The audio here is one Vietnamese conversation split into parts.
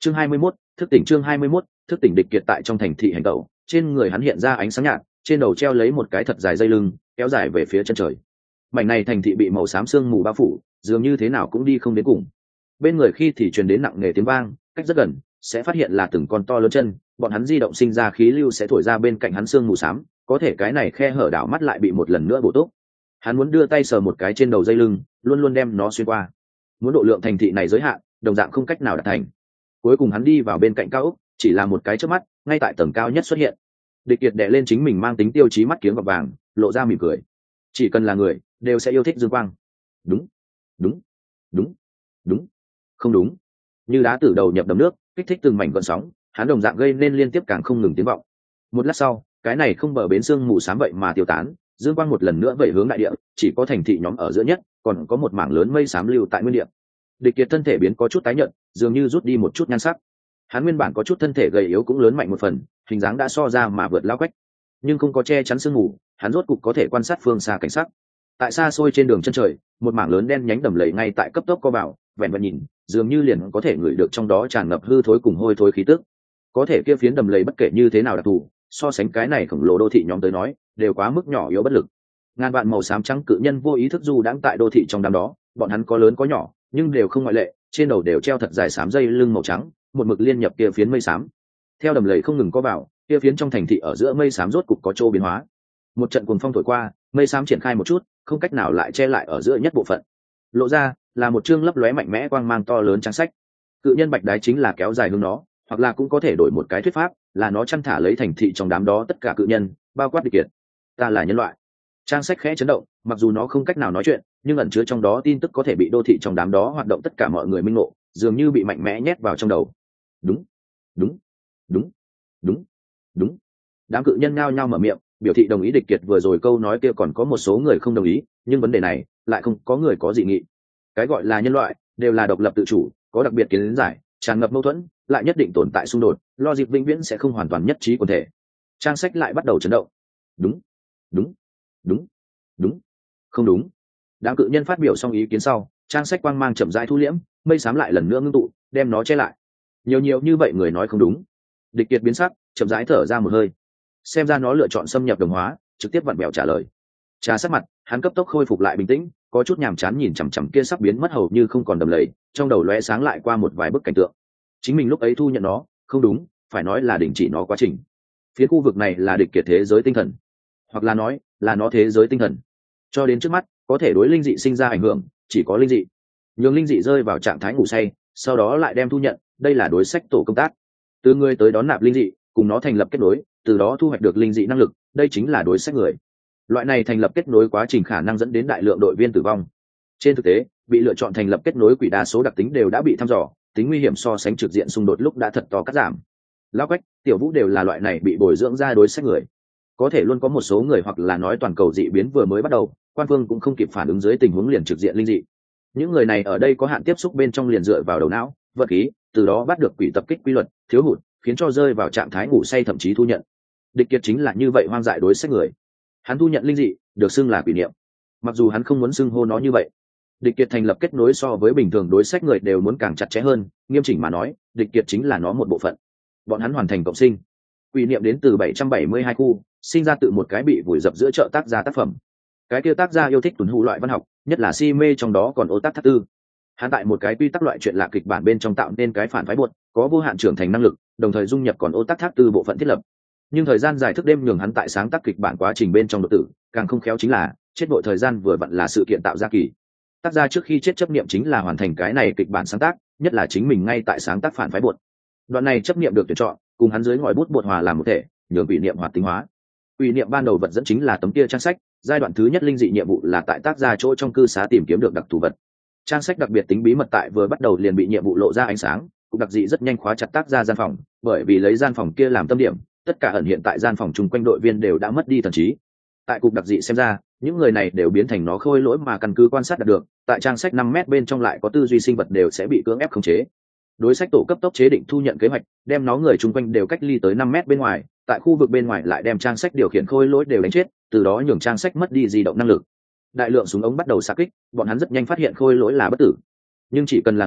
Chương 21, thức tỉnh. Chương 21, thức tỉnh. Địch Kiệt tại trong thành thị hành tẩu, trên người hắn hiện ra ánh sáng nhạt, trên đầu treo lấy một cái thật dài dây lưng kéo dài về phía chân trời. Mảnh này thành thị bị màu xám sương mù bao phủ, dường như thế nào cũng đi không đến cùng. Bên người khi thì truyền đến nặng nề tiếng vang, cách rất gần sẽ phát hiện là từng con to lớn chân, bọn hắn di động sinh ra khí lưu sẽ thổi ra bên cạnh hắn sương mù xám, có thể cái này khe hở đảo mắt lại bị một lần nữa bổ túc. Hắn muốn đưa tay sờ một cái trên đầu dây lưng, luôn luôn đem nó xuyên qua. Muốn độ lượng thành thị này giới hạn, đồng dạng không cách nào đạt thành. Cuối cùng hắn đi vào bên cạnh cao ốc, chỉ là một cái chớp mắt, ngay tại tầng cao nhất xuất hiện. Địch Kiệt đè lên chính mình mang tính tiêu chí mắt kiếng gọt vàng, lộ ra mỉm cười. Chỉ cần là người, đều sẽ yêu thích dương quang. Đúng, đúng, đúng, đúng, không đúng. Như đá từ đầu nhập đầm nước, kích thích từng mảnh gợn sóng, hắn đồng dạng gây nên liên tiếp càng không ngừng tiếng vọng. Một lát sau, cái này không bờ bến sương mù xám vậy mà tiêu tán, dương quang một lần nữa vẩy hướng đại địa, chỉ có thành thị nhóm ở giữa nhất, còn có một mảng lớn mây xám lưu tại nguyên địa. Địch Kiệt thân thể biến có chút tái nhợt, dường như rút đi một chút nhan sắc. Hắn nguyên bản có chút thân thể gầy yếu cũng lớn mạnh một phần, hình dáng đã so ra mà vượt lao quách, nhưng không có che chắn sương mù, hắn rốt cục có thể quan sát phương xa cảnh sắc. Tại xa xôi trên đường chân trời, một mảng lớn đen nhánh đầm lầy ngay tại cấp tốc co vào, vẹn vẹn nhìn, dường như liền có thể ngửi được trong đó tràn ngập hư thối cùng hôi thối khí tức. Có thể kia phiến đầm lầy bất kể như thế nào đặc thù, so sánh cái này khổng lồ đô thị nhóm tới nói, đều quá mức nhỏ yếu bất lực. Ngàn vạn màu xám trắng cự nhân vô ý thức du đãng tại đô thị trong đám đó, bọn hắn có lớn có nhỏ, nhưng đều không ngoại lệ, trên đầu đều treo thật dài xám dây lưng màu trắng, một mực liên nhập kia phiến mây xám. Theo đầm lầy không ngừng có vào, kia phiến trong thành thị ở giữa mây xám rốt cục có chỗ biến hóa. Một trận cuồng phong thổi qua, mây xám triển khai một chút, không cách nào lại che lại ở giữa nhất bộ phận. Lộ ra là một chương lấp lóe mạnh mẽ quang mang to lớn trang sách. Cự nhân bạch đái chính là kéo dài hướng nó, hoặc là cũng có thể đổi một cái thuyết pháp, là nó chăn thả lấy thành thị trong đám đó tất cả cự nhân, bao quát Địch Kiệt. Ta là nhân loại. Trang sách khẽ chấn động, mặc dù nó không cách nào nói chuyện, nhưng ẩn chứa trong đó tin tức có thể bị đô thị trong đám đó hoạt động tất cả mọi người minh ngộ, dường như bị mạnh mẽ nhét vào trong đầu. Đúng, đúng, đúng, đúng, đúng. Đám cự nhân nhao nhao mở miệng, biểu thị đồng ý. Địch Kiệt vừa rồi câu nói kia còn có một số người không đồng ý, nhưng vấn đề này lại không có người có dị nghị. Cái gọi là nhân loại đều là độc lập tự chủ, có đặc biệt kiến giải, tràn ngập mâu thuẫn, lại nhất định tồn tại xung đột, logic vĩnh viễn sẽ không hoàn toàn nhất trí quần thể. Trang sách lại bắt đầu chấn động. Đúng, đúng, đúng, đúng, không đúng. Đám cự nhân phát biểu xong ý kiến sau, trang sách quang mang chậm rãi thu liễm, mây xám lại lần nữa ngưng tụ, đem nó che lại. Nhiều như vậy người nói không đúng. Địch Kiệt biến sắc, chậm rãi thở ra một hơi. Xem ra nó lựa chọn xâm nhập đồng hóa, trực tiếp vặn bẹo trả lời. Trà sát mặt, hắn cấp tốc khôi phục lại bình tĩnh, có chút nhàm chán nhìn chằm chằm kia sắp biến mất hầu như không còn đầm lầy, trong đầu lóe sáng lại qua một vài bức cảnh tượng. Chính mình lúc ấy thu nhận nó, không đúng, phải nói là đình chỉ nó quá trình. Phía khu vực này là Địch Kiệt thế giới tinh thần, hoặc là nói là nó thế giới tinh thần. Cho đến trước mắt, có thể đối linh dị sinh ra ảnh hưởng, chỉ có linh dị. Nhường linh dị rơi vào trạng thái ngủ say, sau đó lại đem thu nhận, đây là đối sách tổ công tác. Từ người tới đón nạp linh dị, cùng nó thành lập kết nối, từ đó thu hoạch được linh dị năng lực, đây chính là đối sách người. Loại này thành lập kết nối quá trình khả năng dẫn đến đại lượng đội viên tử vong. Trên thực tế, bị lựa chọn thành lập kết nối quỷ đa số đặc tính đều đã bị thăm dò, tính nguy hiểm so sánh trực diện xung đột lúc đã thật to cắt giảm. Lão Quách, Tiểu Vũ đều là loại này bị bồi dưỡng ra đối sách người. Có thể luôn có một số người hoặc là nói toàn cầu dị biến vừa mới bắt đầu, quan phương cũng không kịp phản ứng dưới tình huống liền trực diện linh dị. Những người này ở đây có hạn tiếp xúc bên trong liền dựa vào đầu não, vật khí, từ đó bắt được quỷ tập kích quy luật, thiếu hụt, khiến cho rơi vào trạng thái ngủ say thậm chí thu nhận. Địch Kiệt chính là như vậy hoang dại đối sách người. Hắn thu nhận linh dị, được xưng là quỷ niệm. Mặc dù hắn không muốn xưng hô nó như vậy. Địch Kiệt thành lập kết nối so với bình thường đối sách người đều muốn càng chặt chẽ hơn, nghiêm chỉnh mà nói, Địch Kiệt chính là nó một bộ phận. Bọn hắn hoàn thành cộng sinh. Quỷ niệm đến từ 772 khu, sinh ra từ một cái bị vùi dập giữa chợ tác gia tác phẩm. Cái kia tác gia yêu thích tuần hù loại văn học, nhất là si mê trong đó còn ô tác thác tư. Hắn tại một cái quy tắc loại chuyện lạ kịch bản bên trong tạo nên cái phản phái buột, có vô hạn trưởng thành năng lực, đồng thời dung nhập còn ô tác thác tư bộ phận thiết lập. Nhưng thời gian dài thức đêm nhường hắn tại sáng tác kịch bản quá trình bên trong đột tử, càng không khéo chính là chết vội thời gian vừa vặn là sự kiện tạo ra kỳ. Tác gia trước khi chết chấp niệm chính là hoàn thành cái này kịch bản sáng tác, nhất là chính mình ngay tại sáng tác phản phái buột. Đoạn này chấp niệm được tuyển chọn, cùng hắn dưới ngòi bút bột hòa làm một thể, nhường quỷ niệm hoạt tính hóa. Quỷ niệm ban đầu vật dẫn chính là tấm kia trang sách, giai đoạn thứ nhất linh dị nhiệm vụ là tại tác gia chỗ trong cư xá tìm kiếm được đặc thù vật. Trang sách đặc biệt tính bí mật tại vừa bắt đầu liền bị nhiệm vụ lộ ra ánh sáng, cục đặc dị rất nhanh khóa chặt tác gia gian phòng, bởi vì lấy gian phòng kia làm tâm điểm, tất cả ẩn hiện tại gian phòng chung quanh đội viên đều đã mất đi thần trí. Tại cục đặc dị xem ra, những người này đều biến thành nó khôi lỗi mà căn cứ quan sát đạt được, tại trang sách 5 mét bên trong lại có tư duy sinh vật đều sẽ bị cưỡng ép khống chế. Đối sách tổ cấp tốc chế định thu nhận kế hoạch, đem nó người chung quanh đều cách ly tới 5 mét bên ngoài, tại khu vực bên ngoài lại đem trang sách điều khiển khôi lỗi đều đánh chết, từ đó nhường trang sách mất đi di động năng lực. Đại lượng súng ống bắt đầu xạ kích, bọn hắn rất nhanh phát hiện khôi lỗi là bất tử. Nhưng chỉ cần là người,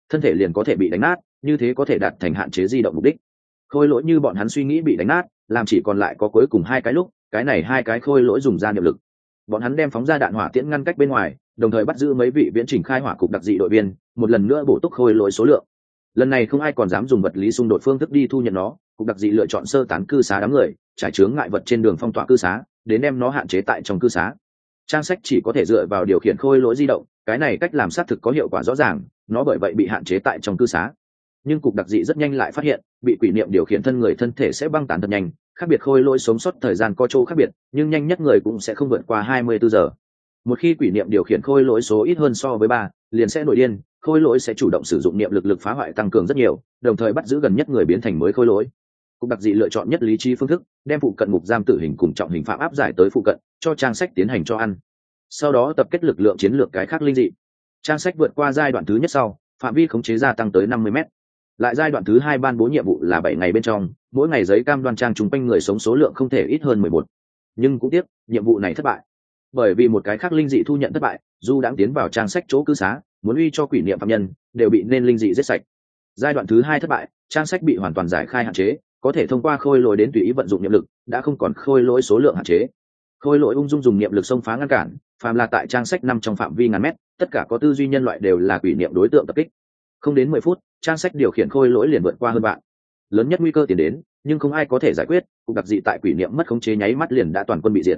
thân thể liền có thể bị đánh nát, như thế có thể đạt thành hạn chế di động mục đích. Khôi lỗi như bọn hắn suy nghĩ bị đánh nát, làm chỉ còn lại có cuối cùng hai cái lúc, cái này hai cái khôi lỗi dùng ra niệm lực. Bọn hắn đem phóng ra đạn hỏa tiễn ngăn cách bên ngoài, đồng thời bắt giữ mấy vị viễn trình khai hỏa cục đặc dị đội viên, một lần nữa bổ túc khôi lỗi số lượng. Lần này không ai còn dám dùng vật lý xung đột phương thức đi thu nhận nó, cục đặc dị lựa chọn sơ tán cư xá đám người, trải chướng ngại vật trên đường phong tỏa cư xá, đến đem nó hạn chế tại trong cư xá. Trang sách chỉ có thể dựa vào điều khiển khôi lỗi di động, cái này cách làm xác thực có hiệu quả rõ ràng, nó bởi vậy bị hạn chế tại trong cư xá. Nhưng cục đặc dị rất nhanh lại phát hiện, bị quỷ niệm điều khiển thân người thân thể sẽ băng tán thật nhanh, khác biệt khôi lỗi sống sót thời gian có chỗ khác biệt, nhưng nhanh nhất người cũng sẽ không vượt qua 24 giờ. Một khi quỷ niệm điều khiển khôi lỗi số ít hơn so với 3, liền sẽ nổi điên, khôi lỗi sẽ chủ động sử dụng niệm lực phá hoại tăng cường rất nhiều, đồng thời bắt giữ gần nhất người biến thành mới khôi lỗi. Cục đặc dị lựa chọn nhất lý trí phương thức, đem phụ cận ngục giam tử hình cùng trọng hình phạm áp giải tới phụ cận, cho trang sách tiến hành cho ăn. Sau đó tập kết lực lượng chiến lược cái khác linh dị. Trang sách vượt qua giai đoạn thứ nhất sau, phạm vi khống chế gia tăng tới 50 m. Lại giai đoạn thứ 2 ban bố nhiệm vụ là 7 ngày bên trong, mỗi ngày giấy cam đoan trang chung quanh người sống số lượng không thể ít hơn 11. Nhưng cũng tiếc, nhiệm vụ này thất bại. Bởi vì một cái khác linh dị thu nhận thất bại, dù đã tiến vào trang sách chỗ cư xá, muốn uy cho quỷ niệm phạm nhân, đều bị nên linh dị giết sạch. Giai đoạn thứ 2 thất bại, trang sách bị hoàn toàn giải khai hạn chế, có thể thông qua khôi lỗi đến tùy ý vận dụng niệm lực, đã không còn khôi lỗi số lượng hạn chế. Khôi lỗi ung dung dùng niệm lực xông phá ngăn cản, phàm là tại trang sách nằm trong phạm vi ngàn mét, tất cả có tư duy nhân loại đều là quỷ niệm đối tượng tập kích. Không đến 10 phút, trang sách điều khiển khôi lỗi liền vượt qua hơn bạn. Lớn nhất nguy cơ tiến đến, nhưng không ai có thể giải quyết, cục đặc dị tại quỷ niệm mất khống chế nháy mắt liền đã toàn quân bị diệt.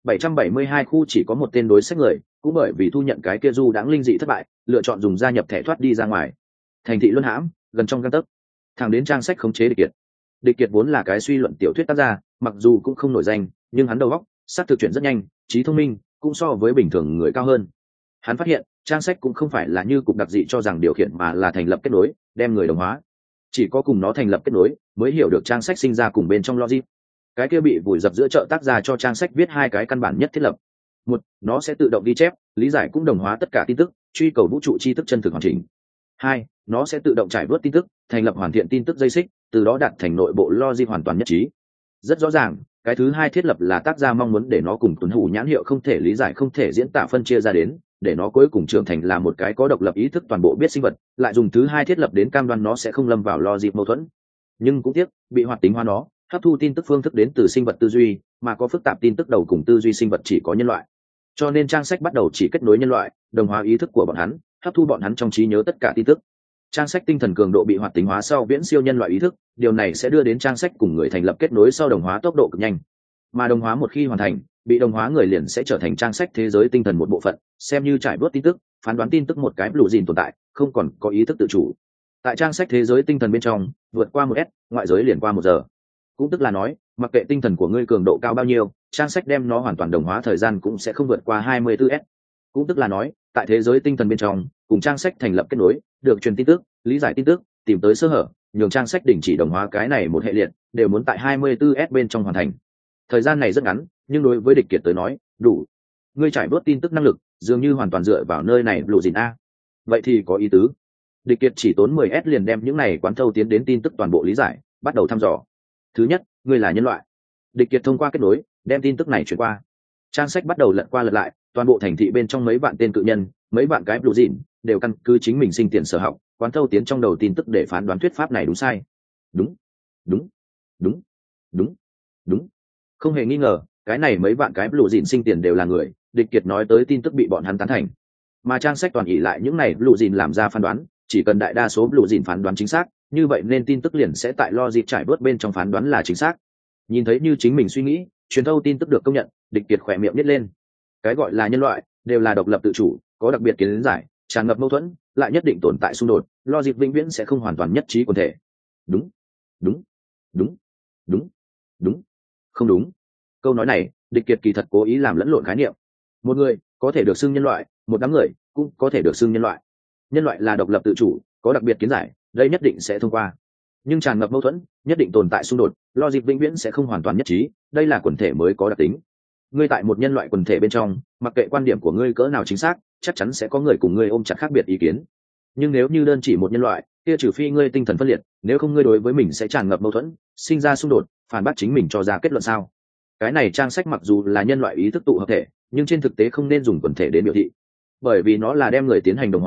772 khu chỉ có một tên đối sách người, cũng bởi vì thu nhận cái kia du đáng linh dị thất bại, lựa chọn dùng gia nhập thẻ thoát đi ra ngoài. Thành thị luân hãm, gần trong gang tấc. Thẳng đến trang sách khống chế địch kiệt. Địch kiệt vốn là cái suy luận tiểu thuyết tác gia, mặc dù cũng không nổi danh, nhưng hắn đầu óc, xác thực chuyển rất nhanh, trí thông minh cũng so với bình thường người cao hơn. Hắn phát hiện, trang sách cũng không phải là như cục đặc dị cho rằng điều khiển mà là thành lập kết nối, đem người đồng hóa. Chỉ có cùng nó thành lập kết nối, mới hiểu được trang sách sinh ra cùng bên trong logic. Cái kia bị vùi dập giữa chợ tác gia cho trang sách viết hai cái căn bản nhất thiết lập. Một, nó sẽ tự động ghi chép, lý giải cũng đồng hóa tất cả tin tức, truy cầu vũ trụ tri thức chân thực hoàn chỉnh. Hai, nó sẽ tự động trải vớt tin tức, thành lập hoàn thiện tin tức dây xích, từ đó đạt thành nội bộ logic hoàn toàn nhất trí. Rất rõ ràng, cái thứ hai thiết lập là tác gia mong muốn để nó cùng tuân thủ nhãn hiệu không thể lý giải không thể diễn tả phân chia ra đến, để nó cuối cùng trưởng thành là một cái có độc lập ý thức toàn bộ biết sinh vật, lại dùng thứ hai thiết lập đến cam đoan nó sẽ không lâm vào logic mâu thuẫn. Nhưng cũng tiếc, bị hoạt tính hóa nó, hấp thu tin tức phương thức đến từ sinh vật tư duy, mà có phức tạp tin tức đầu cùng tư duy sinh vật chỉ có nhân loại. Cho nên trang sách bắt đầu chỉ kết nối nhân loại, đồng hóa ý thức của bọn hắn, hấp thu bọn hắn trong trí nhớ tất cả tin tức. Trang sách tinh thần cường độ bị hoạt tính hóa sau viễn siêu nhân loại ý thức, điều này sẽ đưa đến trang sách cùng người thành lập kết nối sau đồng hóa tốc độ cực nhanh. Mà đồng hóa một khi hoàn thành, bị đồng hóa người liền sẽ trở thành trang sách thế giới tinh thần một bộ phận, xem như trải bớt tin tức, phán đoán tin tức một cái blue jean tồn tại, không còn có ý thức tự chủ. Tại trang sách thế giới tinh thần bên trong, vượt qua 1S, ngoại giới liền qua 1 giờ. Cũng tức là nói, mặc kệ tinh thần của ngươi cường độ cao bao nhiêu, trang sách đem nó hoàn toàn đồng hóa thời gian cũng sẽ không vượt qua 24S. Cũng tức là nói, tại thế giới tinh thần bên trong, cùng trang sách thành lập kết nối, được truyền tin tức, lý giải tin tức, tìm tới sơ hở, nhường trang sách đình chỉ đồng hóa cái này một hệ liệt, đều muốn tại 24S bên trong hoàn thành. Thời gian này rất ngắn, nhưng đối với địch kiệt tới nói, đủ. Ngươi trải bớt tin tức năng lực, dường như hoàn toàn dựa vào nơi này blue jean a. Vậy thì có ý tứ. Địch kiệt chỉ tốn 10S liền đem những này quán thâu tiến đến tin tức toàn bộ lý giải, bắt đầu thăm dò. Thứ nhất, ngươi là nhân loại. Địch kiệt thông qua kết nối, đem tin tức này chuyển qua. Trang sách bắt đầu lật qua lật lại, toàn bộ thành thị bên trong mấy vạn tên cự nhân, mấy vạn cái blue jean, đều căn cứ chính mình sinh tiền sở học, quán thâu tiến trong đầu tin tức để phán đoán thuyết pháp này đúng sai. Đúng, đúng, đúng, đúng, đúng. Không hề nghi ngờ, cái này mấy vạn cái blue jean sinh tiền đều là người, địch kiệt nói tới tin tức bị bọn hắn tán thành. Mà trang sách toàn ỷ lại những này blue jean làm ra phán đoán, chỉ cần đại đa số blue jean phán đoán chính xác, như vậy nên tin tức liền sẽ tại logic trải bớt bên trong phán đoán là chính xác. Nhìn thấy như chính mình suy nghĩ, truyền thâu tin tức được công nhận, địch kiệt khỏe miệng nhếch lên. Cái gọi là nhân loại đều là độc lập tự chủ, có đặc biệt kiến giải, tràn ngập mâu thuẫn, lại nhất định tồn tại xung đột, logic vĩnh viễn sẽ không hoàn toàn nhất trí quần thể. Đúng, đúng, đúng, đúng, đúng, không đúng. Câu nói này, địch kiệt kỳ thật cố ý làm lẫn lộn khái niệm. Một người có thể được xưng nhân loại, một đám người cũng có thể được xưng nhân loại. Nhân loại là độc lập tự chủ, có đặc biệt kiến giải, đây nhất định sẽ thông qua. Nhưng tràn ngập mâu thuẫn, nhất định tồn tại xung đột, logic vĩnh viễn sẽ không hoàn toàn nhất trí, đây là quần thể mới có đặc tính. Ngươi tại một nhân loại quần thể bên trong, mặc kệ quan điểm của ngươi cỡ nào chính xác, chắc chắn sẽ có người cùng ngươi ôm chặt khác biệt ý kiến. Nhưng nếu như đơn chỉ một nhân loại, kia trừ phi ngươi tinh thần phân liệt, nếu không ngươi đối với mình sẽ tràn ngập mâu thuẫn, sinh ra xung đột, phản bác chính mình cho ra kết luận sao? Cái này trang sách mặc dù là nhân loại ý thức tụ hợp thể, nhưng trên thực tế không nên dùng quần thể đến biểu thị, bởi vì nó là đem người tiến hành đồng hóa,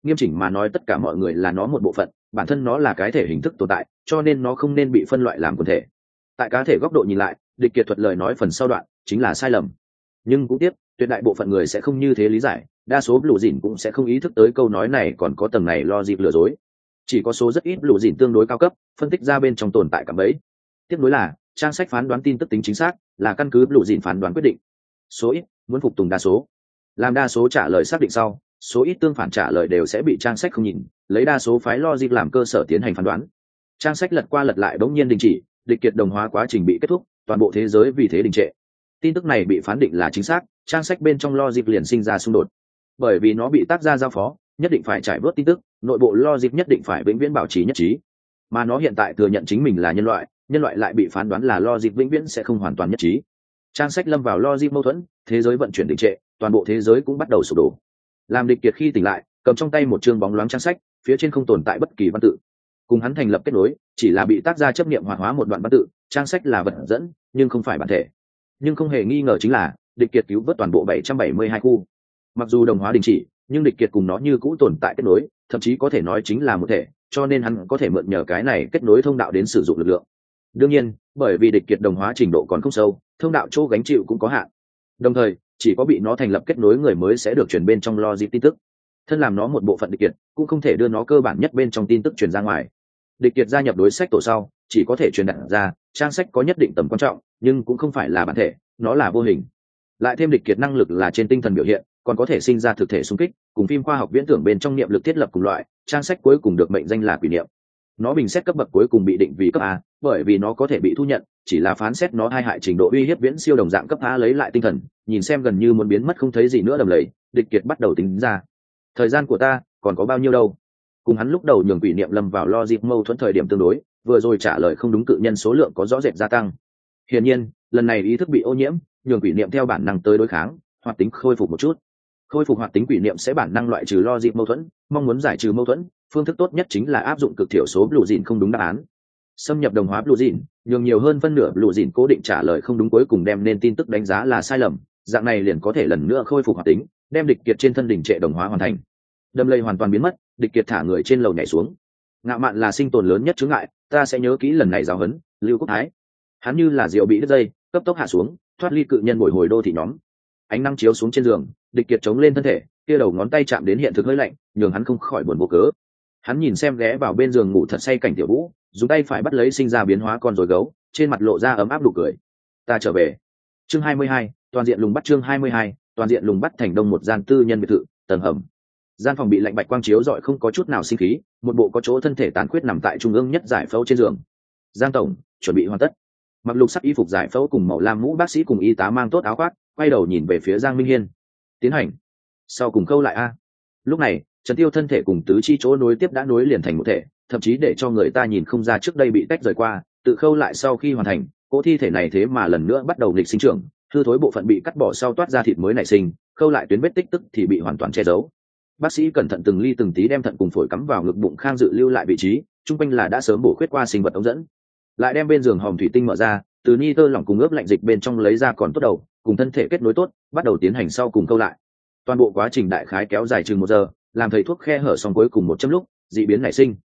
nghiêm chỉnh mà nói tất cả mọi người là nó một bộ phận, bản thân nó là cái thể hình thức tồn tại, cho nên nó không nên bị phân loại làm quần thể. Tại cá thể góc độ nhìn lại, địch kiệt thuật lời nói phần sau đoạn chính là sai lầm, nhưng cũng tiếp tuyệt đại bộ phận người sẽ không như thế lý giải, đa số blue dìn cũng sẽ không ý thức tới câu nói này còn có tầng này lo dịp lừa dối. Chỉ có số rất ít blue dìn tương đối cao cấp phân tích ra bên trong tồn tại cảm bẫy. Tiếp nối là trang sách phán đoán tin tức tính chính xác là căn cứ blue dìn phán đoán quyết định, số ít muốn phục tùng đa số. Làm đa số trả lời xác định sau, số ít tương phản trả lời đều sẽ bị trang sách không nhìn, lấy đa số phái logic làm cơ sở tiến hành phán đoán. Trang sách lật qua lật lại bỗng nhiên đình chỉ, địch kiệt đồng hóa quá trình bị kết thúc, toàn bộ thế giới vì thế đình trệ. Tin tức này bị phán định là chính xác, trang sách bên trong logic liền sinh ra xung đột. Bởi vì nó bị tác gia giao phó, nhất định phải trải bớt tin tức, nội bộ logic nhất định phải vĩnh viễn bảo trì nhất trí. Mà nó hiện tại thừa nhận chính mình là nhân loại lại bị phán đoán là logic vĩnh viễn sẽ không hoàn toàn nhất trí. Trang sách lâm vào logic mâu thuẫn, thế giới vận chuyển đình trệ, toàn bộ thế giới cũng bắt đầu sụp đổ. Làm địch kiệt khi tỉnh lại, cầm trong tay một chương bóng loáng trang sách, phía trên không tồn tại bất kỳ văn tự. Cùng hắn thành lập kết nối, chỉ là bị tác gia chấp niệm hoạt hóa một đoạn văn tự, trang sách là vật dẫn, nhưng không phải bản thể. Nhưng không hề nghi ngờ chính là, địch kiệt cứu vớt toàn bộ 772 khu. Mặc dù đồng hóa đình chỉ, nhưng địch kiệt cùng nó như cũ tồn tại kết nối, thậm chí có thể nói chính là một thể, cho nên hắn có thể mượn nhờ cái này kết nối thông đạo đến sử dụng lực lượng. Đương nhiên, bởi vì địch kiệt đồng hóa trình độ còn không sâu, thông đạo chỗ gánh chịu cũng có hạn. Đồng thời, chỉ có bị nó thành lập kết nối người mới sẽ được truyền bên trong logic tin tức. Thân làm nó một bộ phận địch kiệt, cũng không thể đưa nó cơ bản nhất bên trong tin tức truyền ra ngoài. Địch kiệt gia nhập đối sách tổ sau, chỉ có thể truyền đạt ra, trang sách có nhất định tầm quan trọng, nhưng cũng không phải là bản thể, nó là vô hình. Lại thêm địch kiệt năng lực là trên tinh thần biểu hiện, còn có thể sinh ra thực thể xung kích, cùng phim khoa học viễn tưởng bên trong niệm lực thiết lập cùng loại, trang sách cuối cùng được mệnh danh là quỷ niệm. Nó bình xét cấp bậc cuối cùng bị định vì cấp A, bởi vì nó có thể bị thu nhận, chỉ là phán xét nó hai hại trình độ uy hiếp viễn siêu đồng dạng cấp A lấy lại tinh thần, nhìn xem gần như muốn biến mất không thấy gì nữa đầm lầy, địch kiệt bắt đầu tính ra. Thời gian của ta còn có bao nhiêu đâu? Cùng hắn lúc đầu nhường quỷ niệm lâm vào logic mâu thuẫn thời điểm tương đối, vừa rồi trả lời không đúng cự nhân số lượng có rõ rệt gia tăng. Hiển nhiên, lần này ý thức bị ô nhiễm, nhường quỷ niệm theo bản năng tới đối kháng, hoạt tính khôi phục một chút. Khôi phục hoạt tính quỷ niệm sẽ bản năng loại trừ logic mâu thuẫn, mong muốn giải trừ mâu thuẫn, phương thức tốt nhất chính là áp dụng cực thiểu số blue dìn không đúng đáp án. Xâm nhập đồng hóa blue dìn, nhường nhiều hơn phân nửa blue dìn cố định trả lời không đúng cuối cùng đem nên tin tức đánh giá là sai lầm, dạng này liền có thể lần nữa khôi phục hoạt tính, đem địch kiệt trên thân đỉnh trệ đồng hóa hoàn thành. Đâm lây hoàn toàn biến mất, địch kiệt thả người trên lầu nhảy xuống. Ngạo mạn là sinh tồn lớn nhất chướng ngại, ta sẽ nhớ kỹ lần này giáo huấn, Lưu Quốc Thái. Hắn như là diều bị đứt dây, cấp tốc hạ xuống, thoát ly cự nhân bồi hồi đô thị nhóm. Ánh nắng chiếu xuống trên giường, địch kiệt chống lên thân thể, kia đầu ngón tay chạm đến hiện thực hơi lạnh, nhường hắn không khỏi buồn vô cớ. Hắn nhìn xem ghé vào bên giường ngủ thật say Cảnh Tiểu Vũ, dùng tay phải bắt lấy sinh ra biến hóa con rối gấu, trên mặt lộ ra ấm áp nụ cười. Ta trở về. Chương 22, toàn diện lùng bắt. Chương 22, toàn diện lùng bắt. Thành Đông một gian tư nhân biệt thự, tầng hầm. Gian phòng bị lạnh bạch quang chiếu rọi không có chút nào sinh khí, một bộ có chỗ thân thể tàn khuyết nằm tại trung ương nhất giải phẫu trên giường. Giang tổng, chuẩn bị hoàn tất. Mặc lục sắc y phục giải phẫu cùng màu lam mũ bác sĩ cùng y tá mang tốt áo khoác, quay đầu nhìn về phía Giang Minh Hiên. Tiến hành. Sau cùng khâu lại a. Lúc này, Trần Tiêu thân thể cùng tứ chi chỗ nối tiếp đã nối liền thành một thể, thậm chí để cho người ta nhìn không ra trước đây bị tách rời qua, tự khâu lại sau khi hoàn thành, cỗ thi thể này thế mà lần nữa bắt đầu nghịch sinh trưởng, hư thối bộ phận bị cắt bỏ sau toát ra thịt mới nảy sinh, khâu lại tuyến vết tích tức thì bị hoàn toàn che giấu. Bác sĩ cẩn thận từng ly từng tí đem thận cùng phổi cắm vào ngực bụng Khang Dự lưu lại vị trí, trung quanh là đã sớm bổ khuyết qua sinh vật ống dẫn. Lại đem bên giường hòm thủy tinh mở ra, từ nitơ lỏng cùng ướp lạnh dịch bên trong lấy ra còn tốt đầu, cùng thân thể kết nối tốt, bắt đầu tiến hành sau cùng khâu lại. Toàn bộ quá trình đại khái kéo dài chừng 1 giờ, làm thầy thuốc khe hở xong cuối cùng 1 chấm lúc, dị biến nảy sinh.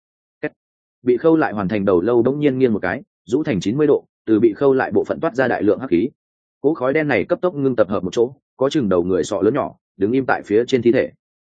Bị khâu lại hoàn thành đầu lâu đống nhiên nghiêng một cái, rũ thành 90 độ, từ bị khâu lại bộ phận toát ra đại lượng hắc khí. Cỗ khói đen này cấp tốc ngưng tập hợp một chỗ, có chừng đầu người sọ lớn nhỏ, đứng im tại phía trên thi thể.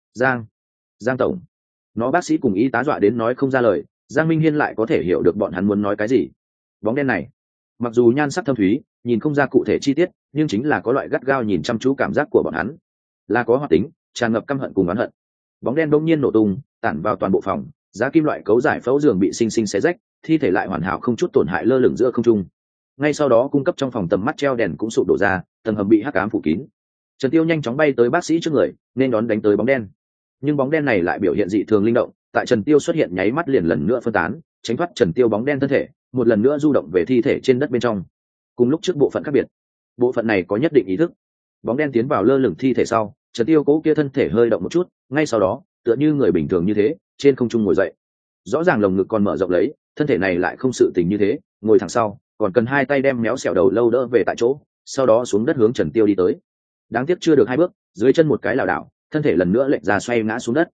Giang tổng. Nó bác sĩ cùng y tá dọa đến nói không ra lời, Giang Minh Hiên lại có thể hiểu được bọn hắn muốn nói cái gì. Bóng đen này, mặc dù nhan sắc thâm thúy, nhìn không ra cụ thể chi tiết, nhưng chính là có loại gắt gao nhìn chăm chú cảm giác của bọn hắn, là có hoạt tính, tràn ngập căm hận cùng oán hận. Bóng đen đột nhiên nổ tung, tản vào toàn bộ phòng, giá kim loại cấu giải phẫu giường bị sinh sinh xé rách, thi thể lại hoàn hảo không chút tổn hại lơ lửng giữa không trung. Ngay sau đó cung cấp trong phòng tầm mắt treo đèn cũng sụp đổ ra, tầng hầm bị hắc ám phủ kín. Trần Tiêu nhanh chóng bay tới bác sĩ trước người, nên đón đánh tới bóng đen. Nhưng bóng đen này lại biểu hiện dị thường linh động, tại Trần Tiêu xuất hiện nháy mắt liền lần nữa phân tán, tránh thoát Trần Tiêu bóng đen thân thể, một lần nữa du động về thi thể trên đất bên trong. Cùng lúc trước bộ phận khác biệt, bộ phận này có nhất định ý thức. Bóng đen tiến vào lơ lửng thi thể sau, Trần Tiêu cố kia thân thể hơi động một chút, ngay sau đó, tựa như người bình thường như thế, trên không trung ngồi dậy. Rõ ràng lồng ngực còn mở rộng lấy, thân thể này lại không sự tình như thế, ngồi thẳng sau, còn cần 2 tay đem méo xẻo đầu lâu đỡ về tại chỗ, sau đó xuống đất hướng Trần Tiêu đi tới. Đáng tiếc chưa được 2 bước, dưới chân một cái lảo đảo, thân thể lần nữa lệch ra xoay ngã xuống đất.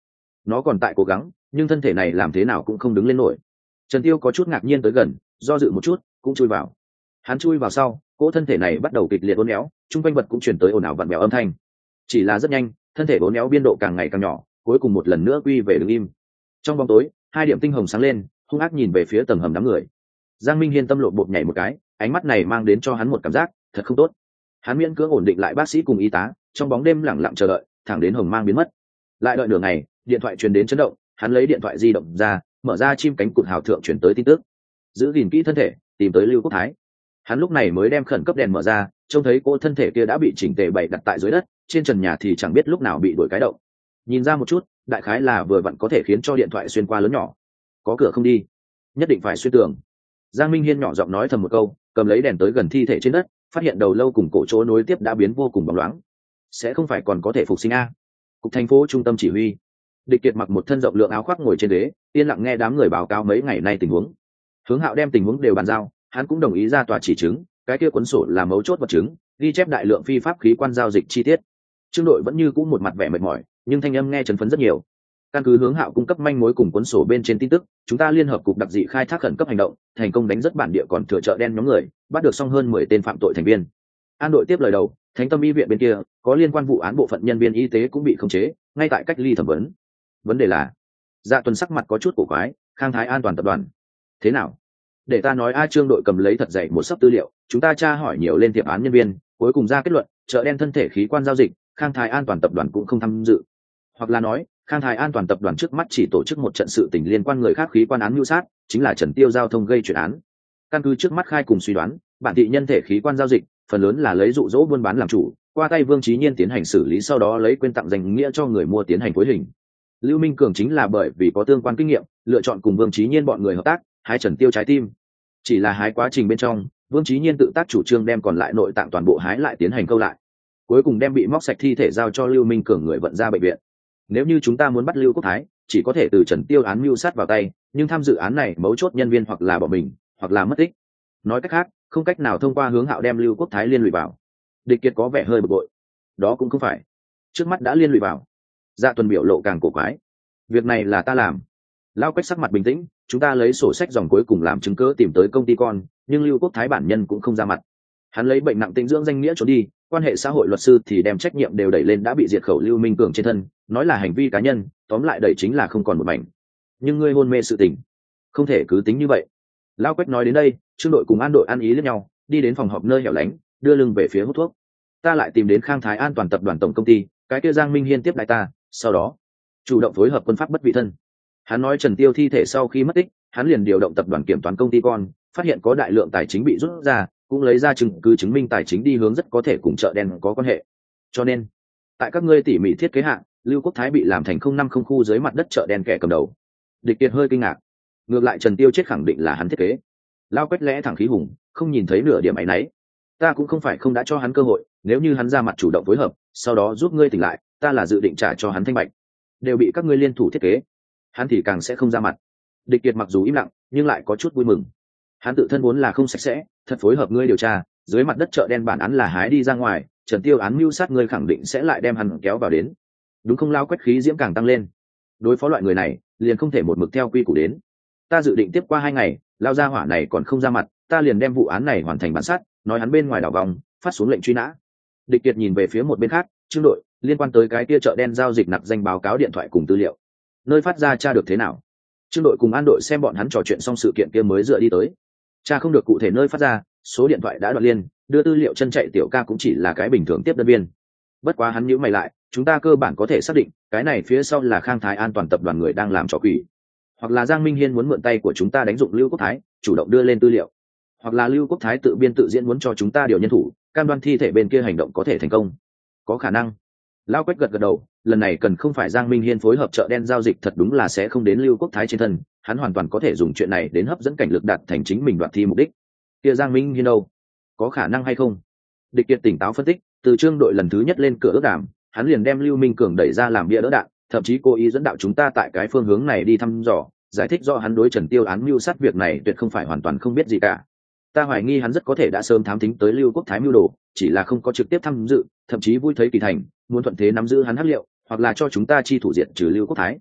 nó còn tại cố gắng nhưng thân thể này làm thế nào cũng không đứng lên nổi. Trần Tiêu có chút ngạc nhiên tới gần, do dự một chút cũng chui vào. Hắn chui vào sau, cỗ thân thể này bắt đầu kịch liệt uốn éo, chung quanh vật cũng chuyển tới ồn ào vặn vẹo âm thanh. Chỉ là rất nhanh, thân thể uốn éo biên độ càng ngày càng nhỏ, cuối cùng một lần nữa quy về đứng im. Trong bóng tối, hai điểm tinh hồng sáng lên, hung ác nhìn về phía tầng hầm đám người. Giang Minh Hiên tâm lộ bột nhảy một cái, ánh mắt này mang đến cho hắn một cảm giác thật không tốt. Hắn miễn cưỡng ổn định lại bác sĩ cùng y tá, trong bóng đêm lặng lặng chờ đợi, thẳng đến hồng mang biến mất. Lại đợi nửa ngày, điện thoại truyền đến chấn động, hắn lấy điện thoại di động ra, mở ra chim cánh cụt hào thượng chuyển tới tin tức. Giữ gìn kỹ thân thể, tìm tới Lưu Quốc Thái. Hắn lúc này mới đem khẩn cấp đèn mở ra, trông thấy cô thân thể kia đã bị chỉnh tề bày đặt tại dưới đất, trên trần nhà thì chẳng biết lúc nào bị đuổi cái động. Nhìn ra một chút, đại khái là vừa vặn có thể khiến cho điện thoại xuyên qua lớn nhỏ. Có cửa không đi, nhất định phải xuyên tường. Giang Minh Hiên nhỏ giọng nói thầm một câu, cầm lấy đèn tới gần thi thể trên đất, phát hiện đầu lâu cùng cổ chỗ nối tiếp đã biến vô cùng bóng loáng. Sẽ không phải còn có thể phục sinh a? Cục thành phố trung tâm chỉ huy. Địch Kiệt mặc một thân rộng lượng áo khoác ngồi trên ghế, yên lặng nghe đám người báo cáo mấy ngày nay tình huống. Hướng Hạo đem tình huống đều bàn giao, hắn cũng đồng ý ra tòa chỉ chứng, cái kia cuốn sổ là mấu chốt vật chứng, ghi chép đại lượng phi pháp khí quan giao dịch chi tiết. Trương đội vẫn như cũ một mặt vẻ mệt mỏi, nhưng thanh âm nghe chấn phấn rất nhiều. Căn cứ Hướng Hạo cung cấp manh mối cùng cuốn sổ bên trên tin tức, chúng ta liên hợp cục đặc dị khai thác khẩn cấp hành động, thành công đánh rất bản địa còn thừa chợ đen nhóm người, bắt được xong hơn 10 tên phạm tội thành viên. An đội tiếp lời đầu, Thánh Tâm y viện bên kia có liên quan vụ án bộ phận nhân viên y tế cũng bị khống chế, ngay tại cách ly thẩm vấn. Vấn đề là, Dạ Tuần sắc mặt có chút cổ quái, Khang Thái An toàn tập đoàn. Thế nào? Để ta nói. Trương đội cầm lấy thật dày một sấp tư liệu, chúng ta tra hỏi nhiều lên thiệp án nhân viên, cuối cùng ra kết luận, chợ đen thân thể khí quan giao dịch, Khang Thái An toàn tập đoàn cũng không tham dự. Hoặc là nói, Khang Thái An toàn tập đoàn trước mắt chỉ tổ chức một trận sự tình liên quan người khác khí quan án mưu sát, chính là Trần Tiêu giao thông gây chuyện án. Căn cứ trước mắt khai cùng suy đoán, bản thị nhân thể khí quan giao dịch, phần lớn là lấy dụ dỗ buôn bán làm chủ, qua tay Vương Chí Nhiên tiến hành xử lý, sau đó lấy quên tặng danh nghĩa cho người mua tiến hành phối hình. Lưu Minh Cường chính là bởi vì có tương quan kinh nghiệm, lựa chọn cùng Vương Chí Nhiên bọn người hợp tác, hái Trần Tiêu trái tim. Chỉ là hái quá trình bên trong, Vương Chí Nhiên tự tác chủ trương đem còn lại nội tạng toàn bộ hái lại tiến hành câu lại, cuối cùng đem bị móc sạch thi thể giao cho Lưu Minh Cường người vận ra bệnh viện. Nếu như chúng ta muốn bắt Lưu Quốc Thái, chỉ có thể từ Trần Tiêu án mưu sát vào tay, nhưng tham dự án này mấu chốt nhân viên hoặc là bỏ mình, hoặc là mất tích. Nói cách khác, không cách nào thông qua Hướng Hạo đem Lưu Quốc Thái liên lụy vào. Địch Kiệt có vẻ hơi bực bội. Đó cũng không phải, trước mắt đã liên lụy vào. Dạ Tuần biểu lộ càng cổ quái. Việc này là ta làm. Lao Quách sắc mặt bình tĩnh, chúng ta lấy sổ sách dòng cuối cùng làm chứng cứ tìm tới công ty con, nhưng Lưu Quốc Thái bản nhân cũng không ra mặt. Hắn lấy bệnh nặng tĩnh dưỡng danh nghĩa trốn đi, quan hệ xã hội luật sư thì đem trách nhiệm đều đẩy lên đã bị diệt khẩu Lưu Minh Cường trên thân, nói là hành vi cá nhân, tóm lại đẩy chính là không còn một mảnh. Nhưng ngươi hôn mê sự tình, không thể cứ tính như vậy. Lao Quách nói đến đây, Trương đội cùng An đội ăn ý lẫn nhau, đi đến phòng họp nơi hẻo lánh, đưa lưng về phía hút thuốc. Ta lại tìm đến Khang Thái An toàn tập đoàn tổng công ty, cái kia Giang Minh Hiên tiếp đại ta, sau đó chủ động phối hợp quân pháp bất vị thân. Hắn nói Trần Tiêu thi thể sau khi mất tích, hắn liền điều động tập đoàn kiểm toán công ty con, phát hiện có đại lượng tài chính bị rút ra, cũng lấy ra chứng cứ chứng minh tài chính đi hướng rất có thể cùng chợ đen có quan hệ. Cho nên, tại các ngươi tỉ mỉ thiết kế hạng, Lưu Quốc Thái bị làm thành 050 khu dưới mặt đất chợ đen kẻ cầm đầu. Địch Kiệt hơi kinh ngạc. Ngược lại Trần Tiêu chết khẳng định là hắn thiết kế. Lao Quách lẽ thẳng khí hùng, không nhìn thấy nửa điểm ấy nấy. Ta cũng không phải không đã cho hắn cơ hội, nếu như hắn ra mặt chủ động phối hợp, sau đó giúp ngươi tỉnh lại, ta là dự định trả cho hắn thanh bạch. Đều bị các ngươi liên thủ thiết kế, hắn thì càng sẽ không ra mặt. Địch Kiệt mặc dù im lặng, nhưng lại có chút vui mừng. Hắn tự thân vốn là không sạch sẽ, thật phối hợp ngươi điều tra, dưới mặt đất chợ đen bản án là hái đi ra ngoài, Trần Tiêu án mưu sát ngươi khẳng định sẽ lại đem hắn kéo vào đến. Đúng không? Lao Quách khí diễm càng tăng lên. Đối phó loại người này, liền không thể một mực theo quy củ đến. Ta dự định tiếp qua 2 ngày, Lao gia hỏa này còn không ra mặt, ta liền đem vụ án này hoàn thành bản sát, nói hắn bên ngoài đảo vòng, phát xuống lệnh truy nã. Địch Kiệt nhìn về phía một bên khác, Trương đội, liên quan tới cái kia chợ đen giao dịch nặc danh báo cáo điện thoại cùng tư liệu, nơi phát ra tra được thế nào? Trương đội cùng An đội xem bọn hắn trò chuyện xong sự kiện kia mới dựa đi tới. Cha không được cụ thể nơi phát ra, số điện thoại đã đoạn liên, đưa tư liệu chân chạy tiểu ca cũng chỉ là cái bình thường tiếp đơn viên. Bất quá hắn nhíu mày lại, chúng ta cơ bản có thể xác định, cái này phía sau là Khang Thái An toàn tập đoàn người đang làm trò quỷ, hoặc là Giang Minh Hiên muốn mượn tay của chúng ta đánh dụng Lưu Quốc Thái, chủ động đưa lên tư liệu, hoặc là Lưu Quốc Thái tự biên tự diễn muốn cho chúng ta điều nhân thủ, cam đoan thi thể bên kia hành động có thể thành công. Có khả năng. Lao Quách gật gật đầu, lần này cần không phải Giang Minh Hiên phối hợp chợ đen giao dịch, thật đúng là sẽ không đến Lưu Quốc Thái trên thân, hắn hoàn toàn có thể dùng chuyện này đến hấp dẫn cảnh lực đạt thành chính mình đoạt thi mục đích. Kia Giang Minh Hiên đâu? Có khả năng hay không? Địch Kiệt tỉnh táo phân tích, từ Trương đội lần thứ nhất lên cửa ước đàm, hắn liền đem Lưu Minh Cường đẩy ra làm bia đỡ đạn, thậm chí cố ý dẫn đạo chúng ta tại cái phương hướng này đi thăm dò, giải thích rõ hắn đối Trần Tiêu án mưu sát việc này tuyệt không phải hoàn toàn không biết gì cả. Ta hoài nghi hắn rất có thể đã sớm thám thính tới Lưu Quốc Thái mưu đồ, chỉ là không có trực tiếp tham dự, thậm chí vui thấy kỳ thành, muốn thuận thế nắm giữ hắn hắc liệu, hoặc là cho chúng ta chi thủ diện trừ Lưu Quốc Thái.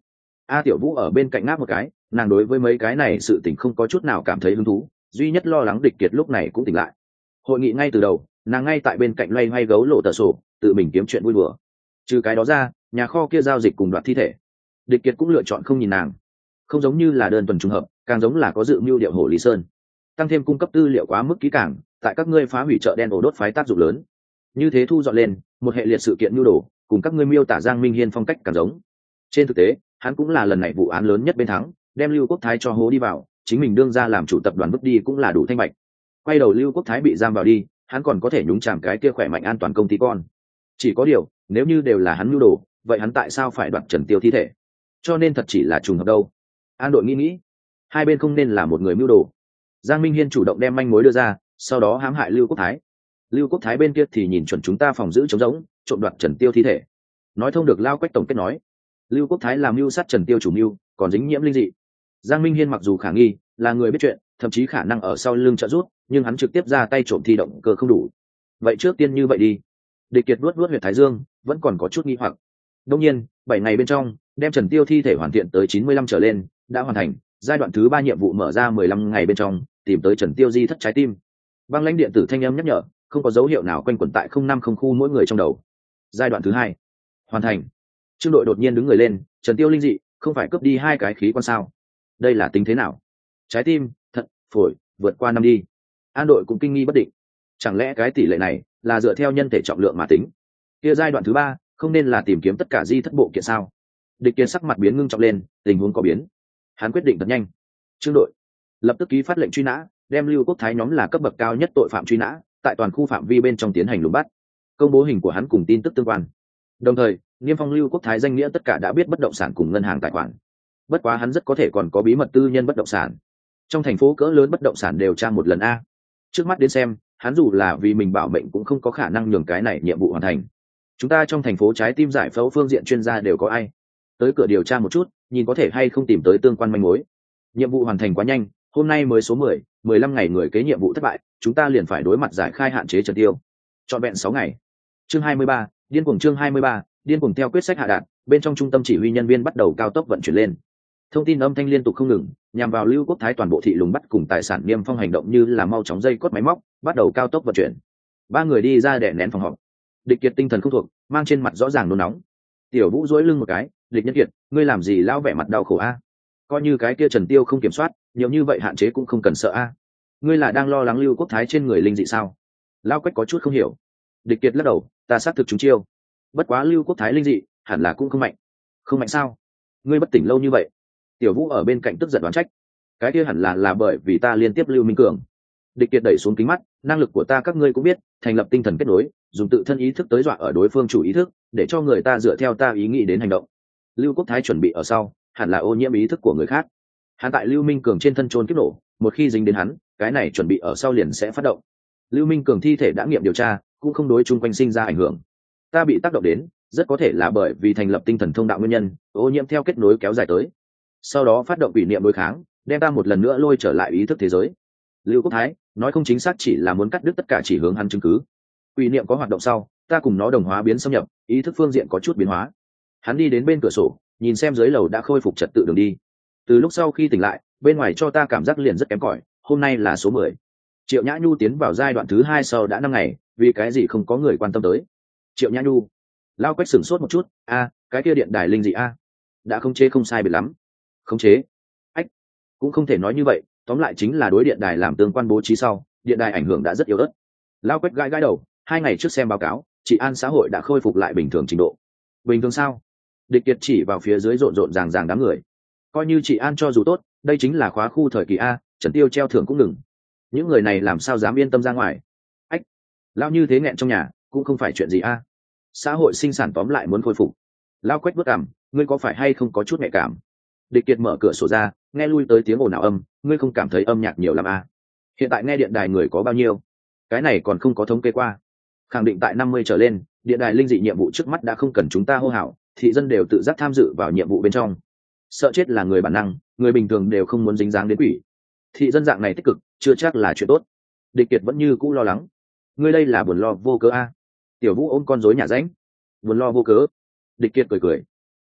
A Tiểu Vũ ở bên cạnh ngáp một cái, nàng đối với mấy cái này sự tình không có chút nào cảm thấy hứng thú, duy nhất lo lắng Địch Kiệt lúc này cũng tỉnh lại. Hội nghị ngay từ đầu, nàng ngay tại bên cạnh loay hoay gấu lộ tờ sổ, tự mình kiếm chuyện vui đùa. Trừ cái đó ra, nhà kho kia giao dịch cùng đoạt thi thể, Địch Kiệt cũng lựa chọn không nhìn nàng. Không giống như là đơn thuần trùng hợp, càng giống là có dự mưu điệu Hồ Lý Sơn. Tăng thêm cung cấp tư liệu quá mức kỹ càng, tại các ngươi phá hủy chợ đen ổ đốt phái tác dụng lớn. Như thế thu dọn lên, một hệ liệt sự kiện nhu đồ, cùng các ngươi miêu tả Giang Minh Hiên phong cách càng giống. Trên thực tế, hắn cũng là lần này vụ án lớn nhất bên thắng, đem Lưu Quốc Thái cho hố đi vào, chính mình đương ra làm chủ tập đoàn vứt đi cũng là đủ thanh bạch. Quay đầu Lưu Quốc Thái bị giam vào đi, hắn còn có thể nhúng chàm cái kia khỏe mạnh an toàn công ty con. Chỉ có điều, nếu như đều là hắn nhu đồ, vậy hắn tại sao phải đoạt Trần Tiêu thi thể? Cho nên thật chỉ là trùng hợp đâu. An đội nghĩ, hai bên không nên là một người mưu đồ. Giang Minh Hiên chủ động đem manh mối đưa ra, sau đó hãm hại Lưu Quốc Thái. Lưu Quốc Thái bên kia thì nhìn chuẩn chúng ta phòng giữ trống rỗng, trộm đoạt Trần Tiêu thi thể. Nói thông được Lao Quách tổng kết nói, Lưu Quốc Thái làm mưu sát Trần Tiêu chủ mưu, còn dính nhiễm linh dị. Giang Minh Hiên mặc dù khả nghi, là người biết chuyện, thậm chí khả năng ở sau lưng trợ giúp, nhưng hắn trực tiếp ra tay trộm thi động cơ không đủ. Vậy trước tiên như vậy đi. Địch Kiệt vuốt huyệt thái dương, vẫn còn có chút nghi hoặc. Đương nhiên, 7 ngày bên trong, đem Trần Tiêu thi thể hoàn thiện tới 95 trở lên, đã hoàn thành. Giai đoạn thứ 3 nhiệm vụ mở ra 15 ngày bên trong, tìm tới Trần Tiêu di thất trái tim. Băng lãnh điện tử thanh âm nhắc nhở, không có dấu hiệu nào quanh quẩn tại 050 khu mỗi người trong đầu. Giai đoạn thứ 2 hoàn thành. Trương đội đột nhiên đứng người lên, Trần Tiêu linh dị, không phải cướp đi 2 cái khí quan sao? Đây là tính thế nào? Trái tim, thận, phổi, vượt qua 5 đi. An đội cũng kinh nghi bất định. Chẳng lẽ cái tỷ lệ này là dựa theo nhân thể trọng lượng mà tính? Kia giai đoạn thứ 3, không nên là tìm kiếm tất cả di thất bộ kiện sao? Địch Kiệt sắc mặt biến ngưng trọng lên, tình huống có biến. Hắn quyết định thật nhanh. Trương đội lập tức ký phát lệnh truy nã, đem Lưu Quốc Thái nhóm là cấp bậc cao nhất tội phạm truy nã, tại toàn khu phạm vi bên trong tiến hành lùng bắt, công bố hình của hắn cùng tin tức tương quan. Đồng thời, niêm phong Lưu Quốc Thái danh nghĩa tất cả đã biết bất động sản cùng ngân hàng tài khoản. Bất quá hắn rất có thể còn có bí mật tư nhân bất động sản. Trong thành phố cỡ lớn bất động sản đều tra một lần a. Trước mắt đến xem, hắn dù là vì mình bảo mệnh cũng không có khả năng nhường cái này nhiệm vụ hoàn thành. Chúng ta trong thành phố trái tim giải phẫu phương diện chuyên gia đều có ai? Tới cửa điều tra một chút, nhìn có thể hay không tìm tới tương quan manh mối. Nhiệm vụ hoàn thành quá nhanh, hôm nay mới số 10, 15 ngày người kế nhiệm vụ thất bại, chúng ta liền phải đối mặt giải khai hạn chế Trần Tiêu. Trọn vẹn 6 ngày. Chương 23, điên cuồng chương 23, điên cuồng theo quyết sách hạ đạt, bên trong trung tâm chỉ huy nhân viên bắt đầu cao tốc vận chuyển lên. Thông tin âm thanh liên tục không ngừng, nhằm vào Lưu Quốc Thái toàn bộ thị lùng bắt cùng tài sản niêm phong hành động như là mau chóng dây cốt máy móc, bắt đầu cao tốc vận chuyển. 3 người đi ra để nén phòng họp. Địch Kiệt tinh thần không thuộc, mang trên mặt rõ ràng nôn nóng. Tiểu Vũ duỗi lưng một cái, "Địch Nhân Kiệt, ngươi làm gì lao vẻ mặt đau khổ a? Coi như cái kia Trần Tiêu không kiểm soát, nhiều như vậy hạn chế cũng không cần sợ a. Ngươi là đang lo lắng Lưu Quốc Thái trên người linh dị sao?" Lao Quách có chút không hiểu. Địch Kiệt lắc đầu, "Ta xác thực chúng chiêu. Bất quá Lưu Quốc Thái linh dị, hẳn là cũng không mạnh." "Không mạnh sao? Ngươi bất tỉnh lâu như vậy?" Tiểu Vũ ở bên cạnh tức giận đoán trách. "Cái kia hẳn là bởi vì ta liên tiếp Lưu Minh Cường." Địch Kiệt đẩy xuống kính mắt, "Năng lực của ta các ngươi cũng biết, thành lập tinh thần kết nối, dùng tự thân ý thức tới dọa ở đối phương chủ ý thức, để cho người ta dựa theo ta ý nghĩ đến hành động. Lưu Quốc Thái chuẩn bị ở sau, hẳn là ô nhiễm ý thức của người khác. Hắn tại Lưu Minh Cường trên thân trôn kiếp nổ, một khi dính đến hắn, cái này chuẩn bị ở sau liền sẽ phát động. Lưu Minh Cường thi thể đã nghiệm điều tra, cũng không đối chung quanh sinh ra ảnh hưởng. Ta bị tác động đến, rất có thể là bởi vì thành lập tinh thần thông đạo nguyên nhân, ô nhiễm theo kết nối kéo dài tới. Sau đó phát động ủy niệm đối kháng, đem ta một lần nữa lôi trở lại ý thức thế giới." Lưu Quốc Thái nói không chính xác chỉ là muốn cắt đứt tất cả chỉ hướng hắn chứng cứ. Ủy niệm có hoạt động sau, ta cùng nó đồng hóa biến xâm nhập, ý thức phương diện có chút biến hóa. Hắn đi đến bên cửa sổ, nhìn xem dưới lầu đã khôi phục trật tự đường đi. Từ lúc sau khi tỉnh lại, bên ngoài cho ta cảm giác liền rất kém cỏi. Hôm nay là số 10. Triệu Nhã Nhu tiến vào giai đoạn thứ 2 sau đã 5 ngày, vì cái gì không có người quan tâm tới. Triệu Nhã Nhu. Lao Quách sửng sốt một chút, cái kia điện đài linh dị a? Đã khống chế không sai biệt lắm. Khống chế? Ách, cũng không thể nói như vậy, tóm lại chính là đối điện đài làm tương quan bố trí sau, điện đài ảnh hưởng đã rất yếu ớt. Lao Quách gãi đầu, 2 ngày trước xem báo cáo, trị an xã hội đã khôi phục lại bình thường trình độ. Bình thường sao? Địch Kiệt chỉ vào phía dưới rộn rộn ràng ràng đám người. Coi như trị an cho dù tốt, đây chính là khóa khu thời kỳ a, Trần Tiêu treo thưởng cũng ngừng. Những người này làm sao dám yên tâm ra ngoài? Ách, lao như thế nghẹn trong nhà, cũng không phải chuyện gì a. Xã hội sinh sản tóm lại muốn khôi phục. Lao Quách bước cằm, ngươi có phải hay không có chút nhạy cảm? Địch Kiệt mở cửa sổ ra, nghe lui tới tiếng ồn ào âm, ngươi không cảm thấy âm nhạc nhiều lắm a? Hiện tại nghe điện đài người có bao nhiêu? Cái này còn không có thống kê qua. Khẳng định tại 50 trở lên, điện đài linh dị nhiệm vụ trước mắt đã không cần chúng ta hô hào, thị dân đều tự giác tham dự vào nhiệm vụ bên trong. Sợ chết là người bản năng, người bình thường đều không muốn dính dáng đến quỷ. Thị dân dạng này tích cực, chưa chắc là chuyện tốt. Địch Kiệt vẫn như cũ lo lắng. Ngươi đây là buồn lo vô cớ a? Tiểu Vũ ôm con rối nhà ránh. Buồn lo vô cớ? Địch Kiệt cười cười.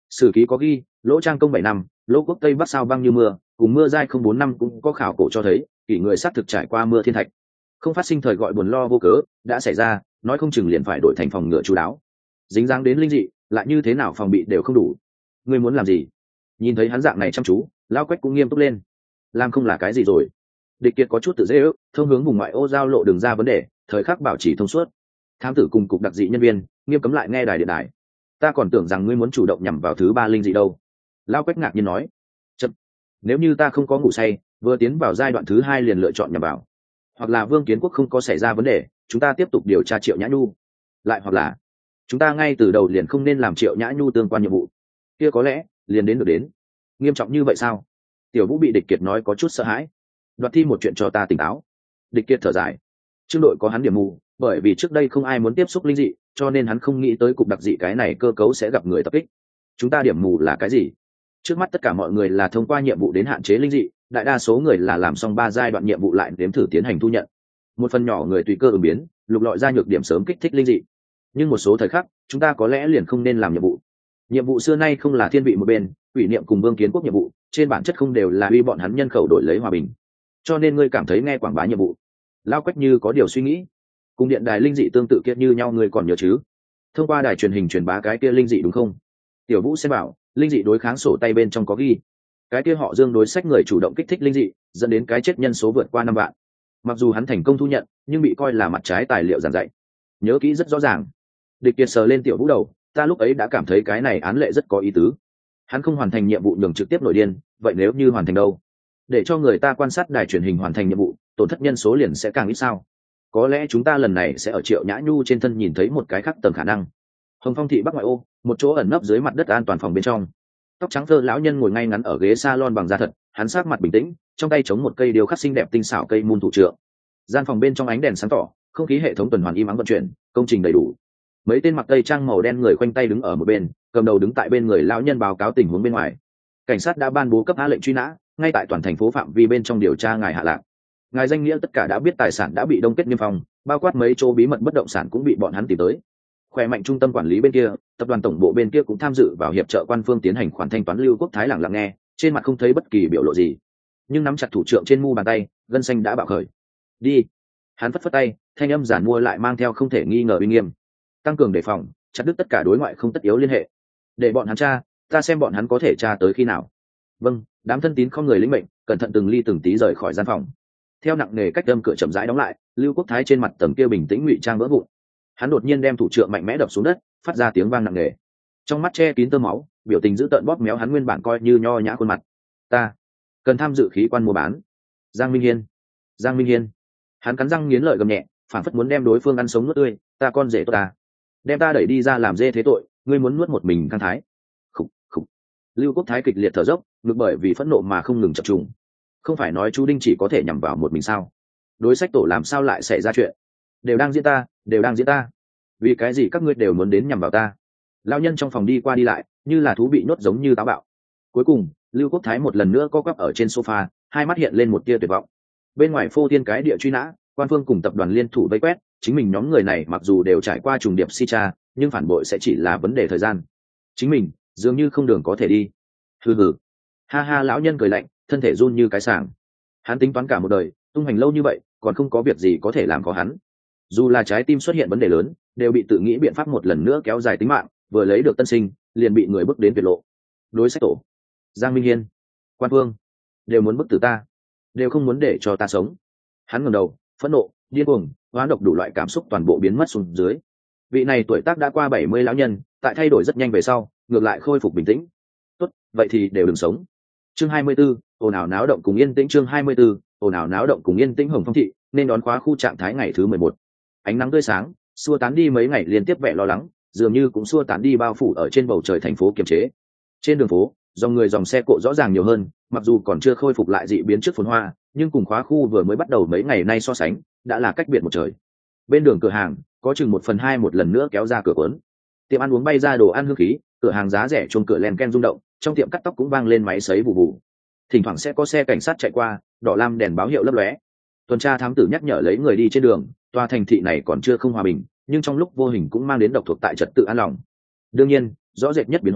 sử ký có ghi, lỗ trang công 7 năm, lỗ quốc tây bắc sao băng như mưa, cùng mưa dai không 4 năm cũng có khảo cổ cho thấy kỷ người xác thực trải qua mưa thiên thạch, không phát sinh thời gọi buồn lo vô cớ, đã xảy ra nói không chừng liền phải đổi thành phòng ngựa chú đáo. Dính dáng đến linh dị lại như thế nào phòng bị đều không đủ. Ngươi muốn làm gì? Nhìn thấy hắn dạng này chăm chú, Lao Quách cũng nghiêm túc lên. Làm không là cái gì rồi? Địch Kiệt có chút tự dễ ước, thông hướng vùng ngoại ô giao lộ đường ra vấn đề, thời khắc bảo trì thông suốt. Thám tử cùng cục đặc dị nhân viên nghiêm cấm lại nghe đài điện đài. Ta còn tưởng rằng ngươi muốn chủ động nhằm vào thứ ba linh dị đâu. Lao Quách ngạc nhiên nói. Chậm. Nếu như ta không có ngủ say, vừa tiến vào giai đoạn thứ 2 liền lựa chọn nhằm vào, hoặc là Vương Kiến Quốc không có xảy ra vấn đề, chúng ta tiếp tục điều tra Triệu Nhã Nhu, lại hoặc là chúng ta ngay từ đầu liền không nên làm Triệu Nhã Nhu tương quan nhiệm vụ, kia có lẽ liền đến được đến. Nghiêm trọng như vậy sao? Tiểu Vũ bị Địch Kiệt nói có chút sợ hãi. Đoạt thi một chuyện cho ta tỉnh táo. Địch Kiệt thở dài. Trương đội có hắn điểm mù, bởi vì trước đây không ai muốn tiếp xúc linh dị, cho nên hắn không nghĩ tới cục đặc dị cái này cơ cấu sẽ gặp người tập kích. Chúng ta điểm mù là cái gì? Trước mắt tất cả mọi người là thông qua nhiệm vụ đến hạn chế linh dị, đại đa số người là làm xong 3 giai đoạn nhiệm vụ lại đếm thử tiến hành thu nhận. Một phần nhỏ người tùy cơ ứng biến, lục lọi ra nhược điểm sớm kích thích linh dị. Nhưng một số thời khắc, chúng ta có lẽ liền không nên làm nhiệm vụ. Nhiệm vụ xưa nay không là thiên vị một bên, ủy niệm cùng Vương Kiến Quốc nhiệm vụ, trên bản chất không đều là uy bọn hắn nhân khẩu đổi lấy hòa bình. Cho nên ngươi cảm thấy nghe quảng bá nhiệm vụ. Lao Quách như có điều suy nghĩ. Cùng điện đài linh dị tương tự kia như nhau ngươi còn nhớ chứ? Thông qua đài truyền hình truyền bá cái kia linh dị đúng không? Tiểu Vũ xem bảo, linh dị đối kháng sổ tay bên trong có ghi, cái kia họ Dương đối sách người chủ động kích thích linh dị, dẫn đến cái chết nhân số vượt qua 5 vạn. Mặc dù hắn thành công thu nhận, nhưng bị coi là mặt trái tài liệu giảng dạy. Nhớ kỹ rất rõ ràng. Địch Kiệt sờ lên Tiểu Vũ đầu, ta lúc ấy đã cảm thấy cái này án lệ rất có ý tứ. Hắn không hoàn thành nhiệm vụ nhường trực tiếp nổi điên, vậy nếu như hoàn thành đâu? Để cho người ta quan sát đài truyền hình hoàn thành nhiệm vụ, tổn thất nhân số liền sẽ càng ít sao? Có lẽ chúng ta lần này sẽ ở Triệu Nhã Nhu trên thân nhìn thấy một cái khác tầng khả năng. Hồng Phong thị Bắc ngoại ô, một chỗ ẩn nấp dưới mặt đất an toàn phòng bên trong. Tóc trắng thơ lão nhân ngồi ngay ngắn ở ghế salon bằng da thật, hắn sắc mặt bình tĩnh, trong tay chống một cây điêu khắc xinh đẹp tinh xảo cây môn thủ trượng. Gian phòng bên trong ánh đèn sáng tỏ, không khí hệ thống tuần hoàn im ắng vận chuyển, công trình đầy đủ. Mấy tên mặc tây trang màu đen người khoanh tay đứng ở một bên, cầm đầu đứng tại bên người lão nhân báo cáo tình huống bên ngoài. Cảnh sát đã ban bố cấp á lệnh truy nã, ngay tại toàn thành phố phạm vi bên trong điều tra ngài hạ lạc. Ngài danh nghĩa tất cả đã biết tài sản đã bị đông kết niêm phong, bao quát mấy chỗ bí mật bất động sản cũng bị bọn hắn tìm tới. Khỏe mạnh trung tâm quản lý bên kia, tập đoàn tổng bộ bên kia cũng tham dự vào hiệp trợ quan phương tiến hành khoản thanh toán. Lưu Quốc Thái lặng lặng nghe, trên mặt không thấy bất kỳ biểu lộ gì, nhưng nắm chặt thủ trượng trên mu bàn tay, gân xanh đã bạo khởi. Đi. Hắn phất phất tay, thanh âm giản mua lại mang theo không thể nghi ngờ uy nghiêm. Tăng cường đề phòng, chặt đứt tất cả đối ngoại không tất yếu liên hệ. Để bọn hắn tra, ta xem bọn hắn có thể tra tới khi nào. Vâng. Đám thân tín không người lĩnh mệnh, cẩn thận từng ly từng tí rời khỏi gian phòng. Theo nặng nề cách đâm cửa chậm rãi đóng lại, Lưu Quốc Thái trên mặt tầng kia bình tĩnh ngụy trang vỡ vụn. Hắn đột nhiên đem thủ trượng mạnh mẽ đập xuống đất, phát ra tiếng vang nặng nề. Trong mắt che kín tơ máu, biểu tình dữ tợn bóp méo hắn nguyên bản coi như nho nhã khuôn mặt. Ta cần tham dự khí quan mua bán. Giang Minh Hiên. Giang Minh Hiên. Hắn cắn răng nghiến lợi gầm nhẹ, phản phất muốn đem đối phương ăn sống nuốt tươi. Ta con rể tốt ta, đem ta đẩy đi ra làm dê thế tội, ngươi muốn nuốt một mình Khang Thái. Khục khục. Lưu Quốc Thái kịch liệt thở dốc, ngực bởi vì phẫn nộ mà không ngừng chập trùng. Không phải nói chú Đinh chỉ có thể nhằm vào một mình sao? Đối sách tổ làm sao lại xảy ra chuyện? Đều đang diễn ta, đều đang diễn ta. Vì cái gì các ngươi đều muốn đến nhằm vào ta? Lão nhân trong phòng đi qua đi lại, như là thú bị nhốt giống như táo bạo. Cuối cùng, Lưu Quốc Thái một lần nữa co quắp ở trên sofa, hai mắt hiện lên một tia tuyệt vọng. Bên ngoài phô thiên cái địa truy nã, quan phương cùng tập đoàn liên thủ vây quét, chính mình nhóm người này mặc dù đều trải qua trùng điệp si tra, nhưng phản bội sẽ chỉ là vấn đề thời gian. Chính mình dường như không đường có thể đi. Hừ hừ. Ha ha, lão nhân cười lạnh, thân thể run như cái sàng. Hắn tính toán cả một đời, tung hành lâu như vậy, còn không có việc gì có thể làm khó hắn. Dù là trái tim xuất hiện vấn đề lớn, đều bị tự nghĩ biện pháp một lần nữa kéo dài tính mạng, vừa lấy được tân sinh, liền bị người bước đến tuyệt lộ. Đối sách tổ, Giang Minh Hiên, Quan Phương, đều muốn bức tử ta, đều không muốn để cho ta sống. Hắn ngẩng đầu, phẫn nộ, điên cuồng, hoán độc đủ loại cảm xúc toàn bộ biến mất xuống dưới. Vị này tuổi tác đã qua 70 lão nhân, tại thay đổi rất nhanh về sau, ngược lại khôi phục bình tĩnh. Tốt, vậy thì đều đừng sống. Chương 24, ồn ào náo động cùng yên tĩnh. Chương 24, ồn ào náo động cùng yên tĩnh. Hồng Phong thị nên đón khóa khu trạng thái ngày thứ 11. Ánh nắng tươi sáng, xua tán đi mấy ngày liên tiếp vẻ lo lắng, dường như cũng xua tán đi bao phủ ở trên bầu trời thành phố kiềm chế. Trên đường phố, dòng người dòng xe cộ rõ ràng nhiều hơn, mặc dù còn chưa khôi phục lại dị biến trước phồn hoa, nhưng cùng khóa khu vừa mới bắt đầu mấy ngày nay so sánh, đã là cách biệt một trời. Bên đường cửa hàng, có chừng 1/2 một lần nữa kéo ra cửa cuốn. Tiệm ăn uống bay ra đồ ăn hương khí, cửa hàng giá rẻ chuông cửa len ken rung động, trong tiệm cắt tóc cũng vang lên máy sấy vụ vụ. Thỉnh thoảng sẽ có xe cảnh sát chạy qua, đỏ lam đèn báo hiệu lấp lóe. Tuần tra thám tử nhắc nhở lấy người đi trên đường, tòa thành thị này còn chưa không hòa bình, nhưng trong lúc vô hình cũng mang đến độc thuộc tại trật tự an lòng. Đương nhiên, rõ rệt nhất biến hóa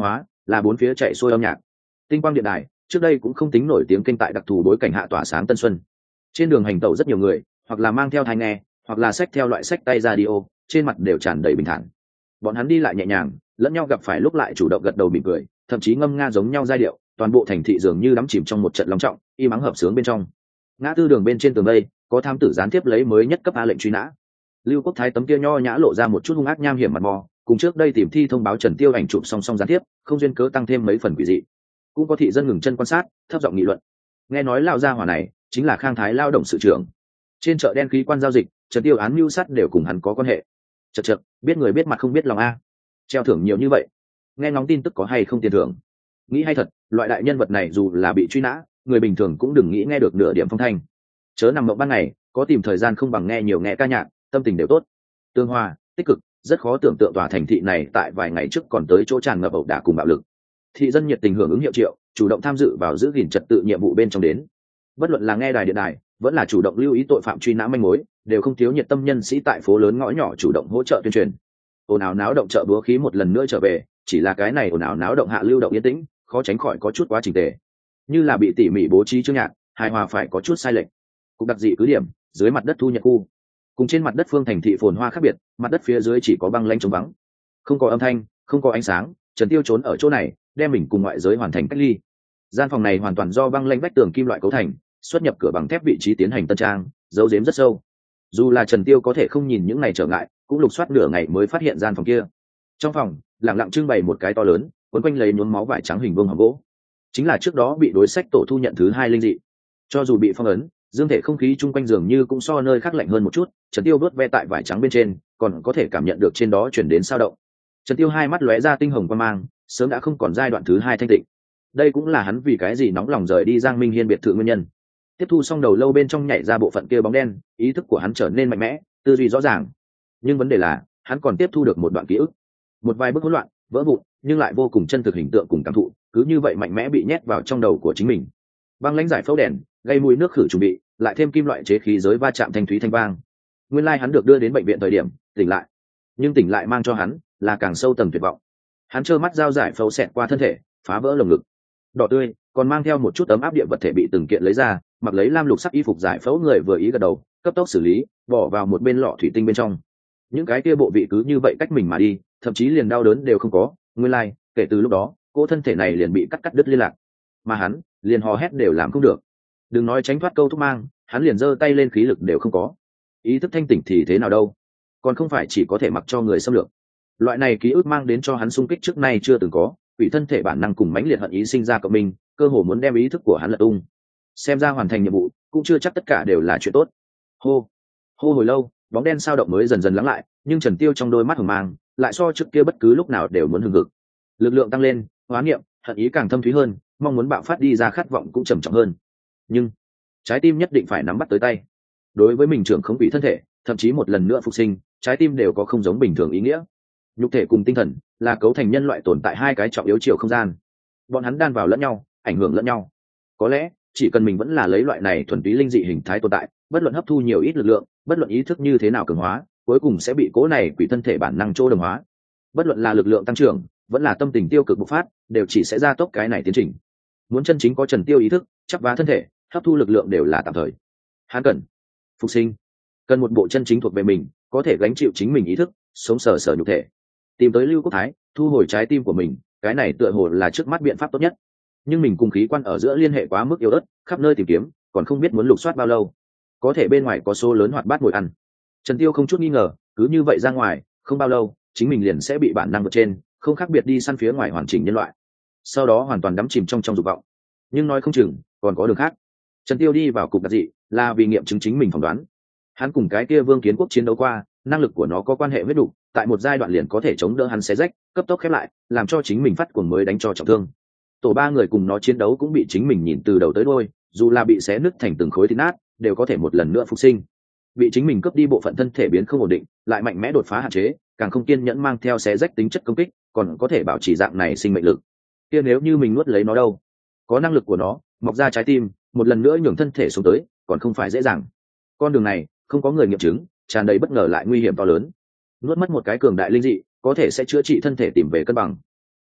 là bốn phía chạy xuôi âm nhạc. Tinh quang điện đài trước đây cũng không tính nổi tiếng kênh tại đặc thù bối cảnh hạ tỏa sáng tân xuân. Trên đường hành tẩu rất nhiều người, hoặc là mang theo tai nghe, hoặc là xách theo loại xách tay radio, trên mặt đều tràn đầy bình thản. Bọn hắn đi lại nhẹ nhàng, lẫn nhau gặp phải lúc lại chủ động gật đầu mỉm cười, thậm chí ngâm nga giống nhau giai điệu, toàn bộ thành thị dường như đắm chìm trong một trận long trọng im ắng hợp sướng bên trong. Ngã tư đường bên trên tường đây có thám tử gián tiếp lấy mới nhất cấp a lệnh truy nã. Lưu Quốc Thái tấm kia nho nhã lộ ra một chút hung ác nham hiểm mặt mò, cùng trước đây tìm thi thông báo Trần Tiêu ảnh chụp song song gián tiếp, không duyên cớ tăng thêm mấy phần quỷ dị. Cũng có thị dân ngừng chân quan sát, thấp giọng nghị luận. Nghe nói lão gia hỏa này chính là Khang Thái lao động sự trưởng. Trên chợ đen khí quan giao dịch, Trần Tiêu án mưu sát đều cùng hắn có quan hệ. Chậc chậc, biết người biết mặt không biết lòng a. Treo thưởng nhiều như vậy, nghe ngóng tin tức có hay không tiền thưởng. Nghĩ hay thật, loại đại nhân vật này dù là bị truy nã, người bình thường cũng đừng nghĩ nghe được nửa điểm phong thanh. Chớ nằm mộng ban ngày, có tìm thời gian không bằng nghe nhiều nghe ca nhạc, tâm tình đều tốt. Tương hòa, tích cực, rất khó tưởng tượng tòa thành thị này tại vài ngày trước còn tới chỗ tràn ngập ẩu đả cùng bạo lực. Thị dân nhiệt tình hưởng ứng hiệu triệu, chủ động tham dự vào giữ gìn trật tự nhiệm vụ bên trong đến. Bất luận là nghe đài điện đài, vẫn là chủ động lưu ý tội phạm truy nã manh mối, đều không thiếu nhiệt tâm nhân sĩ tại phố lớn ngõ nhỏ chủ động hỗ trợ tuyên truyền. Ồn ào náo động chợ búa khí một lần nữa trở về, chỉ là cái này ồn ào náo động hạ lưu động yên tĩnh, khó tránh khỏi có chút quá trình tề, như là bị tỉ mỉ bố trí chương nhạc, hài hòa phải có chút sai lệch. Cục đặc dị cứ điểm dưới mặt đất thu nhận khu, cùng trên mặt đất phương thành thị phồn hoa khác biệt, mặt đất phía dưới chỉ có băng lãnh trống vắng, không có âm thanh, không có ánh sáng. Trần Tiêu trốn ở chỗ này, đem mình cùng ngoại giới hoàn thành cách ly. Gian phòng này hoàn toàn do băng lãnh vách tường kim loại cấu thành, xuất nhập cửa bằng thép vị trí tiến hành tân trang, giấu giếm rất sâu. Dù là Trần Tiêu có thể không nhìn những này trở ngại, cũng lục soát nửa ngày mới phát hiện gian phòng kia. Trong phòng lặng lặng trưng bày một cái to lớn, quấn quanh lấy nhuốm máu vải trắng hình vuông hòm gỗ, chính là trước đó bị đối sách tổ thu nhận thứ hai linh dị. Cho dù bị phong ấn, dương thể không khí chung quanh dường như cũng so nơi khác lạnh hơn một chút. Trần Tiêu đốt ve tại vải trắng bên trên, còn có thể cảm nhận được trên đó chuyển đến sao động. Trần Tiêu hai mắt lóe ra tinh hồng quang mang, sớm đã không còn giai đoạn thứ hai thanh tịnh. Đây cũng là hắn vì cái gì nóng lòng rời đi Giang Minh Hiên biệt thự nguyên nhân. Tiếp thu xong đầu lâu bên trong nhảy ra bộ phận kia bóng đen, ý thức của hắn trở nên mạnh mẽ, tư duy rõ ràng. Nhưng vấn đề là, hắn còn tiếp thu được một đoạn ký ức, một vài bước hỗn loạn, vỡ vụn, nhưng lại vô cùng chân thực hình tượng cùng cảm thụ, cứ như vậy mạnh mẽ bị nhét vào trong đầu của chính mình. Băng lãnh giải phẫu đèn, gây mùi nước khử trùng bị, lại thêm kim loại chế khí giới va chạm thanh thúy thanh vang. Nguyên lai hắn được đưa đến bệnh viện thời điểm tỉnh lại, nhưng tỉnh lại mang cho hắn là càng sâu tầng tuyệt vọng. Hắn trơ mắt dao giải phẫu xẹt qua thân thể, phá vỡ lồng ngực, đỏ tươi, còn mang theo một chút ấm áp địa vật thể bị từng kiện lấy ra, mặc lấy lam lục sắc y phục giải phẫu người vừa ý gật đầu, cấp tốc xử lý, bỏ vào một bên lọ thủy tinh bên trong. Những cái kia bộ vị cứ như vậy cách mình mà đi, thậm chí liền đau đớn đều không có. Nguyên lai, kể từ lúc đó, cỗ thân thể này liền bị cắt đứt liên lạc, mà hắn liền hò hét đều làm không được. Đừng nói tránh thoát câu thúc mang, hắn liền giơ tay lên khí lực đều không có. Ý thức thanh tỉnh thì thế nào đâu, còn không phải chỉ có thể mặc cho người xâm lược. Loại này ký ức mang đến cho hắn xung kích trước nay chưa từng có, quỷ thân thể bản năng cùng mãnh liệt hận ý sinh ra cộng minh, cơ hồ muốn đem ý thức của hắn lật tung. Xem ra hoàn thành nhiệm vụ cũng chưa chắc tất cả đều là chuyện tốt. Hô hô hồi lâu, bóng đen sao động mới dần dần lắng lại, nhưng Trần Tiêu trong đôi mắt hờ mang lại so trước kia bất cứ lúc nào đều muốn hừng hực. Lực lượng tăng lên, hóa niệm, hận ý càng thâm thúy hơn, mong muốn bạo phát đi ra khát vọng cũng trầm trọng hơn. Nhưng trái tim nhất định phải nắm bắt tới tay. Đối với mình trưởng không bị thân thể, thậm chí một lần nữa phục sinh, trái tim đều có không giống bình thường ý nghĩa. Nhục thể cùng tinh thần là cấu thành nhân loại tồn tại hai cái trọng yếu chiều không gian, bọn hắn đan vào lẫn nhau, ảnh hưởng lẫn nhau. Có lẽ chỉ cần mình vẫn là lấy loại này thuần túy linh dị hình thái tồn tại, bất luận hấp thu nhiều ít lực lượng, bất luận ý thức như thế nào cường hóa, cuối cùng sẽ bị cố này quỷ thân thể bản năng chỗ đồng hóa. Bất luận là lực lượng tăng trưởng, vẫn là tâm tình tiêu cực bộc phát, đều chỉ sẽ gia tốc cái này tiến trình. Muốn chân chính có Trần Tiêu ý thức, chắp vá thân thể, hấp thu lực lượng đều là tạm thời. Hắn cần phục sinh, cần một bộ chân chính thuộc về mình, có thể gánh chịu chính mình ý thức, sống sờ sờ nhục thể. Tìm tới Lưu Quốc Thái, thu hồi trái tim của mình, cái này tựa hồ là trước mắt biện pháp tốt nhất. Nhưng mình cùng khí quan ở giữa liên hệ quá mức yếu ớt, khắp nơi tìm kiếm, còn không biết muốn lục soát bao lâu. Có thể bên ngoài có số lớn hoạt bát ngồi ăn. Trần Tiêu không chút nghi ngờ, cứ như vậy ra ngoài, không bao lâu, chính mình liền sẽ bị bản năng vượt trên, không khác biệt đi săn phía ngoài hoàn chỉnh nhân loại. Sau đó hoàn toàn đắm chìm trong dục vọng. Nhưng nói không chừng, còn có đường khác. Trần Tiêu đi vào cục đặc dị, là vì nghiệm chứng chính mình phỏng đoán. Hắn cùng cái kia Vương Kiến Quốc chiến đấu qua, năng lực của nó có quan hệ huyết đủ, tại một giai đoạn liền có thể chống đỡ hắn xé rách, cấp tốc khép lại, làm cho chính mình phát cuồng mới đánh cho trọng thương. Tổ ba người cùng nó chiến đấu cũng bị chính mình nhìn từ đầu tới đuôi, dù là bị xé nứt thành từng khối thịt nát, đều có thể một lần nữa phục sinh. Bị chính mình cướp đi bộ phận thân thể biến không ổn định, lại mạnh mẽ đột phá hạn chế, càng không kiên nhẫn mang theo xé rách tính chất công kích, còn có thể bảo trì dạng này sinh mệnh lực. Kia nếu như mình nuốt lấy nó đâu? Có năng lực của nó, mọc ra trái tim, một lần nữa nhường thân thể xuống tới, còn không phải dễ dàng. Con đường này không có người nghiệm chứng, tràn đầy bất ngờ lại nguy hiểm to lớn. Nuốt mất một cái cường đại linh dị, có thể sẽ chữa trị thân thể tìm về cân bằng.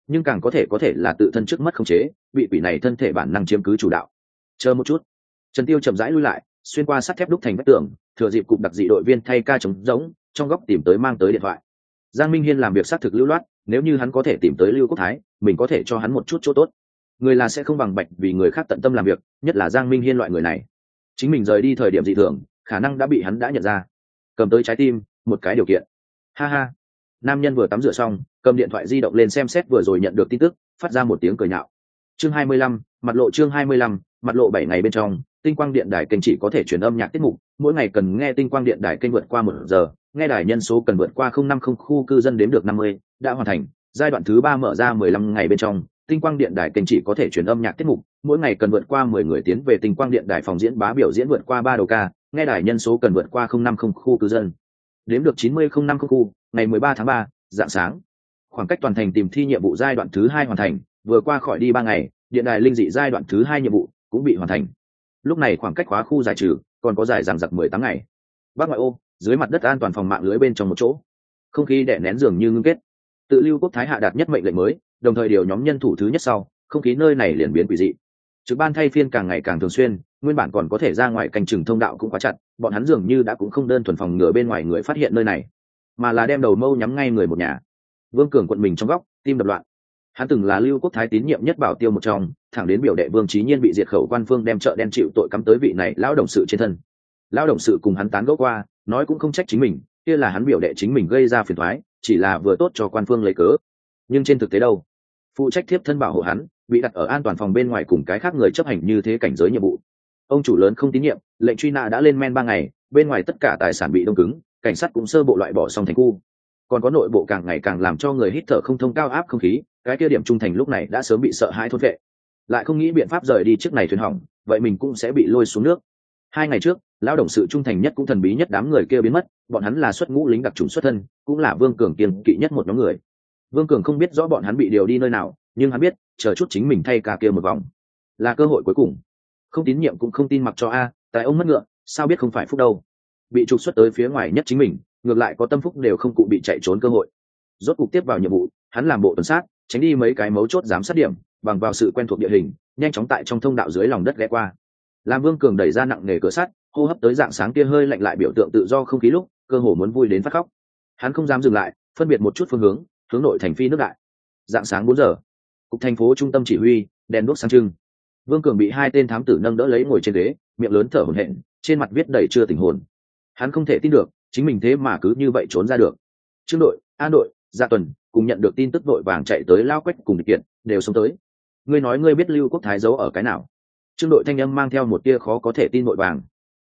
nhưng càng có thể là tự thân trước mất khống chế, bị quỷ này thân thể bản năng chiếm cứ chủ đạo. Chờ một chút. Trần Tiêu chậm rãi lui lại, xuyên qua sắt thép đúc thành vách tường, thừa dịp cục đặc dị đội viên thay ca trống rỗng, trong góc tìm tới mang tới điện thoại. Giang Minh Hiên làm việc xác thực lưu loát, nếu như hắn có thể tìm tới Lưu Quốc Thái, mình có thể cho hắn một chút chỗ tốt. Người là sẽ không bằng bạch vì người khác tận tâm làm việc, nhất là Giang Minh Hiên loại người này. Chính mình rời đi thời điểm dị thường, khả năng đã bị hắn đã nhận ra. Cầm tới trái tim, một cái điều kiện. Ha ha. Nam nhân vừa tắm rửa xong, cầm điện thoại di động lên xem xét vừa rồi nhận được tin tức, phát ra một tiếng cười nhạo. Chương 25, mặt lộ chương 25, mặt lộ 7 ngày bên trong, tinh quang điện đài kênh chỉ có thể truyền âm nhạc tiết mục, mỗi ngày cần nghe tinh quang điện đài kênh vượt qua 1 giờ, nghe đài nhân số cần vượt qua 050 khu cư dân đếm được 50, đã hoàn thành. Giai đoạn thứ 3 mở ra 15 ngày bên trong, tinh quang điện đài kênh chỉ có thể truyền âm nhạc tiết mục, mỗi ngày cần vượt qua 10 người tiến về tinh quang điện đài phòng diễn bá biểu diễn vượt qua 3 đầu ca, nghe đài nhân số cần vượt qua 050 khu cư dân. Đếm được 90 khu, ngày 13 tháng 3, rạng sáng. Khoảng cách toàn thành tìm thi nhiệm vụ giai đoạn thứ 2 hoàn thành, vừa qua khỏi đi 3 ngày, điện đài linh dị giai đoạn thứ 2 nhiệm vụ cũng bị hoàn thành. Lúc này khoảng cách khóa khu giải trừ còn có dài dằng dặc 18 ngày. Bắc ngoại ô, dưới mặt đất an toàn phòng mạng lưới bên trong một chỗ, không khí đè nén dường như ngưng kết. Tự Lưu Quốc Thái hạ đạt nhất mệnh lệnh mới, đồng thời điều nhóm nhân thủ thứ nhất sau, không khí nơi này liền biến quỷ dị. Trực ban thay phiên càng ngày càng thường xuyên, nguyên bản còn có thể ra ngoài canh chừng thông đạo cũng quá chặt, bọn hắn dường như đã cũng không đơn thuần phòng ngừa bên ngoài người phát hiện nơi này, mà là đem đầu mâu nhắm ngay người một nhà. Vương Cường quận mình trong góc, tim đập loạn. Hắn từng là Lưu Quốc Thái tín nhiệm nhất bảo tiêu một trong, thẳng đến biểu đệ Vương Chí Nhiên bị diệt khẩu quan phương đem chợ đen chịu tội cắm tới vị này lão đồng sự trên thân. Lão đồng sự cùng hắn tán gẫu qua, nói cũng không trách chính mình, kia là hắn biểu đệ chính mình gây ra phiền toái, chỉ là vừa tốt cho quan phương lấy cớ. Nhưng trên thực tế đâu, phụ trách thiếp thân bảo hộ hắn, bị đặt ở an toàn phòng bên ngoài cùng cái khác người chấp hành như thế cảnh giới nhiệm vụ. Ông chủ lớn không tín nhiệm, lệnh truy nã đã lên men 3 ngày, bên ngoài tất cả tài sản bị đông cứng, cảnh sát cũng sơ bộ loại bỏ xong thành khu. Còn có nội bộ càng ngày càng làm cho người hít thở không thông cao áp không khí, cái kia điểm trung thành lúc này đã sớm bị sợ hãi thôn vệ. Lại không nghĩ biện pháp rời đi trước này thuyền hỏng, vậy mình cũng sẽ bị lôi xuống nước. 2 ngày trước, lão đồng sự trung thành nhất cũng thần bí nhất đám người kia biến mất, bọn hắn là xuất ngũ lính đặc chủng xuất thân, cũng là Vương Cường kiêng kỵ nhất một nhóm người. Vương Cường không biết rõ bọn hắn bị điều đi nơi nào, nhưng hắn biết, chờ chút chính mình thay cả kia một vòng, là cơ hội cuối cùng. Không tín nhiệm cũng không tin mặc cho a, tại ông mất ngựa, sao biết không phải phúc đâu. Bị trục xuất tới phía ngoài nhất chính mình, ngược lại có tâm phúc đều không cụ bị chạy trốn cơ hội. Rốt cục tiếp vào nhiệm vụ, hắn làm bộ tuần sát, tránh đi mấy cái mấu chốt giám sát điểm, bằng vào sự quen thuộc địa hình, nhanh chóng tại trong thông đạo dưới lòng đất ghé qua. Làm Vương Cường đẩy ra nặng nề cửa sắt, hô hấp tới dạng sáng kia hơi lạnh lại biểu tượng tự do không khí lúc, cơ hồ muốn vui đến phát khóc. Hắn không dám dừng lại, phân biệt một chút phương hướng, hướng nội thành phi nước đại. Dạng sáng 4 giờ, cục thành phố trung tâm chỉ huy, đèn đuốc sáng trưng. Vương Cường bị 2 tên thám tử nâng đỡ lấy ngồi trên ghế, miệng lớn thở hổn hển, trên mặt viết đầy chưa tỉnh hồn. Hắn không thể tin được, chính mình thế mà cứ như vậy trốn ra được. Trương đội, An đội, Dạ Tuần cùng nhận được tin tức vội vàng chạy tới lao quách cùng địch kiện, đều xông tới. Ngươi nói ngươi biết Lưu Quốc Thái giấu ở cái nào? Trương đội thanh âm mang theo một tia khó có thể tin vội vàng.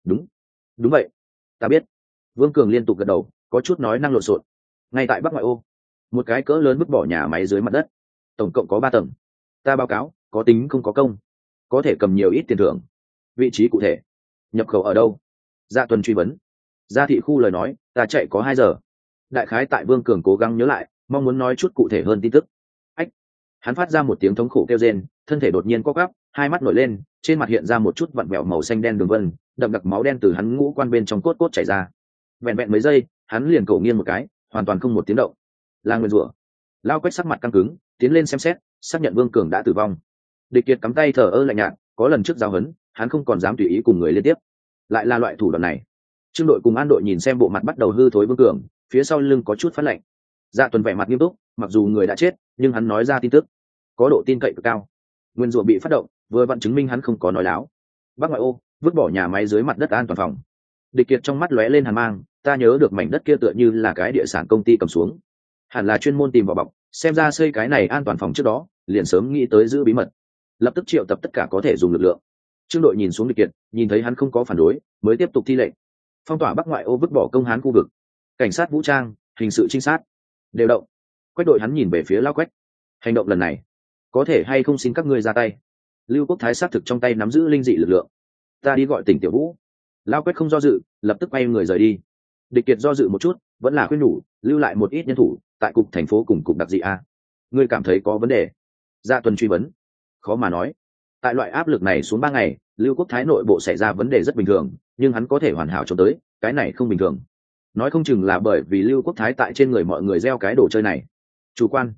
Đúng vậy, ta biết. Vương Cường liên tục gật đầu, có chút nói năng lộn xộn. Ngay tại Bắc ngoại ô, một cái cỡ lớn vứt bỏ nhà máy dưới mặt đất, tổng cộng có 3 tầng. Ta báo cáo, có tính không có công, có thể cầm nhiều ít tiền thưởng. Vị trí cụ thể, nhập khẩu ở đâu? Dạ Tuần truy vấn. Gia thị khu lời nói, ta chạy có 2 giờ. Đại khái tại Vương Cường cố gắng nhớ lại, mong muốn nói chút cụ thể hơn tin tức. Ách! Hắn phát ra một tiếng thống khổ kêu rên, thân thể đột nhiên co quắp, 2 mắt nổi lên, trên mặt hiện ra một chút vặn vẹo màu xanh đen đường vân, đậm đặc máu đen từ hắn ngũ quan bên trong cốt chảy ra. Vẹn vẹn mấy giây, hắn liền cổ nghiêng một cái, hoàn toàn không một tiếng động. Là nguyên rủa. Lao Quách sắc mặt căng cứng, tiến lên xem xét, xác nhận Vương Cường đã tử vong. Địch Kiệt cắm tay thờ ơ lạnh nhạt, có lần trước giao hấn, hắn không còn dám tùy ý cùng người liên tiếp. Lại là loại thủ đoạn này. Trương đội cùng An đội nhìn xem bộ mặt bắt đầu hư thối Vương Cường, phía sau lưng có chút phát lạnh. Dạ Tuần vẻ mặt nghiêm túc, mặc dù người đã chết, nhưng hắn nói ra tin tức có độ tin cậy cực cao. Nguyên rủa bị phát động, vừa vặn chứng minh hắn không có nói láo. Bắc ngoại ô, vứt bỏ nhà máy dưới mặt đất an toàn phòng. Địch Kiệt trong mắt lóe lên hàn mang, ta nhớ được mảnh đất kia tựa như là cái địa sản công ty cầm xuống, hẳn là chuyên môn tìm vào bọc, xem ra xây cái này an toàn phòng trước đó, liền sớm nghĩ tới giữ bí mật. Lập tức triệu tập tất cả có thể dùng lực lượng. Trương đội nhìn xuống Địch Kiệt, nhìn thấy hắn không có phản đối, mới tiếp tục thi lệnh. Phong tỏa Bắc ngoại ô vứt bỏ công hán khu vực. Cảnh sát vũ trang, hình sự trinh sát, đều động. Quách đội hắn nhìn về phía Lao Quách. Hành động lần này, có thể hay không xin các ngươi ra tay. Lưu Quốc Thái xác thực trong tay nắm giữ linh dị lực lượng. Ta đi gọi tỉnh Tiểu Vũ. Lao Quách không do dự, lập tức quay người rời đi. Địch Kiệt do dự một chút, vẫn là khuyên nhủ, lưu lại một ít nhân thủ tại cục thành phố cùng cục đặc dị a. Ngươi cảm thấy có vấn đề? Dạ Tuần truy vấn. Khó mà nói. Tại loại áp lực này xuống 3 ngày, Lưu Quốc Thái nội bộ xảy ra vấn đề rất bình thường, nhưng hắn có thể hoàn hảo trốn tới, cái này không bình thường. Nói không chừng là bởi vì Lưu Quốc Thái tại trên người mọi người gieo cái đồ chơi này. Chủ quan.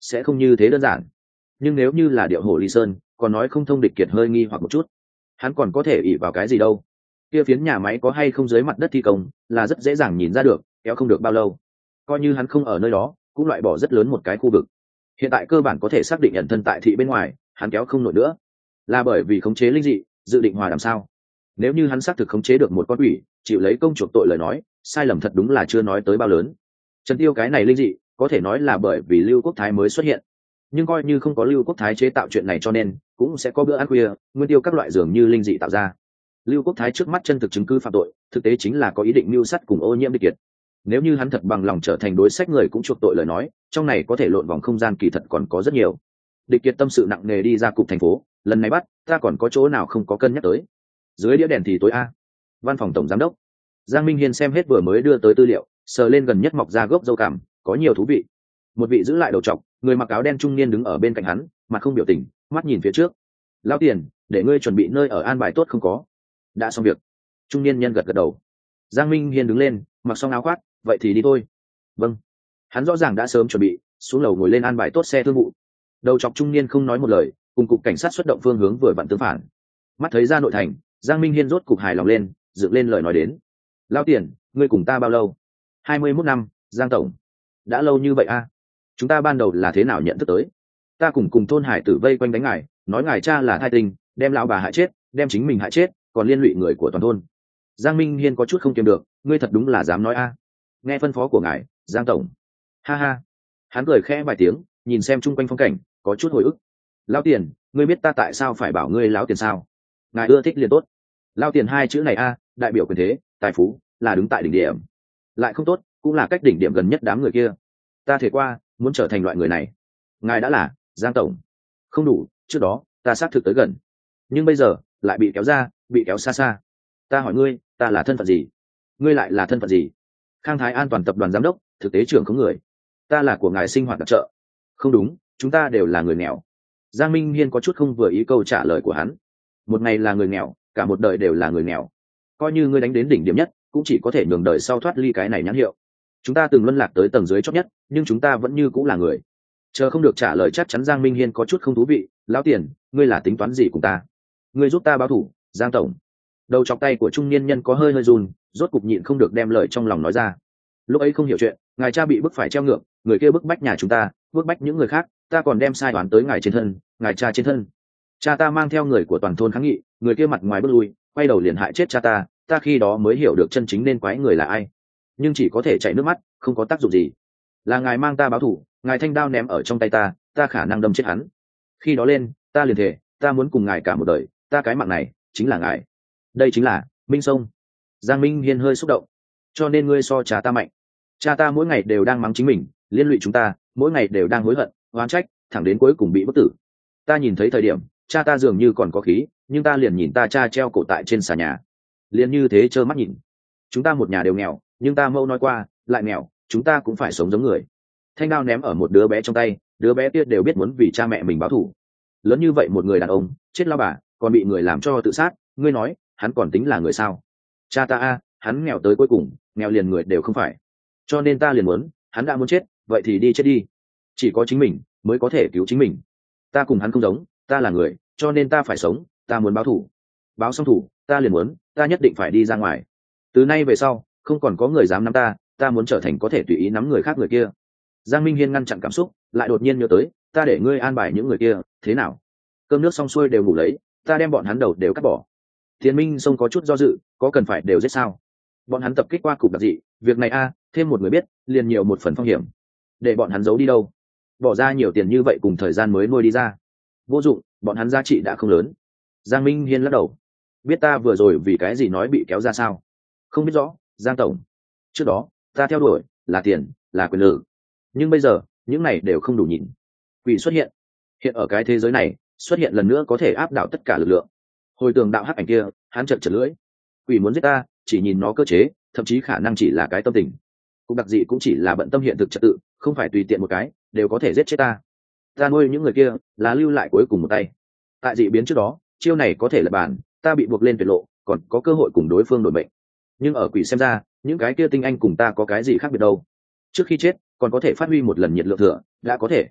sẽ không như thế đơn giản. Nhưng nếu như là điệu hổ ly sơn, còn nói không thông, địch kiệt hơi nghi hoặc một chút. Hắn còn có thể ỷ vào cái gì đâu? Kia phiến nhà máy có hay không dưới mặt đất thi công là rất dễ dàng nhìn ra được, kéo không được bao lâu. Coi như hắn không ở nơi đó, cũng loại bỏ rất lớn một cái khu vực. Hiện tại cơ bản có thể xác định nhận thân tại thị bên ngoài, hắn kéo không nổi nữa. Là bởi vì khống chế linh dị, dự định hòa đàm sao? Nếu như hắn xác thực khống chế được một con quỷ, chịu lấy công chuộc tội lời nói, sai lầm thật đúng là chưa nói tới bao lớn. Trần Tiêu cái này linh dị, có thể nói là bởi vì Lưu Quốc Thái mới xuất hiện. Nhưng coi như không có Lưu Quốc Thái chế tạo chuyện này, cho nên cũng sẽ có bữa ăn khuya, nguyên tiêu các loại dường như linh dị tạo ra. Lưu Quốc Thái trước mắt chân thực chứng cứ phạm tội, thực tế chính là có ý định mưu sát cùng ô nhiễm địch kiệt. Nếu như hắn thật bằng lòng trở thành đối sách người cũng chuộc tội lời nói, trong này có thể lộn vòng không gian kỳ thật còn có rất nhiều. Địch kiệt tâm sự nặng nề đi ra cục thành phố, lần này bắt, ta còn có chỗ nào không có cân nhắc tới. Dưới đĩa đèn thì tối a. Văn phòng tổng giám đốc Giang Minh Hiên xem hết vừa mới đưa tới tư liệu, sờ lên gần nhất mọc ra gốc râu cảm, có nhiều thú vị. Một vị giữ lại đầu trọc, người mặc áo đen trung niên đứng ở bên cạnh hắn, mặt không biểu tình, mắt nhìn phía trước. Lao tiền, để ngươi chuẩn bị nơi ở an bài tốt không có? Đã xong việc. Trung niên nhân gật gật đầu. Giang Minh Hiên đứng lên, mặc xong áo khoác, vậy thì đi thôi. Vâng. Hắn rõ ràng đã sớm chuẩn bị, xuống lầu ngồi lên an bài tốt xe thương vụ. Đầu trọc trung niên không nói một lời, cùng cục cảnh sát xuất động phương hướng vừa vặn tương phản. Mắt thấy ra nội thành, Giang Minh Hiên rốt cục hài lòng lên, dựng lên lời nói đến. Lao tiền, ngươi cùng ta bao lâu? 21 năm, Giang tổng. Đã lâu như vậy a? Chúng ta ban đầu là thế nào nhận thức tới? Ta cùng thôn hải tử vây quanh đánh ngài, nói ngài cha là thai tình, đem lão bà hại chết, đem chính mình hại chết, còn liên lụy người của toàn thôn. Giang Minh Hiên có chút không kiềm được, ngươi thật đúng là dám nói a. Nghe phân phó của ngài, Giang tổng. Ha ha. Hắn cười khẽ vài tiếng, nhìn xem chung quanh phong cảnh, có chút hồi ức. Lão tiền, ngươi biết ta tại sao phải bảo ngươi lão tiền sao? Ngài ưa thích liền tốt. Lão tiền hai chữ này a, đại biểu quyền thế, tài phú, là đứng tại đỉnh điểm. Lại không tốt, cũng là cách đỉnh điểm gần nhất đám người kia. Ta thể qua, muốn trở thành loại người này. Ngài đã là Giang tổng. Không đủ, trước đó ta xác thực tới gần, nhưng bây giờ lại bị kéo ra, bị kéo xa xa. Ta hỏi ngươi, ta là thân phận gì? Ngươi lại là thân phận gì? Khang Thái An toàn tập đoàn giám đốc, thực tế trưởng không người. Ta là của ngài sinh hoạt đặc trợ. Không đúng, chúng ta đều là người nghèo. Giang Minh Hiên có chút không vừa ý câu trả lời của hắn. Một ngày là người nghèo, cả một đời đều là người nghèo. Coi như ngươi đánh đến đỉnh điểm nhất, cũng chỉ có thể nhường đời sau thoát ly cái này nhãn hiệu. Chúng ta từng luân lạc tới tầng dưới chót nhất, nhưng chúng ta vẫn như cũng là người. Chờ không được trả lời chắc chắn, Giang Minh Hiên có chút không thú vị. Lão tiền, ngươi là tính toán gì cùng ta? Ngươi giúp ta báo thủ, Giang tổng. Đầu chọc tay của trung niên nhân có hơi run, rốt cục nhịn không được đem lời trong lòng nói ra. Lúc ấy không hiểu chuyện, ngài cha bị bức phải treo ngược, người kia bức bách nhà chúng ta, bức bách những người khác, ta còn đem sai đoán tới ngài trên thân, ngài cha trên thân. Cha ta mang theo người của toàn thôn kháng nghị, người kia mặt ngoài bước lui, quay đầu liền hại chết cha ta, ta khi đó mới hiểu được chân chính nên quái người là ai. Nhưng chỉ có thể chảy nước mắt, không có tác dụng gì. Là ngài mang ta báo thù, ngài thanh đao ném ở trong tay ta, ta khả năng đâm chết hắn. Khi đó lên, ta liền thề, ta muốn cùng ngài cả một đời, ta cái mạng này chính là ngài. Đây chính là Minh Sông. Giang Minh Hiên hơi xúc động. Cho nên ngươi so cha ta mạnh. Cha ta mỗi ngày đều đang mắng chính mình, liên lụy chúng ta, mỗi ngày đều đang hối hận, oán trách, thẳng đến cuối cùng bị bức tử. Ta nhìn thấy thời điểm, cha ta dường như còn có khí, nhưng ta liền nhìn ta cha treo cổ tại trên xà nhà, liền như thế trơ mắt nhìn. Chúng ta một nhà đều nghèo, nhưng ta mâu nói qua, lại nghèo, chúng ta cũng phải sống giống người. Thanh đao ném ở một đứa bé trong tay, đứa bé kia đều biết muốn vì cha mẹ mình báo thù. Lớn như vậy một người đàn ông, chết lao bà, còn bị người làm cho tự sát, ngươi nói, hắn còn tính là người sao? Cha ta a, hắn nghèo tới cuối cùng, nghèo liền người đều không phải. Cho nên ta liền muốn, hắn đã muốn chết, vậy thì đi chết đi. Chỉ có chính mình mới có thể cứu chính mình. Ta cùng hắn không giống, ta là người, cho nên ta phải sống, ta muốn báo thù. Báo xong thù, ta liền muốn, ta nhất định phải đi ra ngoài. Từ nay về sau, không còn có người dám nắm ta, ta muốn trở thành có thể tùy ý nắm người khác người kia. Giang Minh Hiên ngăn chặn cảm xúc, lại đột nhiên nhớ tới, ta để ngươi an bài những người kia, thế nào? Cơm nước xong xuôi đều ngủ lấy, ta đem bọn hắn đầu đều cắt bỏ. Thiên Minh Sông có chút do dự, có cần phải đều giết sao? Bọn hắn tập kích qua cục đặc dị, việc này a, thêm một người biết, liền nhiều một phần phong hiểm. Để bọn hắn giấu đi đâu? Bỏ ra nhiều tiền như vậy cùng thời gian mới nuôi đi ra. Vô dụng, bọn hắn giá trị đã không lớn. Giang Minh Hiên lắc đầu. Biết ta vừa rồi vì cái gì nói bị kéo ra sao? Không biết rõ, Giang tổng. Trước đó, ta theo đuổi là tiền, là quyền lực. Nhưng bây giờ, những này đều không đủ nhìn. Quỷ xuất hiện. Hiện ở cái thế giới này, xuất hiện lần nữa có thể áp đảo tất cả lực lượng. Hồi tường đạo hắc ảnh kia, hắn chật chật lưỡi. Quỷ muốn giết ta, chỉ nhìn nó cơ chế, thậm chí khả năng chỉ là cái tâm tình. Cục đặc dị cũng chỉ là bận tâm hiện thực trật tự, không phải tùy tiện một cái đều có thể giết chết ta. Ta nuôi những người kia là lưu lại cuối cùng một tay. Tại dị biến trước đó, chiêu này có thể là bàn, ta bị buộc lên tuyệt lộ, còn có cơ hội cùng đối phương đổi mệnh. Nhưng ở quỷ xem ra, những cái kia tinh anh cùng ta có cái gì khác biệt đâu. Trước khi chết, còn có thể phát huy một lần nhiệt lượng thừa, đã có thể.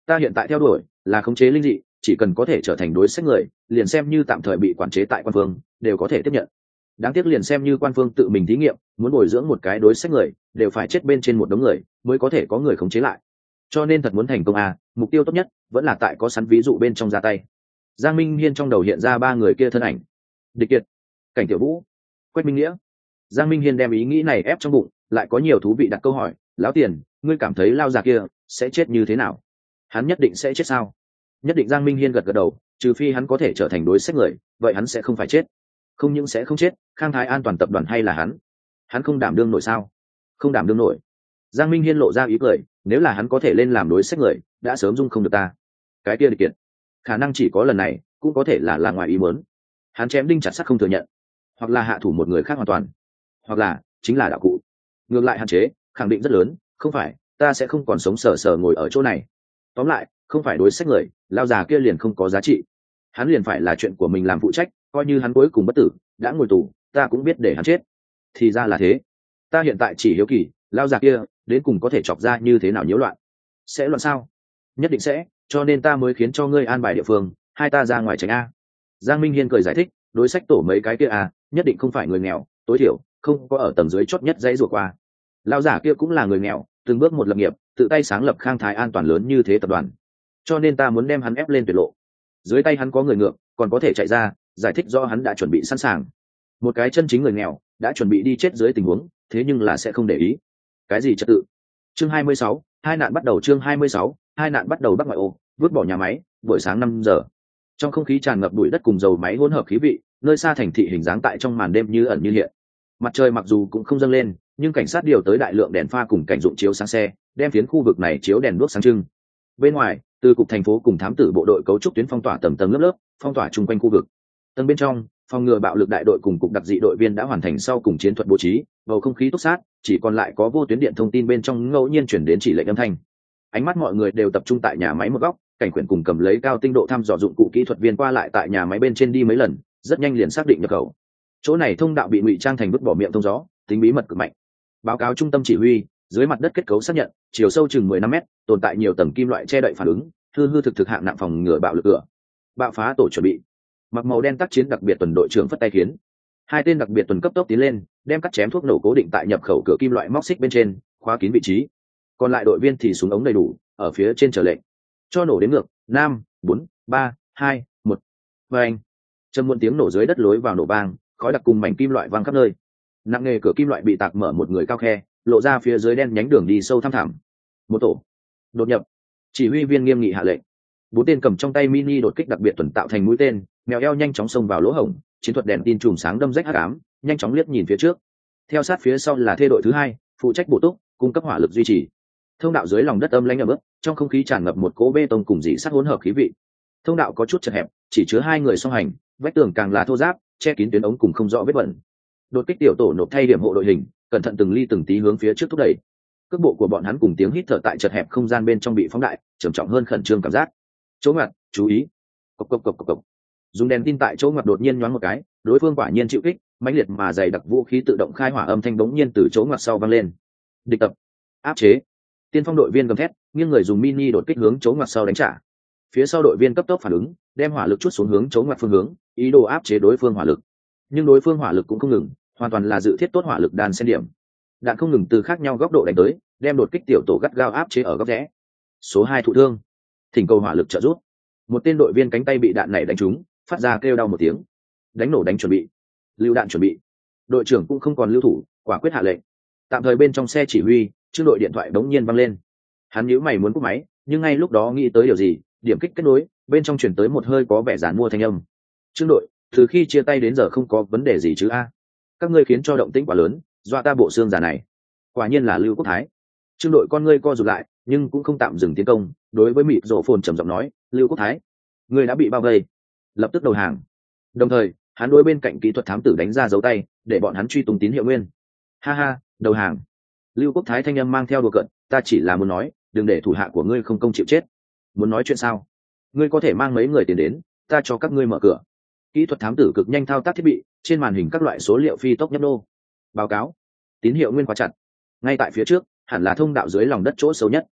Ta hiện tại theo đuổi là khống chế linh dị, chỉ cần có thể trở thành đối sách người, liền xem như tạm thời bị quản chế tại quan phương đều có thể tiếp nhận. Đáng tiếc liền xem như quan phương tự mình thí nghiệm muốn bồi dưỡng một cái đối sách người, đều phải chết bên trên một đống người mới có thể có người khống chế lại. Cho nên thật muốn thành công mục tiêu tốt nhất vẫn là tại có sẵn ví dụ bên trong ra tay. Giang Minh Hiên trong đầu hiện ra ba người kia thân ảnh: Địch Kiệt, Cảnh Tiểu Vũ, Quách Minh Nghĩa. Giang Minh Hiên đem ý nghĩ này ép trong bụng, lại có nhiều thú vị đặt câu hỏi: lão tiền, ngươi cảm thấy lao già kia sẽ chết như thế nào? Hắn nhất định sẽ chết sao? Nhất định. Giang Minh Hiên gật gật đầu, trừ phi hắn có thể trở thành đối sách người, vậy hắn sẽ không phải chết. Không những sẽ không chết, Khang Thái An toàn tập đoàn hay là hắn không đảm đương nổi sao? Không đảm đương nổi. Giang Minh Hiên lộ ra ý cười, nếu là hắn có thể lên làm đối sách người, đã sớm dung không được ta. Cái kia Địch Kiệt, khả năng chỉ có lần này, cũng có thể là ngoài ý muốn. Hắn chém đinh chặt sắt không thừa nhận, hoặc là hạ thủ một người khác hoàn toàn, hoặc là chính là đạo cụ. Ngược lại hạn chế khẳng định rất lớn, không phải ta sẽ không còn sống sờ sờ ngồi ở chỗ này. Tóm lại, không phải đối sách người, lao già kia liền không có giá trị. Hắn liền phải là chuyện của mình làm phụ trách, coi như hắn cuối cùng bất tử, đã ngồi tù, ta cũng biết để hắn chết. Thì ra là thế. Ta hiện tại chỉ hiếu kỳ, lao già kia đến cùng có thể chọc ra như thế nào nhiễu loạn. Sẽ loạn sao? Nhất định sẽ, cho nên ta mới khiến cho ngươi an bài địa phương, hai ta ra ngoài tránh a. Giang Minh Hiên cười giải thích, đối sách tổ mấy cái kia nhất định không phải người nghèo, tối thiểu không có ở tầng dưới chót nhất dãy ruột qua. Lão giả kia cũng là người nghèo, từng bước một lập nghiệp, tự tay sáng lập Khang Thái An toàn lớn như thế tập đoàn, cho nên ta muốn đem hắn ép lên tuyệt lộ. Dưới tay hắn có người ngược, còn có thể chạy ra, giải thích do hắn đã chuẩn bị sẵn sàng. Một cái chân chính người nghèo đã chuẩn bị đi chết dưới tình huống, thế nhưng là sẽ không để ý. Cái gì trật tự? Chương 26, hai nạn bắt đầu. Chương 26, hai nạn bắt đầu. Bắc ngoại ô, vứt bỏ nhà máy, buổi sáng 5 giờ. Trong không khí tràn ngập bụi đất cùng dầu máy hỗn hợp khí vị, nơi xa thành thị hình dáng tại trong màn đêm như ẩn như hiện. Mặt trời mặc dù cũng không dâng lên, nhưng cảnh sát điều tới đại lượng đèn pha cùng cảnh dụng chiếu sáng xe, đem phiến khu vực này chiếu đèn đuốc sáng trưng. Bên ngoài, từ cục thành phố cùng thám tử bộ đội cấu trúc tuyến phong tỏa tầng tầng lớp lớp, phong tỏa chung quanh khu vực. Tầng bên trong, phòng ngừa bạo lực đại đội cùng cục đặc dị đội viên đã hoàn thành sau cùng chiến thuật bố trí, bầu không khí túc sát, chỉ còn lại có vô tuyến điện thông tin bên trong ngẫu nhiên chuyển đến chỉ lệnh âm thanh. Ánh mắt mọi người đều tập trung tại nhà máy một góc, cảnh quyển cùng cầm lấy cao tinh độ thăm dò dụng cụ kỹ thuật viên qua lại tại nhà máy bên trên đi mấy lần, rất nhanh liền xác định nhập khẩu. Chỗ này thông đạo bị ngụy trang thành vứt bỏ miệng thông gió, tính bí mật cực mạnh. Báo cáo trung tâm chỉ huy, dưới mặt đất kết cấu xác nhận, chiều sâu chừng 15 mét, tồn tại nhiều tầng kim loại che đậy phản ứng, hư hư thực thực hạng nặng phòng ngừa bạo lực cửa. Bạo phá tổ chuẩn bị. Mặc màu đen tác chiến đặc biệt tuần đội trưởng phất tay khiến hai tên đặc biệt tuần cấp tốc tiến lên, đem cắt chém thuốc nổ cố định tại nhập khẩu cửa kim loại móc xích bên trên, khóa kín vị trí. Còn lại đội viên thì súng ống đầy đủ, ở phía trên chờ lệnh. Cho nổ đến ngược, 5, 4, 3, 2, 1. Và anh. Trầm muộn tiếng nổ dưới đất lối vào nổ vang, khói đặc cùng mảnh kim loại văng khắp nơi. Nặng nghề cửa kim loại bị tạc mở một người cao khe, lộ ra phía dưới đen nhánh đường đi sâu thăm thẳm. Một tổ đột nhập. Chỉ huy viên nghiêm nghị hạ lệnh. 4 tên cầm trong tay mini đột kích đặc biệt tuần tạo thành mũi tên, mèo eo nhanh chóng xông vào lỗ hổng, chiến thuật đèn tin chùm sáng đâm rách hắc ám, nhanh chóng liếc nhìn phía trước. Theo sát phía sau là thê đội thứ 2, phụ trách bổ túc, cung cấp hỏa lực duy trì. Thông đạo dưới lòng đất âm lãnh ẩm ướt, trong không khí tràn ngập một cỗ bê tông cùng dị sắt hỗn hợp khí vị. Thông đạo có chút chật hẹp, chỉ chứa 2 người song hành, vách tường càng là thô ráp, che kín tuyến ống cùng không rõ vết bẩn. Đột kích tiểu tổ nộp thay điểm hộ đội hình, cẩn thận từng ly từng tí hướng phía trước thúc đẩy. Cước bộ của bọn hắn cùng tiếng hít thở tại chật hẹp không gian bên trong bị phóng đại, trầm trọng hơn khẩn trương cảm giác. Chỗ ngoặt, chú ý. Cộc cộc cộc cộc cộc. Dùng đèn tin tại chỗ ngoặt đột nhiên nhoáng một cái, đối phương quả nhiên chịu kích, mãnh liệt mà dày đặc vũ khí tự động khai hỏa âm thanh bỗng nhiên từ chỗ ngoặt sau vang lên. Địch tập, áp chế. Tiên phong đội viên gầm thét, nghiêng người dùng mini đột kích hướng chỗ ngoặt sau đánh trả. Phía sau đội viên cấp tốc phản ứng, đem hỏa lực chút xuống hướng chỗ ngoặt phương hướng, ý đồ áp chế đối phương hỏa lực. Nhưng đối phương hỏa lực cũng không ngừng, hoàn toàn là dự thiết tốt hỏa lực đan xen điểm. Đạn không ngừng từ khác nhau góc độ đánh tới, đem đột kích tiểu tổ gắt gao áp chế ở góc rẽ. Số 2 thụ thương, thỉnh cầu hỏa lực trợ giúp. Một tên đội viên cánh tay bị đạn này đánh trúng, phát ra kêu đau một tiếng. Đánh nổ đánh chuẩn bị, lưu đạn chuẩn bị. Đội trưởng cũng không còn lưu thủ, quả quyết hạ lệnh. Tạm thời bên trong xe chỉ huy, trương đội điện thoại đống nhiên vang lên. Hắn nhíu mày muốn cúp máy, nhưng ngay lúc đó nghĩ tới điều gì, điểm kích kết nối, bên trong truyền tới một hơi có vẻ giản mua thanh âm. Trương đội, từ khi chia tay đến giờ không có vấn đề gì chứ a? Các ngươi khiến cho động tĩnh quá lớn, dọa ta bộ xương già này. Quả nhiên là Lưu Quốc Thái. Trương đội con ngươi co rụt lại, nhưng cũng không tạm dừng tiến công, đối với mịt rộ phồn trầm giọng nói, Lưu Quốc Thái, ngươi đã bị bao vây, lập tức đầu hàng. Đồng thời, hắn đối bên cạnh kỹ thuật thám tử đánh ra dấu tay, để bọn hắn truy tung tín hiệu nguyên. Ha ha, đầu hàng. Lưu Quốc Thái thanh âm mang theo đùa cợt, ta chỉ là muốn nói, đừng để thủ hạ của ngươi không công chịu chết. Muốn nói chuyện sao? Ngươi có thể mang mấy người tiền đến, ta cho các ngươi mở cửa. Kỹ thuật thám tử cực nhanh thao tác thiết bị, trên màn hình các loại số liệu phi tốc nhấp nô. Báo cáo, tín hiệu nguyên khóa chặt. Ngay tại phía trước, hẳn là thông đạo dưới lòng đất chỗ xấu nhất.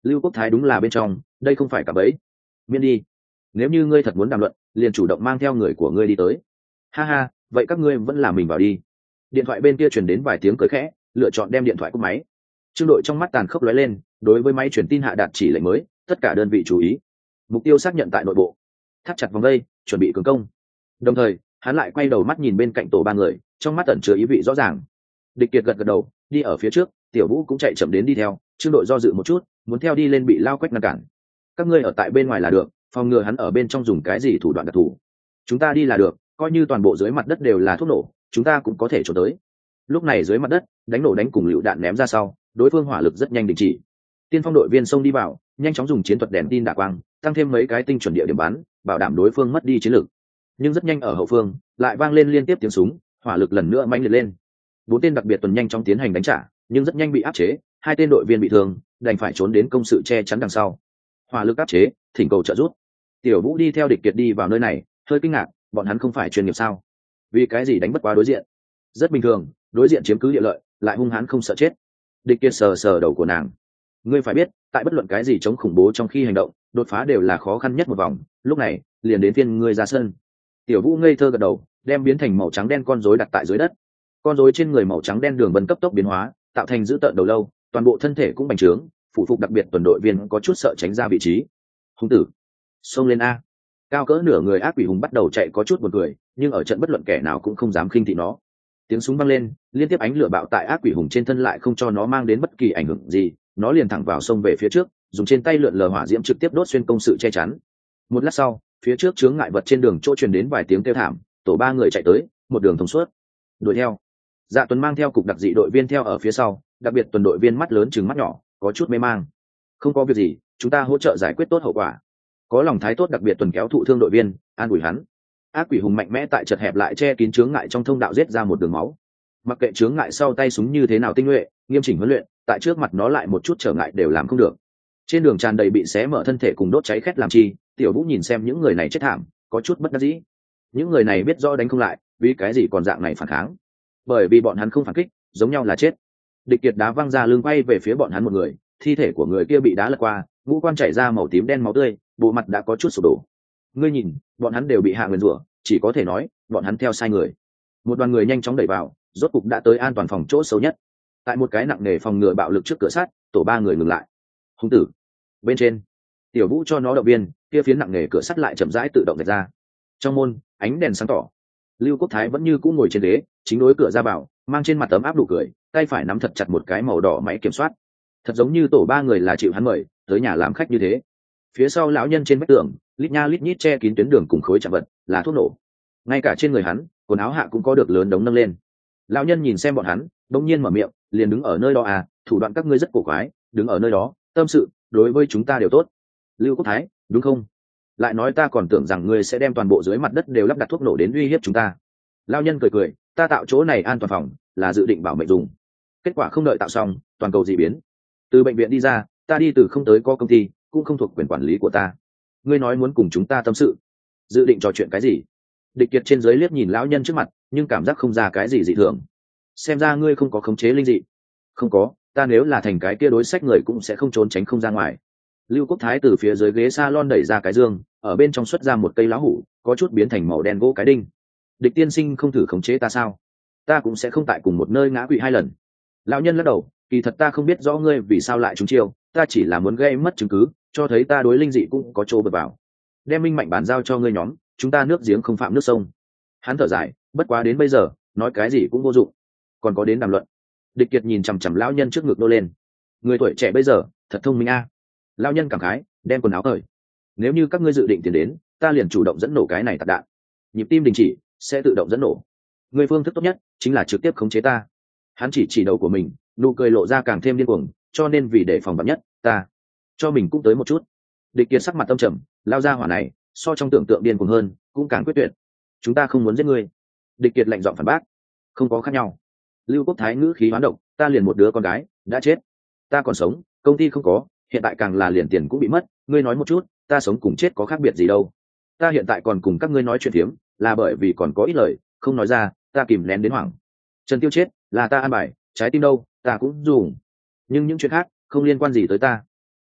Lưu Quốc Thái đúng là bên trong, đây không phải cả bẫy. Miễn đi. Nếu như ngươi thật muốn đàm luận, liền chủ động mang theo người của ngươi đi tới. Ha ha, vậy các ngươi vẫn là mình vào đi. Điện thoại bên kia truyền đến vài tiếng cười khẽ, lựa chọn đem điện thoại cúp máy. Trương đội trong mắt tàn khốc lóe lên, đối với máy truyền tin hạ đạt chỉ lệnh mới, tất cả đơn vị chú ý. Mục tiêu xác nhận tại nội bộ. Thắt chặt vòng dây, chuẩn bị cường công. Đồng thời, hắn lại quay đầu mắt nhìn bên cạnh tổ ba người, trong mắt ẩn chứa ý vị rõ ràng. Địch Kiệt gật gật đầu, đi ở phía trước, Tiểu Vũ cũng chạy chậm đến đi theo. Trương đội do dự một chút, muốn theo đi lên bị Lao Quách ngăn cản. Các ngươi ở tại bên ngoài là được, phòng ngừa hắn ở bên trong dùng cái gì thủ đoạn đặc thù. Chúng ta đi là được, coi như toàn bộ dưới mặt đất đều là thuốc nổ, chúng ta cũng có thể trốn tới. Lúc này dưới mặt đất, đánh nổ đánh cùng lựu đạn ném ra sau, đối phương hỏa lực rất nhanh đình chỉ. Tiên phong đội viên xông đi vào, nhanh chóng dùng chiến thuật đèn tin đả quang, tăng thêm mấy cái tinh chuẩn địa điểm bắn, bảo đảm đối phương mất đi chiến lực. Nhưng rất nhanh ở hậu phương, lại vang lên liên tiếp tiếng súng, hỏa lực lần nữa mãnh liệt lên. 4 tên đặc biệt tuần nhanh chóng tiến hành đánh trả, nhưng rất nhanh bị áp chế, 2 tên đội viên bị thương, đành phải trốn đến công sự che chắn đằng sau. Hỏa lực áp chế, thỉnh cầu trợ giúp. Tiểu Vũ đi theo Địch Kiệt đi vào nơi này, hơi kinh ngạc, bọn hắn không phải chuyên nghiệp sao? Vì cái gì đánh bất quá đối diện? Rất bình thường, đối diện chiếm cứ địa lợi, lại hung hãn không sợ chết. Địch Kiệt sờ sờ đầu của nàng. Ngươi phải biết, tại bất luận cái gì chống khủng bố trong khi hành động, đột phá đều là khó khăn nhất một vòng, lúc này, liền đến phiên ngươi ra sân. Tiểu Vũ ngây thơ gật đầu, đem biến thành màu trắng đen con rối đặt tại dưới đất. Con rối trên người màu trắng đen đường vân cấp tốc biến hóa, tạo thành dữ tợn đầu lâu, toàn bộ thân thể cũng bành trướng, phụ phục đặc biệt tuần đội viên có chút sợ tránh ra vị trí. Hung tử, xông lên a! Cao cỡ nửa người ác quỷ hùng bắt đầu chạy có chút buồn cười, nhưng ở trận bất luận kẻ nào cũng không dám khinh thị nó. Tiếng súng vang lên, liên tiếp ánh lửa bạo tại ác quỷ hùng trên thân lại không cho nó mang đến bất kỳ ảnh hưởng gì, nó liền thẳng vào sông về phía trước, dùng trên tay lượn lờ hỏa diễm trực tiếp đốt xuyên công sự che chắn. Một lát sau, phía trước chướng ngại vật trên đường chỗ truyền đến vài tiếng kêu thảm, tổ ba người chạy tới, một đường thông suốt. Đuổi theo. Dạ Tuấn mang theo cục đặc dị đội viên theo ở phía sau, đặc biệt tuần đội viên mắt lớn trừng mắt nhỏ, có chút mê mang. Không có việc gì, chúng ta hỗ trợ giải quyết tốt hậu quả. Có lòng thái tốt đặc biệt tuần kéo thụ thương đội viên, an ủi hắn. Ác quỷ hùng mạnh mẽ tại chật hẹp lại che kín chướng ngại trong thông đạo giết ra một đường máu. Mặc kệ chướng ngại sau tay súng như thế nào tinh nhuệ, nghiêm chỉnh huấn luyện, tại trước mặt nó lại một chút trở ngại đều làm không được. Trên đường tràn đầy bị xé mở thân thể cùng đốt cháy khét làm chi, Tiểu Vũ nhìn xem những người này chết thảm, có chút bất đắc dĩ. Những người này biết rõ đánh không lại, vì cái gì còn dạng này phản kháng? Bởi vì bọn hắn không phản kích, giống nhau là chết. Địch Kiệt đá văng ra lưng quay về phía bọn hắn một người, thi thể của người kia bị đá lật qua, ngũ quan chảy ra màu tím đen máu tươi, bộ mặt đã có chút sụp đổ. Ngươi nhìn, bọn hắn đều bị hạ nguyền rủa, chỉ có thể nói, bọn hắn theo sai người. Một đoàn người nhanh chóng đẩy vào, rốt cục đã tới an toàn phòng chỗ xấu nhất. Tại một cái nặng nề phòng ngừa bạo lực trước cửa sắt, tổ ba người ngừng lại. Hung tử, bên trên. Tiểu Vũ cho nó động viên, kia phiến nặng nề cửa sắt lại chậm rãi tự động rạch ra. Trong môn, ánh đèn sáng tỏ. Lưu Quốc Thái vẫn như cũ ngồi trên ghế, chính đối cửa ra vào, mang trên mặt tấm áp đủ cười, tay phải nắm thật chặt một cái màu đỏ máy kiểm soát. Thật giống như tổ ba người là chịu hắn mời tới nhà làm khách như thế. Phía sau lão nhân trên vách tường, lít nha lít nhít che kín tuyến đường cùng khối chạm vật, là thuốc nổ. Ngay cả trên người hắn, quần áo hạ cũng có được lớn đống nâng lên. Lão nhân nhìn xem bọn hắn, đống nhiên mở miệng, liền đứng ở nơi đó à, thủ đoạn các ngươi rất cổ quái, đứng ở nơi đó, tâm sự, đối với chúng ta đều tốt. Lưu Quốc Thái, đúng không? Lại nói ta còn tưởng rằng ngươi sẽ đem toàn bộ dưới mặt đất đều lắp đặt thuốc nổ đến uy hiếp chúng ta. Lão nhân cười cười, ta tạo chỗ này an toàn phòng, là dự định bảo mệnh dùng. Kết quả không đợi tạo xong, toàn cầu dị biến. Từ bệnh viện đi ra, ta đi từ không tới có công ty, cũng không thuộc quyền quản lý của ta. Ngươi nói muốn cùng chúng ta tâm sự, dự định trò chuyện cái gì? Địch Kiệt trên dưới liếc nhìn lão nhân trước mặt, nhưng cảm giác không ra cái gì dị thường. Xem ra ngươi không có khống chế linh dị. Không có, ta nếu là thành cái kia đối sách người cũng sẽ không trốn tránh không ra ngoài. Lưu Quốc Thái từ phía dưới ghế salon đẩy ra cái giường, ở bên trong xuất ra một cây lá hủ, có chút biến thành màu đen gỗ cái đinh. Địch tiên sinh không thử khống chế ta sao? Ta cũng sẽ không tại cùng một nơi ngã quỵ 2 lần. Lão nhân lắc đầu, kỳ thật ta không biết rõ ngươi vì sao lại trúng chiêu, ta chỉ là muốn gây mất chứng cứ, cho thấy ta đối linh dị cũng có chỗ bật vào. Đem minh mạnh bản giao cho ngươi nhóm, chúng ta nước giếng không phạm nước sông. Hắn thở dài, bất quá đến bây giờ, nói cái gì cũng vô dụng. Còn có đến đàm luận. Địch Kiệt nhìn chằm chằm lão nhân trước ngực nô lên. Người tuổi trẻ bây giờ, thật thông minh a. Lão nhân cảm khái, đem quần áo cởi. Nếu như các ngươi dự định tiến đến, ta liền chủ động dẫn nổ cái này tạc đạn. Nhịp tim đình chỉ, sẽ tự động dẫn nổ. Người phương thức tốt nhất chính là trực tiếp khống chế ta. Hắn chỉ đầu của mình, nụ cười lộ ra càng thêm điên cuồng, cho nên vì để phòng vạn nhất, ta cho mình cũng tới một chút. Địch Kiệt sắc mặt tâm trầm, lao ra hỏa này, so trong tưởng tượng điên cuồng hơn, cũng càng quyết tuyệt. Chúng ta không muốn giết ngươi. Địch Kiệt lạnh giọng phản bác, không có khác nhau. Lưu Quốc Thái ngữ khí hoán độc, ta liền một đứa con gái, đã chết. Ta còn sống, công ty không có, hiện tại càng là liền tiền cũng bị mất, ngươi nói một chút, ta sống cùng chết có khác biệt gì đâu. Ta hiện tại còn cùng các ngươi nói chuyện thiếm, là bởi vì còn có ít lời, không nói ra, ta kìm nén đến hoảng. Trần Tiêu chết, là ta an bài, trái tim đâu, ta cũng dùng. Nhưng những chuyện khác, không liên quan gì tới ta.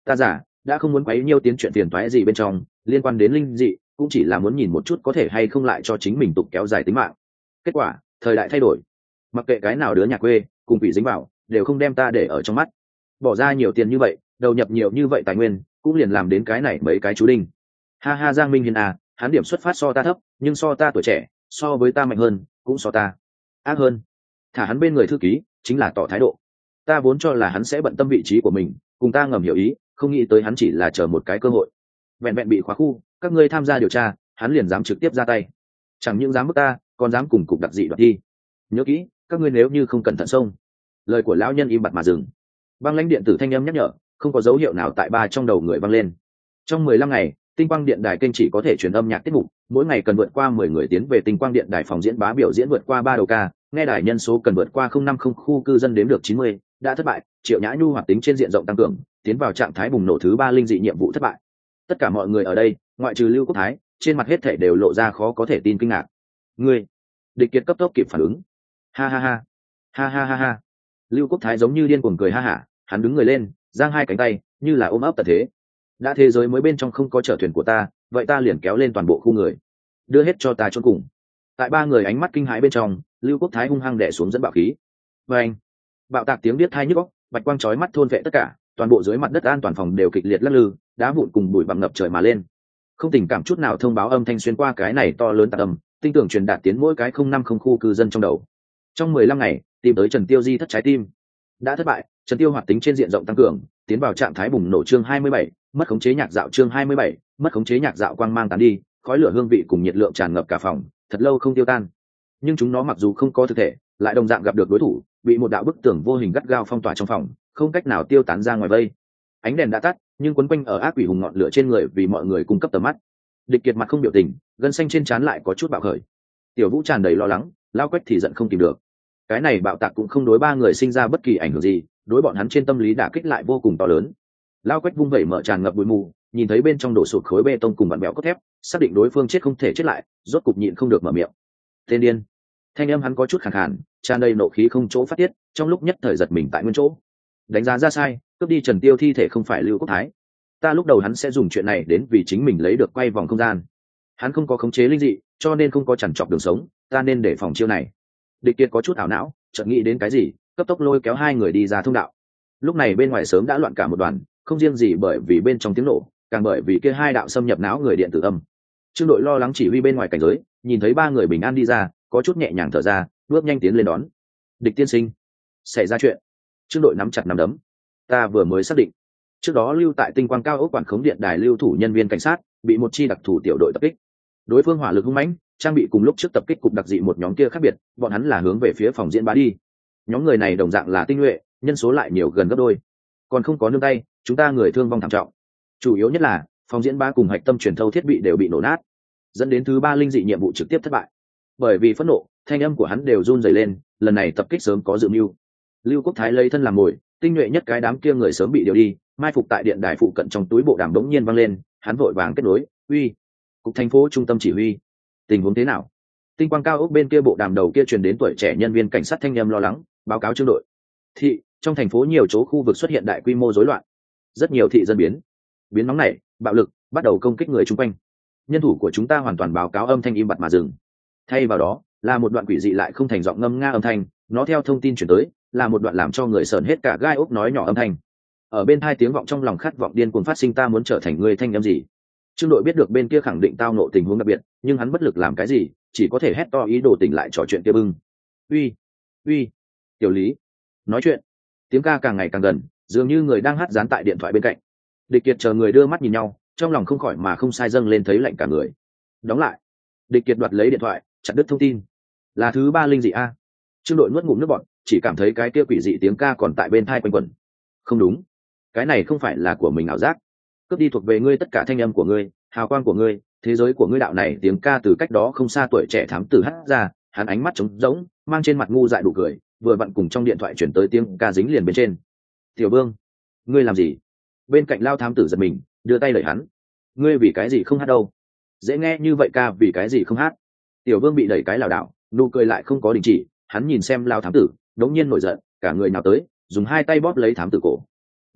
Ta giả đã không muốn quấy nhiêu tiến chuyện tiền toái gì bên trong, liên quan đến linh dị cũng chỉ là muốn nhìn một chút có thể hay không lại cho chính mình tục kéo dài tính mạng. Kết quả thời đại thay đổi, mặc kệ cái nào đứa nhà quê cùng bị dính vào đều không đem ta để ở trong mắt, bỏ ra nhiều tiền như vậy, đầu nhập nhiều như vậy tài nguyên, cũng liền làm đến cái này mấy cái chú đinh. Ha ha, Giang Minh Hiền à, hắn điểm xuất phát so ta thấp, nhưng so ta tuổi trẻ, so với ta mạnh hơn, cũng so ta ác hơn. Thả hắn bên người thư ký chính là tỏ thái độ. Ta vốn cho là hắn sẽ bận tâm vị trí của mình, cùng ta ngầm hiểu ý, không nghĩ tới hắn chỉ là chờ một cái cơ hội. Vẹn vẹn bị khóa khu, các ngươi tham gia điều tra, hắn liền dám trực tiếp ra tay, chẳng những dám bức ta, còn dám cùng cục đặc dị đoạt thi. Nhớ kỹ, các ngươi nếu như không cẩn thận xông. Lời của lão nhân im bặt mà dừng. Băng lãnh điện tử thanh âm nhắc nhở, không có dấu hiệu nào tại ba trong đầu người vang lên. Trong 15 ngày, tinh quang điện đài kênh chỉ có thể truyền âm nhạc tiết mục, mỗi ngày cần vượt qua 10 người tiến về tinh quang điện đài phòng diễn bá biểu diễn vượt qua 3 đầu ca, nghe đài nhân số cần vượt qua 050 khu cư dân đếm được 90, đã thất bại. Triệu Nhã Nhu hoạt tính trên diện rộng tăng cường, tiến vào trạng thái bùng nổ thứ 3 linh dị nhiệm vụ thất bại. Tất cả mọi người ở đây, ngoại trừ Lưu Quốc Thái, trên mặt hết thảy đều lộ ra khó có thể tin kinh ngạc. Ngươi, Địch Kiệt cấp tốc kịp phản ứng. Ha ha ha, ha ha ha ha. Lưu Quốc Thái giống như điên cuồng cười ha hả, hắn đứng người lên, giang hai cánh tay, như là ôm ấp tật thế. Đã thế giới mới bên trong không có chở thuyền của ta, vậy ta liền kéo lên toàn bộ khu người, đưa hết cho ta chôn cùng. Tại ba người ánh mắt kinh hãi bên trong, Lưu Quốc Thái hung hăng đè xuống dẫn bạo khí. Và anh, bạo tạc tiếng biết thai nhức óc, bạch quang chói mắt thôn vệ tất cả, toàn bộ dưới mặt đất an toàn phòng đều kịch liệt lắc lư, đá vụn cùng bụi bặm ngập trời mà lên. Không tình cảm chút nào thông báo âm thanh xuyên qua cái này to lớn tạc âm, tinh tưởng truyền đạt tiến mỗi cái 050 khu cư dân trong đầu. Trong 15 ngày, tìm tới Trần Tiêu di thất trái tim. Đã thất bại, Trần Tiêu hoạt tính trên diện rộng tăng cường, tiến vào trạng thái bùng nổ chương 27, mất khống chế nhạc dạo chương 27, mất khống chế nhạc dạo quang mang tán đi, khói lửa hương vị cùng nhiệt lượng tràn ngập cả phòng, thật lâu không tiêu tan. Nhưng chúng nó mặc dù không có thực thể, lại đồng dạng gặp được đối thủ, bị một đạo bức tường vô hình gắt gao phong tỏa trong phòng, không cách nào tiêu tán ra ngoài vây. Ánh đèn đã tắt, nhưng quấn quanh ở ác quỷ hùng ngọn lửa trên người vì mọi người cung cấp tầm mắt. Địch Kiệt mặt không biểu tình, gân xanh trên trán lại có chút bạo khởi. Tiểu Vũ tràn đầy lo lắng, Lao Quách thì giận không kìm được. Cái này bạo tạc cũng không đối ba người sinh ra bất kỳ ảnh hưởng gì, đối bọn hắn trên tâm lý đả kích lại vô cùng to lớn. Lao Quách vung vẩy mở tràn ngập bụi mù, nhìn thấy bên trong đổ sụt khối bê tông cùng vặn bẹo cốt thép, xác định đối phương chết không thể chết lại, rốt cục nhịn không được mở miệng. Tên điên. Thanh âm hắn có chút khàn khàn, tràn đầy nộ khí không chỗ phát tiết, trong lúc nhất thời giật mình tại nguyên chỗ. Đánh giá ra sai, cướp đi Trần Tiêu thi thể không phải Lưu Quốc Thái. Ta lúc đầu hắn sẽ dùng chuyện này đến vì chính mình lấy được quay vòng không gian. Hắn không có khống chế linh dị, cho nên không có chằn chọc đường sống, ta nên để phòng chiêu này. Địch Kiệt có chút ảo não, chợt nghĩ đến cái gì, cấp tốc lôi kéo hai người đi ra thông đạo. Lúc này bên ngoài sớm đã loạn cả một đoàn, không riêng gì bởi vì bên trong tiếng nổ, càng bởi vì kia hai đạo xâm nhập não người điện tử âm. Trương Đội lo lắng chỉ huy bên ngoài cảnh giới, nhìn thấy ba người bình an đi ra, có chút nhẹ nhàng thở ra, bước nhanh tiến lên đón. Địch tiên sinh, xảy ra chuyện. Trương Đội nắm chặt nắm đấm. Ta vừa mới xác định, trước đó lưu tại tinh quang cao ốc quản khống điện đài lưu thủ nhân viên cảnh sát bị một chi đặc thù tiểu đội tập kích. Đối phương hỏa lực hung mãnh, trang bị cùng lúc trước tập kích cục đặc dị một nhóm kia khác biệt, bọn hắn là hướng về phía phòng diễn bá đi. Nhóm người này đồng dạng là tinh nhuệ, nhân số lại nhiều gần gấp đôi, còn không có nương tay, chúng ta người thương vong thảm trọng. Chủ yếu nhất là phòng diễn bá cùng hạch tâm truyền thâu thiết bị đều bị nổ nát, dẫn đến thứ 3 linh dị nhiệm vụ trực tiếp thất bại. Bởi vì phẫn nộ, thanh âm của hắn đều run rẩy lên, lần này tập kích sớm có dự mưu. Lưu Quốc Thái lấy thân làm mồi, tinh nhuệ nhất cái đám kia người sớm bị điều đi, mai phục tại điện đài phụ cận trong túi bộ đàm đống nhiên vang lên, hắn vội vàng kết nối, uy, cục thành phố trung tâm chỉ huy, tình huống thế nào? Tinh quang cao ốc bên kia bộ đàm đầu kia truyền đến tuổi trẻ nhân viên cảnh sát thanh âm lo lắng, báo cáo Trương đội. Thị, trong thành phố nhiều chỗ khu vực xuất hiện đại quy mô rối loạn, rất nhiều thị dân biến nóng nảy, bạo lực, bắt đầu công kích người chung quanh. Nhân thủ của chúng ta hoàn toàn báo cáo âm thanh im bặt mà dừng. Thay vào đó là một đoạn quỷ dị lại không thành giọng ngâm nga âm thanh, nó theo thông tin chuyển tới là một đoạn làm cho người sờn hết cả gai ốc nói nhỏ âm thanh. Ở bên hai tiếng vọng trong lòng khát vọng điên cuồng phát sinh, ta muốn trở thành người thanh âm gì? Trương đội biết được bên kia khẳng định tao nộ tình huống đặc biệt, nhưng hắn bất lực làm cái gì, chỉ có thể hét to ý đồ tỉnh lại trò chuyện kia bưng. Uy, tiểu Lý, nói chuyện. Tiếng ca càng ngày càng gần, dường như người đang hát dán tại điện thoại bên cạnh. Địch Kiệt chờ người đưa mắt nhìn nhau, trong lòng không khỏi mà không sai dâng lên thấy lạnh cả người. Đóng lại. Địch Kiệt đoạt lấy điện thoại, chặt đứt thông tin. Là thứ 3 linh dị a? Trương đội nuốt ngụm nước bọt, chỉ cảm thấy cái kia quỷ dị tiếng ca còn tại bên tai quanh quẩn. Không đúng, cái này không phải là của mình ảo giác. Cướp đi thuộc về ngươi tất cả thanh âm của ngươi, hào quang của ngươi, thế giới của ngươi đạo này, tiếng ca từ cách đó không xa tuổi trẻ thám tử hát ra, hắn ánh mắt trống rỗng, mang trên mặt ngu dại đủ cười, vừa vặn cùng trong điện thoại chuyển tới tiếng ca dính liền bên trên. Tiểu Vương, ngươi làm gì? Bên cạnh lao thám tử giật mình, đưa tay đẩy hắn. Ngươi vì cái gì không hát đâu? Dễ nghe như vậy ca vì cái gì không hát? Tiểu Vương bị đẩy cái lảo đảo, nụ cười lại không có đình chỉ, hắn nhìn xem lao thám tử, đống nhiên nổi giận, cả người nào tới, dùng 2 tay bóp lấy thám tử cổ.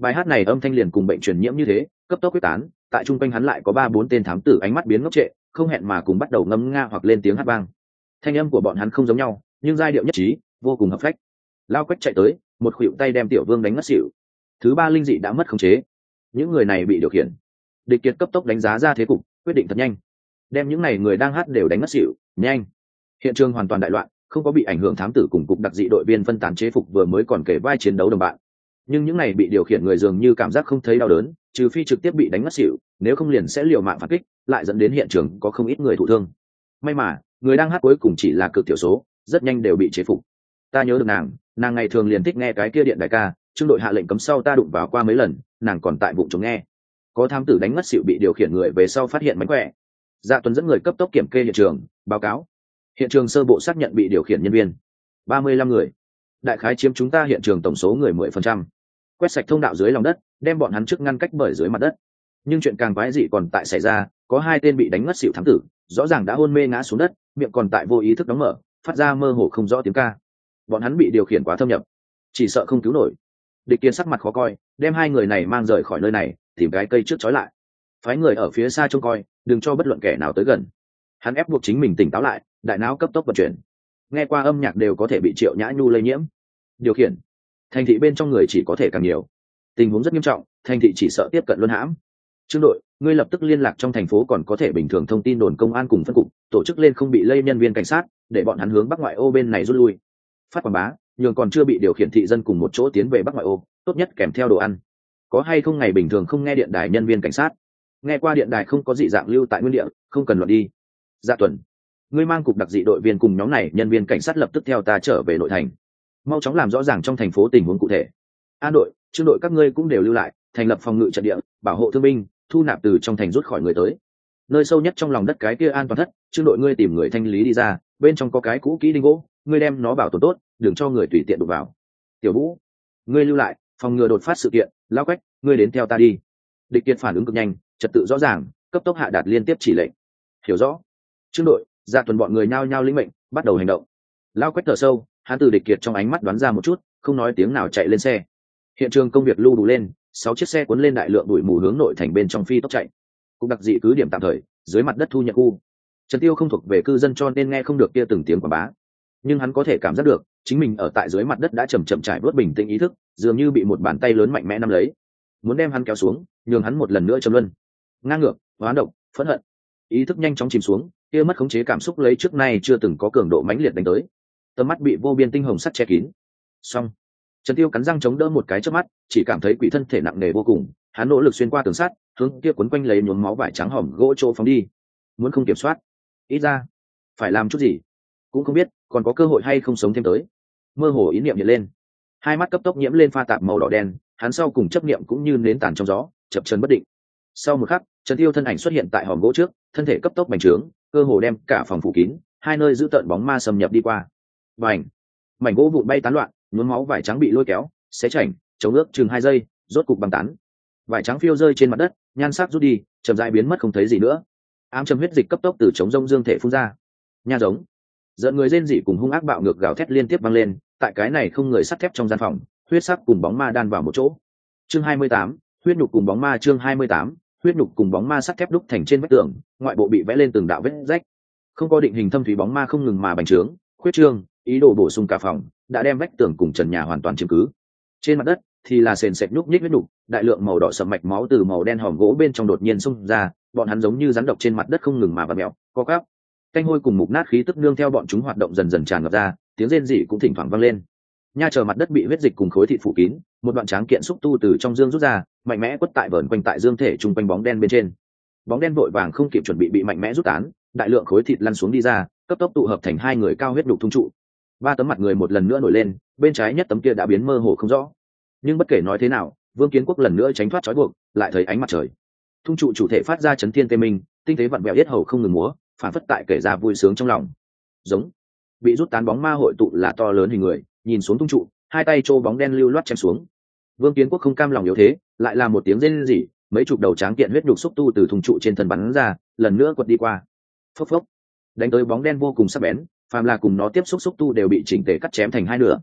Bài hát này âm thanh liền cùng bệnh truyền nhiễm như thế, cấp tốc quyết tán, tại trung quanh hắn lại có 3-4 tên thám tử ánh mắt biến ngốc trệ, không hẹn mà cùng bắt đầu ngâm nga hoặc lên tiếng hát vang. Thanh âm của bọn hắn không giống nhau, nhưng giai điệu nhất trí, vô cùng hợp phách. Lao Quách chạy tới, một khuỷu tay đem Tiểu Vương đánh ngất xỉu. Thứ ba linh dị đã mất khống chế, những người này bị điều khiển. Địch Kiệt cấp tốc đánh giá ra thế cục, quyết định thật nhanh, đem những này người đang hát đều đánh ngất xỉu, nhanh. Hiện trường hoàn toàn đại loạn, không có bị ảnh hưởng thám tử cùng cục đặc dị đội viên phân tán chế phục vừa mới còn kể vai chiến đấu đồng bạn. Nhưng những này bị điều khiển người dường như cảm giác không thấy đau đớn, trừ phi trực tiếp bị đánh ngất xỉu, nếu không liền sẽ liều mạng phản kích, lại dẫn đến hiện trường có không ít người thụ thương. May mà, người đang hát cuối cùng chỉ là cực thiểu số, rất nhanh đều bị chế phục. Ta nhớ được nàng ngày thường liền thích nghe cái kia điện đại ca, Trương đội hạ lệnh cấm sau ta đụng vào qua mấy lần, nàng còn tại vụ chống nghe. Có thám tử đánh ngất xỉu bị điều khiển người về sau phát hiện mánh khỏe. Dạ Tuấn dẫn người cấp tốc kiểm kê hiện trường, báo cáo. Hiện trường sơ bộ xác nhận bị điều khiển nhân viên 35 người, đại khái chiếm chúng ta hiện trường tổng số người 10%. Quét sạch thông đạo dưới lòng đất, đem bọn hắn trước ngăn cách bởi dưới mặt đất. Nhưng chuyện càng quái dị còn tại xảy ra, có 2 tên bị đánh ngất xỉu thám tử, rõ ràng đã hôn mê ngã xuống đất, miệng còn tại vô ý thức đóng mở, phát ra mơ hồ không rõ tiếng ca. Bọn hắn bị điều khiển quá thâm nhập, chỉ sợ không cứu nổi. Địch Kiệt sắc mặt khó coi, đem 2 người này mang rời khỏi nơi này, tìm cái cây trước trói lại. Phái người ở phía xa trông coi, đừng cho bất luận kẻ nào tới gần. Hắn ép buộc chính mình tỉnh táo lại, đại não cấp tốc vận chuyển. Nghe qua âm nhạc đều có thể bị Triệu Nhã Nhu lây nhiễm. Điều khiển thành thị bên trong người chỉ có thể càng nhiều, tình huống rất nghiêm trọng, thành thị chỉ sợ tiếp cận luân hãm. Trương đội, ngươi lập tức liên lạc trong thành phố còn có thể bình thường thông tin đồn công an cùng phân cục, tổ chức lên không bị lây nhân viên cảnh sát, để bọn hắn hướng bắc ngoại ô bên này rút lui. Phát quảng bá, nhường còn chưa bị điều khiển thị dân cùng một chỗ tiến về bắc ngoại ô, tốt nhất kèm theo đồ ăn. Có hay không ngày bình thường không nghe điện đài nhân viên cảnh sát, nghe qua điện đài không có dị dạng lưu tại nguyên địa, không cần luận đi. Dạ Tuần, ngươi mang cục đặc dị đội viên cùng nhóm này nhân viên cảnh sát lập tức theo ta trở về nội thành, mau chóng làm rõ ràng trong thành phố tình huống cụ thể. An đội, Trương đội các ngươi cũng đều lưu lại, thành lập phòng ngự trận địa, bảo hộ thương binh, thu nạp từ trong thành rút khỏi người tới. Nơi sâu nhất trong lòng đất cái kia an toàn thất, Trương đội ngươi tìm người thanh lý đi ra, bên trong có cái cũ kỹ đinh gỗ, ngươi đem nó bảo tồn tốt, đừng cho người tùy tiện đụng vào. Tiểu Vũ, ngươi lưu lại, phòng ngừa đột phát sự kiện. Lão Quách, ngươi đến theo ta đi. Địch Kiệt phản ứng cực nhanh, trật tự rõ ràng, cấp tốc hạ đạt liên tiếp chỉ lệnh. Hiểu rõ. Trương đội, Dạ Tuần bọn người nhao nhao lĩnh mệnh, bắt đầu hành động. Lão Quách thở sâu, hắn từ Địch Kiệt trong ánh mắt đoán ra một chút, không nói tiếng nào chạy lên xe. Hiện trường công việc lưu đủ lên, 6 chiếc xe cuốn lên đại lượng bụi mù hướng nội thành bên trong phi tốc chạy. Cục đặc dị cứ điểm tạm thời, dưới mặt đất thu nhận khu. Trần Tiêu không thuộc về cư dân cho nên nghe không được kia từng tiếng quảng bá, nhưng hắn có thể cảm giác được chính mình ở tại dưới mặt đất đã chậm chậm trải vớt bình tĩnh ý thức, dường như bị một bàn tay lớn mạnh mẽ nắm lấy, muốn đem hắn kéo xuống, nhường hắn một lần nữa châm luân. Ngang ngược, oán độc, phẫn hận, ý thức nhanh chóng chìm xuống, kia mất khống chế cảm xúc lấy trước nay chưa từng có cường độ mãnh liệt đánh tới. Tầm mắt bị vô biên tinh hồng sắt che kín. Xong, Trần Tiêu cắn răng chống đỡ một cái chớp mắt, chỉ cảm thấy quỷ thân thể nặng nề vô cùng, hắn nỗ lực xuyên qua tường sắt, hướng kia quấn quanh lấy nhuốm máu vải trắng hòm gỗ chỗ phóng đi. Muốn không kiểm soát, ít ra phải làm chút gì, cũng không biết còn có cơ hội hay không sống thêm tới. Mơ hồ ý niệm hiện lên, hai mắt cấp tốc nhiễm lên pha tạp màu đỏ đen, hắn sau cùng chấp niệm cũng như nến tàn trong gió, chập chờn bất định. Sau một khắc, Trần Tiêu thân ảnh xuất hiện tại hòm gỗ trước, thân thể cấp tốc bành trướng, cơ hồ đem cả phòng phủ kín, hai nơi giữ tợn bóng ma xâm nhập đi qua. Bành, mảnh gỗ vụn bay tán loạn, nhuốm máu vải trắng bị lôi kéo, xé chảnh, chống ước chừng 2 giây, rốt cục băng tán. Vải trắng phiêu rơi trên mặt đất, nhan sắc rút đi, chậm rãi biến mất không thấy gì nữa. Ám châm huyết dịch cấp tốc từ chống rông dương thể phun ra. Nha giống, giận người rên rỉ cùng hung ác bạo ngược gào thét liên tiếp vang lên, tại cái này không người sắt thép trong gian phòng, huyết sắc cùng bóng ma đan vào một chỗ. Chương 28, huyết nhục cùng bóng ma. Chương 28, huyết nhục cùng bóng ma sắt thép đúc thành trên vách tường, ngoại bộ bị vẽ lên từng đạo vết rách. Không có định hình thâm thúy bóng ma không ngừng mà bành trướng, khuyết trương, ý đồ bổ sung cả phòng, đã đem vách tường cùng trần nhà hoàn toàn chiếm cứ. Trên mặt đất thì là sền sệt nhúc nhích huyết nhục, đại lượng màu đỏ sẫm mạch máu từ màu đen hòm gỗ bên trong đột nhiên xông ra, bọn hắn giống như rắn độc trên mặt đất không ngừng mà vặn mèo, co quắp. Canh hôi cùng mục nát khí tức nương theo bọn chúng hoạt động dần dần tràn ngập ra, tiếng rên rỉ cũng thỉnh thoảng vang lên. Nha chờ mặt đất bị huyết dịch cùng khối thịt phủ kín, một đoạn tráng kiện xúc tu từ trong dương rút ra, mạnh mẽ quất tại vờn quanh tại dương thể trung quanh bóng đen bên trên. Bóng đen vội vàng không kịp chuẩn bị mạnh mẽ rút tán, đại lượng khối thịt lăn xuống đi ra, cấp tốc tụ hợp thành 2 người cao huyết đục thung trụ. 3 tấm mặt người một lần nữa nổi lên, bên trái nhất tấm kia đã biến mơ hồ không rõ. Nhưng bất kể nói thế nào, Vương Kiến Quốc lần nữa tránh thoát trói buộc, lại thấy ánh mặt trời. Thung trụ chủ thể phát ra chấn thiên tê minh, tinh tế vặn vẹo yết hầu không ngừng múa, phản phất tại kể ra vui sướng trong lòng. Giống, bị rút tán bóng ma hội tụ là to lớn hình người, nhìn xuống thung trụ, hai tay trô bóng đen lưu loát chém xuống. Vương Kiến Quốc không cam lòng yếu thế, lại là một tiếng rên rỉ, mấy chục đầu tráng kiện huyết nhục xúc tu từ thung trụ trên thân bắn ra, lần nữa quật đi qua. Phốc phốc, đánh tới bóng đen vô cùng sắc bén, phàm là cùng nó tiếp xúc xúc tu đều bị chỉnh tề cắt chém thành 2 nửa.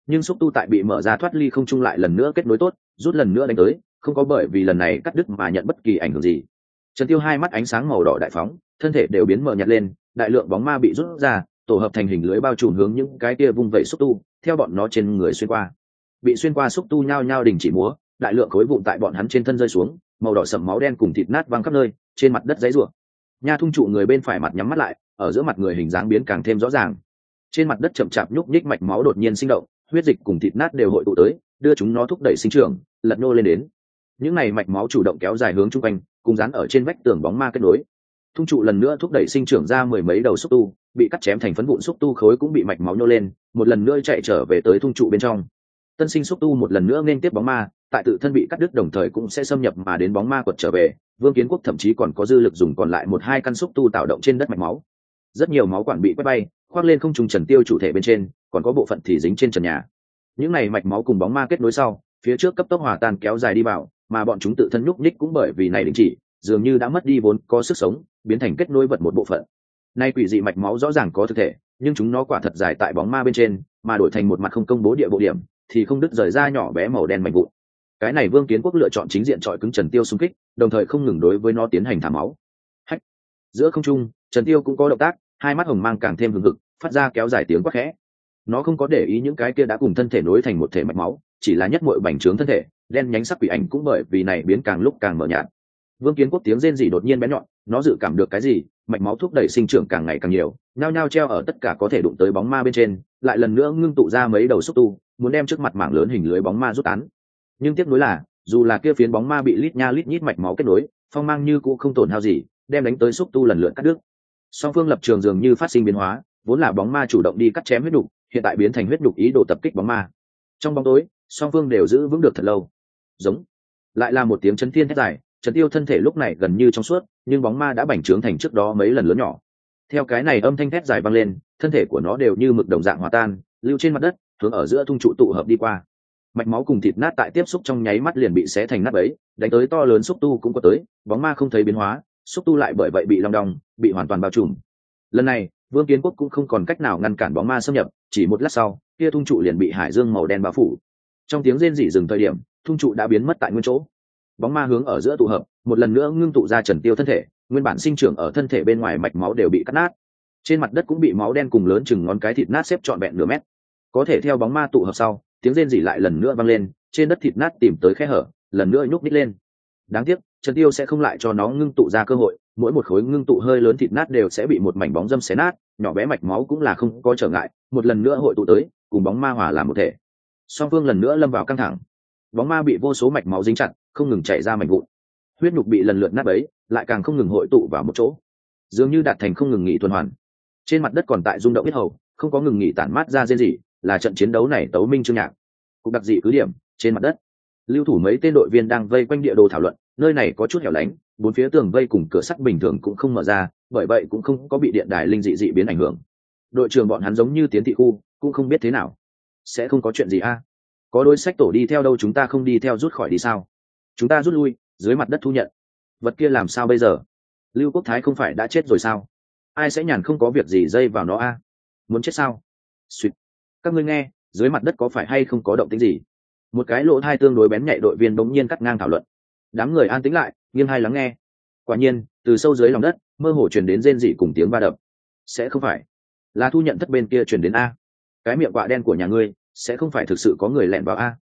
nhưng xúc tu tại bị mở ra thoát ly không trung lại lần nữa kết nối tốt, rút lần nữa đánh tới, không có bởi vì lần này cắt đứt mà nhận bất kỳ ảnh hưởng gì. Trần Tiêu hai mắt ánh sáng màu đỏ đại phóng, thân thể đều biến mờ nhạt lên, đại lượng bóng ma bị rút ra, tổ hợp thành hình lưới bao trùm hướng những cái kia vung vẩy xúc tu, theo bọn nó trên người xuyên qua. Bị xuyên qua xúc tu nhao nhao đình chỉ múa, đại lượng khối vụn tại bọn hắn trên thân rơi xuống, màu đỏ sẫm máu đen cùng thịt nát văng khắp nơi, trên mặt đất giấy rủa. Nha thung trụ người bên phải mặt nhắm mắt lại, ở giữa mặt người hình dáng biến càng thêm rõ ràng. Trên mặt đất chậm chạp nhúc nhích mạch máu đột nhiên sinh động, huyết dịch cùng thịt nát đều hội tụ tới, đưa chúng nó thúc đẩy sinh trưởng, lật nô lên đến. Những này mạch máu chủ động kéo dài hướng trung quanh, cùng dán ở trên vách tường bóng ma kết nối. Thung trụ lần nữa thúc đẩy sinh trưởng ra mười mấy đầu xúc tu, bị cắt chém thành phấn vụn xúc tu khối cũng bị mạch máu nô lên, một lần nữa chạy trở về tới thung trụ bên trong. Tân sinh xúc tu một lần nữa nên tiếp bóng ma, tại tự thân bị cắt đứt đồng thời cũng sẽ xâm nhập mà đến bóng ma quật trở về. Vương Kiến Quốc thậm chí còn có dư lực dùng còn lại một hai căn xúc tu tạo động trên đất mạch máu. Rất nhiều máu quản bị quét bay, khoác lên không trung Trần Tiêu chủ thể bên trên, còn có bộ phận thì dính trên trần nhà. Những này mạch máu cùng bóng ma kết nối sau, phía trước cấp tốc hòa tan kéo dài đi vào, mà bọn chúng tự thân nhúc nhích cũng bởi vì này đình chỉ, dường như đã mất đi vốn có sức sống, biến thành kết nối vật một bộ phận. Nay quỷ dị mạch máu rõ ràng có thực thể, nhưng chúng nó quả thật dài tại bóng ma bên trên, mà đổi thành một mặt không công bố địa bộ điểm, thì không đứt rời ra nhỏ bé màu đen mảnh vụn. Cái này Vương Kiến Quốc lựa chọn chính diện chọi cứng Trần Tiêu xung kích, đồng thời không ngừng đối với nó tiến hành thả máu. Hách. Giữa không trung, Trần Tiêu cũng có động tác, hai mắt hồng mang càng thêm hừng hực, phát ra kéo dài tiếng quát khẽ. Nó không có để ý những cái kia đã cùng thân thể nối thành một thể mạch máu, chỉ là nhất muội bành trướng thân thể, đen nhánh sắc quỷ ảnh cũng bởi vì này biến càng lúc càng mờ nhạt. Vương Kiến Quốc tiếng rên rỉ đột nhiên bén nhọn, nó dự cảm được cái gì, mạch máu thúc đẩy sinh trưởng càng ngày càng nhiều, nhao nhao treo ở tất cả có thể đụng tới bóng ma bên trên, lại lần nữa ngưng tụ ra mấy đầu xúc tu, muốn đem trước mặt mảng lớn hình lưới bóng ma rút tán. Nhưng tiếc nuối là, dù là kia phiến bóng ma bị lít nha lít nhít mạch máu kết nối, phong mang như cũ không tổn hao gì, đem đánh tới xúc tu lần lượt cắt đứt. Song phương lập trường dường như phát sinh biến hóa, vốn là bóng ma chủ động đi cắt chém huyết đục, hiện tại biến thành huyết đục ý đồ tập kích bóng ma. Trong bóng tối, song phương đều giữ vững được thật lâu. Giống. Lại là một tiếng chấn thiên thét dài, Trần Tiêu thân thể lúc này gần như trong suốt, nhưng bóng ma đã bành trướng thành trước đó mấy lần lớn nhỏ. Theo cái này âm thanh thét dài vang lên, thân thể của nó đều như mực đồng dạng hòa tan, lưu trên mặt đất, hướng ở giữa thung trụ tụ hợp đi qua. Mạch máu cùng thịt nát tại tiếp xúc trong nháy mắt liền bị xé thành nát bấy, đánh tới to lớn xúc tu cũng có tới, bóng ma không thấy biến hóa, xúc tu lại bởi vậy bị long đong, bị hoàn toàn bao trùm. Lần này, Vương Kiến Quốc cũng không còn cách nào ngăn cản bóng ma xâm nhập, chỉ một lát sau, kia thung trụ liền bị hải dương màu đen bao phủ. Trong tiếng rên rỉ dừng thời điểm, thung trụ đã biến mất tại nguyên chỗ. Bóng ma hướng ở giữa tụ hợp, một lần nữa ngưng tụ ra Trần Tiêu thân thể, nguyên bản sinh trưởng ở thân thể bên ngoài mạch máu đều bị cắt nát. Trên mặt đất cũng bị máu đen cùng lớn chừng ngón cái thịt nát xếp trọn vẹn nửa mét. Có thể theo bóng ma tụ hợp sau, tiếng rên rỉ lại lần nữa vang lên, trên đất thịt nát tìm tới khe hở, lần nữa nhúc nhích lên. Đáng tiếc, Trần Tiêu sẽ không lại cho nó ngưng tụ ra cơ hội, mỗi một khối ngưng tụ hơi lớn thịt nát đều sẽ bị một mảnh bóng dâm xé nát, nhỏ bé mạch máu cũng là không có trở ngại, một lần nữa hội tụ tới, cùng bóng ma hòa làm một thể. Song phương lần nữa lâm vào căng thẳng. Bóng ma bị vô số mạch máu dính chặt, không ngừng chảy ra mảnh vụn. Huyết nhục bị lần lượt nát bấy, lại càng không ngừng hội tụ vào một chỗ, dường như đạt thành không ngừng nghỉ tuần hoàn. Trên mặt đất còn tại rung động biết hầu, không có ngừng nghỉ tản mát ra rên rỉ, là trận chiến đấu này tấu minh chương nhạc. Cục đặc dị cứ điểm, trên mặt đất, lưu thủ mấy tên đội viên đang vây quanh địa đồ thảo luận, nơi này có chút hẻo lánh, bốn phía tường vây cùng cửa sắt bình thường cũng không mở ra, bởi vậy cũng không có bị điện đài linh dị dị biến ảnh hưởng. Đội trưởng bọn hắn giống như tiến thị khu, cũng không biết thế nào. Sẽ không có chuyện gì a? Có đối sách tổ đi theo đâu, chúng ta không đi theo rút khỏi đi sao? Chúng ta rút lui, dưới mặt đất thu nhận. Vật kia làm sao bây giờ? Lưu Quốc Thái không phải đã chết rồi sao? Ai sẽ nhàn không có việc gì dây vào nó a? Muốn chết sao? Xuyệt. Các ngươi nghe, dưới mặt đất có phải hay không có động tĩnh gì? Một cái lỗ thai tương đối bén nhạy đội viên bỗng nhiên cắt ngang thảo luận. Đám người an tĩnh lại, nghiêng hai lắng nghe. Quả nhiên, từ sâu dưới lòng đất, mơ hồ truyền đến rên rỉ cùng tiếng va đập. Sẽ không phải là thu nhận thất bên kia truyền đến a? Cái miệng quạ đen của nhà ngươi, sẽ không phải thực sự có người lẻn vào a?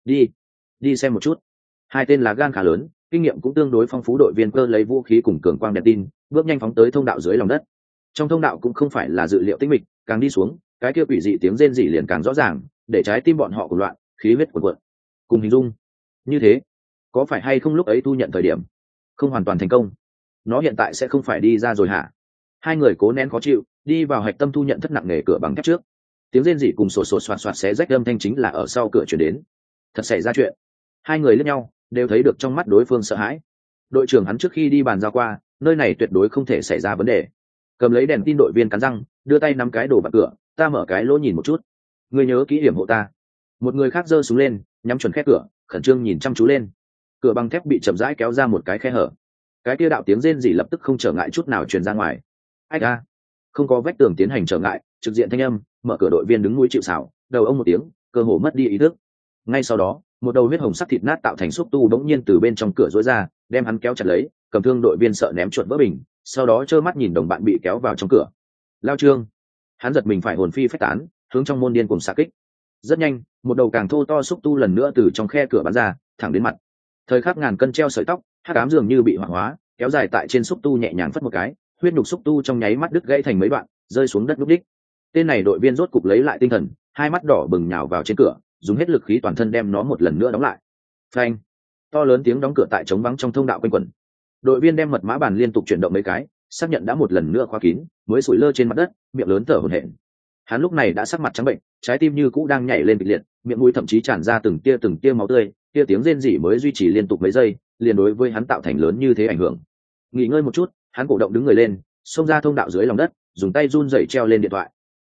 Đi xem một chút. Hai tên là gan khá lớn, kinh nghiệm cũng tương đối phong phú đội viên cơ lấy vũ khí cùng cường quang đèn tin, bước nhanh phóng tới thông đạo dưới lòng đất. Trong thông đạo cũng không phải là dự liệu tĩnh mịch, càng đi xuống, cái kia quỷ dị tiếng rên rỉ liền càng rõ ràng, để trái tim bọn họ cuộn loạn, khí huyết cuộn cuộn. Cùng hình dung như thế, có phải hay không lúc ấy thu nhận thời điểm không hoàn toàn thành công, nó hiện tại sẽ không phải đi ra rồi hả? Hai người cố nén khó chịu, đi vào hạch tâm thu nhận thất nặng nề cửa bằng thép trước. Tiếng rên rỉ cùng sột sột soạt soạt xé rách âm thanh chính là ở sau cửa chuyển đến. Thật xảy ra chuyện. Hai người liếc nhau, đều thấy được trong mắt đối phương sợ hãi. Đội trưởng hắn trước khi đi bàn giao qua, nơi này tuyệt đối không thể xảy ra vấn đề. Cầm lấy đèn tin đội viên cắn răng, đưa tay nắm cái đồ vào cửa, ta mở cái lỗ nhìn một chút. Ngươi nhớ kỹ hiểm hộ ta. Một người khác giơ súng lên, nhắm chuẩn khe cửa, khẩn trương nhìn chăm chú lên. Cửa bằng thép bị chậm rãi kéo ra một cái khe hở. Cái kia đạo tiếng rên rỉ lập tức không trở ngại chút nào truyền ra ngoài. Ách a, không có vách tường tiến hành trở ngại, trực diện thanh âm, mở cửa đội viên đứng núi chịu sào, đầu ông một tiếng, cơ hồ mất đi ý thức. Ngay sau đó, một đầu huyết hồng sắc thịt nát tạo thành xúc tu đống nhiên từ bên trong cửa rối ra, đem hắn kéo chặt lấy, cầm thương đội viên sợ ném chuột vỡ bình, sau đó trơ mắt nhìn đồng bạn bị kéo vào trong cửa. Lao Trương, hắn giật mình phải hồn phi phách tán, hướng trong môn điên cùng xạ kích. Rất nhanh, một đầu càng thô to xúc tu lần nữa từ trong khe cửa bắn ra, thẳng đến mặt. Thời khắc ngàn cân treo sợi tóc, hắc ám dường như bị hỏa hóa, kéo dài tại trên xúc tu nhẹ nhàng phất một cái, huyết nhục xúc tu trong nháy mắt đứt gãy thành mấy đoạn, rơi xuống đất lúc đích. Tên này đội viên rốt cục lấy lại tinh thần, hai mắt đỏ bừng nhào vào trên cửa, dùng hết lực khí toàn thân đem nó một lần nữa đóng lại. Phanh! To lớn tiếng đóng cửa tại trống vắng trong thông đạo quanh quẩn. Đội viên đem mật mã bàn liên tục chuyển động mấy cái, xác nhận đã một lần nữa khóa kín, mới sủi lơ trên mặt đất, miệng lớn thở hổn hển. Hắn lúc này đã sắc mặt trắng bệnh, trái tim như cũ đang nhảy lên kịch liệt, miệng mũi thậm chí tràn ra từng tia máu tươi, tia tiếng rên rỉ mới duy trì liên tục mấy giây, liền đối với hắn tạo thành lớn như thế ảnh hưởng. Nghỉ ngơi một chút, hắn cổ động đứng người lên, xông ra thông đạo dưới lòng đất, dùng tay run rẩy treo lên điện thoại.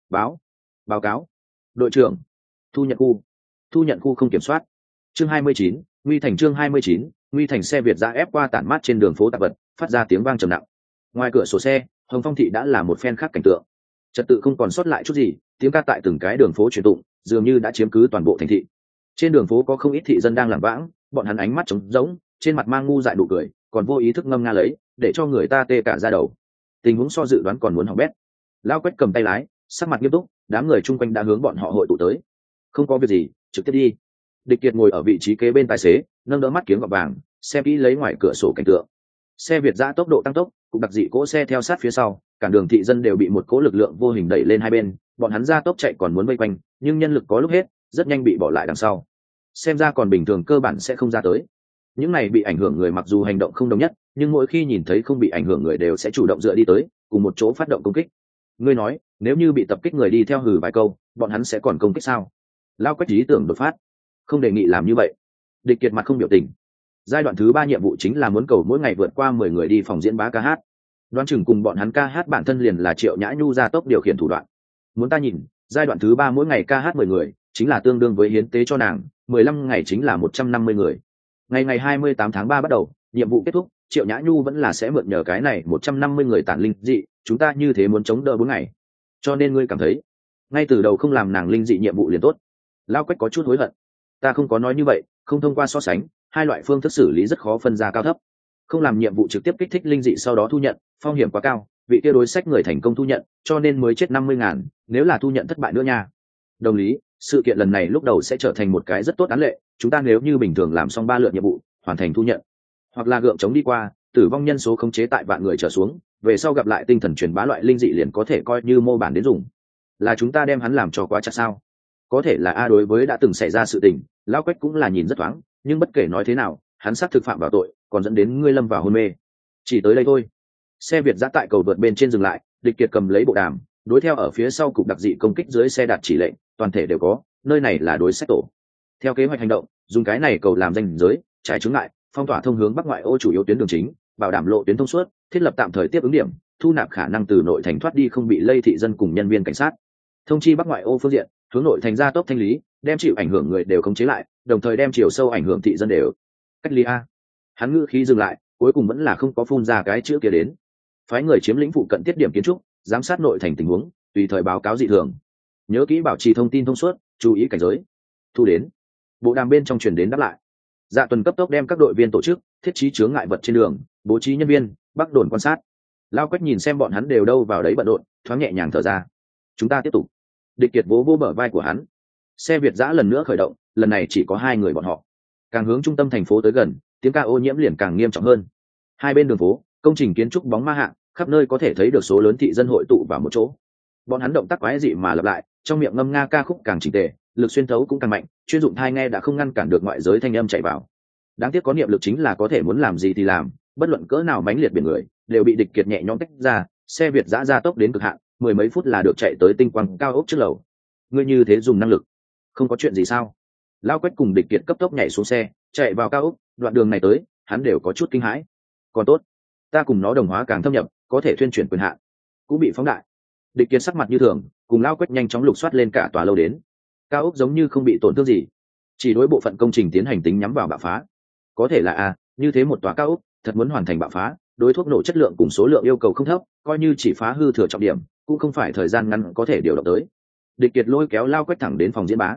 Báo cáo, đội trưởng, thu nhận khu không kiểm soát. Chương 29, Nguy Thành. Chương 29, Nguy Thành. Xe Việt dã ép qua tản mát trên đường phố tạp vật, phát ra tiếng vang trầm nặng. Ngoài cửa sổ xe, Hồng Phong thị đã là một phen khác cảnh tượng. Trật tự không còn sót lại chút gì, tiếng ca tại từng cái đường phố truyền tụng, dường như đã chiếm cứ toàn bộ thành thị. Trên đường phố có không ít thị dân đang lảng vãng, bọn hắn ánh mắt trống rỗng, trên mặt mang ngu dại nụ cười, còn vô ý thức ngâm nga lấy, để cho người ta tê cả da đầu. Tình huống so dự đoán còn muốn hỏng bét. Lao Quách cầm tay lái, sắc mặt nghiêm túc, đám người chung quanh đã hướng bọn họ hội tụ tới. Không có việc gì, trực tiếp đi. Địch Kiệt ngồi ở vị trí kế bên tài xế, nâng đỡ mắt kiếng gọt vàng, xem kỹ lấy ngoài cửa sổ cảnh tượng. Xe Việt dã tốc độ tăng tốc, cũng đặc dị cỗ xe theo sát phía sau, cản đường thị dân đều bị một cỗ lực lượng vô hình đẩy lên hai bên, bọn hắn ra tốc chạy còn muốn vây quanh, nhưng nhân lực có lúc hết, rất nhanh bị bỏ lại đằng sau. Xem ra còn bình thường cơ bản sẽ không ra tới. Những này bị ảnh hưởng người mặc dù hành động không đồng nhất, nhưng mỗi khi nhìn thấy không bị ảnh hưởng người đều sẽ chủ động dựa đi tới, cùng một chỗ phát động công kích. Ngươi nói, nếu như bị tập kích người đi theo hừ vài câu, bọn hắn sẽ còn công kích sao? Lao Quách ý tưởng đột phát, không đề nghị làm như vậy. Địch Kiệt mặt không biểu tình. Giai đoạn thứ 3 nhiệm vụ chính là muốn cầu mỗi ngày vượt qua 10 người đi phòng diễn bá ca hát. Đoán chừng cùng bọn hắn ca hát bản thân liền là Triệu Nhã Nhu ra tốc điều khiển thủ đoạn. Muốn ta nhìn, giai đoạn thứ 3 mỗi ngày ca hát 10 người, chính là tương đương với hiến tế cho nàng, 15 ngày chính là 150 người. Ngày 28 tháng 3 bắt đầu, nhiệm vụ kết thúc, Triệu Nhã Nhu vẫn là sẽ mượn nhờ cái này 150 người tản linh dị, chúng ta như thế muốn chống đỡ 4 ngày. Cho nên ngươi cảm thấy, ngay từ đầu không làm nàng linh dị nhiệm vụ liền tốt. Lao Quách có chút hối hận. Ta không có nói như vậy, không thông qua so sánh, hai loại phương thức xử lý rất khó phân ra cao thấp. Không làm nhiệm vụ trực tiếp kích thích linh dị sau đó thu nhận, phong hiểm quá cao, vị kia đối sách người thành công thu nhận, cho nên mới chết 50.000, nếu là thu nhận thất bại nữa nha. Đồng lý, sự kiện lần này lúc đầu sẽ trở thành một cái rất tốt án lệ, chúng ta nếu như bình thường làm xong 3 lượt nhiệm vụ, hoàn thành thu nhận, hoặc là gượng chống đi qua, tử vong nhân số khống chế tại vạn người trở xuống, về sau gặp lại tinh thần truyền bá loại linh dị liền có thể coi như mô bản đến dùng. Là chúng ta đem hắn làm cho quá chặt sao? Có thể là a, đối với đã từng xảy ra sự tình, Lão Quách cũng là nhìn rất thoáng, nhưng bất kể nói thế nào, hắn xác thực phạm vào tội, còn dẫn đến ngươi lâm vào hôn mê. Chỉ tới đây thôi. Xe Việt dã tại cầu vượt bên trên dừng lại, Địch Kiệt cầm lấy bộ đàm, đối theo ở phía sau cục đặc dị công kích dưới xe đạt chỉ lệnh, toàn thể đều có, nơi này là đối sách tổ. Theo kế hoạch hành động, dùng cái này cầu làm ranh giới, trái chướng ngại, phong tỏa thông hướng bắc ngoại ô chủ yếu tuyến đường chính, bảo đảm lộ tuyến thông suốt, thiết lập tạm thời tiếp ứng điểm, thu nạp khả năng từ nội thành thoát đi không bị lây thị dân cùng nhân viên cảnh sát. Thông chi bắc ngoại ô phương diện, hướng nội thành ra tốc thanh lý, đem chịu ảnh hưởng người đều khống chế lại, đồng thời đem chiều sâu ảnh hưởng thị dân đều cách ly a. Hắn ngữ khí dừng lại, cuối cùng vẫn là không có phun ra cái chữ kia đến. Phái người chiếm lĩnh phụ cận tiết điểm kiến trúc, giám sát nội thành tình huống, tùy thời báo cáo dị thường. Nhớ kỹ bảo trì thông tin thông suốt, chú ý cảnh giới. Thu đến. Bộ đàm bên trong truyền đến đáp lại. Dạ tuần cấp tốc đem các đội viên tổ chức, thiết trí chướng ngại vật trên đường, bố trí nhân viên, bắc đồn quan sát. Lao Quách nhìn xem bọn hắn đều đâu vào đấy bận rộn, thoáng nhẹ nhàng thở ra. Chúng ta tiếp tục. Địch Kiệt vỗ vỗ bờ vai của hắn. Xe Việt dã lần nữa khởi động, lần này chỉ có 2 người bọn họ. Càng hướng trung tâm thành phố tới gần, tiếng ca ô nhiễm liền càng nghiêm trọng hơn. Hai bên đường phố, công trình kiến trúc bóng ma hạng, khắp nơi có thể thấy được số lớn thị dân hội tụ vào một chỗ. Bọn hắn động tác quái dị mà lặp lại, trong miệng ngâm nga ca khúc càng chỉnh tề, lực xuyên thấu cũng càng mạnh, chuyên dụng tai nghe đã không ngăn cản được ngoại giới thanh âm chạy vào. Đáng tiếc có niệm lực chính là có thể muốn làm gì thì làm, bất luận cỡ nào mãnh liệt biển người, đều bị Địch Kiệt nhẹ nhõm tách ra. Xe Việt dã ra tốc đến cực hạn, 10 mấy phút là được chạy tới tinh quang cao ốc trước lầu. Ngươi như thế dùng năng lực, không có chuyện gì sao? Lao Quách cùng Địch Kiệt cấp tốc nhảy xuống xe, chạy vào cao ốc. Đoạn đường này tới, hắn đều có chút kinh hãi. Còn tốt, ta cùng nó đồng hóa càng thâm nhập, có thể thuyên chuyển quyền hạn, cũng bị phóng đại. Địch Kiệt sắc mặt như thường, cùng Lao Quách nhanh chóng lục soát lên cả tòa lâu đến. Cao ốc giống như không bị tổn thương gì, chỉ đối bộ phận công trình tiến hành tính nhắm vào bạo phá. Có thể là như thế một tòa cao ốc, thật muốn hoàn thành bạo phá, đối thuốc nổ chất lượng cùng số lượng yêu cầu không thấp, coi như chỉ phá hư thừa trọng điểm, cũng không phải thời gian ngắn có thể điều động tới. Địch Kiệt lôi kéo Lao Quách thẳng đến phòng diễn bá.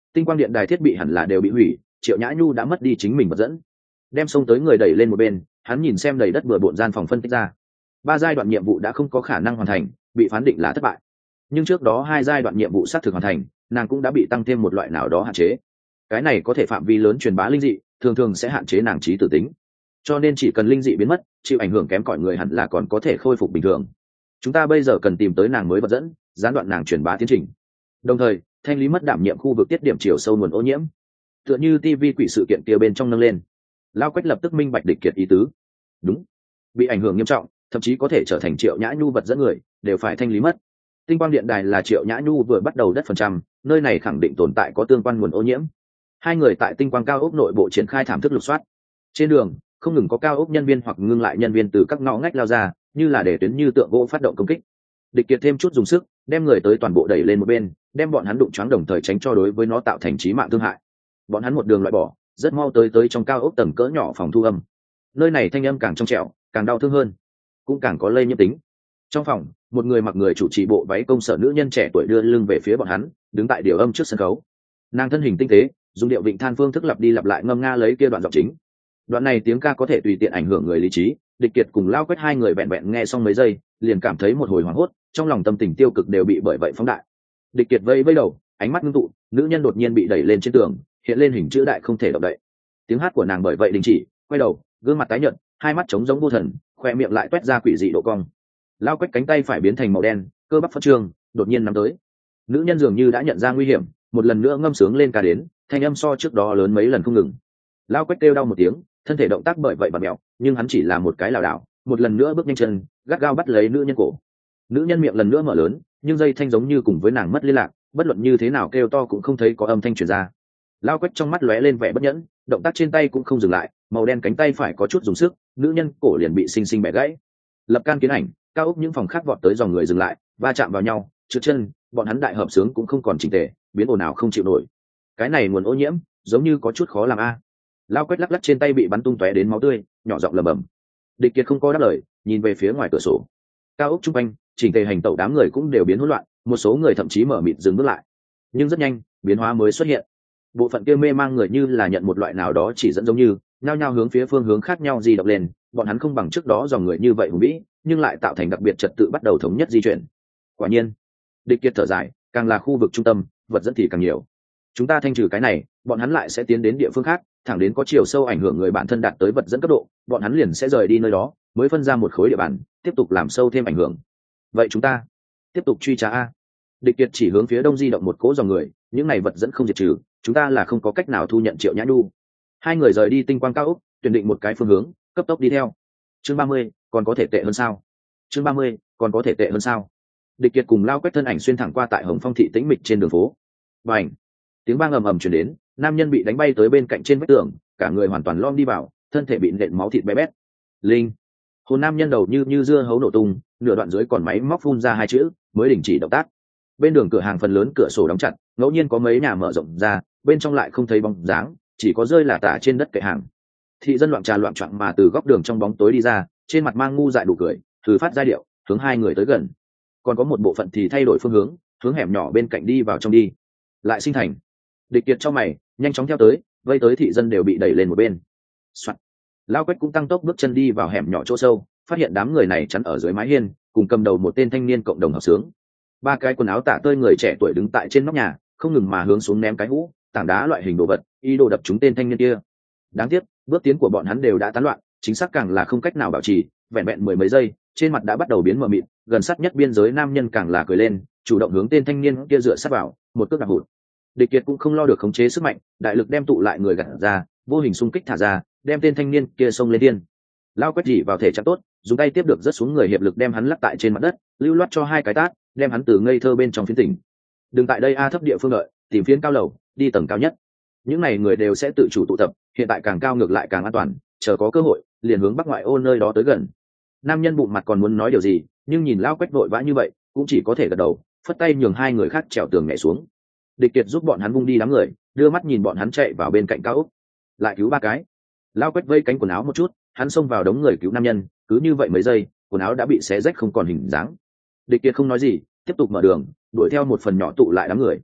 tinh quang điện đài thiết bị hẳn là đều bị hủy, Triệu Nhã Nhu đã mất đi chính mình vật dẫn. Đem xông tới người đẩy lên một bên, hắn nhìn xem đầy đất bừa bộn gian phòng phân tích ra. 3 giai đoạn nhiệm vụ đã không có khả năng hoàn thành, bị phán định là thất bại. Nhưng trước đó 2 giai đoạn nhiệm vụ xác thực hoàn thành, nàng cũng đã bị tăng thêm một loại nào đó hạn chế. Cái này có thể phạm vi lớn truyền bá linh dị, thường thường sẽ hạn chế nàng trí tử tính. Cho nên chỉ cần linh dị biến mất, chịu ảnh hưởng kém cỏi người hẳn là còn có thể khôi phục bình thường. Chúng ta bây giờ cần tìm tới nàng mới vật dẫn, gián đoạn nàng truyền bá tiến trình. Đồng thời, thanh lý mất đảm nhiệm khu vực tiết điểm chiều sâu nguồn ô nhiễm. Tựa như TV quỷ sự kiện kia bên trong nâng lên. Lao Quách lập tức minh bạch Địch Kiệt ý tứ. Đúng, bị ảnh hưởng nghiêm trọng, thậm chí có thể trở thành Triệu Nhã Nhu vật dẫn người, đều phải thanh lý mất. Tinh quang điện đài là Triệu Nhã Nhu vừa bắt đầu đất phần trăm, nơi này khẳng định tồn tại có tương quan nguồn ô nhiễm. Hai người tại tinh quang cao ốc nội bộ triển khai thảm thức lục soát. Trên đường, không ngừng có cao ốc nhân viên hoặc ngưng lại nhân viên từ các ngõ ngách lao ra, như là để tuyến như tượng gỗ phát động công kích. Địch Kiệt thêm chút dùng sức, đem người tới toàn bộ đẩy lên một bên, đem bọn hắn đụng choáng đồng thời tránh cho đối với nó tạo thành chí mạng thương hại. Bọn hắn một đường loại bỏ, rất mau tới trong cao ốc tầng cỡ nhỏ phòng thu âm. Nơi này thanh âm càng trong trẻo, càng đau thương hơn, cũng càng có lây nhiễm tính. Trong phòng, một người mặc người chủ trì bộ váy công sở nữ nhân trẻ tuổi đưa lưng về phía bọn hắn, đứng tại điều âm trước sân khấu. Nàng thân hình tinh tế, dùng điệu vịnh than phương thức lặp đi lặp lại ngâm nga lấy kia đoạn giọng chính. Đoạn này tiếng ca có thể tùy tiện ảnh hưởng người lý trí. Địch Kiệt cùng Lao Quách hai người vẹn vẹn nghe xong mấy giây, liền cảm thấy một hồi hoảng hốt, trong lòng tâm tình tiêu cực đều bị bởi vậy phóng đại. Địch Kiệt vây đầu, ánh mắt ngưng tụ, nữ nhân đột nhiên bị đẩy lên trên tường, hiện lên hình chữ đại không thể động đậy. Tiếng hát của nàng bởi vậy đình chỉ, quay đầu, gương mặt tái nhợt, hai mắt trống rỗng vô thần, khoe miệng lại toét ra quỷ dị độ cong. Lao Quách cánh tay phải biến thành màu đen, cơ bắp phất trương, đột nhiên nắm tới. Nữ nhân dường như đã nhận ra nguy hiểm, một lần nữa ngâm sướng lên ca đến, thanh âm so trước đó lớn mấy lần không ngừng. Lao Quách kêu đau một tiếng, thân thể động tác bởi vậy bặm mèo, nhưng hắn chỉ là một cái lảo đảo, một lần nữa bước nhanh chân, gắt gao bắt lấy nữ nhân cổ. Nữ nhân miệng lần nữa mở lớn, nhưng dây thanh giống như cùng với nàng mất liên lạc, bất luận như thế nào kêu to cũng không thấy có âm thanh truyền ra. Lao Quách trong mắt lóe lên vẻ bất nhẫn, động tác trên tay cũng không dừng lại, màu đen cánh tay phải có chút dùng sức, nữ nhân cổ liền bị xinh xinh bẻ gãy. Lập can kiến ảnh, cao ốc những phòng khác vọt tới dòng người dừng lại, va chạm vào nhau, trượt chân, bọn hắn đại hợp sướng cũng không còn chỉnh tề, biến ồn ào không chịu nổi. Cái này nguồn ô nhiễm, giống như có chút khó làm a. Lao Quách lắc lắc trên tay bị bắn tung tóe đến máu tươi, nhỏ giọng lẩm bẩm. Địch Kiệt không có đáp lời, nhìn về phía ngoài cửa sổ. Cao ốc trung quanh, chỉnh tề hành tẩu đám người cũng đều biến hỗn loạn, một số người thậm chí mở mịt dừng bước lại. Nhưng rất nhanh, biến hóa mới xuất hiện. Bộ phận kia mê mang người như là nhận một loại nào đó chỉ dẫn giống như, nhao nhao hướng phía phương hướng khác nhau di động lên, bọn hắn không bằng trước đó dòng người như vậy hùng vĩ, nhưng lại tạo thành đặc biệt trật tự bắt đầu thống nhất di chuyển. Quả nhiên, Địch Kiệt thở dài, càng là khu vực trung tâm, vật dẫn thì càng nhiều. Chúng ta thanh trừ cái này, bọn hắn lại sẽ tiến đến địa phương khác, thẳng đến có chiều sâu ảnh hưởng người bản thân đạt tới vật dẫn cấp độ, bọn hắn liền sẽ rời đi nơi đó, mới phân ra một khối địa bàn, tiếp tục làm sâu thêm ảnh hưởng. Vậy chúng ta tiếp tục truy tra a. Địch Kiệt chỉ hướng phía đông di động một cỗ dòng người, những này vật dẫn không diệt trừ, chúng ta là không có cách nào thu nhận Triệu Nhã Nhu. Hai người rời đi tinh quang cao ốc, tuyển định một cái phương hướng, cấp tốc đi theo. Chương 30, còn có thể tệ hơn sao? Chương 30, còn có thể tệ hơn sao? Địch Kiệt cùng Lao Quách thân ảnh xuyên thẳng qua tại Hồng Phong thị tĩnh mịch trên đường phố. Bành! Tiếng vang ầm ầm truyền đến, nam nhân bị đánh bay tới bên cạnh trên vách tường, cả người hoàn toàn lom đi vào, thân thể bị nện máu thịt bé bét. Linh! Hồn nam nhân đầu như dưa hấu nổ tung, nửa đoạn dưới còn máy móc phun ra hai chữ, mới đình chỉ động tác. Bên đường cửa hàng phần lớn cửa sổ đóng chặt, ngẫu nhiên có mấy nhà mở rộng ra, bên trong lại không thấy bóng dáng, chỉ có rơi là tả trên đất kệ hàng. Thị dân loạn trà loạn choạng mà từ góc đường trong bóng tối đi ra, trên mặt mang ngu dại đủ cười, thử phát giai điệu, hướng hai người tới gần. Còn có một bộ phận thì thay đổi phương hướng hẻm nhỏ bên cạnh đi vào trong đi. Lại sinh thành. Địch Kiệt cho mày, nhanh chóng theo tới, vây tới thị dân đều bị đẩy lên một bên. Soạn. Lao Quách cũng tăng tốc bước chân đi vào hẻm nhỏ chỗ sâu, phát hiện đám người này chắn ở dưới mái hiên, cùng cầm đầu một tên thanh niên cộng đồng hợp sướng. Ba cái quần áo tả tơi người trẻ tuổi đứng tại trên nóc nhà, không ngừng mà hướng xuống ném cái hũ, tảng đá loại hình đồ vật, ý đồ đập trúng tên thanh niên kia. Đáng tiếc, bước tiến của bọn hắn đều đã tán loạn, chính xác càng là không cách nào bảo trì, vẹn vẹn mười mấy giây, trên mặt đã bắt đầu biến mờ mịt, gần sát nhất biên giới nam nhân càng là cười lên, chủ động hướng tên thanh niên kia dựa sát vào, một cước đạp hụt. Địch Kiệt cũng không lo được khống chế sức mạnh, đại lực đem tụ lại người gạt ra, vô hình xung kích thả ra, đem tên thanh niên kia xông lên thiên. Lao Quách chỉ vào thể trạng tốt, dùng tay tiếp được rất xuống người hiệp lực đem hắn lắc tại trên mặt đất, lưu loát cho hai cái tát, đem hắn từ ngây thơ bên trong phiến tỉnh. Đừng tại đây a thấp địa phương đợi, tìm phiến cao lầu, đi tầng cao nhất. Những này người đều sẽ tự chủ tụ tập, hiện tại càng cao ngược lại càng an toàn, chờ có cơ hội, liền hướng bắc ngoại ô nơi đó tới gần. Nam nhân bụng mặt còn muốn nói điều gì, nhưng nhìn Lao Quách vội vã như vậy, cũng chỉ có thể gật đầu, phất tay nhường hai người khác trèo tường nhảy xuống. Địch Kiệt giúp bọn hắn vung đi đám người, đưa mắt nhìn bọn hắn chạy vào bên cạnh cao ốc, lại cứu ba cái. Lao Quách vây cánh quần áo một chút, hắn xông vào đống người cứu nam nhân, cứ như vậy mấy giây, quần áo đã bị xé rách không còn hình dáng. Địch Kiệt không nói gì, tiếp tục mở đường, đuổi theo một phần nhỏ tụ lại đám người.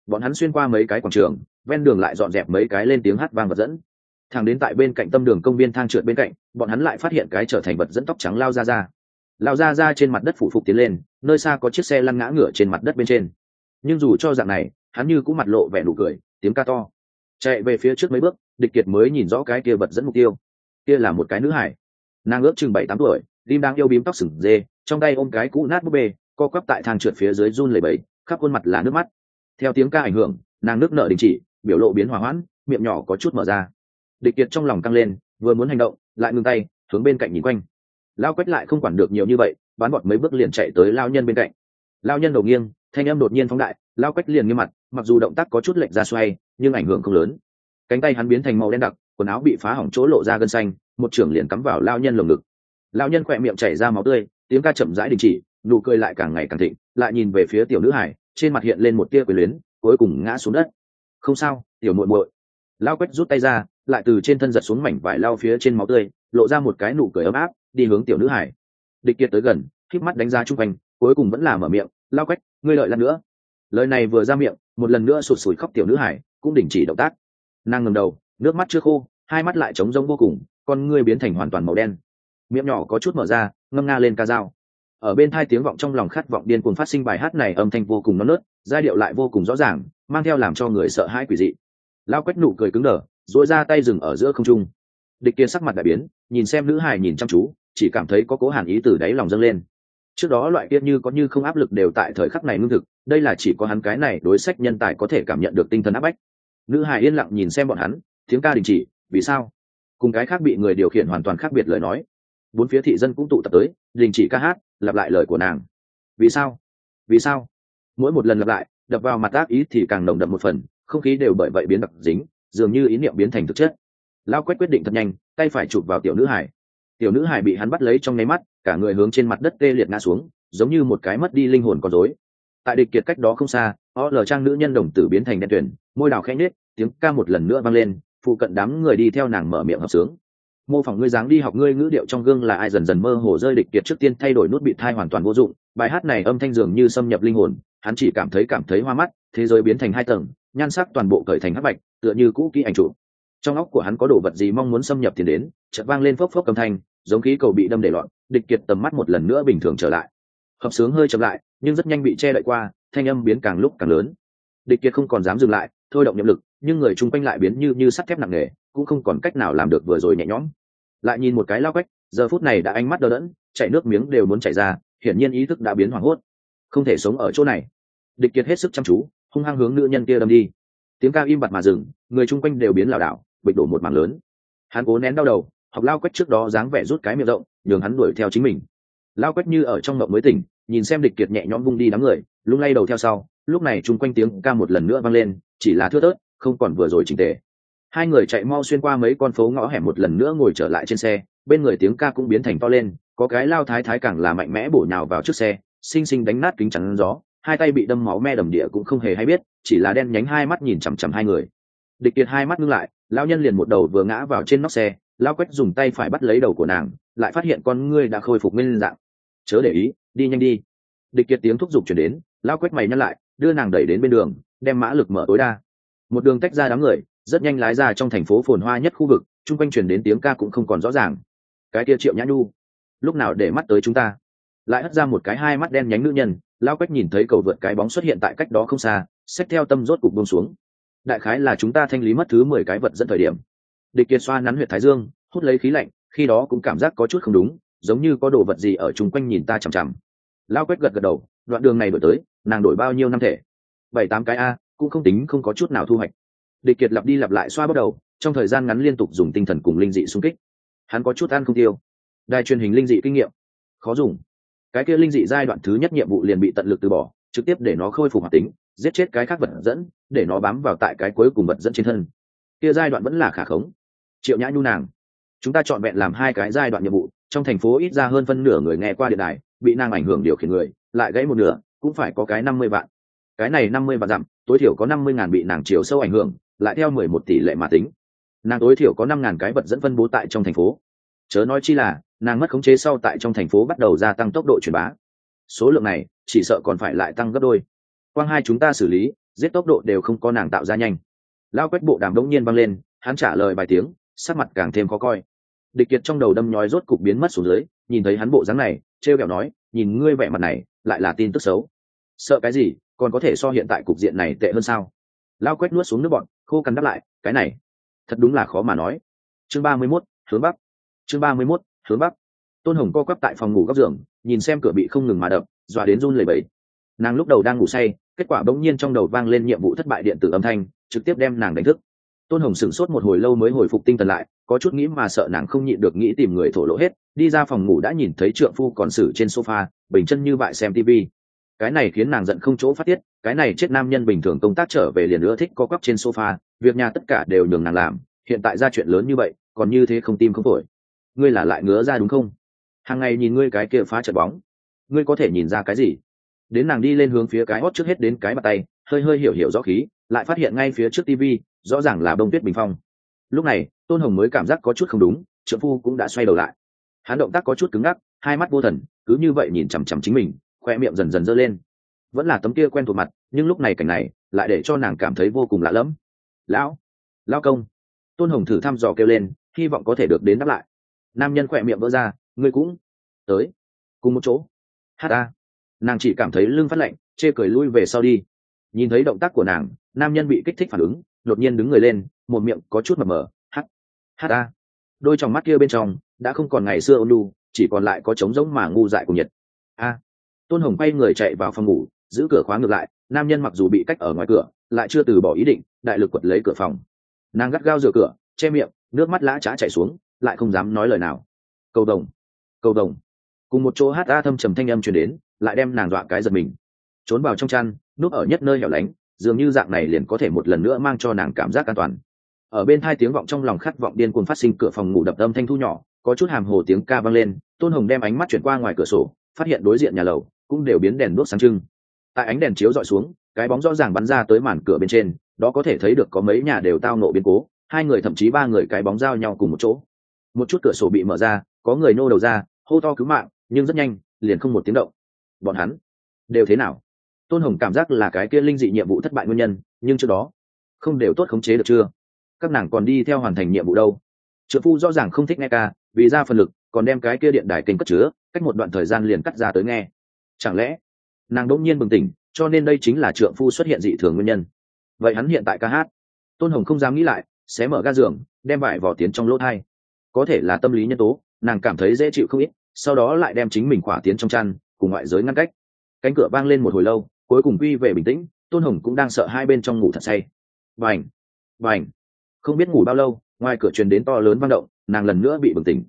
bọn hắn xuyên qua mấy cái quảng trường, ven đường lại dọn dẹp mấy cái lên tiếng hát vang vật dẫn. Thẳng đến tại bên cạnh tâm đường công viên thang trượt bên cạnh, bọn hắn lại phát hiện cái trở thành vật dẫn tóc trắng lao ra trên mặt đất phủ phục tiến lên, nơi xa có chiếc xe lăn ngã ngửa trên mặt đất bên trên. Nhưng dù cho dạng này, hắn như cũng mặt lộ vẻ nụ cười, tiếng ca to. Chạy về phía trước mấy bước, Địch Kiệt mới nhìn rõ cái kia vật dẫn mục tiêu. Kia là một cái nữ hải, nàng ước chừng 7-8 tuổi, lim đang yêu bím tóc sừng dê, trong tay ôm cái cũ nát búp bê, co quắp tại thang trượt phía dưới run lẩy bẩy, khắp khuôn mặt là nước mắt. Theo tiếng ca ảnh hưởng, nàng nước nở đình chỉ, biểu lộ biến hòa hoãn, miệng nhỏ có chút mở ra. Địch Kiệt trong lòng căng lên, vừa muốn hành động, lại ngừng tay, hướng bên cạnh nhìn quanh. Lao Quách lại không quản được nhiều như vậy, bắn bọt mấy bước liền chạy tới lao nhân bên cạnh. Lao nhân đầu nghiêng, thanh âm đột nhiên phóng đại, Lao Quách liền nghiêm mặt, mặc dù động tác có chút lệch ra xoay, nhưng ảnh hưởng không lớn. Cánh tay hắn biến thành màu đen đặc, quần áo bị phá hỏng chỗ lộ ra gân xanh, một chưởng liền cắm vào lao nhân lồng ngực. Lao nhân khỏe miệng chảy ra máu tươi, tiếng ca chậm rãi đình chỉ, nụ cười lại càng ngày càng thịnh, lại nhìn về phía tiểu nữ hải, trên mặt hiện lên một tia quyến luyến, cuối cùng ngã xuống đất. Không sao, tiểu muội muội. Lao Quách rút tay ra, lại từ trên thân giật xuống mảnh vải lao phía trên máu tươi, lộ ra một cái nụ cười ấm áp, đi hướng tiểu nữ hải. Địch Kiệt tới gần, khép mắt đánh giá chung quanh, cuối cùng vẫn là mở miệng, Lao Quách, ngươi đợi lát nữa. Lời này vừa ra miệng, một lần nữa sụt sùi khóc tiểu nữ hải cũng đình chỉ động tác. Nàng ngẩng đầu, nước mắt chưa khô, hai mắt lại trống rỗng vô cùng, con ngươi biến thành hoàn toàn màu đen, miệng nhỏ có chút mở ra, ngâm nga lên ca dao. Ở bên tai tiếng vọng trong lòng khát vọng điên cuồng phát sinh bài hát này, âm thanh vô cùng non nớt, giai điệu lại vô cùng rõ ràng, mang theo làm cho người sợ hãi quỷ dị. Lao Quách nụ cười cứng đờ, duỗi ra tay dừng ở giữa không trung. Địch Kiệt sắc mặt đại biến, nhìn xem nữ hài nhìn chăm chú, chỉ cảm thấy có cố hàn ý từ đáy lòng dâng lên. Trước đó loại kia như có như không áp lực đều tại thời khắc này ngưng thực, đây là chỉ có hắn cái này đối sách nhân tài có thể cảm nhận được tinh thần áp bách. Nữ hài yên lặng nhìn xem bọn hắn, tiếng ca đình chỉ, vì sao? Cùng cái khác bị người điều khiển hoàn toàn khác biệt lời nói. Bốn phía thị dân cũng tụ tập tới, đình chỉ ca hát, lặp lại lời của nàng. Vì sao? Vì sao? Mỗi một lần lặp lại, đập vào mặt ác ý thì càng nồng đậm một phần, không khí đều bởi vậy biến đặc dính, dường như ý niệm biến thành thực chất. Lao Quách quyết định thật nhanh, tay phải chụp vào tiểu nữ hải. Tiểu nữ hải bị hắn bắt lấy trong nháy mắt, cả người hướng trên mặt đất tê liệt ngã xuống, giống như một cái mất đi linh hồn con rối. Tại Địch Kiệt cách đó không xa, lờ trang nữ nhân đồng tử biến thành đen tuyền, môi đào khẽ nhếch, tiếng ca một lần nữa vang lên, phụ cận đám người đi theo nàng mở miệng hợp sướng. Mô phỏng ngươi dáng đi học ngươi ngữ điệu trong gương là ai dần dần mơ hồ rơi. Địch Kiệt trước tiên thay đổi nút bịt tai hoàn toàn vô dụng, bài hát này âm thanh dường như xâm nhập linh hồn, hắn chỉ cảm thấy hoa mắt, thế giới biến thành hai tầng, nhan sắc toàn bộ cởi thành hắc bạch, tựa như cũ kỹ ảnh chụp. Trong óc của hắn có đồ vật gì mong muốn xâm nhập tiền đến, chợt vang lên phốc phốc âm thanh, giống khí cầu bị đâm để loạn. Địch Kiệt tầm mắt một lần nữa bình thường trở lại, hợp sướng hơi chậm lại, nhưng rất nhanh bị che đậy qua, thanh âm biến càng lúc càng lớn. Địch Kiệt không còn dám dừng lại, thôi động niệm lực, nhưng người chung quanh lại biến như sắt thép nặng nề, cũng không còn cách nào làm được vừa rồi nhẹ nhõm. Lại nhìn một cái Lao Quách, giờ phút này đã ánh mắt đờ đẫn, chảy nước miếng đều muốn chảy ra, hiển nhiên ý thức đã biến hoảng hốt, không thể sống ở chỗ này. Địch Kiệt hết sức chăm chú, hung hăng hướng nữ nhân kia đâm đi. Tiếng ca im bặt mà dừng, người chung quanh đều biến lảo đảo, bịch đổ một mảng lớn. Hắn cố nén đau đầu, học Lao Quách trước đó dáng vẻ rút cái miệng rộng, nhường hắn đuổi theo chính mình. Lao Quách như ở trong mộng mới tỉnh, nhìn xem Địch Kiệt nhẹ nhõm vung đi đám người, lung lay đầu theo sau. Lúc này chung quanh tiếng ca một lần nữa vang lên, chỉ là thưa thớt, không còn vừa rồi chỉnh tề. Hai người chạy mau xuyên qua mấy con phố ngõ hẻm, một lần nữa ngồi trở lại trên xe, bên người tiếng ca cũng biến thành to lên, có cái Lao thái thái càng là mạnh mẽ bổ nhào vào trước xe, xinh xinh đánh nát kính chắn gió, hai tay bị đâm máu me đầm địa cũng không hề hay biết, chỉ là đen nhánh hai mắt nhìn chằm chằm hai người. Địch Kiệt hai mắt ngưng lại, lão nhân liền một đầu vừa ngã vào trên nóc xe. Lao Quách dùng tay phải bắt lấy đầu của nàng, lại phát hiện con ngươi đã khôi phục nguyên dạng. Chớ để ý, đi nhanh đi. Địch Kiệt tiếng thúc giục truyền đến, Lao Quách mày nhăn lại, đưa nàng đẩy đến bên đường, đem mã lực mở tối đa. Một đường tách ra đám người, rất nhanh lái ra trong thành phố phồn hoa nhất khu vực, chung quanh truyền đến tiếng ca cũng không còn rõ ràng. Cái kia Triệu Nhã Nhu, lúc nào để mắt tới chúng ta? Lại hất ra một cái hai mắt đen nhánh nữ nhân. Lao Quách nhìn thấy cầu vượt cái bóng xuất hiện tại cách đó không xa, xách theo tâm rốt cục buông xuống. Đại khái là chúng ta thanh lý mất thứ 10 cái vật dẫn thời điểm. Địch Kiệt xoa nắn huyệt thái dương, hút lấy khí lạnh, khi đó cũng cảm giác có chút không đúng, giống như có đồ vật gì ở chung quanh nhìn ta chằm chằm. Lao Quách gật gật đầu, đoạn đường này đổi tới, nàng đổi bao nhiêu năm thể? 7-8 cái a, cũng không tính không có chút nào thu hoạch. Địch Kiệt lặp đi lặp lại xoa bắt đầu, trong thời gian ngắn liên tục dùng tinh thần cùng linh dị xung kích. Hắn có chút ăn không tiêu. Đài truyền hình linh dị kinh nghiệm khó dùng. Cái kia linh dị giai đoạn thứ nhất nhiệm vụ liền bị tận lực từ bỏ, trực tiếp để nó khôi phục hoạt tính, giết chết cái khác vật dẫn, để nó bám vào tại cái cuối cùng vật dẫn trên thân. Kia giai đoạn vẫn là khả khống. Triệu Nhã Nhu nàng, chúng ta chọn vẹn làm 2 cái giai đoạn nhiệm vụ, trong thành phố ít ra hơn phân nửa người nghe qua điện đài, bị nàng ảnh hưởng điều khiển người, lại gãy một nửa, cũng phải có cái 50 vạn. Cái này 50 vạn giảm, tối thiểu có 50.000 bị nàng chiều sâu ảnh hưởng, lại theo 11 tỷ lệ mà tính. Nàng tối thiểu có 5.000 cái vật dẫn phân bố tại trong thành phố. Chớ nói chi là, nàng mất khống chế sau tại trong thành phố bắt đầu gia tăng tốc độ truyền bá. Số lượng này, chỉ sợ còn phải lại tăng gấp đôi. Quang hai chúng ta xử lý, giết tốc độ đều không có nàng tạo ra nhanh. Lao Quách bộ đàm đống nhiên vang lên, hắn trả lời vài tiếng, sắc mặt càng thêm khó coi. Địch Kiệt trong đầu đâm nhói rốt cục biến mất xuống dưới, nhìn thấy hắn bộ dáng này, trêu ghẹo nói, nhìn ngươi vẻ mặt này, lại là tin tức xấu. Sợ cái gì, còn có thể so hiện tại cục diện này tệ hơn sao? Lao Quách nuốt xuống nước bọt, khô cằn đáp lại, cái này, thật đúng là khó mà nói. Chương 31, hướng bắc. Chương 31, hướng bắc. Tôn Hồng co quắp tại phòng ngủ góc giường, nhìn xem cửa bị không ngừng mà đập, dọa đến run lẩy bẩy. Nàng lúc đầu đang ngủ say, kết quả bỗng nhiên trong đầu vang lên nhiệm vụ thất bại điện tử âm thanh, trực tiếp đem nàng đánh thức. Tôn Hồng sửng sốt một hồi lâu mới hồi phục tinh thần lại, có chút nghĩ mà sợ nàng không nhịn được nghĩ tìm người thổ lộ hết, đi ra phòng ngủ đã nhìn thấy trượng phu còn xử trên sofa, bình chân như vậy xem tivi. Cái này khiến nàng giận không chỗ phát tiết, cái này chết nam nhân bình thường công tác trở về liền nữa thích co quắp trên sofa, việc nhà tất cả đều nhường nàng làm, hiện tại ra chuyện lớn như vậy, còn như thế không tim không phổi. Ngươi là lại ngứa ra đúng không? Hàng ngày nhìn ngươi cái kia phá trận bóng, ngươi có thể nhìn ra cái gì? Đến nàng đi lên hướng phía cái hót trước hết đến cái bàn tay, hơi hơi hiểu rõ khí, lại phát hiện ngay phía trước tivi, rõ ràng là bông tuyết bình phong. Lúc này Tôn Hồng mới cảm giác có chút không đúng, trượng phu cũng đã xoay đầu lại. Hắn động tác có chút cứng ngắc, hai mắt vô thần, cứ như vậy nhìn chằm chằm chính mình, khoe miệng dần dần giơ lên. Vẫn là tấm kia quen thuộc mặt, nhưng lúc này cảnh này lại để cho nàng cảm thấy vô cùng lạ lẫm. Lão công. Tôn Hồng thử thăm dò kêu lên, hy vọng có thể được đến đáp lại. Nam nhân khoe miệng vỡ ra, ngươi cũng tới cùng một chỗ. Nàng chỉ cảm thấy lưng phát lạnh, chê cười lui về sau đi. Nhìn thấy động tác của nàng, nam nhân bị kích thích phản ứng, đột nhiên đứng người lên, một miệng có chút mập mờ, đôi tròng mắt kia bên trong đã không còn ngày xưa ôn nhu, chỉ còn lại có trống rỗng mà ngu dại của nhiệt. Tôn Hồng quay người chạy vào phòng ngủ, giữ cửa khóa ngược lại. Nam nhân mặc dù bị cách ở ngoài cửa, lại chưa từ bỏ ý định, đại lực quật lấy cửa phòng. Nàng gắt gao rửa cửa, che miệng, nước mắt lã chã chảy xuống, lại không dám nói lời nào. Cầu đồng. Cùng một chỗ thâm trầm thanh âm truyền đến, lại đem nàng dọa cái giật mình. Trốn vào trong chăn, núp ở nhất nơi hẻo lánh, dường như dạng này liền có thể một lần nữa mang cho nàng cảm giác an toàn. Ở bên hai tiếng vọng trong lòng khát vọng điên cuồng phát sinh, cửa phòng ngủ đập âm thanh thu nhỏ, có chút hàm hồ tiếng ca vang lên. Tôn Hồng đem ánh mắt chuyển qua ngoài cửa sổ, phát hiện đối diện nhà lầu cũng đều biến đèn đuốc sáng trưng. Tại ánh đèn chiếu dọi xuống, cái bóng rõ ràng bắn ra tới màn cửa bên trên, đó có thể thấy được có mấy nhà đều tao nộ biến cố, hai người thậm chí ba người cái bóng giao nhau cùng một chỗ. Một chút cửa sổ bị mở ra, có người nô đầu ra, hô to cứu mạng, nhưng rất nhanh liền không một tiếng động. Bọn hắn đều thế nào? Tôn Hồng cảm giác là cái kia linh dị nhiệm vụ thất bại nguyên nhân, nhưng trước đó không đều tốt khống chế được chưa? Các nàng còn đi theo hoàn thành nhiệm vụ đâu? Trượng phu rõ ràng không thích nghe ca, vì ra phần lực còn đem cái kia điện đài kênh cất chứa, cách một đoạn thời gian liền cắt ra tới nghe. Chẳng lẽ nàng đỗng nhiên bừng tỉnh, cho nên đây chính là trượng phu xuất hiện dị thường nguyên nhân? Vậy hắn hiện tại ca hát? Tôn Hồng không dám nghĩ lại, xé mở ga giường, đem vải vỏ tiến trong lỗ thai. Có thể là tâm lý nhân tố, nàng cảm thấy dễ chịu không ít, sau đó lại đem chính mình khỏa tiến trong chăn, cùng ngoại giới ngăn cách. Cánh cửa vang lên một hồi lâu, cuối cùng quy về bình tĩnh. Tôn Hồng cũng đang sợ hai bên trong ngủ thật say. Bành. Không biết ngủ bao lâu, ngoài cửa truyền đến to lớn vang động, nàng lần nữa bị bừng tỉnh.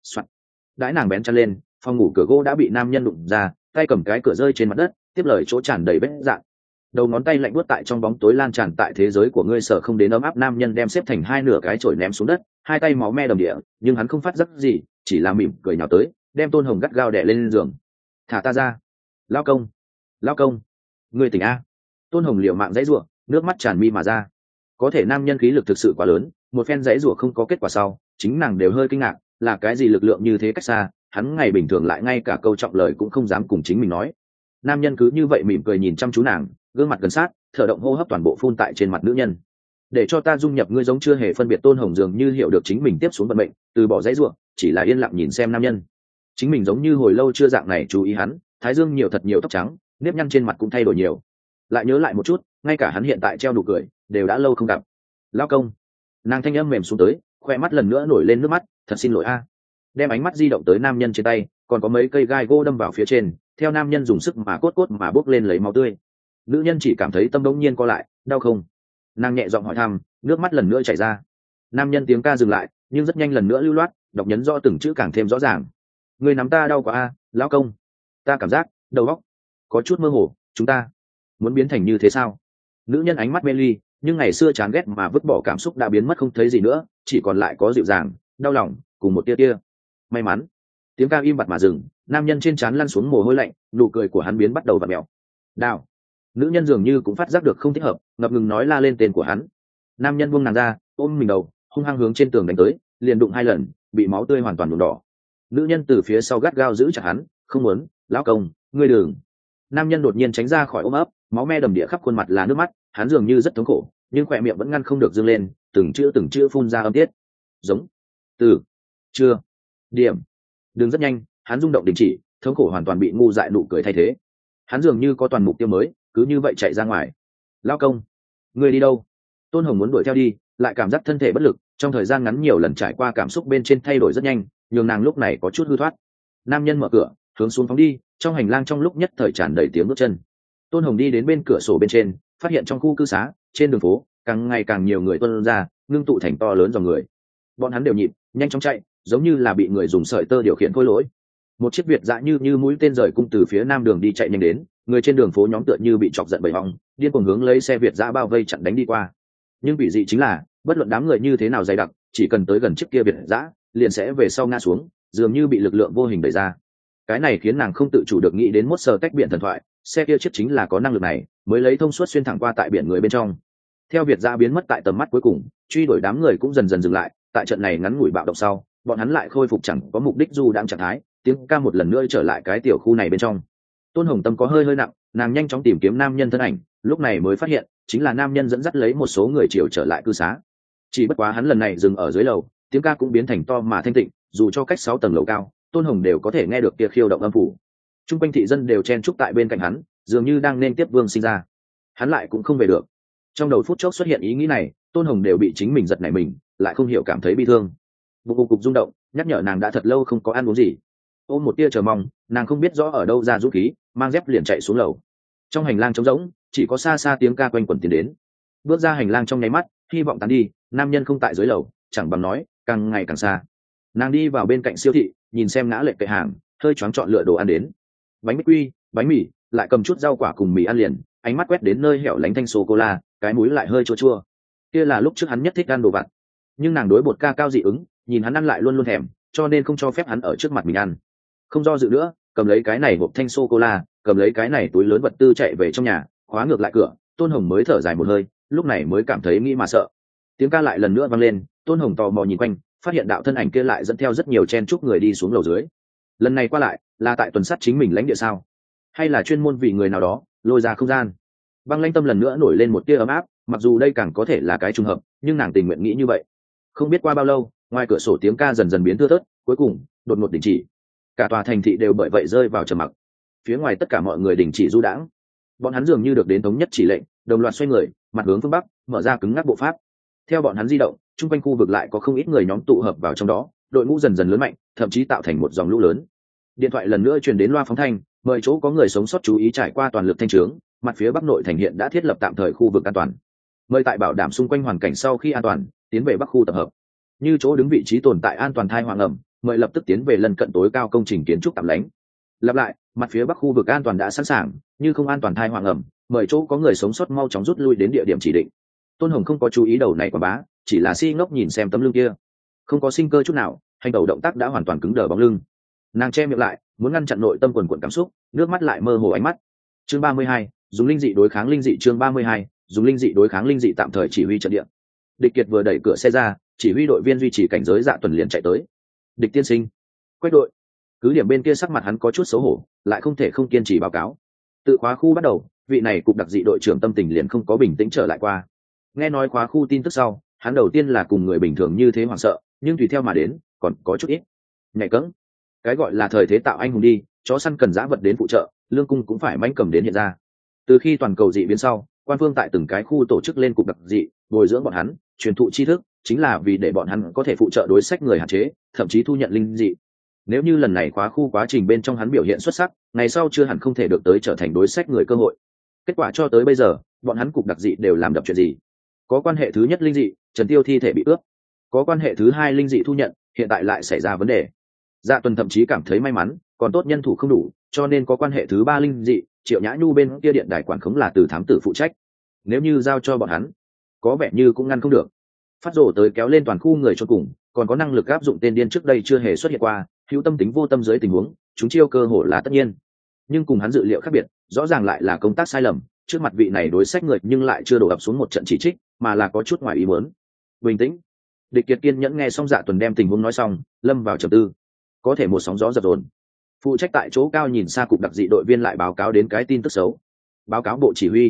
Đãi nàng bén chăn lên, phòng ngủ cửa gỗ đã bị nam nhân đụng ra, tay cầm cái cửa rơi trên mặt đất, tiếp lời chỗ tràn đầy vết dạn. Đầu ngón tay lạnh buốt tại trong bóng tối lan tràn tại thế giới của ngươi, sợ không đến ấm áp. Nam nhân đem xếp thành hai nửa cái chổi ném xuống đất, hai tay máu me đầm địa, nhưng hắn không phát giác gì, chỉ là mỉm cười nhào tới, đem Tôn Hồng gắt gao đè lên giường. Thả ta ra. Lao công, ngươi tỉnh a? Tôn Hồng liều mạng dãy rủa, nước mắt tràn mi mà ra. Có thể nam nhân khí lực thực sự quá lớn, một phen dãy rủa không có kết quả sau, chính nàng đều hơi kinh ngạc, là cái gì lực lượng như thế cách xa, hắn ngày bình thường lại ngay cả câu trọng lời cũng không dám cùng chính mình nói. Nam nhân cứ như vậy mỉm cười nhìn chăm chú nàng, gương mặt gần sát, thở động hô hấp toàn bộ phun tại trên mặt nữ nhân. Để cho ta dung nhập ngươi giống chưa hề phân biệt. Tôn Hồng dường như hiểu được chính mình tiếp xuống vận mệnh, từ bỏ dãy rủa, chỉ là yên lặng nhìn xem nam nhân. Chính mình giống như hồi lâu chưa dạng này chú ý hắn, thái dương nhiều thật nhiều tóc trắng, nếp nhăn trên mặt cũng thay đổi nhiều. Lại nhớ lại một chút, ngay cả hắn hiện tại treo nụ cười đều đã lâu không gặp. Lao công. Nàng thanh âm mềm xuống tới, khoe mắt lần nữa nổi lên nước mắt. Thật xin lỗi a. Đem ánh mắt di động tới nam nhân trên tay, còn có mấy cây gai gỗ đâm vào phía trên, theo nam nhân dùng sức mà cốt mà bốc lên lấy máu tươi. Nữ nhân chỉ cảm thấy tâm đống nhiên co lại. Đau không? Nàng nhẹ giọng hỏi thăm, nước mắt lần nữa chảy ra. Nam nhân tiếng ca dừng lại, nhưng rất nhanh lần nữa lưu loát, đọc nhấn rõ từng chữ càng thêm rõ ràng. Người nắm ta đau quá a, lão công. Ta cảm giác đầu óc có chút mơ hồ, chúng ta muốn biến thành như thế sao? Nữ nhân ánh mắt mê ly, nhưng ngày xưa chán ghét mà vứt bỏ cảm xúc đã biến mất không thấy gì nữa, chỉ còn lại có dịu dàng, đau lòng cùng một tia tia may mắn. Tiếng ca im bặt mà dừng, nam nhân trên trán lăn xuống mồ hôi lạnh, nụ cười của hắn biến bắt đầu vặn mèo. Đào. Nữ nhân dường như cũng phát giác được không thích hợp, ngập ngừng nói la lên tên của hắn. Nam nhân buông nàng ra, ôm mình đầu, hung hăng hướng trên tường đánh tới, liền đụng hai lần, bị máu tươi hoàn toàn nhuộm đỏ. Nữ nhân từ phía sau gắt gao giữ chặt hắn, không muốn. Lão công, ngươi đừng. Nam nhân đột nhiên tránh ra khỏi ôm ấp, máu me đầm địa khắp khuôn mặt là nước mắt, hắn dường như rất thống khổ nhưng khỏe miệng vẫn ngăn không được dâng lên, từng chữ phun ra âm tiết. Giống, từ, chưa, điểm. Đường rất nhanh, hắn rung động đình chỉ, thống khổ hoàn toàn bị ngu dại nụ cười thay thế. Hắn dường như có toàn mục tiêu mới, cứ như vậy chạy ra ngoài. Lao công, người đi đâu? Tôn Hồng muốn đuổi theo đi, lại cảm giác thân thể bất lực, trong thời gian ngắn nhiều lần trải qua cảm xúc bên trên thay đổi rất nhanh, nhường nàng lúc này có chút hư thoát. Nam nhân mở cửa, hướng xuống phóng đi, trong hành lang trong lúc nhất thời tràn đầy tiếng bước chân. Tôn Hồng đi đến bên cửa sổ bên trên, phát hiện trong khu cư xá, trên đường phố, càng ngày càng nhiều người tuôn ra, ngưng tụ thành to lớn dòng người. Bọn hắn đều nhịp, nhanh chóng chạy, giống như là bị người dùng sợi tơ điều khiển khôi lỗi. Một chiếc Việt dã như mũi tên rời cung từ phía nam đường đi chạy nhanh đến, người trên đường phố nhóm tựa như bị chọc giận bầy hong, điên cuồng hướng lấy xe Việt dã bao vây chặn đánh đi qua. Nhưng bị dị chính là, bất luận đám người như thế nào dày đặc, chỉ cần tới gần chiếc kia Việt dã, liền sẽ về sau ngã xuống, dường như bị lực lượng vô hình đẩy ra. Cái này khiến nàng không tự chủ được nghĩ đến một sờ cách biển thần thoại, xe kia chiếc chính là có năng lực này, mới lấy thông suốt xuyên thẳng qua tại biển người bên trong. Theo Việt dã biến mất tại tầm mắt cuối cùng, truy đuổi đám người cũng dần dần dừng lại, tại trận này ngắn ngủi bạo động sau, bọn hắn lại khôi phục chẳng có mục đích du đang trạng thái, tiếng ca một lần nữa trở lại cái tiểu khu này bên trong. Tôn Hồng Tâm có hơi nặng, nàng nhanh chóng tìm kiếm nam nhân thân ảnh, lúc này mới phát hiện chính là nam nhân dẫn dắt lấy một số người chiều trở lại cư xá. Chỉ bất quá hắn lần này dừng ở dưới lầu, tiếng ca cũng biến thành to mà thanh tịnh, dù cho cách 6 tầng lầu cao, Tôn Hồng đều có thể nghe được kia khiêu động âm phủ. Trung quanh thị dân đều chen chúc tại bên cạnh hắn, dường như đang nên tiếp vương sinh ra. Hắn lại cũng không về được. Trong đầu phút chốc xuất hiện ý nghĩ này, Tôn Hồng đều bị chính mình giật nảy mình, lại không hiểu cảm thấy bi thương. Bụng cục rung động, nhắc nhở nàng đã thật lâu không có ăn uống gì. Ôm một tia chờ mong, nàng không biết rõ ở đâu ra dũng khí, mang dép liền chạy xuống lầu. Trong hành lang trống rỗng, chỉ có xa xa tiếng ca quanh quẩn tiến đến. Bước ra hành lang trong nháy mắt, hy vọng tán đi, nam nhân không tại dưới lầu, chẳng bằng nói, càng ngày càng xa. Nàng đi vào bên cạnh siêu thị, nhìn xem ngã lệch kệ hàng, hơi choáng chọn lựa đồ ăn đến. Bánh bích quy, bánh mì, lại cầm chút rau quả cùng mì ăn liền, ánh mắt quét đến nơi hẻo lánh thanh sô cô la, cái mũi lại hơi chua chua. Kia là lúc trước hắn nhất thích ăn đồ vặt, nhưng nàng đối bột ca cao dị ứng, nhìn hắn ăn lại luôn luôn thèm, cho nên không cho phép hắn ở trước mặt mình ăn. Không do dự nữa, cầm lấy cái này hộp thanh sô cô la, cầm lấy cái này túi lớn vật tư chạy về trong nhà, khóa ngược lại cửa. Tôn Hồng mới thở dài một hơi, lúc này mới cảm thấy nghĩ mà sợ. Tiếng ca lại lần nữa vang lên, Tôn Hồng tò mò nhìn quanh, phát hiện đạo thân ảnh kia lại dẫn theo rất nhiều chen chúc người đi xuống lầu dưới. Lần này qua lại là tại tuần sát chính mình lãnh địa sao, hay là chuyên môn vì người nào đó lôi ra không gian? Băng Lãnh tâm lần nữa nổi lên một tia ấm áp, mặc dù đây càng có thể là cái trùng hợp, nhưng nàng tình nguyện nghĩ như vậy. Không biết qua bao lâu, ngoài cửa sổ tiếng ca dần dần biến thưa thớt, cuối cùng đột ngột đình chỉ. Cả tòa thành thị đều bởi vậy rơi vào trầm mặc. Phía ngoài tất cả mọi người đình chỉ du đãng, bọn hắn dường như được đến thống nhất chỉ lệnh, đồng loạt xoay người, mặt hướng phương bắc, mở ra cứng ngắc bộ pháp. Theo bọn hắn di động, chung quanh khu vực lại có không ít người nhóm tụ hợp vào trong đó, đội ngũ dần dần lớn mạnh, thậm chí tạo thành một dòng lũ lớn. Điện thoại lần nữa truyền đến loa phóng thanh, mời chỗ có người sống sót chú ý trải qua toàn lực thanh trướng, mặt phía bắc nội thành hiện đã thiết lập tạm thời khu vực an toàn. Mời tại bảo đảm xung quanh hoàn cảnh sau khi an toàn, tiến về bắc khu tập hợp. Như chỗ đứng vị trí tồn tại an toàn thai hoang ẩm, mời lập tức tiến về lần cận tối cao công trình kiến trúc tạm lánh. Lặp lại, mặt phía bắc khu vực an toàn đã sẵn sàng, như không an toàn thai hoang ẩm, mời chỗ có người sống sót mau chóng rút lui đến địa điểm chỉ định. Tôn Hồng không có chú ý đầu này quảng bá, chỉ là si ngốc nhìn xem tấm lưng kia, không có sinh cơ chút nào, hành đầu động tác đã hoàn toàn cứng đờ bóng lưng. Nàng che miệng lại, muốn ngăn chặn nội tâm quần quần cảm xúc, nước mắt lại mơ hồ ánh mắt. Chương 32, dùng linh dị đối kháng linh dị. Chương 32, dùng linh dị đối kháng linh dị tạm thời chỉ huy trận địa. Địch Kiệt vừa đẩy cửa xe ra, chỉ huy đội viên duy trì cảnh giới Dạ Tuần liền chạy tới. Địch tiên sinh, quét đội. Cứ điểm bên kia sắc mặt hắn có chút xấu hổ, lại không thể không kiên trì báo cáo. Tự khóa khu bắt đầu, vị này cục đặc dị đội trưởng tâm tình liền không có bình tĩnh trở lại qua. Nghe nói khóa khu tin tức sau, hắn đầu tiên là cùng người bình thường như thế hoảng sợ, nhưng tùy theo mà đến, còn có chút ít nhạy cẫng. Cái gọi là thời thế tạo anh hùng đi, chó săn cần giã vật đến phụ trợ, lương cung cũng phải manh cầm đến hiện ra. Từ khi toàn cầu dị biến sau, quan phương tại từng cái khu tổ chức lên cục đặc dị, bồi dưỡng bọn hắn, truyền thụ tri thức, chính là vì để bọn hắn có thể phụ trợ đối sách người hạn chế, thậm chí thu nhận linh dị. Nếu như lần này khóa khu quá trình bên trong hắn biểu hiện xuất sắc, ngày sau chưa hẳn không thể được tới trở thành đối sách người cơ hội. Kết quả cho tới bây giờ, bọn hắn cục đặc dị đều làm đập chuyện gì? Có quan hệ thứ nhất linh dị, Trần Tiêu thi thể bị ướp. Có quan hệ thứ hai linh dị thu nhận, hiện tại lại xảy ra vấn đề. Dạ Tuần thậm chí cảm thấy may mắn, còn tốt nhân thủ không đủ, cho nên có quan hệ thứ ba linh dị, Triệu Nhã Nhu bên kia điện đài quản khống là từ thám tử phụ trách. Nếu như giao cho bọn hắn, có vẻ như cũng ngăn không được. Phát rồ tới kéo lên toàn khu người cho cùng, còn có năng lực áp dụng tên điên trước đây chưa hề xuất hiện qua, hữu tâm tính vô tâm dưới tình huống, chúng chiêu cơ hội là tất nhiên. Nhưng cùng hắn dự liệu khác biệt, rõ ràng lại là công tác sai lầm, trước mặt vị này đối sách người nhưng lại chưa đổ ập xuống một trận chỉ trích, mà là có chút ngoài ý muốn. Bình tĩnh. Địch Kiệt kiên nhẫn nghe xong Dạ Tuần đem tình huống nói xong, lâm vào trầm tư. Có thể một sóng gió dập dồn. Phụ trách tại chỗ cao nhìn xa cục đặc dị đội viên lại báo cáo đến cái tin tức xấu. Báo cáo bộ chỉ huy,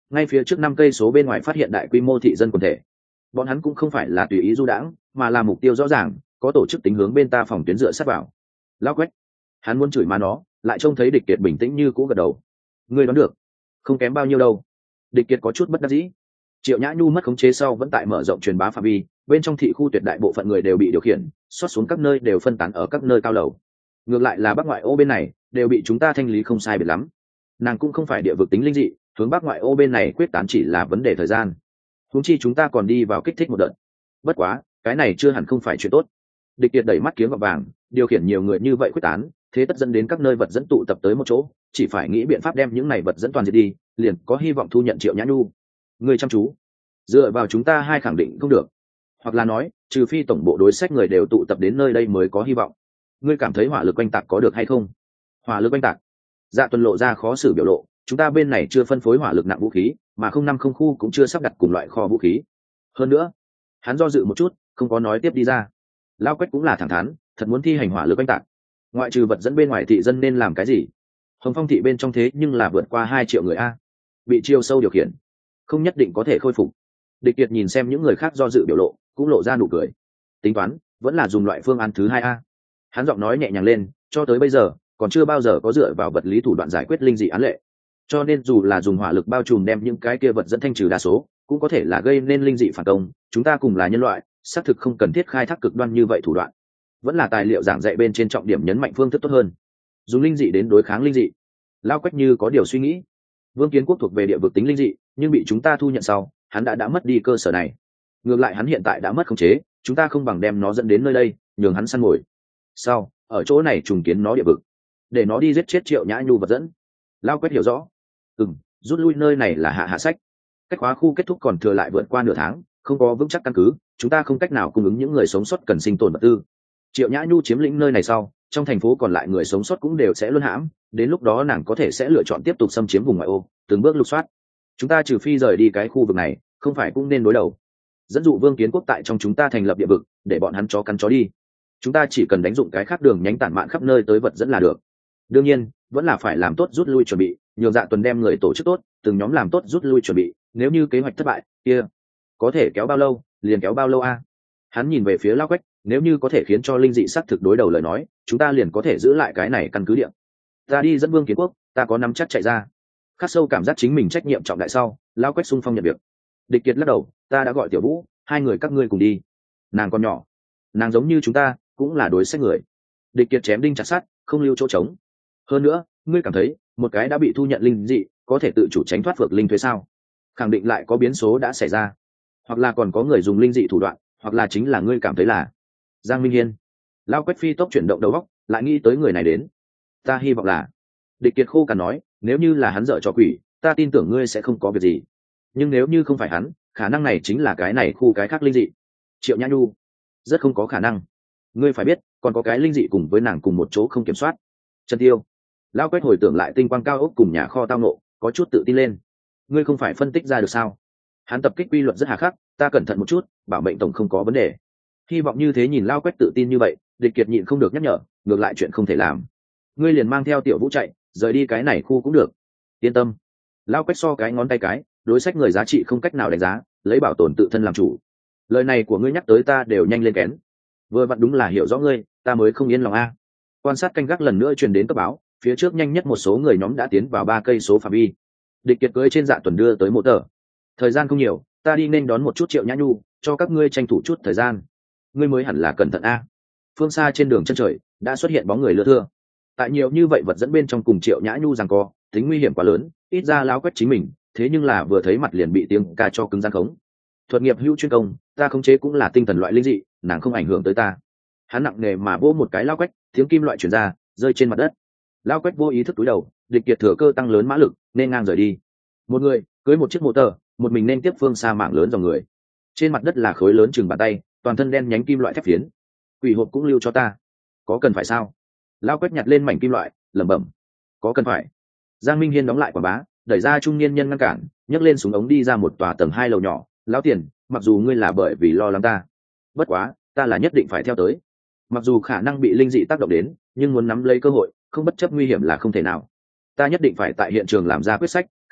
ngay phía trước 5 cây số bên ngoài phát hiện đại quy mô thị dân quần thể. Bọn hắn cũng không phải là tùy ý du đãng, mà là mục tiêu rõ ràng, có tổ chức tính hướng bên ta phòng tuyến dựa sát vào. Lão Quách, hắn muốn chửi má nó, lại trông thấy Địch Kiệt bình tĩnh như cũ gật đầu. Ngươi đoán được, không kém bao nhiêu đâu. Địch Kiệt có chút bất đắc dĩ. Triệu Nhã Nhu mất khống chế sau vẫn tại mở rộng truyền bá phạm vi, bên trong thị khu tuyệt đại bộ phận người đều bị điều khiển, xót xuống các nơi đều phân tán ở các nơi cao lầu. Ngược lại là Bắc ngoại ô bên này đều bị chúng ta thanh lý không sai biệt lắm. Nàng cũng không phải địa vực tính linh dị, hướng Bắc ngoại ô bên này quyết tán chỉ là vấn đề thời gian. Huống chi chúng ta còn đi vào kích thích một đợt. Bất quá, cái này chưa hẳn không phải chuyện tốt. Địch Kiệt đẩy mắt kiếm vào vàng, điều khiển nhiều người như vậy quyết tán, thế tất dẫn đến các nơi vật dẫn tụ tập tới một chỗ, chỉ phải nghĩ biện pháp đem những này vật dẫn toàn diệt đi, liền có hy vọng thu nhận Triệu Nhã Nhu. Người chăm chú, dựa vào chúng ta hai khẳng định không được, hoặc là nói, trừ phi tổng bộ đối sách người đều tụ tập đến nơi đây mới có hy vọng. Ngươi cảm thấy hỏa lực oanh tạc có được hay không? Hỏa lực oanh tạc? Dạ Tuần lộ ra khó xử biểu lộ, chúng ta bên này chưa phân phối hỏa lực nặng vũ khí, mà 050 khu cũng chưa sắp đặt cùng loại kho vũ khí. Hơn nữa, hắn do dự một chút, không có nói tiếp đi ra. Lao Quách cũng là thẳng thắn, thật muốn thi hành hỏa lực oanh tạc, ngoại trừ vật dẫn bên ngoài thị dân nên làm cái gì? Hồng Phong thị bên trong thế nhưng là vượt qua 2 triệu người a, bị chiêu sâu điều khiển, không nhất định có thể khôi phục. Địch Kiệt nhìn xem những người khác do dự biểu lộ, cũng lộ ra nụ cười. Tính toán, vẫn là dùng loại phương án thứ 2A. Hắn giọng nói nhẹ nhàng lên, cho tới bây giờ, còn chưa bao giờ có dựa vào vật lý thủ đoạn giải quyết linh dị án lệ. Cho nên dù là dùng hỏa lực bao trùm đem những cái kia vật dẫn thanh trừ đa số, cũng có thể là gây nên linh dị phản công. Chúng ta cùng là nhân loại, xác thực không cần thiết khai thác cực đoan như vậy thủ đoạn. Vẫn là tài liệu giảng dạy bên trên trọng điểm nhấn mạnh phương thức tốt hơn. Dùng linh dị đến đối kháng linh dị. Lao Quách như có điều suy nghĩ. Vương Kiến Quốc thuộc về địa vực tính linh dị, nhưng bị chúng ta thu nhận sau, hắn đã mất đi cơ sở này. Ngược lại hắn hiện tại đã mất khống chế, chúng ta không bằng đem nó dẫn đến nơi đây, nhường hắn săn mồi. Sau, ở chỗ này trùng kiến nó địa vực, để nó đi giết chết Triệu Nhã Nhu vật dẫn. Lao Quách hiểu rõ. Rút lui nơi này là hạ sách. Cách khóa khu kết thúc còn thừa lại vượt qua nửa tháng, không có vững chắc căn cứ, chúng ta không cách nào cung ứng những người sống sót cần sinh tồn vật tư. Triệu Nhã Nhu chiếm lĩnh nơi này sau, trong thành phố còn lại người sống sót cũng đều sẽ luân hãm, đến lúc đó nàng có thể sẽ lựa chọn tiếp tục xâm chiếm vùng ngoại ô, từng bước lục soát. Chúng ta trừ phi rời đi cái khu vực này, không phải cũng nên đối đầu. Dẫn dụ Vương Kiến Quốc tại trong chúng ta thành lập địa vực, để bọn hắn chó cắn chó đi. Chúng ta chỉ cần đánh dụng cái khác đường nhánh tản mạn khắp nơi tới vật dẫn là được. Đương nhiên, vẫn là phải làm tốt rút lui chuẩn bị, nhường Dạ Tuần đem người tổ chức tốt, từng nhóm làm tốt rút lui chuẩn bị, nếu như kế hoạch thất bại, kia có thể kéo bao lâu, liền kéo bao lâu a. Hắn nhìn về phía Lao Quách, nếu như có thể khiến cho linh dị xác thực đối đầu lời nói, chúng ta liền có thể giữ lại cái này căn cứ địa. Ta đi dẫn Vương Kiến Quốc, ta có nắm chắc chạy ra. Khắc sâu cảm giác chính mình trách nhiệm trọng đại sau, Lao Quách xung phong nhận việc. Địch Kiệt lắc đầu, ta đã gọi Tiểu Vũ, hai người các ngươi cùng đi. Nàng còn nhỏ, nàng giống như chúng ta, cũng là đối sách người. Địch Kiệt chém đinh chặt sắt, không lưu chỗ trống. Hơn nữa, ngươi cảm thấy một cái đã bị thu nhận linh dị có thể tự chủ tránh thoát phược linh thuế sao? Khẳng định lại có biến số đã xảy ra, hoặc là còn có người dùng linh dị thủ đoạn, hoặc là chính là ngươi cảm thấy là Giang Minh Hiên. Lao Quách phi tốc chuyển động đầu óc, lại nghĩ tới người này đến. Ta hy vọng là. Địch Kiệt khô cằn nói, nếu như là hắn dở trò quỷ, ta tin tưởng ngươi sẽ không có việc gì. Nhưng nếu như không phải hắn, khả năng này chính là cái này khu cái khác linh dị. Triệu Nhã Nhu, rất không có khả năng. Ngươi phải biết, còn có cái linh dị cùng với nàng cùng một chỗ không kiểm soát. Trần Tiêu. Lao Quách hồi tưởng lại tinh quang cao ốc cùng nhà kho tao nộ, có chút tự tin lên. Ngươi không phải phân tích ra được sao? Hắn tập kích quy luật rất hà khắc, ta cẩn thận một chút, bảo mệnh tổng không có vấn đề. Hy vọng như thế. Nhìn Lao Quách tự tin như vậy, Địch Kiệt nhịn không được nhắc nhở, ngược lại chuyện không thể làm. Ngươi liền mang theo Tiểu Vũ chạy, rời đi cái này khu cũng được. Yên tâm. Lao Quách so cái ngón tay cái, đối sách người giá trị không cách nào đánh giá, lấy bảo tồn tự thân làm chủ. Lời này của ngươi nhắc tới ta đều nhanh lên kén. Vừa vặn đúng là hiểu rõ ngươi, ta mới không yên lòng a. Quan sát canh gác lần nữa truyền đến cấp báo, phía trước nhanh nhất một số người nhóm đã tiến vào 3 cây số phạm vi. Địch Kiệt cưỡi trên Dạ Tuần đưa tới một tờ. Thời gian không nhiều, ta đi nên đón một chút Triệu Nhã Nhu, cho các ngươi tranh thủ chút thời gian. Ngươi mới hẳn là cẩn thận a. Phương xa trên đường chân trời đã xuất hiện bóng người lưa thưa. Tại nhiều như vậy vật dẫn bên trong cùng Triệu Nhã Nhu giằng co, tính nguy hiểm quá lớn, ít ra Lao Quách chính mình, thế nhưng là vừa thấy mặt liền bị tiếng ca cho cứng rắn khống. Thuật nghiệp hữu chuyên công, ta khống chế cũng là tinh thần loại linh dị, nàng không ảnh hưởng tới ta. Hắn nặng nề mà vỗ một cái Lao Quách, tiếng kim loại truyền ra, rơi trên mặt đất. Lao Quách vô ý thức túi đầu, Địch Kiệt thừa cơ tăng lớn mã lực, nên ngang rời đi. Một người cưỡi một chiếc mô tờ, một mình nên tiếp phương xa mảng lớn dòng người. Trên mặt đất là khối lớn chừng bàn tay, toàn thân đen nhánh kim loại thép phiến. Quỷ hộp cũng lưu cho ta, có cần phải sao? Lao Quách nhặt lên mảnh kim loại, lẩm bẩm, có cần phải. Giang Minh Hiên đóng lại quảng bá, đẩy ra trung niên nhân ngăn cản, nhấc lên súng ống đi ra một tòa tầng 2 lầu nhỏ. Lão Tiền, mặc dù ngươi là bởi vì lo lắng ta, bất quá ta là nhất định phải theo tới. Mặc dù khả năng bị linh dị tác động đến, nhưng muốn nắm lấy cơ hội, không bất chấp nguy hiểm là không thể nào. Ta nhất định phải tại hiện trường làm ra quyết sách,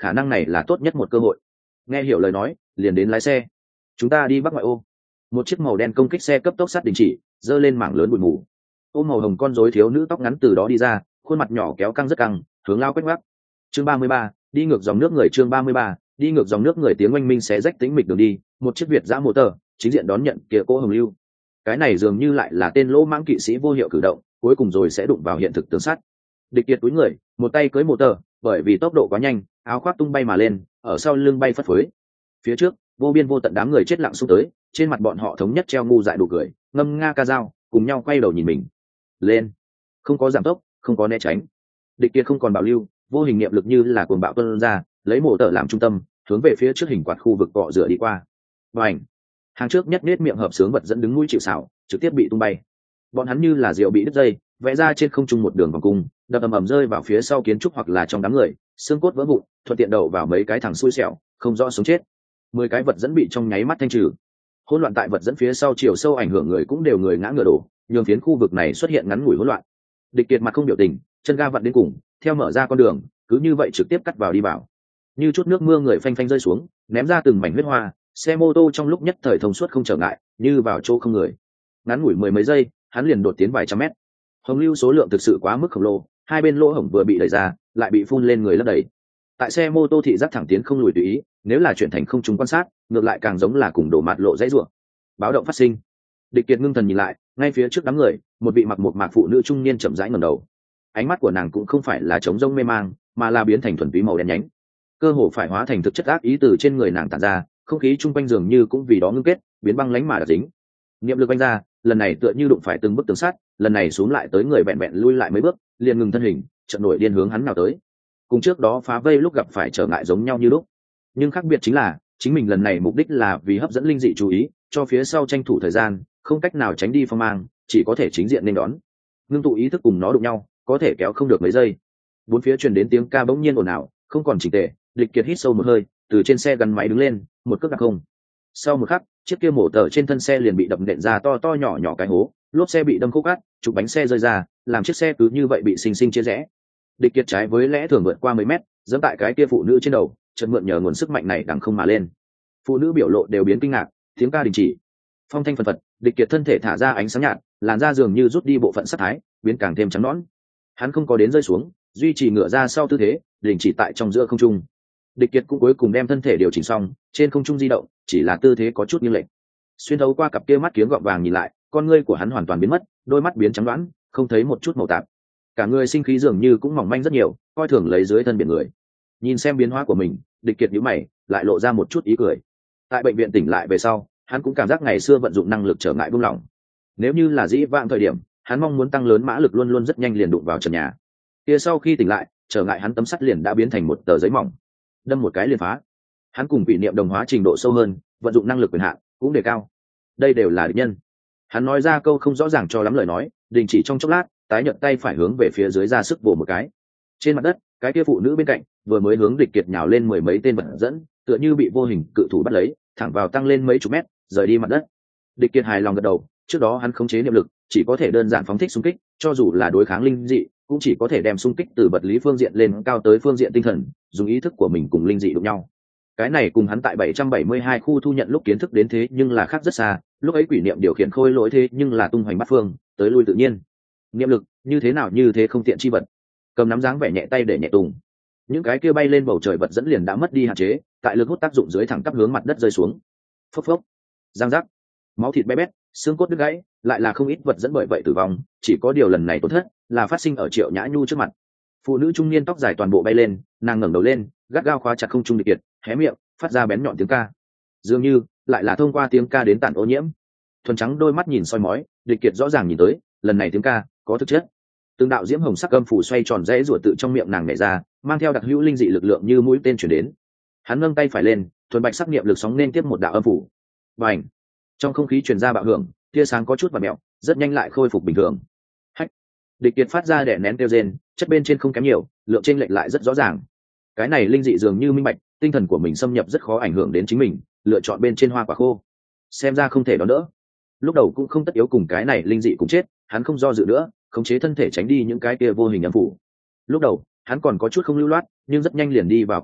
khả năng này là tốt nhất một cơ hội. Nghe hiểu lời nói, liền đến lái xe. Chúng ta đi bắc ngoại ô. Một chiếc màu đen công kích xe cấp tốc sát đình chỉ, giơ lên mảng lớn bụi mù. Ôm màu hồng con rối thiếu nữ tóc ngắn từ đó đi ra, khuôn mặt nhỏ kéo căng rất căng, hướng lao quét ngoắc. Chương 33, đi ngược dòng nước người. Chương 33, đi ngược dòng nước người. Tiếng oanh minh xé rách tĩnh mịch đường đi, một chiếc Việt giã mô tờ chính diện đón nhận kia cỗ hồng lưu. Cái này dường như lại là tên lỗ mãng kỵ sĩ vô hiệu cử động, cuối cùng rồi sẽ đụng vào hiện thực tướng sắt. Địch Kiệt túi người, một tay cưỡi mô tờ, bởi vì tốc độ quá nhanh, áo khoác tung bay mà lên, ở sau lưng bay phất phới. Phía trước, vô biên vô tận đám người chết lặng xung tới, trên mặt bọn họ thống nhất treo ngu dại đủ cười, ngâm nga ca dao, cùng nhau quay đầu nhìn mình. Lên, không có giảm tốc, không có né tránh. Địch Kiệt không còn bảo lưu, vô hình niệm lực như là cuồng bạo tuôn ra, lấy mô tờ làm trung tâm, hướng về phía trước hình quạt khu vực cọ rửa đi qua. Bành! Hàng trước nhất nết miệng hợp sướng vật dẫn đứng mũi chịu xảo, trực tiếp bị tung bay. Bọn hắn như là diều bị đứt dây, vẽ ra trên không trung một đường vòng cung, đập ầm ầm rơi vào phía sau kiến trúc hoặc là trong đám người, xương cốt vỡ vụn, thuận tiện đậu vào mấy cái thằng xui xẻo, không rõ sống chết. 10 cái vật dẫn bị trong nháy mắt thanh trừ. Hỗn loạn tại vật dẫn phía sau chiều sâu ảnh hưởng người cũng đều người ngã ngựa đổ, nhường phiến khu vực này xuất hiện ngắn ngủi hỗn loạn. Địch Kiệt mặt không biểu tình, chân ga vặn đến cùng, theo mở ra con đường, cứ như vậy trực tiếp cắt vào đi vào. Như chút nước mưa người phanh phanh rơi xuống, ném ra từng mảnh huyết hoa, xe mô tô trong lúc nhất thời thông suốt không trở ngại, như vào chỗ không người. Ngắn ngủi mười mấy giây, hắn liền đột tiến vài trăm mét. Hồng lưu số lượng thực sự quá mức khổng lồ, hai bên lỗ hổng vừa bị đẩy ra, lại bị phun lên người lấp đầy. Tại xe mô tô thị giác thẳng tiến không lùi tùy ý, nếu là chuyển thành không trung quan sát, ngược lại càng giống là cùng đổ mặt lộ dãy rủa. Báo động phát sinh. Địch Kiệt ngưng thần nhìn lại, ngay phía trước đám người, một vị mặc một mạc phụ nữ trung niên chậm rãi ngẩng đầu. Ánh mắt của nàng cũng không phải là trống rỗng mê mang, mà là biến thành thuần túy màu đen nhánh. Cơ hồ phải hóa thành thực chất ác ý từ trên người nàng tản ra, không khí chung quanh dường như cũng vì đó ngưng kết, biến băng lãnh mà đặc dính. Niệm lực vung ra, lần này tựa như đụng phải từng bức tường sắt, lần này xuống lại tới người bẹn bẹn lui lại mấy bước, liền ngừng thân hình, chợt nổi điên hướng hắn nào tới. Cùng trước đó phá vây lúc gặp phải trở ngại giống nhau như lúc, nhưng khác biệt chính là, chính mình lần này mục đích là vì hấp dẫn linh dị chú ý, cho phía sau tranh thủ thời gian, không cách nào tránh đi phong mang, chỉ có thể chính diện nên đón. Ngưng tụ ý thức cùng nó đụng nhau, có thể kéo không được mấy giây. Bốn phía truyền đến tiếng ca bỗng nhiên ồn ào, không còn chỉnh tề. Địch Kiệt hít sâu một hơi, từ trên xe gắn máy đứng lên, một cước đạp không. Sau một khắc, chiếc kia mổ tờ trên thân xe liền bị đập nện ra to to nhỏ nhỏ cái hố, lốp xe bị đâm khúc cắt, trục bánh xe rơi ra, làm chiếc xe cứ như vậy bị xinh xinh chia rẽ. Địch Kiệt trái với lẽ thường vượt qua mấy mét, giẫm tại cái kia phụ nữ trên đầu, chợt mượn nhờ nguồn sức mạnh này đằng không mà lên. Phụ nữ biểu lộ đều biến kinh ngạc, tiếng ca đình chỉ. Phong thanh phần phật, Địch Kiệt thân thể thả ra ánh sáng nhạt, làn da dường như rút đi bộ phận sắc thái, biến càng thêm trắng nõn. Hắn không có đến rơi xuống, duy trì ngửa ra sau tư thế, đình chỉ tại trong giữa không trung. Địch Kiệt cũng cuối cùng đem thân thể điều chỉnh xong, trên không trung di động, chỉ là tư thế có chút nghiêng lệch. Xuyên thấu qua cặp kia mắt kiếng gọng vàng nhìn lại, con ngươi của hắn hoàn toàn biến mất, đôi mắt biến trắng đoán, không thấy một chút màu tạp. Cả người sinh khí dường như cũng mỏng manh rất nhiều, coi thường lấy dưới thân biển người. Nhìn xem biến hóa của mình, Địch Kiệt nhíu mày, lại lộ ra một chút ý cười. Tại bệnh viện tỉnh lại về sau, hắn cũng cảm giác ngày xưa vận dụng năng lực trở ngại buông lỏng. Nếu như là dĩ vãng thời điểm, hắn mong muốn tăng lớn mã lực luôn luôn rất nhanh liền đụng vào trần nhà. Kia sau khi tỉnh lại, trở ngại hắn tấm sắt liền đã biến thành một tờ giấy mỏng, đâm một cái liền phá. Hắn cùng quỷ niệm đồng hóa trình độ sâu hơn, vận dụng năng lực quyền hạn cũng đề cao. Đây đều là địch nhân. Hắn nói ra câu không rõ ràng cho lắm lời nói, đình chỉ trong chốc lát, tái nhận tay phải hướng về phía dưới ra sức vồ một cái. Trên mặt đất, cái kia phụ nữ bên cạnh vừa mới hướng Địch Kiệt nhào lên mười mấy tên vật dẫn, tựa như bị vô hình cự thủ bắt lấy, thẳng vào tăng lên mấy chục mét, rời đi mặt đất. Địch Kiệt hài lòng gật đầu, trước đó hắn khống chế niệm lực, chỉ có thể đơn giản phóng thích xung kích, cho dù là đối kháng linh dị, cũng chỉ có thể đem xung kích từ vật lý phương diện lên cao tới phương diện tinh thần, dùng ý thức của mình cùng linh dị đụng nhau. Cái này cùng hắn tại 772 khu thu nhận lúc kiến thức đến thế nhưng là khác rất xa, lúc ấy quỷ niệm điều khiển khôi lỗi thế nhưng là tung hoành bát phương, tới lui tự nhiên. Niệm lực, như thế nào như thế không tiện chi vật. Cầm nắm dáng vẻ nhẹ tay để nhẹ tùng. Những cái kia bay lên bầu trời vật dẫn liền đã mất đi hạn chế, tại lực hút tác dụng dưới thẳng tắp hướng mặt đất rơi xuống. Phốc phốc, giang rắc, máu thịt bé bét, xương cốt đứt gãy, lại là không ít vật dẫn bởi vậy tử vong, chỉ có điều lần này tổn thất là phát sinh ở Triệu Nhã Nhu trước mặt. Phụ nữ trung niên tóc dài toàn bộ bay lên, nàng ngẩng đầu lên, gắt gao khóa chặt không trung Địch Kiệt, hé miệng, phát ra bén nhọn tiếng ca. Dường như lại là thông qua tiếng ca đến tản ô nhiễm. Thuần trắng đôi mắt nhìn soi mói, Địch Kiệt rõ ràng nhìn tới, lần này tiếng ca có thực chất. Từng đạo diễm hồng sắc âm phủ xoay tròn rẽ rủa tự trong miệng nàng nhảy ra, mang theo đặc hữu linh dị lực lượng như mũi tên truyền đến. Hắn nâng tay phải lên, thuần bạch sắc niệm lực sóng nên tiếp một đạo âm phủ. Bành! Trong không khí truyền ra bạo hưởng, tia sáng có chút và mèo, rất nhanh lại khôi phục bình thường. Hách! Địch Kiệt phát ra đẻ nén kêu rên, chất bên trên không kém nhiều, lượng trên lệch lại rất rõ ràng. Cái này linh dị dường như minh bạch, tinh thần của mình xâm nhập rất khó ảnh hưởng đến chính mình, lựa chọn bên trên hoa quả khô. Xem ra không thể đón đỡ. Lúc đầu cũng không tất yếu cùng cái này linh dị cùng chết, hắn không do dự nữa, khống chế thân thể tránh đi những cái kia vô hình âm phủ. Lúc đầu hắn còn có chút không lưu loát, nhưng rất nhanh liền đi vào quỹ đạo,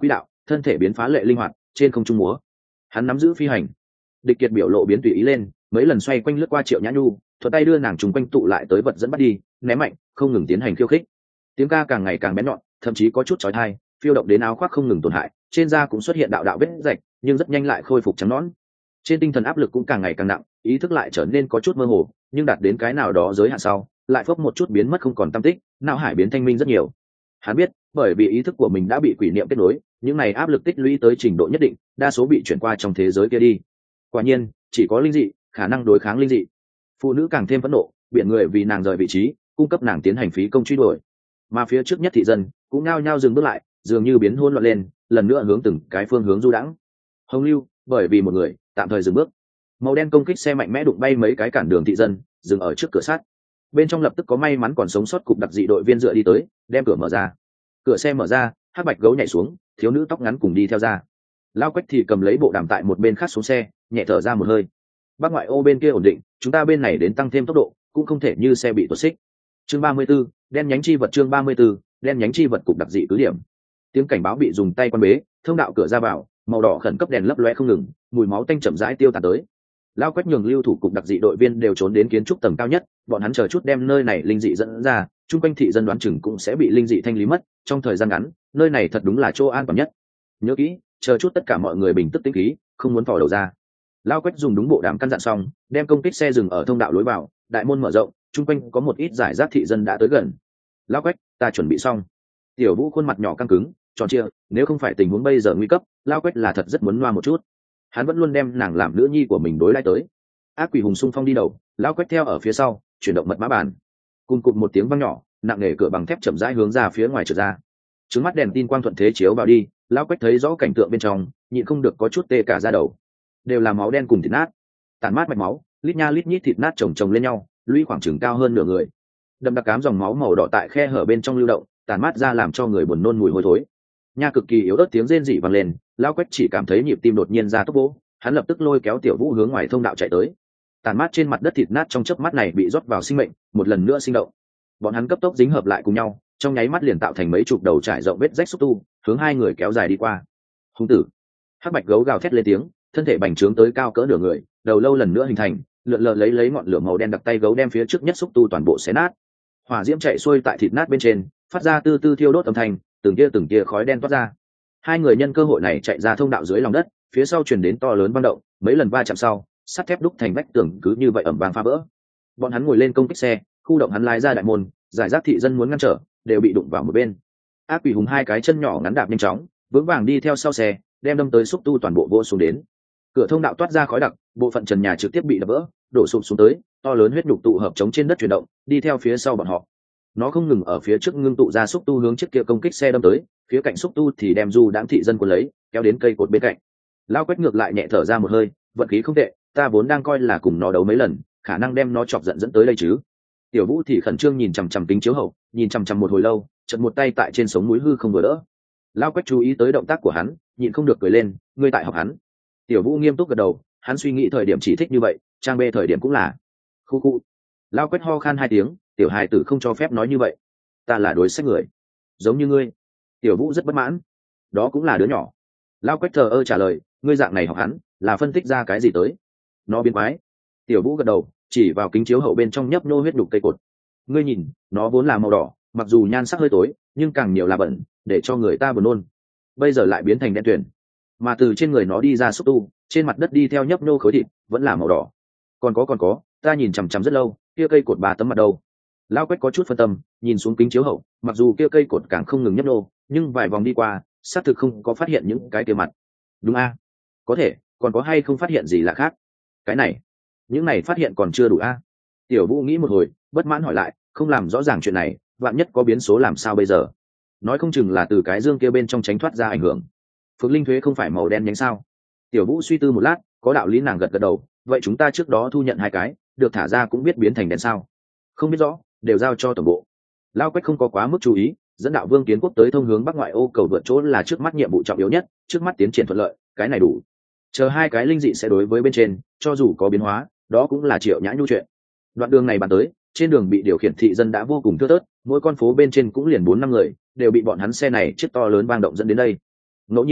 thân thể biến phá lệ linh hoạt trên không trung múa. Hắn nắm giữ phi hành. Địch Kiệt biểu lộ biến tùy ý lên, mấy lần xoay quanh lướt qua Triệu Nhã Nhu, thuận tay đưa nàng trùng quanh tụ lại tới vật dẫn bắt đi, ném mạnh, không ngừng tiến hành khiêu khích. Tiếng ca càng ngày càng bén nhọn, thậm chí có chút chói tai, phiêu động đến áo khoác không ngừng tổn hại, trên da cũng xuất hiện đạo đạo vết rạch, nhưng rất nhanh lại khôi phục trắng nõn. Trên tinh thần áp lực cũng càng ngày càng nặng, ý thức lại trở nên có chút mơ hồ, nhưng đạt đến cái nào đó giới hạn sau, lại phốc một chút biến mất không còn tăm tích, não hải biến thanh minh rất nhiều. Hắn biết, bởi vì ý thức của mình đã bị quỷ niệm kết nối, những này áp lực tích lũy tới trình độ nhất định, đa số bị chuyển qua trong thế giới kia đi. Quả nhiên, chỉ có linh dị khả năng đối kháng linh dị. Phụ nữ càng thêm phẫn nộ, biện người vì nàng rời vị trí, cung cấp nàng tiến hành phí công truy đuổi. Mà phía trước nhất thị dân cũng nhao nhao dừng bước lại, dường như biến hỗn loạn lên, lần nữa hướng từng cái phương hướng du đãng. Hồng Lưu, bởi vì một người, tạm thời dừng bước. Màu đen công kích xe mạnh mẽ đụng bay mấy cái cản đường thị dân, dừng ở trước cửa sắt. Bên trong lập tức có may mắn còn sống sót cục đặc dị đội viên dựa đi tới, đem cửa mở ra. Cửa xe mở ra, Hắc Bạch Gấu nhảy xuống, thiếu nữ tóc ngắn cùng đi theo ra. Lao Quách thì cầm lấy bộ đàm tại một bên khác xuống xe, nhẹ thở ra một hơi. Bắc ngoại ô bên kia ổn định, chúng ta bên này đến tăng thêm tốc độ, cũng không thể như xe bị tuột xích. Chương 34, đen nhánh chi vật. Chương 34, đen nhánh chi vật cục đặc dị cứ điểm. Tiếng cảnh báo bị dùng tay quan bế, thông đạo cửa ra vào, màu đỏ khẩn cấp đèn lấp loe không ngừng, mùi máu tanh chậm rãi tiêu tán tới. Lao Quách nhường lưu thủ cục đặc dị đội viên đều trốn đến kiến trúc tầng cao nhất, bọn hắn chờ chút đem nơi này linh dị dẫn ra, chung quanh thị dân đoán chừng cũng sẽ bị linh dị thanh lý mất, trong thời gian ngắn, nơi này thật đúng là chỗ an toàn nhất. Nhớ kỹ, chờ chút tất cả mọi người bình tức tĩnh khí, không muốn phò đầu ra. Lao Quách dùng đúng bộ đàm căn dặn xong, đem công kích xe dừng ở thông đạo lối vào, đại môn mở rộng, chung quanh có một ít giải rác thị dân đã tới gần. Lao Quách, ta chuẩn bị xong. Tiểu Vũ khuôn mặt nhỏ căng cứng, tròn trịa, nếu không phải tình huống bây giờ nguy cấp, Lao Quách là thật rất muốn loa một chút. Hắn vẫn luôn đem nàng làm nữ nhi của mình đối đãi tới. Ác quỷ hùng xung phong đi đầu, Lao Quách theo ở phía sau, chuyển động mật mã bàn. Cùng cụt một tiếng vang nhỏ, nặng nề cửa bằng thép chậm rãi hướng ra phía ngoài trượt ra. Trứng mắt đèn tin quang thuận thế chiếu vào đi, Lao Quách thấy rõ cảnh tượng bên trong, nhịn không được có chút tê cả da đầu. Đều là máu đen cùng thịt nát, tàn mát mạch máu, lít nha lít nhít thịt nát chồng chồng lên nhau, lũy khoảng chừng cao hơn nửa người. Đậm đặc cám dòng máu màu đỏ tại khe hở bên trong lưu động, tàn mát ra làm cho người buồn nôn mùi hôi thối. Nha cực kỳ yếu ớt tiếng rên rỉ vang lên, Lao Quách chỉ cảm thấy nhịp tim đột nhiên ra tốc vỗ, hắn lập tức lôi kéo Tiểu Vũ hướng ngoài thông đạo chạy tới. Tàn mát trên mặt đất thịt nát trong chớp mắt này bị rót vào sinh mệnh, một lần nữa sinh động. Bọn hắn cấp tốc dính hợp lại cùng nhau, trong nháy mắt liền tạo thành mấy chục đầu trải rộng vết rách xúc tu, hướng hai người kéo dài đi qua. Hung tử! Hắc Bạch Gấu gào thét lên tiếng, thân thể bành trướng tới cao cỡ nửa người, đầu lâu lần nữa hình thành, lượn lờ lấy ngọn lửa màu đen đặc tay gấu đem phía trước nhất xúc tu toàn bộ xé nát. Hỏa diễm chạy xuôi tại thịt nát bên trên, phát ra tư tư thiêu đốt âm thanh, từng tia khói đen toát ra. Hai người nhân cơ hội này chạy ra thông đạo dưới lòng đất, phía sau truyền đến to lớn băng động, mấy lần va chạm sau, sắt thép đúc thành vách tường cứ như vậy ẩm vang phá vỡ. Bọn hắn ngồi lên công kích xe, khu động hắn lái ra đại môn, giải rác thị dân muốn ngăn trở, đều bị đụng vào một bên. Ác quỷ hùng hai cái chân nhỏ ngắn đạp nhanh chóng, vững vàng đi theo sau xe, đem đâm tới xúc tu toàn bộ vô xuống đến. Cửa thông đạo toát ra khói đặc, bộ phận trần nhà trực tiếp bị đập vỡ, đổ sụp xuống tới, to lớn huyết nhục tụ hợp chống trên đất chuyển động, đi theo phía sau bọn họ. Nó không ngừng ở phía trước ngưng tụ ra xúc tu hướng trước kia công kích xe đâm tới, phía cạnh xúc tu thì đem du đãng thị dân cuốn lấy, kéo đến cây cột bên cạnh. Lao Quách ngược lại nhẹ thở ra một hơi, vận khí không tệ, ta vốn đang coi là cùng nó đấu mấy lần, khả năng đem nó chọc giận dẫn tới đây chứ. Tiểu Vũ thì khẩn trương nhìn chằm chằm kính chiếu hậu, nhìn chằm chằm một hồi lâu, chợt một tay tại trên sống mũi hư không vừa đỡ. Lao Quách chú ý tới động tác của hắn, nhịn không được cười lên, ngươi tại học hắn. Tiểu Vũ nghiêm túc gật đầu, hắn suy nghĩ thời điểm chỉ thích như vậy, trang bê thời điểm cũng là. Khu khu. Lao Quách ho khan hai tiếng, tiểu hài tử không cho phép nói như vậy. Ta là đối sách người, giống như ngươi. Tiểu Vũ rất bất mãn. Đó cũng là đứa nhỏ. Lao Quách thờ ơ trả lời, ngươi dạng này học hắn, là phân tích ra cái gì tới? Nó biến quái. Tiểu Vũ gật đầu, chỉ vào kính chiếu hậu bên trong nhấp nhô huyết đục cây cột. Ngươi nhìn, nó vốn là màu đỏ, mặc dù nhan sắc hơi tối, nhưng càng nhiều là bẩn, để cho người ta buồn nôn. Bây giờ lại biến thành đen tuyền, mà từ trên người nó đi ra xúc tu, trên mặt đất đi theo nhấp nhô khối thịt, vẫn là màu đỏ. Còn có, ta nhìn chằm chằm rất lâu, kia cây cột 3 tấm mặt đâu? Lao Quách có chút phân tâm, nhìn xuống kính chiếu hậu, mặc dù kia cây cột càng không ngừng nhấp nhô, nhưng vài vòng đi qua, xác thực không có phát hiện những cái kia mặt. Đúng a? Có thể, còn có hay không phát hiện gì lạ khác? Cái này, những này phát hiện còn chưa đủ a? Tiểu Vũ nghĩ một hồi, bất mãn hỏi lại, không làm rõ ràng chuyện này, vạn nhất có biến số làm sao bây giờ? Nói không chừng là từ cái dương kia bên trong tránh thoát ra ảnh hưởng. Phượng Linh Thuế không phải màu đen nhánh sao? Tiểu Vũ suy tư một lát, có đạo lý, nàng gật gật đầu, vậy chúng ta trước đó thu nhận 2 cái, được thả ra cũng biết biến thành đen sao? Không biết rõ, đều giao cho tổng bộ. Lao Quách không có quá mức chú ý, dẫn đạo Vương Kiến Quốc tới thông hướng bắc ngoại ô cầu vượt chỗ là trước mắt nhiệm vụ trọng yếu nhất, trước mắt tiến triển thuận lợi, cái này đủ. Chờ 2 cái linh dị sẽ đối với bên trên, cho dù có biến hóa, đó cũng là Triệu Nhã Nhu chuyện. Đoạn đường này bàn tới, trên đường bị điều khiển thị dân đã vô cùng thưa thớt, mỗi con phố bên trên cũng liền 4-5 người, đều bị bọn hắn xe này chiếc to lớn vang động dẫn đến đây. Ngẫu nhiên,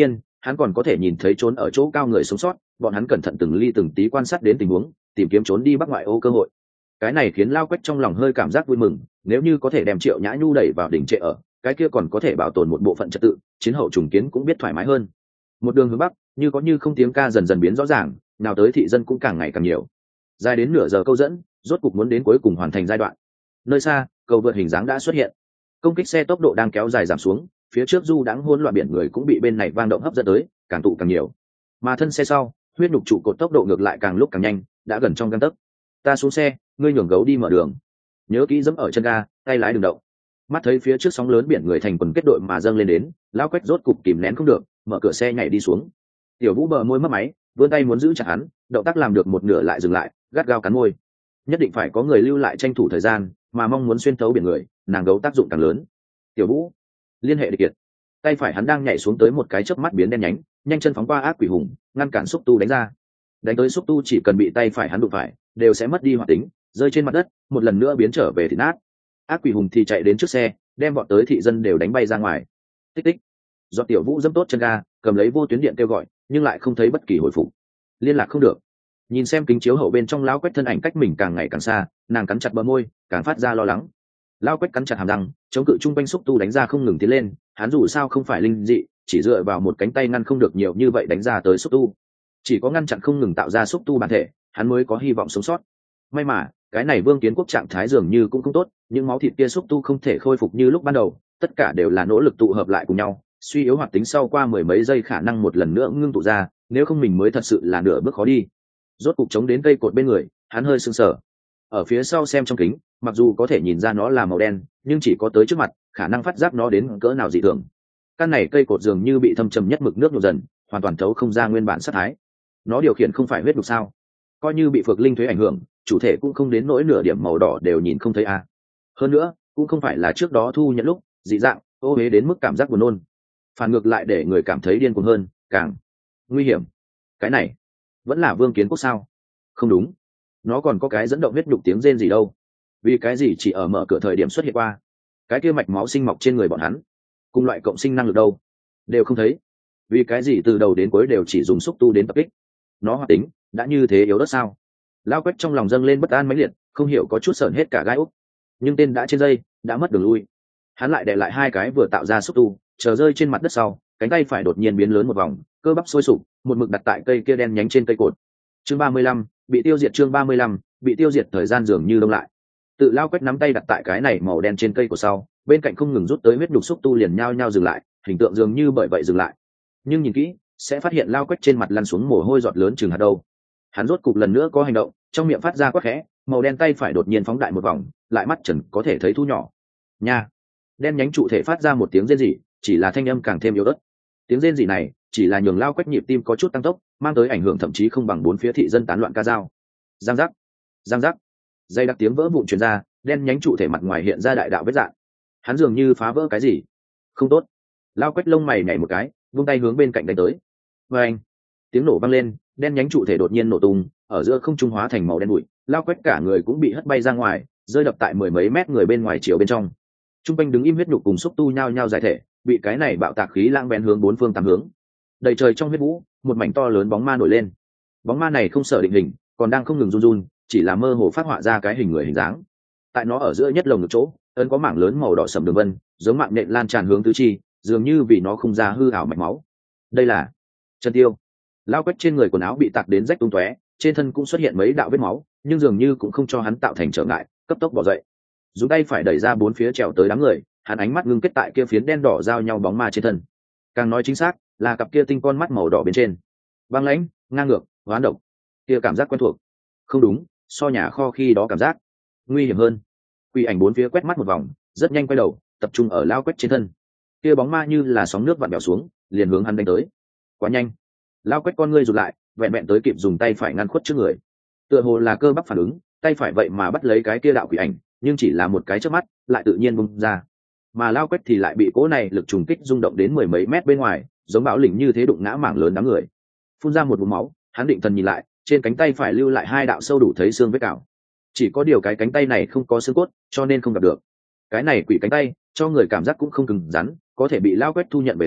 hắn còn có thể nhìn thấy trốn ở chỗ cao người sống sót, bọn hắn cẩn thận từng ly từng tí quan sát đến tình huống, tìm kiếm trốn đi bắc ngoại ô cơ hội. Cái này khiến Lao Quách trong lòng hơi cảm giác vui mừng, nếu như có thể đem Triệu Nhã Nhu đẩy vào đỉnh trệ ở, cái kia còn có thể bảo tồn một bộ phận trật tự, chiến hậu trùng kiến cũng biết thoải mái hơn. Một đường hướng bắc, như có như không tiếng ca dần dần biến rõ ràng, nào tới thị dân cũng càng ngày càng nhiều. Dài đến nửa giờ câu dẫn, rốt cục muốn đến cuối cùng hoàn thành giai đoạn. Nơi xa, cầu vượt hình dáng đã xuất hiện. Công kích xe tốc độ đang kéo dài giảm xuống, phía trước du đãng hỗn loạn biển người cũng bị bên này vang động hấp dẫn tới, càng tụ càng nhiều. Mà thân xe sau, huyết nhục trụ cột tốc độ ngược lại càng lúc càng nhanh, đã gần trong gang tấc. Ta xuống xe, ngươi nhường gấu đi mở đường. Nhớ kỹ giẫm ở chân ga, tay lái đừng động. Mắt thấy phía trước sóng lớn biển người thành quần kết đội mà dâng lên đến, Lão Quách rốt cục kìm nén không được, mở cửa xe nhảy đi xuống. Tiểu Vũ bờ môi mấp máy, vươn tay muốn giữ chặt hắn, động tác làm được một nửa lại dừng lại, gắt gao cắn môi. Nhất định phải có người lưu lại tranh thủ thời gian, mà mong muốn xuyên thấu biển người, nàng gấu tác dụng càng lớn. Tiểu Vũ, liên hệ địch kiệt. Tay phải hắn đang nhảy xuống tới một cái chớp mắt biến đen nhánh, nhanh chân phóng qua ác quỷ hùng, ngăn cản xúc tu đánh ra. Đánh tới xúc tu chỉ cần bị tay phải hắn đụng phải, đều sẽ mất đi hoạt tính, rơi trên mặt đất, một lần nữa biến trở về thịt nát. Ác quỷ hùng thì chạy đến trước xe, đem bọn tới thị dân đều đánh bay ra ngoài. Tích tích. Do Tiểu Vũ dẫm tốt chân ga, cầm lấy vô tuyến điện kêu gọi, nhưng lại không thấy bất kỳ hồi phục. Liên lạc không được. Nhìn xem kính chiếu hậu bên trong Lão Quách thân ảnh cách mình càng ngày càng xa, nàng cắn chặt bờ môi, càng phát ra lo lắng. Lão Quách cắn chặt hàm răng, chống cự trung quanh xúc tu đánh ra không ngừng tiến lên, hắn dù sao không phải linh dị, chỉ dựa vào một cánh tay ngăn không được nhiều như vậy đánh ra tới xúc tu. Chỉ có ngăn chặn không ngừng tạo ra xúc tu bản thể, hắn mới có hy vọng sống sót. May mà, cái này Vương Kiến Quốc trạng thái dường như cũng không tốt, những máu thịt kia xúc tu không thể khôi phục như lúc ban đầu, tất cả đều là nỗ lực tụ hợp lại cùng nhau, suy yếu hoạt tính sau qua mười mấy giây khả năng một lần nữa ngưng tụ ra, nếu không mình mới thật sự là nửa bước khó đi. Rốt cục chống đến cây cột bên người, hắn hơi sưng sờ. Ở phía sau xem trong kính, mặc dù có thể nhìn ra nó là màu đen, nhưng chỉ có tới trước mặt, khả năng phát giác nó đến cỡ nào dị thường. Căn này cây cột dường như bị thâm trầm nhất mực nước nhộn dần, hoàn toàn thấu không ra nguyên bản sát thái. Nó điều khiển không phải huyết đục sao? Coi như bị phược linh thuế ảnh hưởng, chủ thể cũng không đến nỗi nửa điểm màu đỏ đều nhìn không thấy a. Hơn nữa, cũng không phải là trước đó thu nhận lúc dị dạng, ô uế đến mức cảm giác buồn nôn. Phản ngược lại để người cảm thấy điên cuồng hơn, càng nguy hiểm. Cái này vẫn là Vương Kiến Quốc sao? Không đúng, nó còn có cái dẫn động huyết nhục tiếng rên gì đâu? Vì cái gì chỉ ở mở cửa thời điểm xuất hiện qua? Cái kia mạch máu sinh mọc trên người bọn hắn, cùng loại cộng sinh năng lực đâu? Đều không thấy. Vì cái gì từ đầu đến cuối đều chỉ dùng xúc tu đến tập kích? Nó hoạt tính đã như thế yếu đất sao? Lao Quách trong lòng dâng lên bất an mãnh liệt, không hiểu có chút sởn hết cả gai úc. Nhưng tên đã trên dây, đã mất đường lui. Hắn lại đè lại hai cái vừa tạo ra xúc tu, chờ rơi trên mặt đất sau, cánh tay phải đột nhiên biến lớn một vòng, cơ bắp sôi sục, một mực đặt tại cây kia đen nhánh trên cây cột. Chương 35, bị tiêu diệt. Chương 35, bị tiêu diệt. Thời gian dường như đông lại. Tự Lao Quách nắm tay đặt tại cái này màu đen trên cây của sau, bên cạnh không ngừng rút tới huyết đục xúc tu liền nhao nhao dừng lại, hình tượng dường như bởi vậy dừng lại. Nhưng nhìn kỹ, sẽ phát hiện Lao Quách trên mặt lăn xuống mồ hôi giọt lớn chừng hạt đâu. Hắn rốt cục lần nữa có hành động, trong miệng phát ra quát khẽ, màu đen tay phải đột nhiên phóng đại một vòng, lại mắt trần có thể thấy thu nhỏ. Nha. Đen nhánh trụ thể phát ra một tiếng rên rỉ, chỉ là thanh âm càng thêm yếu ớt. Tiếng rên rỉ này chỉ là nhường Lao Quách nhịp tim có chút tăng tốc, mang tới ảnh hưởng thậm chí không bằng bốn phía thị dân tán loạn ca dao. Giang giác, giang giác, dây đặc tiếng vỡ vụn truyền ra, đen nhánh trụ thể mặt ngoài hiện ra đại đạo vết rạn. Hắn dường như phá vỡ cái gì. Không tốt. Lao Quách lông mày nhảy một cái, vung tay hướng bên cạnh đánh tới. Và anh, tiếng nổ vang lên, đen nhánh trụ thể đột nhiên nổ tung, ở giữa không trung hóa thành màu đen bụi. Lao Quách cả người cũng bị hất bay ra ngoài, rơi đập tại mười mấy mét người bên ngoài chiều bên trong. Trung quanh đứng im huyết nhục cùng xúc tu nhao nhao giải thể, bị cái này bạo tạc khí lãng bén hướng bốn phương tám hướng. Đầy trời trong huyết vũ, một mảnh to lớn bóng ma nổi lên. Bóng ma này không sợ định hình, còn đang không ngừng run run, chỉ là mơ hồ phát họa ra cái hình người hình dáng. Tại nó ở giữa nhất lồng ngực chỗ, ấn có mảng lớn màu đỏ sẫm đường vân, giống mạng nhện lan tràn hướng tứ chi, dường như vì nó không ra hư ảo mạch máu. Đây là Chân Tiêu. Lao Quách trên người quần áo bị tạc đến rách tung tóe, trên thân cũng xuất hiện mấy đạo vết máu, nhưng dường như cũng không cho hắn tạo thành trở ngại, cấp tốc bỏ dậy. Dùng tay phải đẩy ra bốn phía trèo tới đám người, hắn ánh mắt ngưng kết tại kia phiến đen đỏ giao nhau bóng ma trên thân. Càng nói chính xác, là cặp kia tinh con mắt màu đỏ bên trên. Băng lãnh, ngang ngược, hoán độc. Kia cảm giác quen thuộc. Không đúng, so nhà kho khi đó cảm giác nguy hiểm hơn. Quỷ ảnh bốn phía quét mắt một vòng, rất nhanh quay đầu, tập trung ở Lao Quách trên thân. Kia bóng ma như là sóng nước vặn bèo xuống, liền hướng hắn đánh tới. Quá nhanh. Lao Quách con ngươi rụt lại, vẹn vẹn tới kịp dùng tay phải ngăn khuất trước người. Tựa hồ là cơ bắp phản ứng, tay phải vậy mà bắt lấy cái kia đạo quỷ ảnh, nhưng chỉ là một cái chớp mắt, lại tự nhiên bung ra. Mà Lao Quách thì lại bị cỗ này lực trùng kích rung động đến mười mấy mét bên ngoài, giống bão lĩnh như thế đụng ngã mảng lớn đám người. Phun ra một ngụm máu, hắn định thần nhìn lại, trên cánh tay phải lưu lại hai đạo sâu đủ thấy xương vết cào. Chỉ có điều cái cánh tay này không có xương cốt, cho nên không gặp được. Cái này quỷ cánh tay, cho người cảm giác cũng không cứng rắn, có thể bị Lao Quách thu nhận về sau,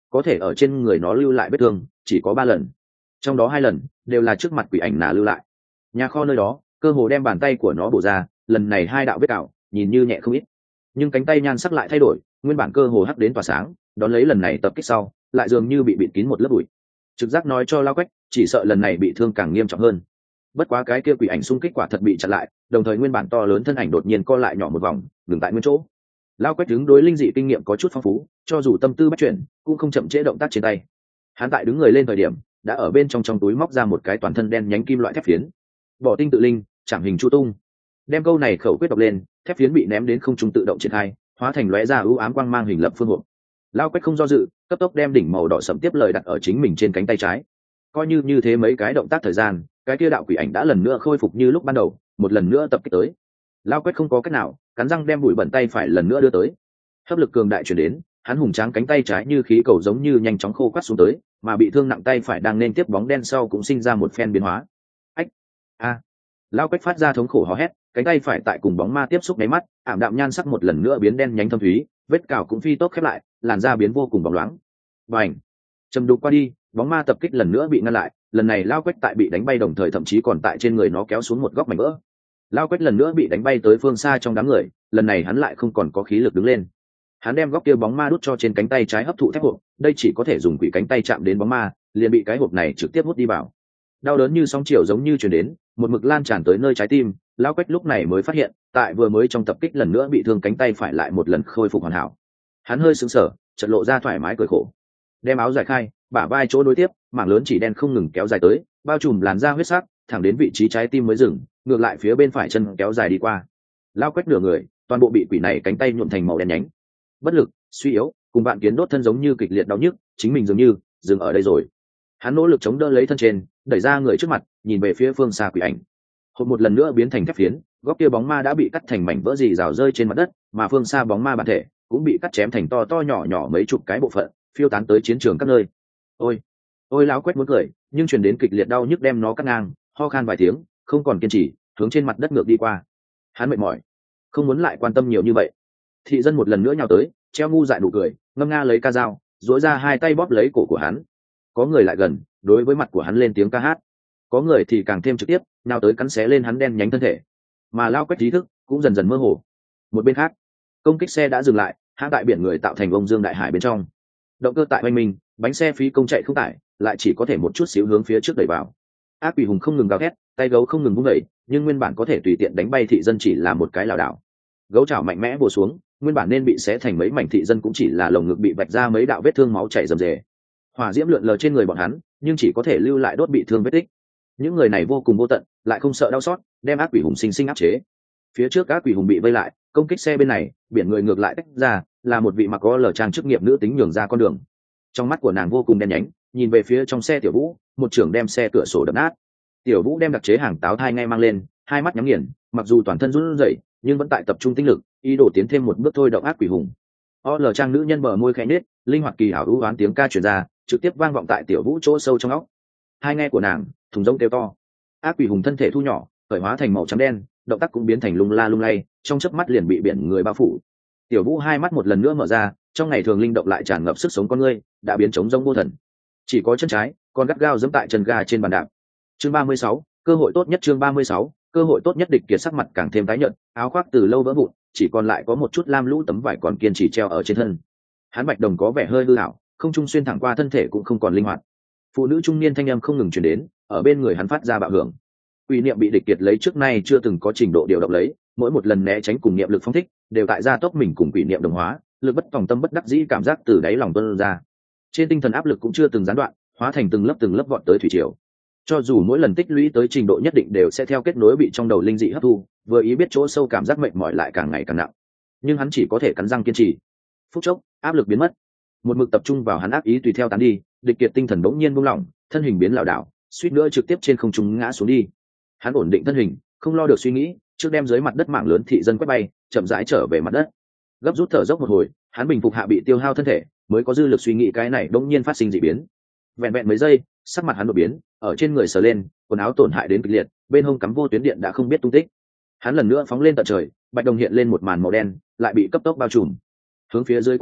có thể ở trên người nó lưu lại vết thương chỉ có 3 lần, trong đó 2 lần đều là trước mặt quỷ ảnh nà lưu lại. Nhà kho nơi đó cơ hồ đem bàn tay của nó bổ ra, lần này 2 đạo vết cào nhìn như nhẹ không ít, nhưng cánh tay nhan sắc lại thay đổi, nguyên bản cơ hồ hắc đến tỏa sáng, đón lấy lần này tập kích sau lại dường như bị bịt kín một lớp bụi. Trực giác nói cho Lao Quách chỉ sợ lần này bị thương càng nghiêm trọng hơn. Bất quá cái kia quỷ ảnh xung kích quả thật bị chặn lại, đồng thời nguyên bản to lớn thân ảnh đột nhiên co lại nhỏ một vòng, ngừng tại nguyên chỗ. Lao Quách đứng đối linh dị kinh nghiệm có chút phong phú, cho dù tâm tư bất chuyển cũng không chậm trễ động tác trên tay. Hắn tại đứng người lên thời điểm đã ở bên trong túi móc ra một cái toàn thân đen nhánh kim loại thép phiến. Bỏ tinh tự linh, chẳng hình chu tung. Đem câu này khẩu quyết đọc lên, thép phiến bị ném đến không trung tự động triển khai, hóa thành lóe ra ưu ám quang mang hình lập phương hộp. Lao Quách không do dự, cấp tốc đem đỉnh màu đỏ sẫm tiếp lời đặt ở chính mình trên cánh tay trái. Coi như thế mấy cái động tác thời gian, cái kia đạo quỷ ảnh đã lần nữa khôi phục như lúc ban đầu, một lần nữa tập kích tới. Lao Quách không có cách nào, cắn răng đem bụi bẩn tay phải lần nữa đưa tới. Hấp lực cường đại chuyển đến, hắn hùng tráng cánh tay trái như khí cầu giống như nhanh chóng khô quắt xuống tới, mà bị thương nặng tay phải đang nên tiếp bóng đen sau cũng sinh ra một phen biến hóa. Ách, a! Lao Quách phát ra thống khổ hò hét, cánh tay phải tại cùng bóng ma tiếp xúc nháy mắt, ảm đạm nhan sắc một lần nữa biến đen nhánh thâm thúy, vết cào cũng phi tốc khép lại, làn da biến vô cùng bóng loáng. Bành! Chầm đục qua đi, bóng ma tập kích lần nữa bị ngăn lại, lần này Lao Quách tại bị đánh bay đồng thời thậm chí còn tại trên người nó kéo xuống một góc mảnh vỡ. Lao Quách lần nữa bị đánh bay tới phương xa trong đám người, lần này hắn lại không còn có khí lực đứng lên. Hắn đem góc kia bóng ma đút cho trên cánh tay trái hấp thụ thép hộp, đây chỉ có thể dùng quỷ cánh tay chạm đến bóng ma, liền bị cái hộp này trực tiếp hút đi vào. Đau đớn như sóng chiều giống như truyền đến, một mực lan tràn tới nơi trái tim. Lao Quách lúc này mới phát hiện, tại vừa mới trong tập kích lần nữa bị thương cánh tay phải lại một lần khôi phục hoàn hảo. Hắn hơi sững sờ, chợt lộ ra thoải mái cười khổ. Đem áo giải khai, bả vai chỗ nối tiếp, mảng lớn chỉ đen không ngừng kéo dài tới, bao trùm làn da huyết sắc, thẳng đến vị trí trái tim mới dừng, ngược lại phía bên phải chân kéo dài đi qua. Lao Quách nửa người, toàn bộ bị quỷ này cánh tay nhuộm thành màu đen nhánh. Bất lực, suy yếu, cùng bạn kiến đốt thân giống như kịch liệt đau nhức, chính mình dường như dừng ở đây rồi. Hắn nỗ lực chống đỡ lấy thân trên, đẩy ra người trước mặt, nhìn về phía phương xa quỷ ảnh. Hộp một lần nữa biến thành thép phiến, góc kia bóng ma đã bị cắt thành mảnh vỡ rì rào rơi trên mặt đất, mà phương xa bóng ma bản thể cũng bị cắt chém thành to to nhỏ nhỏ mấy chục cái bộ phận, phiêu tán tới chiến trường các nơi. Ôi, ôi! Lão Quách muốn cười, nhưng truyền đến kịch liệt đau nhức đem nó cắt ngang, ho khan vài tiếng, không còn kiên trì, hướng trên mặt đất ngược đi qua. Hắn mệt mỏi, không muốn lại quan tâm nhiều như vậy. Thị dân một lần nữa nhào tới, treo ngu dại nụ cười, ngâm nga lấy ca dao, duỗi ra hai tay bóp lấy cổ của hắn. Có người lại gần, đối với mặt của hắn lên tiếng ca hát. Có người thì càng thêm trực tiếp, nào tới cắn xé lên hắn đen nhánh thân thể. Mà Lao Quách trí thức cũng dần dần mơ hồ. Một bên khác, công kích xe đã dừng lại, hãng tại biển người tạo thành ông dương đại hải bên trong. Động cơ tại oanh minh, bánh xe phí công chạy không tải, lại chỉ có thể một chút xíu hướng phía trước đẩy vào. Ác quỷ hùng không ngừng gào thét, tay gấu không ngừng vung đẩy, nhưng nguyên bản có thể tùy tiện đánh bay thị dân chỉ là một cái lảo đảo. Gấu chảo mạnh mẽ bổ xuống, nguyên bản nên bị xé thành mấy mảnh thị dân cũng chỉ là lồng ngực bị vạch ra mấy đạo vết thương máu chảy rầm rề. Hỏa diễm lượn lờ trên người bọn hắn, nhưng chỉ có thể lưu lại đốt bị thương vết tích. Những người này vô cùng vô tận, lại không sợ đau xót, đem ác quỷ hùng sinh sinh áp chế. Phía trước ác quỷ hùng bị vây lại, công kích xe bên này, biển người ngược lại tách ra, là một vị mặc có lở trang chức nghiệp nữ tính nhường ra con đường. Trong mắt của nàng vô cùng đen nhánh, nhìn về phía trong xe Tiểu Vũ, một trưởng đem xe cửa sổ đập nát. Tiểu Vũ đem đặc chế hàng táo thai ngay mang lên, hai mắt nhắm nghiền, mặc dù toàn thân run rẩy, nhưng vẫn tại tập trung tinh lực, ý đồ tiến thêm một bước thôi động ác quỷ hùng. Lở trang nữ nhân bờ môi khẽ nết, linh hoạt kỳ ảo ưu oán tiếng ca truyền ra, trực tiếp vang vọng tại Tiểu Vũ chỗ sâu trong óc. Hai nghe của nàng thùng rông kêu to. Ác quỷ hùng thân thể thu nhỏ, khởi hóa thành màu trắng đen, động tác cũng biến thành lung la lung lay, trong chớp mắt liền bị biển người bao phủ. Tiểu Vũ hai mắt một lần nữa mở ra, trong ngày thường linh động lại tràn ngập sức sống con ngươi, đã biến trống rông vô thần. Chỉ có chân trái còn gắt gao giẫm tại chân ga trên bàn đạp. Chương 36, cơ hội tốt nhất. Chương 36, cơ hội tốt nhất. Địch Kiệt sắc mặt càng thêm tái nhợt, áo khoác từ lâu vỡ vụn, chỉ còn lại có một chút lam lũ tấm vải còn kiên trì treo ở trên thân. Hắn bạch đồng có vẻ hơi hư ảo, không trung xuyên thẳng qua thân thể cũng không còn linh hoạt. Phụ nữ trung niên thanh âm không ngừng truyền đến, ở bên người hắn phát ra bạo hưởng. Uy niệm bị Địch Kiệt lấy trước nay chưa từng có trình độ điều động lấy, mỗi một lần né tránh cùng niệm lực phóng thích, đều tại gia tốc mình cùng quỷ niệm đồng hóa, lực bất tòng tâm bất đắc dĩ cảm giác từ đáy lòng tuôn ra. Trên tinh thần áp lực cũng chưa từng gián đoạn, hóa thành từng lớp vọt tới thủy triều. Cho dù mỗi lần tích lũy tới trình độ nhất định đều sẽ theo kết nối bị trong đầu linh dị hấp thu, vừa ý biết chỗ sâu cảm giác mệt mỏi lại càng ngày càng nặng. Nhưng hắn chỉ có thể cắn răng kiên trì. Phút chốc, áp lực biến mất. Một mực tập trung vào hắn ác ý tùy theo tán đi, Địch Kiệt tinh thần bỗng nhiên buông lỏng, thân hình biến lảo đảo, suýt nữa trực tiếp trên không trung ngã xuống đi. Hắn ổn định thân hình, không lo được suy nghĩ, trước đem dưới mặt đất mảng lớn thị dân quét bay, chậm rãi trở về mặt đất. Gấp rút thở dốc một hồi, hắn bình phục hạ bị tiêu hao thân thể, mới có dư lực suy nghĩ cái này đột nhiên phát sinh dị biến. Vẹn vẹn mấy giây, sắc mặt hắn đột biến, ở trên người sờ lên, quần áo tổn hại đến kịch liệt, bên hông cắm vô tuyến điện đã không biết tung tích. Hắn lần nữa phóng lên tận trời, bạch đồng hiện lên một màn màu đen, lại bị cấp tốc bao trùm. Hướng phía dưới quan sát,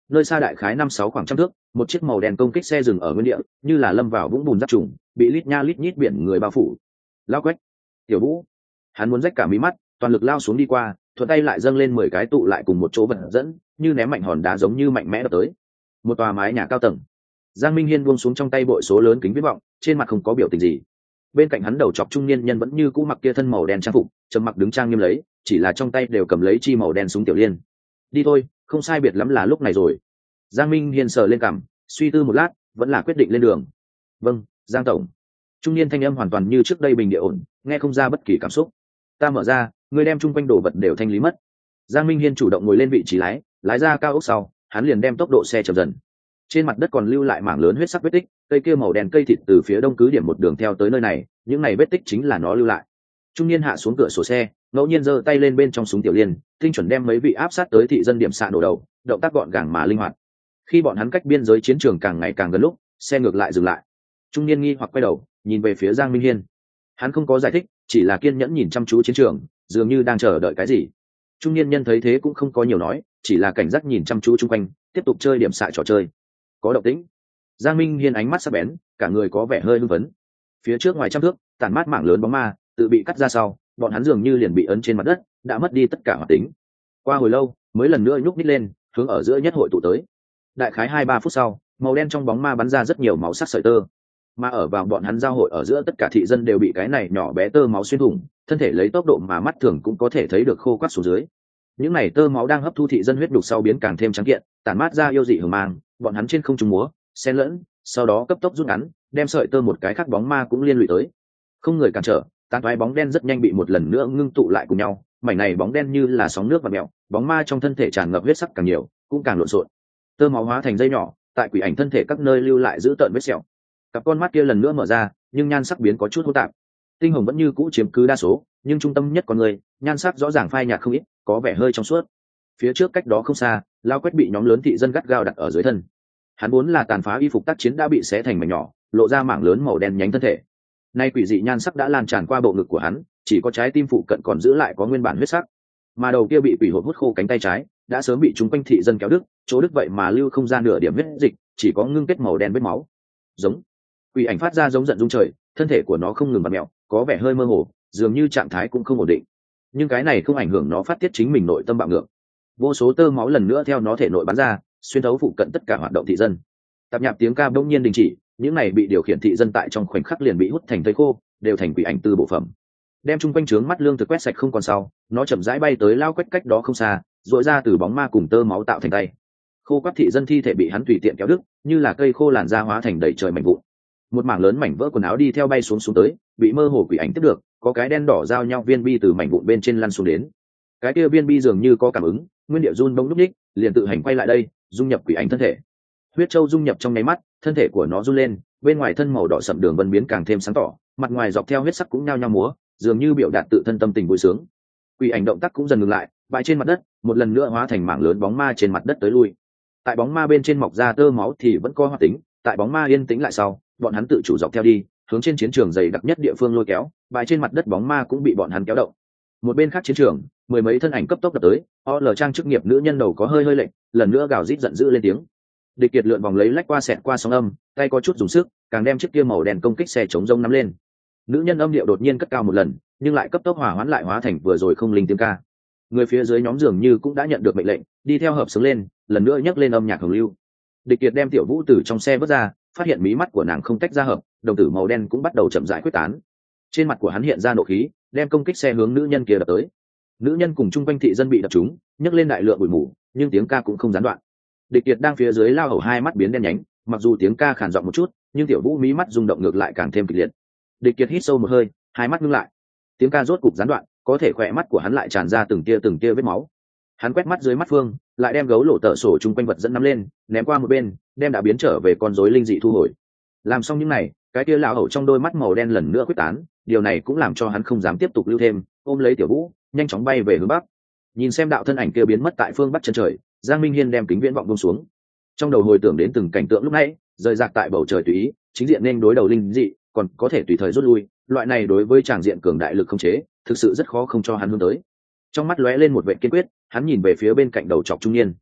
nơi xa đại khái 5-6 khoảng trăm thước, một chiếc màu đen công kích xe dừng ở nguyên địa, như là lâm vào vũng bùn giáp trùng, bị lít nha lít nhít biển người bao phủ. Lao Quách, Tiểu Vũ, hắn muốn rách cả mí mắt, toàn lực lao xuống đi qua, thuận tay lại dâng lên 10 cái tụ lại cùng một chỗ vật dẫn, như ném mạnh hòn đá giống như mạnh mẽ đập tới. Một tòa mái nhà cao tầng. Giang Minh Hiên buông xuống trong tay bội số lớn kính viễn vọng, trên mặt không có biểu tình gì. Bên cạnh hắn đầu chọc trung niên nhân vẫn như cũ mặc kia thân màu đen trang phục, trầm mặc đứng trang nghiêm lấy, chỉ là trong tay đều cầm lấy chi màu đen súng tiểu liên. Đi thôi, không sai biệt lắm là lúc này rồi. Giang Minh Hiên sờ lên cằm, suy tư một lát, vẫn là quyết định lên đường. Vâng, Giang tổng. Trung niên thanh âm hoàn toàn như trước đây bình địa ổn, nghe không ra bất kỳ cảm xúc. Ta mở ra, ngươi đem chung quanh đồ vật đều thanh lý mất. Giang Minh Hiên chủ động ngồi lên vị trí lái, lái ra cao ốc sau, hắn liền đem tốc độ xe chậm dần. Trên mặt đất còn lưu lại mảng lớn huyết sắc vết tích, cây kia màu đen cây thịt từ phía đông cứ điểm một đường theo tới nơi này, những này vết tích chính là nó lưu lại. Trung niên hạ xuống cửa sổ xe, ngẫu nhiên giơ tay lên bên trong súng tiểu liên, tinh chuẩn đem mấy vị áp sát tới thị dân điểm xạ nổ đầu, động tác gọn gàng mà linh hoạt. Khi bọn hắn cách biên giới chiến trường càng ngày càng gần lúc, xe ngược lại dừng lại. Trung niên nghi hoặc quay đầu, nhìn về phía Giang Minh Hiên. Hắn không có giải thích, chỉ là kiên nhẫn nhìn chăm chú chiến trường, dường như đang chờ đợi cái gì. Trung niên nhân thấy thế cũng không có nhiều nói, chỉ là cảnh giác nhìn chăm chú chung quanh, tiếp tục chơi điểm xạ trò chơi. Có động tĩnh. Giang Minh Hiên ánh mắt sắc bén, cả người có vẻ hơi hưng phấn. Phía trước ngoài trăm thước, tản mát mảng lớn bóng ma, tự bị cắt ra sau, bọn hắn dường như liền bị ấn trên mặt đất, đã mất đi tất cả hoạt tính. Qua hồi lâu, mới lần nữa nhúc nhích lên, hướng ở giữa nhất hội tụ tới. Đại khái 2-3 phút sau, màu đen trong bóng ma bắn ra rất nhiều máu sắc sợi tơ. Mà ở vào bọn hắn giao hội ở giữa tất cả thị dân đều bị cái này nhỏ bé tơ máu xuyên thủng, thân thể lấy tốc độ mà mắt thường cũng có thể thấy được khô quắt xuống dưới. Những này tơ máu đang hấp thu thị dân huyết đục sau biến càng thêm trắng kiện, tản mát ra yêu dị hừng mang, bọn hắn trên không trung múa, xen lẫn, sau đó cấp tốc rút ngắn, đem sợi tơ một cái khác bóng ma cũng liên lụy tới. Không người cản trở, tán toái bóng đen rất nhanh bị một lần nữa ngưng tụ lại cùng nhau, mảnh này bóng đen như là sóng nước và mèo, bóng ma trong thân thể tràn ngập huyết sắc càng nhiều, cũng càng lộn xộn. Tơ máu hóa thành dây nhỏ, tại quỷ ảnh thân thể các nơi lưu lại giữ tợn vết sẹo. Cặp con mắt kia lần nữa mở ra, nhưng nhan sắc biến có chút hỗn tạp. Tinh hồng vẫn như cũ chiếm cứ đa số, nhưng trung tâm nhất con người, nhan sắc rõ ràng phai nhạt không ít, có vẻ hơi trong suốt. Phía trước cách đó không xa, Lao Quách bị nhóm lớn thị dân gắt gao đặt ở dưới thân. Hắn vốn là tàn phá y phục tác chiến đã bị xé thành mảnh nhỏ, lộ ra mảng lớn màu đen nhánh thân thể. Nay quỷ dị nhan sắc đã lan tràn qua bộ ngực của hắn, chỉ có trái tim phụ cận còn giữ lại có nguyên bản huyết sắc. Mà đầu kia bị quỷ hồn hút khô cánh tay trái, đã sớm bị chúng quanh thị dân kéo đứt, chỗ đứt vậy mà lưu không ra nửa điểm huyết dịch, chỉ có ngưng kết màu đen vết máu. Giống. Quỷ ảnh phát ra giống giận rung trời, thân thể của nó không ngừng vặn mèo, có vẻ hơi mơ hồ, dường như trạng thái cũng không ổn định. Nhưng cái này không ảnh hưởng nó phát tiết chính mình nội tâm bạo ngược. Vô số tơ máu lần nữa theo nó thể nội bắn ra, xuyên thấu phụ cận tất cả hoạt động thị dân. Tạp nhạp tiếng ca bỗng nhiên đình chỉ, những này bị điều khiển thị dân tại trong khoảnh khắc liền bị hút thành thây khô, đều thành quỷ ảnh tư bộ phẩm. Đem chung quanh trướng mắt lương thực quét sạch không còn sau, nó chậm rãi bay tới Lao Quách cách đó không xa, rỗi ra từ bóng ma cùng tơ máu tạo thành tay. Khô quắt thị dân thi thể bị hắn tùy tiện kéo đứt, như là cây khô làn da hóa thành đầy trời mảnh vụn. Một mảng lớn mảnh vỡ quần áo đi theo bay xuống tới, bị mơ hồ quỷ ảnh tiếp được, có cái đen đỏ giao nhau viên bi từ mảnh vụn bên trên lăn xuống đến. Cái kia viên bi dường như có cảm ứng, nguyên địa run bỗng lúc ních, liền tự hành quay lại đây, dung nhập quỷ ảnh thân thể. Huyết châu dung nhập trong nháy mắt, thân thể của nó run lên, bên ngoài thân màu đỏ sậm đường vân biến càng thêm sáng tỏ, mặt ngoài dọc theo huyết sắc cũng nhao nhao múa, dường như biểu đạt tự thân tâm tình vui sướng. Quỷ ảnh động tác cũng dần ngừng lại, bại trên mặt đất, một lần nữa hóa thành mảng lớn bóng ma trên mặt đất tới lui. Tại bóng ma bên trên mọc ra tơ máu thì vẫn có hoạt tính, tại bóng ma yên tĩnh lại sau, bọn hắn tự chủ dọc theo đi, hướng trên chiến trường dày đặc nhất địa phương lôi kéo, bại trên mặt đất bóng ma cũng bị bọn hắn kéo động. Một bên khác chiến trường, mười mấy thân ảnh cấp tốc đập tới, OL trang chức nghiệp nữ nhân đầu có hơi lệnh, lần nữa gào rít giận dữ lên tiếng. Địch Kiệt lượn vòng lấy lách qua xẹt qua sóng âm, tay có chút dùng sức, càng đem chiếc kia màu đen công kích xe chống rông nắm lên. Nữ nhân âm điệu đột nhiên cất cao một lần, nhưng lại cấp tốc hòa hoãn lại hóa thành vừa rồi không linh tiếng ca. Người phía dưới nhóm dường như cũng đã nhận được mệnh lệnh, đi theo hợp xướng lên, lần nữa nhấc lên âm nhạc hồng lưu. Địch Kiệt đem Tiểu Vũ từ trong xe vớt ra, phát hiện mí mắt của nàng không tách ra hợp, đồng tử màu đen cũng bắt đầu chậm rãi quyết tán. Trên mặt của hắn hiện ra nộ khí, đem công kích xe hướng nữ nhân kia đập tới. Nữ nhân cùng chung quanh thị dân bị đập trúng, nhấc lên đại lượng bụi mù, nhưng tiếng ca cũng không gián đoạn. Địch Kiệt đang phía dưới lao hầu hai mắt biến đen nhánh, mặc dù tiếng ca khàn giọng một chút, nhưng Tiểu Vũ mí mắt rung động ngược lại càng thêm kịch liệt. Địch Kiệt hít sâu một hơi, hai mắt ngưng lại. Tiếng ca rốt cục gián đoạn, có thể khỏe mắt của hắn lại tràn ra từng tia vết máu. Hắn quét mắt dưới mắt phương, lại đem gấu lỗ tở sổ chung quanh vật dẫn nắm lên, ném qua một bên, đem đã biến trở về con rối linh dị thu hồi. Làm xong những này, cái kia lão hầu trong đôi mắt màu đen lần nữa quyết tán, điều này cũng làm cho hắn không dám tiếp tục lưu thêm, ôm lấy Tiểu Vũ, nhanh chóng bay về hướng bắc. Nhìn xem đạo thân ảnh kia biến mất tại phương bắc chân trời, Giang Minh Hiên đem kính viễn vọng buông xuống. Trong đầu hồi tưởng đến từng cảnh tượng lúc nãy, rời rạc tại bầu trời tùy ý, chính diện nên đối đầu linh dị, còn có thể tùy thời rút lui, loại này đối với tràng diện cường đại lực không chế, thực sự rất khó không cho hắn hướng tới. Trong mắt lóe lên một vẻ kiên quyết, hắn nhìn về phía bên cạnh đầu trọc trung niên.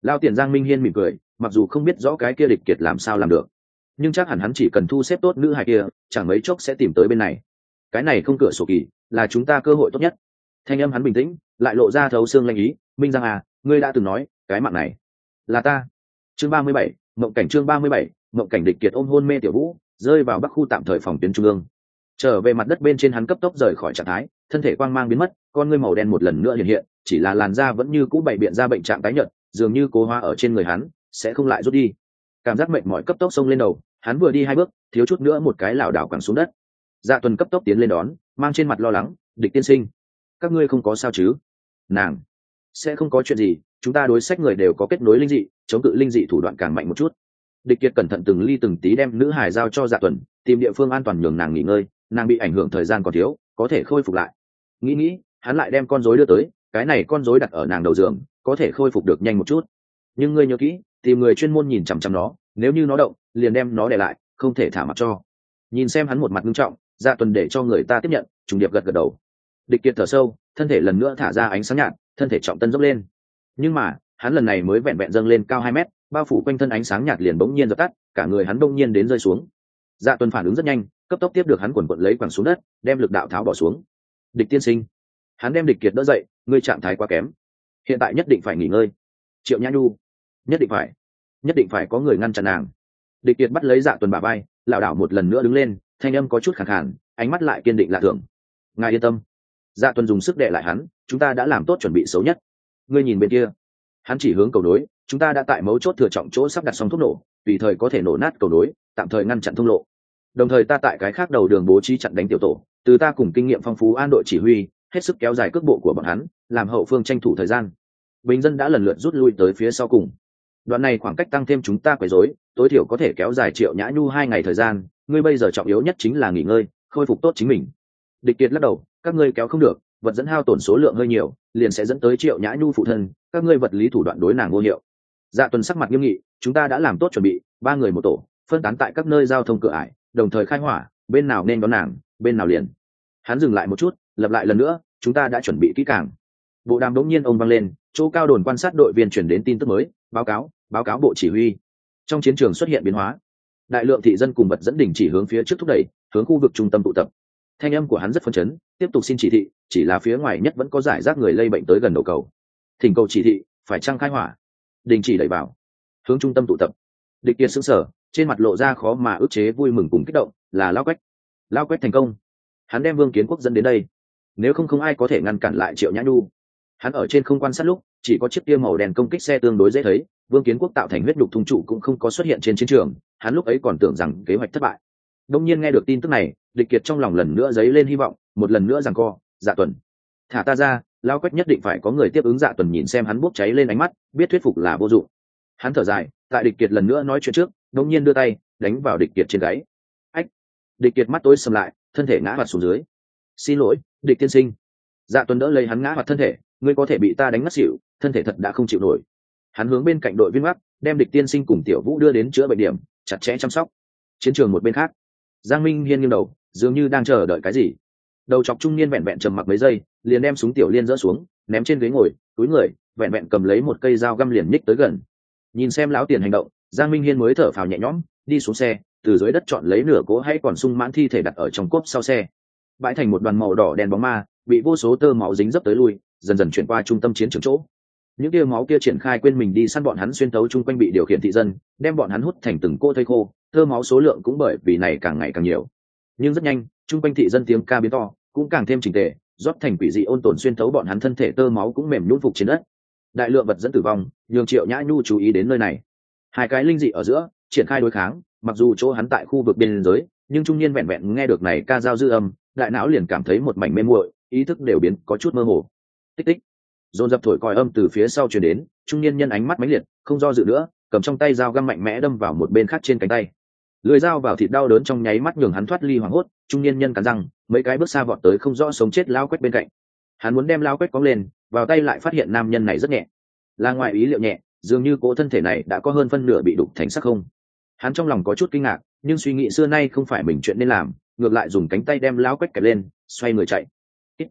Lao tiền Giang Minh Hiên mỉm cười, mặc dù không biết rõ cái kia địch kiệt làm sao làm được, nhưng chắc hẳn hắn chỉ cần thu xếp tốt nữ hài kia, chẳng mấy chốc sẽ tìm tới bên này. Cái này không cửa sổ kỳ, là chúng ta cơ hội tốt nhất. Thanh âm hắn bình tĩnh, lại lộ ra thấu xương lanh ý. Minh Giang à, ngươi đã từng nói cái mạng này là ta. Chương 37, mộng cảnh. Chương 37, mộng cảnh. Địch kiệt ôm hôn mê Tiểu Vũ, rơi vào bắc khu tạm thời phòng tuyến trung ương. Trở về mặt đất bên trên, hắn cấp tốc rời khỏi trạng thái, thân thể quang mang biến mất, con ngươi màu đen một lần nữa hiện hiện, chỉ là làn da vẫn như cũ bày biện ra bệnh trạng tái nhợt, dường như cố hóa ở trên người hắn sẽ không lại rút đi. Cảm giác mệt mỏi cấp tốc xông lên đầu, hắn vừa đi 2 bước, thiếu chút nữa một cái lảo đảo quẳng xuống đất. Dạ Tuần cấp tốc tiến lên đón, mang trên mặt lo lắng, "Địch tiên sinh, các ngươi không có sao chứ?" "Nàng sẽ không có chuyện gì, chúng ta đối sách người đều có kết nối linh dị, chống cự linh dị thủ đoạn càng mạnh một chút." Địch Kiệt cẩn thận từng ly từng tí đem nữ hải giao cho Dạ Tuần, tìm địa phương an toàn nhường nàng nghỉ ngơi, nàng bị ảnh hưởng thời gian còn thiếu, có thể khôi phục lại. Nghĩ, hắn lại đem con rối đưa tới, cái này con rối đặt ở nàng đầu giường, có thể khôi phục được nhanh một chút. Nhưng ngươi nhớ kỹ, tìm người chuyên môn nhìn chằm chằm nó, nếu như nó động, liền đem nó để lại, không thể thả mặc cho. Nhìn xem hắn một mặt nghiêm trọng, Dạ Tuần để cho người ta tiếp nhận, trùng điệp gật gật đầu. Địch Kiệt thở sâu, thân thể lần nữa thả ra ánh sáng nhạt, thân thể trọng tân dốc lên. Nhưng mà, hắn lần này mới vẹn vẹn dâng lên cao 2 mét, bao phủ quanh thân ánh sáng nhạt liền bỗng nhiên dập tắt, cả người hắn bỗng nhiên đến rơi xuống. Dạ Tuần phản ứng rất nhanh, cấp tốc tiếp được hắn quần quật lấy quẳng xuống đất, đem lực đạo tháo bỏ xuống. "Địch tiên sinh." Hắn đem Địch Kiệt đỡ dậy, "Ngươi trạng thái quá kém, hiện tại nhất định phải nghỉ ngơi." Triệu Nhã Nhu, nhất định phải có người ngăn chặn nàng. Địch Kiệt bắt lấy Dạ Tuần bả vai, lảo đảo một lần nữa đứng lên, thanh âm có chút khàn khàn, ánh mắt lại kiên định lạ thường. "Ngài yên tâm." Dạ Tuần dùng sức đè lại hắn, "Chúng ta đã làm tốt chuẩn bị xấu nhất. Ngươi nhìn bên kia." Hắn chỉ hướng cầu nối, "Chúng ta đã tại mấu chốt thừa trọng chỗ sắp đặt xong thuốc nổ, tùy thời có thể nổ nát cầu nối, tạm thời ngăn chặn thông lộ. Đồng thời ta tại cái khác đầu đường bố trí chặn đánh tiểu tổ, từ ta cùng kinh nghiệm phong phú an đội chỉ huy, hết sức kéo dài cước bộ của bọn hắn, làm hậu phương tranh thủ thời gian. Bình dân đã lần lượt rút lui tới phía sau cùng. Đoạn này khoảng cách tăng thêm chúng ta quấy rối, tối thiểu có thể kéo dài Triệu Nhã Nhu 2 ngày thời gian, ngươi bây giờ trọng yếu nhất chính là nghỉ ngơi, khôi phục tốt chính mình." Địch Kiệt lắc đầu, "Các ngươi kéo không được, vật dẫn hao tổn số lượng hơi nhiều, liền sẽ dẫn tới Triệu Nhã Nhu phụ thân, các ngươi vật lý thủ đoạn đối nàng vô hiệu." Dạ Tuần sắc mặt nghiêm nghị, "Chúng ta đã làm tốt chuẩn bị, 3 người một tổ, phân tán tại các nơi giao thông cửa ải, đồng thời khai hỏa, bên nào nên đón nàng, bên nào liền." Hắn dừng lại một chút, lặp lại lần nữa, "Chúng ta đã chuẩn bị kỹ càng." Bộ đàm đống nhiên ông vang lên, chỗ cao đồn quan sát đội viên chuyển đến tin tức mới, báo cáo bộ chỉ huy. Trong chiến trường xuất hiện biến hóa, đại lượng thị dân cùng vật dẫn đỉnh chỉ hướng phía trước thúc đẩy, hướng khu vực trung tâm tụ tập. Thanh âm của hắn rất phấn chấn, tiếp tục xin chỉ thị, chỉ là phía ngoài nhất vẫn có giải rác người lây bệnh tới gần đầu cầu. Thỉnh cầu chỉ thị, phải trăng khai hỏa, đình chỉ đẩy vào, hướng trung tâm tụ tập. Địch Kiệt sững sờ, trên mặt lộ ra khó mà ức chế vui mừng cùng kích động, là Lao Quách thành công. Hắn đem Vương Kiến Quốc dẫn đến đây, nếu không ai có thể ngăn cản lại Triệu Nhã Nhu. Hắn ở trên không quan sát lúc, chỉ có chiếc kia màu đen công kích xe tương đối dễ thấy, Vương Kiến Quốc tạo thành huyết đục thung trụ cũng không có xuất hiện trên chiến trường, hắn lúc ấy còn tưởng rằng kế hoạch thất bại. Đông nhiên nghe được tin tức này, Địch Kiệt trong lòng lần nữa dấy lên hy vọng, một lần nữa giằng co, "Dạ Tuần, thả ta ra." Lao Quách nhất định phải có người tiếp ứng. Dạ Tuần nhìn xem hắn bốc cháy lên ánh mắt, biết thuyết phục là vô dụng. Hắn thở dài, tại Địch Kiệt lần nữa nói chuyện trước, đông nhiên đưa tay đánh vào Địch Kiệt trên gáy. Ách! Địch Kiệt mắt tối sầm lại, thân thể ngã hoạt xuống dưới. "Xin lỗi, Địch tiên sinh." Dạ Tuần đỡ lấy hắn ngã hoạt thân thể, "Ngươi có thể bị ta đánh ngất xỉu, thân thể thật đã không chịu nổi." Hắn hướng bên cạnh đội viên gác, đem Địch tiên sinh cùng Tiểu Vũ đưa đến chữa bệnh điểm, chặt chẽ chăm sóc. Chiến trường một bên khác, Giang Minh Hiên nghiêng đầu, dường như đang chờ đợi cái gì. Đầu chọc trung niên vẹn vẹn trầm mặc mấy giây, liền đem súng tiểu liên dỡ xuống, ném trên ghế ngồi, túi người, vẹn vẹn cầm lấy một cây dao găm liền nhích tới gần. Nhìn xem lão tiền hành động, Giang Minh Hiên mới thở phào nhẹ nhõm, đi xuống xe, từ dưới đất chọn lấy nửa cố hay còn sung mãn thi thể đặt ở trong cốp sau xe. Bãi thành một đoàn màu đỏ đen bóng ma, bị vô số tơ máu dính dấp tới lui, dần dần chuyển qua trung tâm chiến trường chỗ. Những tia máu kia triển khai quên mình đi săn bọn hắn, xuyên tấu chung quanh bị điều khiển thị dân, đem bọn hắn hút thành từng cô thây khô, tơ máu số lượng cũng bởi vì này càng ngày càng nhiều. Nhưng rất nhanh, chung quanh thị dân tiếng ca biến to, cũng càng thêm chỉnh tề, rót thành quỷ dị ôn tồn xuyên thấu bọn hắn thân thể, tơ máu cũng mềm nhũn phục trên đất. Đại lượng vật dẫn tử vong, nhường Triệu Nhã Nhu chú ý đến nơi này. Hai cái linh dị ở giữa triển khai đối kháng, mặc dù chỗ hắn tại khu vực biên giới, nhưng trung niên vẹn vẹn nghe được này ca dao dư âm, đại não liền cảm thấy một mảnh mê muội, ý thức đều biến có chút mơ hồ. Tích tích, dồn dập thổi còi âm từ phía sau truyền đến, trung niên nhân ánh mắt mãnh liệt, không do dự nữa, cầm trong tay dao găm mạnh mẽ đâm vào một bên khác trên cánh tay. Lưỡi dao vào thịt đau đớn trong nháy mắt nhường hắn thoát ly hoảng hốt, trung niên nhân cắn răng, mấy cái bước xa vọt tới không rõ sống chết Lao Quách bên cạnh. Hắn muốn đem Lao Quách cóng lên, vào tay lại phát hiện nam nhân này rất nhẹ, là ngoài ý liệu nhẹ, dường như cỗ thân thể này đã có hơn phân nửa bị đục thành xác không. Hắn trong lòng có chút kinh ngạc, nhưng suy nghĩ xưa nay không phải mình chuyện nên làm, ngược lại dùng cánh tay đem Lao Quách kẹp lên, xoay người chạy.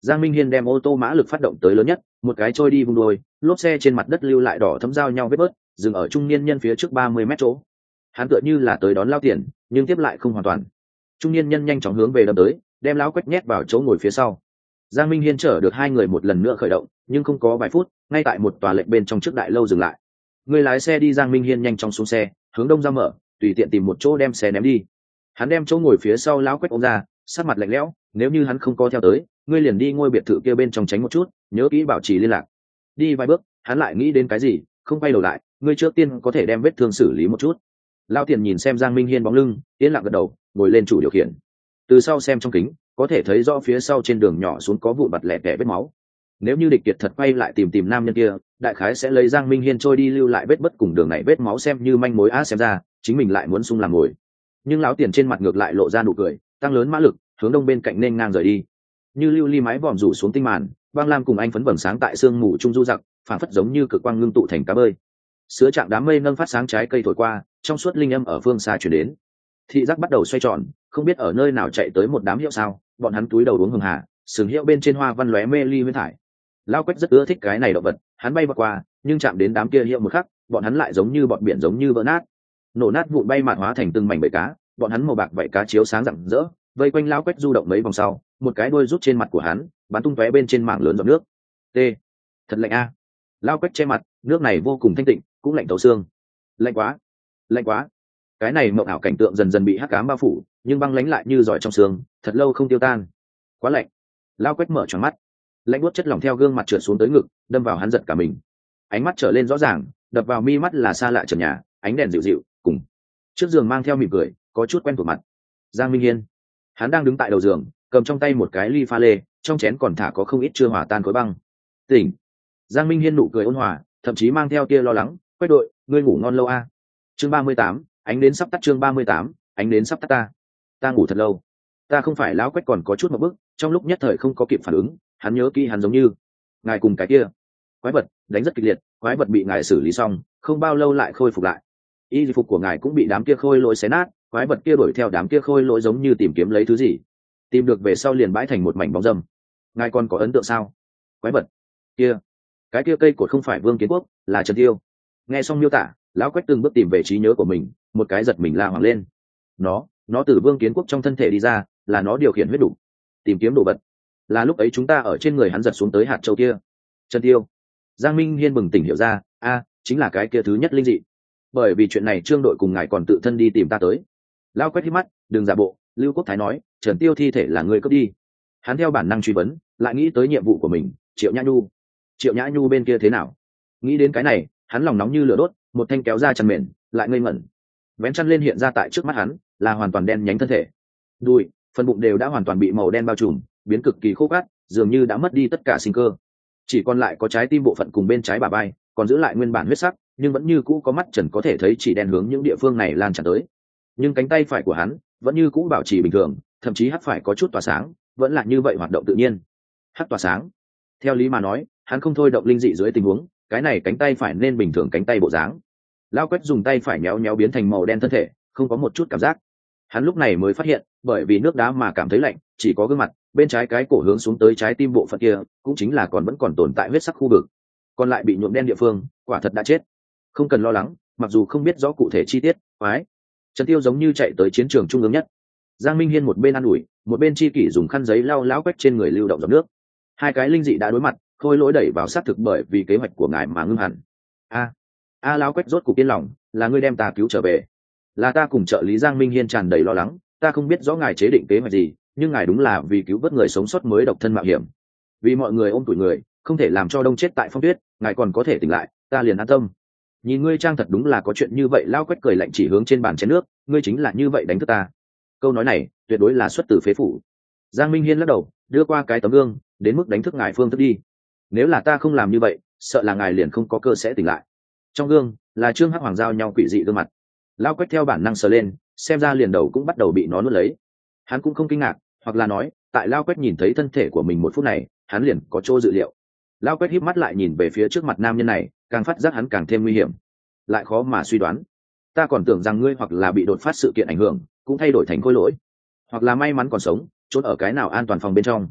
Giang Minh Hiên đem ô tô mã lực phát động tới lớn nhất, một cái trôi đi vung đôi, lốp xe trên mặt đất lưu lại đỏ thấm giao nhau vết bớt, dừng ở trung niên nhân phía trước 30 mét chỗ. Hắn tựa như là tới đón lao tiền, nhưng tiếp lại không hoàn toàn. Trung niên nhân nhanh chóng hướng về đâm tới, đem lão Quách nhét vào chỗ ngồi phía sau. Giang Minh Hiên chở được hai người một lần nữa khởi động, nhưng không có vài phút, ngay tại một tòa lệnh bên trong trước đại lâu dừng lại. Người lái xe đi. Giang Minh Hiên nhanh chóng xuống xe, hướng đông ra mở, tùy tiện tìm một chỗ đem xe ném đi. Hắn đem chỗ ngồi phía sau lão Quách ôm ra, sát mặt lạnh lẽo, nếu như hắn không có theo tới, ngươi liền đi ngôi biệt thự kia bên trong tránh một chút, nhớ kỹ bảo trì liên lạc. Đi vài bước, hắn lại nghĩ đến cái gì, không quay đầu lại, ngươi trước tiên có thể đem vết thương xử lý một chút. Lão tiền nhìn xem Giang Minh Hiên bóng lưng, yên lặng gật đầu, ngồi lên chủ điều khiển. Từ sau xem trong kính, có thể thấy rõ phía sau trên đường nhỏ xuống có vụn vặt lẻ tẻ vết máu. Nếu như địch kiệt thật quay lại tìm nam nhân kia, đại khái sẽ lấy Giang Minh Hiên trôi đi lưu lại vết bất cùng đường này vết máu xem như manh mối xem ra chính mình lại muốn sung làm ngồi. Nhưng lão tiền trên mặt ngược lại lộ ra nụ cười, tăng lớn mã lực, hướng đông bên cạnh nên ngang rời đi. Như lưu ly mái vòm rủ xuống tinh màn, băng lam cùng anh phấn vầng sáng tại sương mù trung du giặc, phản phất giống như cực quang ngưng tụ thành cá bơi. Sữa trạng đám mây nâng phát sáng trái cây thổi qua, trong suốt linh âm ở phương xa truyền đến. Thị giác bắt đầu xoay tròn, không biết ở nơi nào chạy tới một đám hiệu sao, bọn hắn túi đầu uống hường hà, sừng hiệu bên trên hoa văn lóe mê ly huyễn thải. Lao Quách rất ưa thích cái này động vật, hắn bay vào qua, nhưng chạm đến đám kia hiệu một khắc, bọn hắn lại giống như bọn biển giống như vỡ nát, nổ nát vụn bay mạt hóa thành từng mảnh bầy cá, bọn hắn màu bạc vậy cá chiếu sáng rạng rỡ, vây quanh Lao Quách du động mấy vòng sau, một cái đuôi rút trên mặt của hắn, bắn tung tóe bên trên mảng lớn giọt nước. T, thật lạnh a. Lao Quách che mặt, nước này vô cùng thanh tịnh, cũng lạnh thấu xương. Lạnh quá, lạnh quá. Cái này mộng ảo cảnh tượng dần dần bị hắc ám bao phủ, nhưng băng lánh lại như giỏi trong xương, thật lâu không tiêu tan. Quá lạnh. Lao Quách mở tròn mắt, lạnh buốt chất lỏng theo gương mặt trượt xuống tới ngực, đâm vào hắn giật cả mình. Ánh mắt trở lên rõ ràng, đập vào mi mắt là xa lạ trần nhà, ánh đèn dịu dịu, cùng trước giường mang theo mỉm cười, có chút quen thuộc mặt. Giang Minh Hiên, hắn đang đứng tại đầu giường, cầm trong tay một cái ly pha lê, trong chén còn thả có không ít chưa hòa tan khối băng. Tỉnh. Giang Minh Hiên nụ cười ôn hòa, thậm chí mang theo tia lo lắng. Quách đội, ngươi ngủ ngon lâu a? Chương 38, ánh đến sắp tắt. Chương 38, ánh đến sắp tắt. Ta ngủ thật lâu. Ta không phải lão Quách còn có chút một bước, trong lúc nhất thời không có kịp phản ứng, hắn nhớ kỹ hắn giống như ngài cùng cái kia quái vật đánh rất kịch liệt, quái vật bị ngài xử lý xong, không bao lâu lại khôi phục lại. Y phục của ngài cũng bị đám kia khôi lỗi xé nát, quái vật kia đuổi theo đám kia khôi lỗi giống như tìm kiếm lấy thứ gì, tìm được về sau liền bãi thành một mảnh bóng râm. Ngài còn có ấn tượng sao? Quái vật kia, cái kia cây cột không phải Vương Kiến Quốc, là Trần Tiêu. Nghe xong miêu tả, lão Quách từng bước tìm về trí nhớ của mình, một cái giật mình la hoảng lên. Nó từ Vương Kiến Quốc trong thân thể đi ra, là nó điều khiển huyết đủ, tìm kiếm đồ vật. Là lúc ấy chúng ta ở trên người hắn giật xuống tới hạt châu kia. Trần Tiêu. Giang Minh Hiên bừng tỉnh hiểu ra, chính là cái kia thứ nhất linh dị. Bởi vì chuyện này Trương đội cùng ngài còn tự thân đi tìm ta tới. Lao Quách hít mắt, đừng giả bộ. Lưu Quốc Thái nói, Trần Tiêu thi thể là người cướp đi. Hắn theo bản năng truy vấn, lại nghĩ tới nhiệm vụ của mình. Triệu Nhã Nhu bên kia thế nào? Nghĩ đến cái này, hắn lòng nóng như lửa đốt, một thanh kéo ra chăn mền, lại ngây ngẩn. Vén chăn lên hiện ra tại trước mắt hắn, là hoàn toàn đen nhánh thân thể. Đùi, phần bụng đều đã hoàn toàn bị màu đen bao trùm, biến cực kỳ khô cát, dường như đã mất đi tất cả sinh cơ. Chỉ còn lại có trái tim bộ phận cùng bên trái bả vai, còn giữ lại nguyên bản huyết sắc, nhưng vẫn như cũ có mắt trần có thể thấy chỉ đen hướng những địa phương này lan tràn tới. Nhưng cánh tay phải của hắn vẫn như cũ bảo trì bình thường, thậm chí hắc phải có chút tỏa sáng, vẫn là như vậy hoạt động tự nhiên. Hắc tỏa sáng. Theo lý mà nói, hắn không thôi động linh dị dưới tình huống, cái này cánh tay phải nên bình thường cánh tay bộ dáng. Lao Quách dùng tay phải nhéo nhéo biến thành màu đen thân thể, không có một chút cảm giác. Hắn lúc này mới phát hiện, bởi vì nước đá mà cảm thấy lạnh, chỉ có gương mặt, bên trái cái cổ hướng xuống tới trái tim bộ phận kia, cũng chính là vẫn còn tồn tại huyết sắc khu vực, còn lại bị nhuộm đen địa phương, quả thật đã chết. Không cần lo lắng, mặc dù không biết rõ cụ thể chi tiết, Trần Tiêu giống như chạy tới chiến trường trung ương nhất. Giang Minh Hiên một bên an ủi, một bên chi kỷ dùng khăn giấy lau lão Quách trên người lưu động giọt nước. Hai cái linh dị đã đối mặt, khôi lỗi đẩy vào sát thực bởi vì kế hoạch của ngài mà ngưng hẳn. Lão Quách rốt cục yên lòng, là ngươi đem ta cứu trở về. Là ta cùng trợ lý. Giang Minh Hiên tràn đầy lo lắng, ta không biết rõ ngài chế định kế hoạch gì, nhưng ngài đúng là vì cứu vớt người sống sót mới độc thân mạo hiểm, vì mọi người ôm tuổi người, không thể làm cho đông chết tại phong tuyết, ngài còn có thể tỉnh lại, ta liền an tâm. Nhìn ngươi trang thật đúng là có chuyện như vậy. Lao Quách cười lạnh chỉ hướng trên bàn chén nước, ngươi chính là như vậy đánh thức ta. Câu nói này tuyệt đối là xuất từ phế phủ. Giang Minh Hiên lắc đầu, đưa qua cái tấm gương, đến mức đánh thức ngài phương thức đi. Nếu là ta không làm như vậy, sợ là ngài liền không có cơ sẽ tỉnh lại. Trong gương là Trương Hắc Hoàng giao nhau quỷ dị gương mặt. Lao Quách theo bản năng sờ lên, xem ra liền đầu cũng bắt đầu bị nó nuốt lấy. Hắn cũng không kinh ngạc, hoặc là nói, tại Lao Quách nhìn thấy thân thể của mình một phút này, hắn liền có chỗ dự liệu. Lao Quách híp mắt lại nhìn về phía trước mặt nam nhân này, càng phát giác hắn càng thêm nguy hiểm, lại khó mà suy đoán. Ta còn tưởng rằng ngươi hoặc là bị đột phát sự kiện ảnh hưởng, cũng thay đổi thành khôi lỗi, hoặc là may mắn còn sống, trốn ở cái nào an toàn phòng bên trong.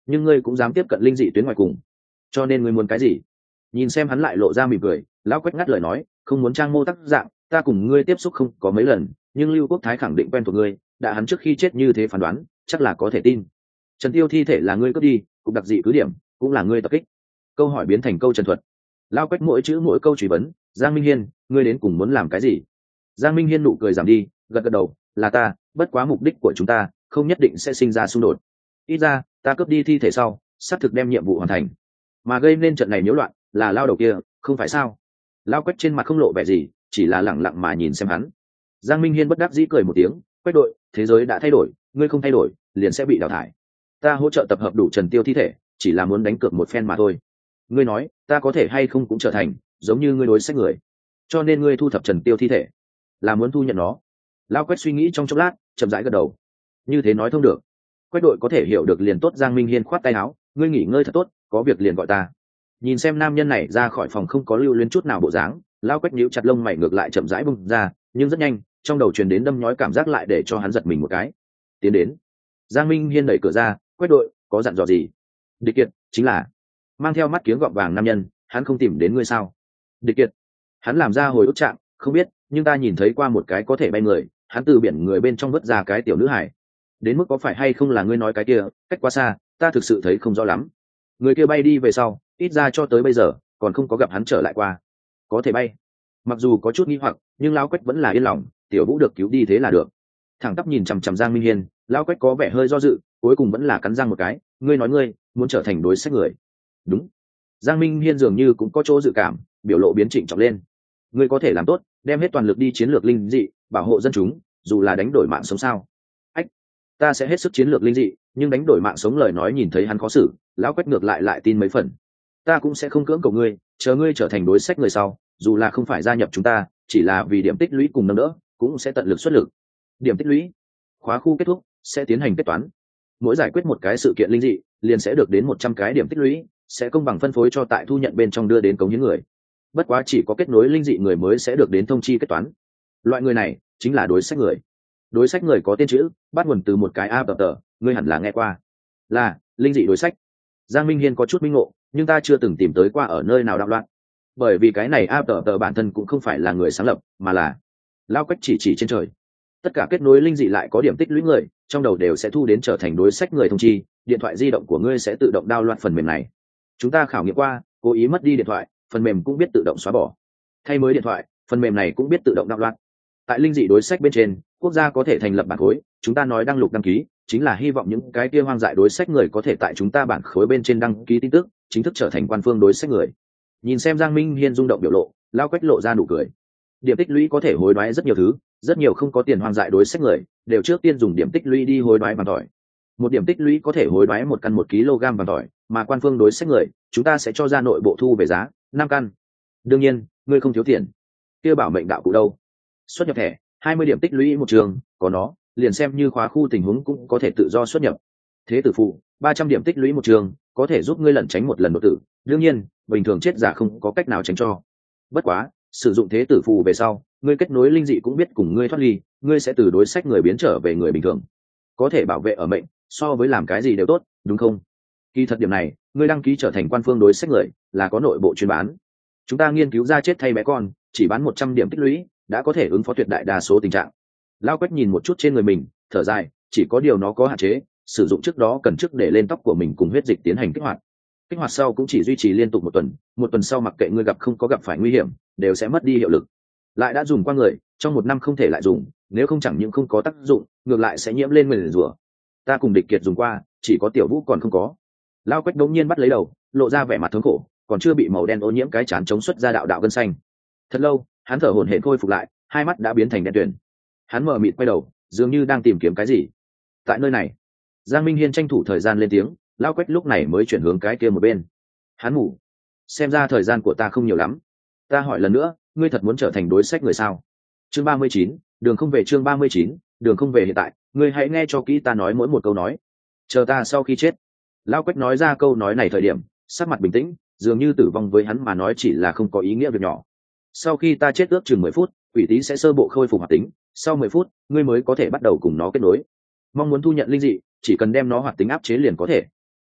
nhưng ngươi cũng dám tiếp cận linh dị tuyến ngoài cùng, cho nên ngươi muốn cái gì? Nhìn xem hắn lại lộ ra mỉm cười, lão quách ngắt lời nói, không muốn trang mô tác dạng, ta cùng ngươi tiếp xúc không có mấy lần, nhưng Lưu Quốc Thái khẳng định quen thuộc ngươi, đã hắn trước khi chết như thế phán đoán, chắc là có thể tin. Trần Tiêu thi thể là ngươi cướp đi, cục đặc dị cứ điểm cũng là ngươi tập kích. Câu hỏi biến thành câu trần thuật. Lão quách mỗi chữ mỗi câu truy vấn, Giang Minh Hiên, ngươi đến cùng muốn làm cái gì? Giang Minh Hiên nụ cười giảm đi, gật gật đầu, là ta, bất quá mục đích của chúng ta không nhất định sẽ sinh ra xung đột. Ít ra, ta cướp đi thi thể sau, xác thực đem nhiệm vụ hoàn thành, mà gây nên trận này nhiễu loạn là lao đầu kia, không phải sao? Lao quách trên mặt không lộ vẻ gì, chỉ là lẳng lặng mà nhìn xem hắn. Giang Minh Hiên bất đắc dĩ cười một tiếng, quách đội, thế giới đã thay đổi, ngươi không thay đổi liền sẽ bị đào thải. Ta hỗ trợ tập hợp đủ Trần Tiêu thi thể, chỉ là muốn đánh cược một phen mà thôi. Ngươi nói ta có thể hay không cũng trở thành giống như ngươi đối sách người, cho nên ngươi thu thập Trần Tiêu thi thể là muốn thu nhận nó. Lao quách suy nghĩ trong chốc lát, chậm rãi gật đầu. Như thế nói thông được, quách đội có thể hiểu được liền tốt. Giang Minh Hiên khoát tay áo, ngươi nghỉ ngơi thật tốt, có việc liền gọi ta. Nhìn xem nam nhân này ra khỏi phòng không có lưu luyến chút nào bộ dáng, Lao quách nhíu chặt lông mày ngược lại chậm rãi bung ra, nhưng rất nhanh trong đầu truyền đến đâm nhói cảm giác lại để cho hắn giật mình một cái. Tiến đến. Giang Minh Hiên đẩy cửa ra, quách đội có dặn dò gì? Địch Kiệt chính là mang theo mắt kiếng gọng vàng nam nhân, hắn không tìm đến ngươi sao? Địch Kiệt, hắn làm ra hồi ức trạng, không biết, nhưng ta nhìn thấy qua một cái có thể bay người, hắn từ biển người bên trong vớt ra cái tiểu nữ hải. Đến mức có phải hay không là ngươi nói cái kia, cách quá xa, ta thực sự thấy không rõ lắm. Người kia bay đi về sau, ít ra cho tới bây giờ còn không có gặp hắn trở lại qua. Có thể bay. Mặc dù có chút nghi hoặc, nhưng lão quách vẫn là yên lòng, tiểu vũ được cứu đi thế là được. Thẳng tắp nhìn chằm chằm Giang Minh Hiên, lão quách có vẻ hơi do dự, cuối cùng vẫn là cắn răng một cái, ngươi nói ngươi muốn trở thành đối sách người. Đúng. Giang Minh Hiên dường như cũng có chỗ dự cảm, biểu lộ biến chỉnh trọng lên. Ngươi có thể làm tốt, đem hết toàn lực đi chiến lược linh dị, bảo hộ dân chúng, dù là đánh đổi mạng sống sao? Ách, ta sẽ hết sức chiến lược linh dị, nhưng đánh đổi mạng sống lời nói nhìn thấy hắn khó xử, lão quách ngược lại tin mấy phần. Ta cũng sẽ không cưỡng cầu ngươi, chờ ngươi trở thành đối sách người sau, dù là không phải gia nhập chúng ta, chỉ là vì điểm tích lũy cùng nâng đỡ, cũng sẽ tận lực xuất lực. Điểm tích lũy, khóa khu kết thúc, sẽ tiến hành kết toán. Mỗi giải quyết một cái sự kiện linh dị, liền sẽ được đến 100 cái điểm tích lũy, sẽ công bằng phân phối cho tại thu nhận bên trong đưa đến cống hiến người. Bất quá chỉ có kết nối linh dị người mới sẽ được đến thông chi kết toán. Loại người này chính là đối sách người. Đối sách người có tên chữ, bắt nguồn từ một cái a tờ, ngươi hẳn là nghe qua. Là linh dị đối sách. Giang Minh Hiên có chút minh ngộ, nhưng ta chưa từng tìm tới qua ở nơi nào đạo loạn. Bởi vì cái này a tờ bản thân cũng không phải là người sáng lập, mà là lao quách chỉ trên trời. Tất cả kết nối linh dị lại có điểm tích lũy người, trong đầu đều sẽ thu đến trở thành đối sách người thông chi, điện thoại di động của ngươi sẽ tự động download phần mềm này. Chúng ta khảo nghiệm qua, cố ý mất đi điện thoại, phần mềm cũng biết tự động xóa bỏ. Thay mới điện thoại, phần mềm này cũng biết tự động download. Tại linh dị đối sách bên trên, quốc gia có thể thành lập bản khối, chúng ta nói đăng lục đăng ký, chính là hy vọng những cái kia hoang dại đối sách người có thể tại chúng ta bản khối bên trên đăng ký tin tức, chính thức trở thành quan phương đối sách người. Nhìn xem Giang Minh Hiên rung động biểu lộ, lao quách lộ ra nụ cười. Điểm tích lũy có thể hối đoái rất nhiều thứ, rất nhiều không có tiền hoang dại đối sách người đều trước tiên dùng điểm tích lũy đi hối đoái vàng tỏi. Một điểm tích lũy có thể hối đoái 1 căn 1 kg vàng tỏi, mà quan phương đối sách người chúng ta sẽ cho ra nội bộ thu về giá 5 căn. Đương nhiên ngươi không thiếu tiền, kia bảo mệnh đạo cụ đâu? Xuất nhập thẻ 20 điểm tích lũy một trường, có nó liền xem như khóa khu tình huống cũng có thể tự do xuất nhập. Thế tử phụ 300 điểm tích lũy một trường, có thể giúp ngươi lẩn tránh một lần đột tử, đương nhiên bình thường chết giả không có cách nào tránh cho. Bất quá sử dụng thế tử phù về sau, ngươi kết nối linh dị cũng biết cùng ngươi thoát ly, ngươi sẽ từ đối sách người biến trở về người bình thường, có thể bảo vệ ở mệnh, so với làm cái gì đều tốt, đúng không? Kỳ thật điểm này, ngươi đăng ký trở thành quan phương đối sách người là có nội bộ chuyên bán. Chúng ta nghiên cứu ra chết thay bé con, chỉ bán 100 điểm tích lũy đã có thể ứng phó tuyệt đại đa số tình trạng. Lao quách nhìn một chút trên người mình, thở dài, chỉ có điều nó có hạn chế, sử dụng trước đó cần trước để lên tóc của mình cùng huyết dịch tiến hành kích hoạt. Kích hoạt sau cũng chỉ duy trì liên tục một tuần sau mặc kệ ngươi gặp không có gặp phải nguy hiểm, đều sẽ mất đi hiệu lực. Lại đã dùng qua người, trong 1 năm không thể lại dùng, nếu không chẳng những không có tác dụng, ngược lại sẽ nhiễm lên nguyền rủa. Ta cùng Địch Kiệt dùng qua, chỉ có Tiểu Vũ còn không có. Lao quách đống nhiên bắt lấy đầu, lộ ra vẻ mặt thống khổ, còn chưa bị màu đen ô nhiễm cái chán chống xuất ra đạo gân xanh. Thật lâu, hắn thở hổn hển khôi phục lại, hai mắt đã biến thành đen tuyền. Hắn mở mịt quay đầu, dường như đang tìm kiếm cái gì. Tại nơi này, Giang Minh Hiên tranh thủ thời gian lên tiếng, Lao quách lúc này mới chuyển hướng cái kia một bên. Hắn ngủ. Xem ra thời gian của ta không nhiều lắm. Ta hỏi lần nữa, ngươi thật muốn trở thành đối sách người sao? Chương 39, đường không về. Chương 39, đường không về. Hiện tại ngươi hãy nghe cho kỹ ta nói mỗi một câu nói. Chờ ta sau khi chết. Lao quách nói ra câu nói này thời điểm sắc mặt bình tĩnh, dường như tử vong với hắn mà nói chỉ là không có ý nghĩa việc nhỏ. Sau khi ta chết ước chừng 10 phút, quỷ tý sẽ sơ bộ khôi phục hoạt tính, sau 10 phút ngươi mới có thể bắt đầu cùng nó kết nối. Mong muốn thu nhận linh dị, chỉ cần đem nó hoạt tính áp chế liền có thể.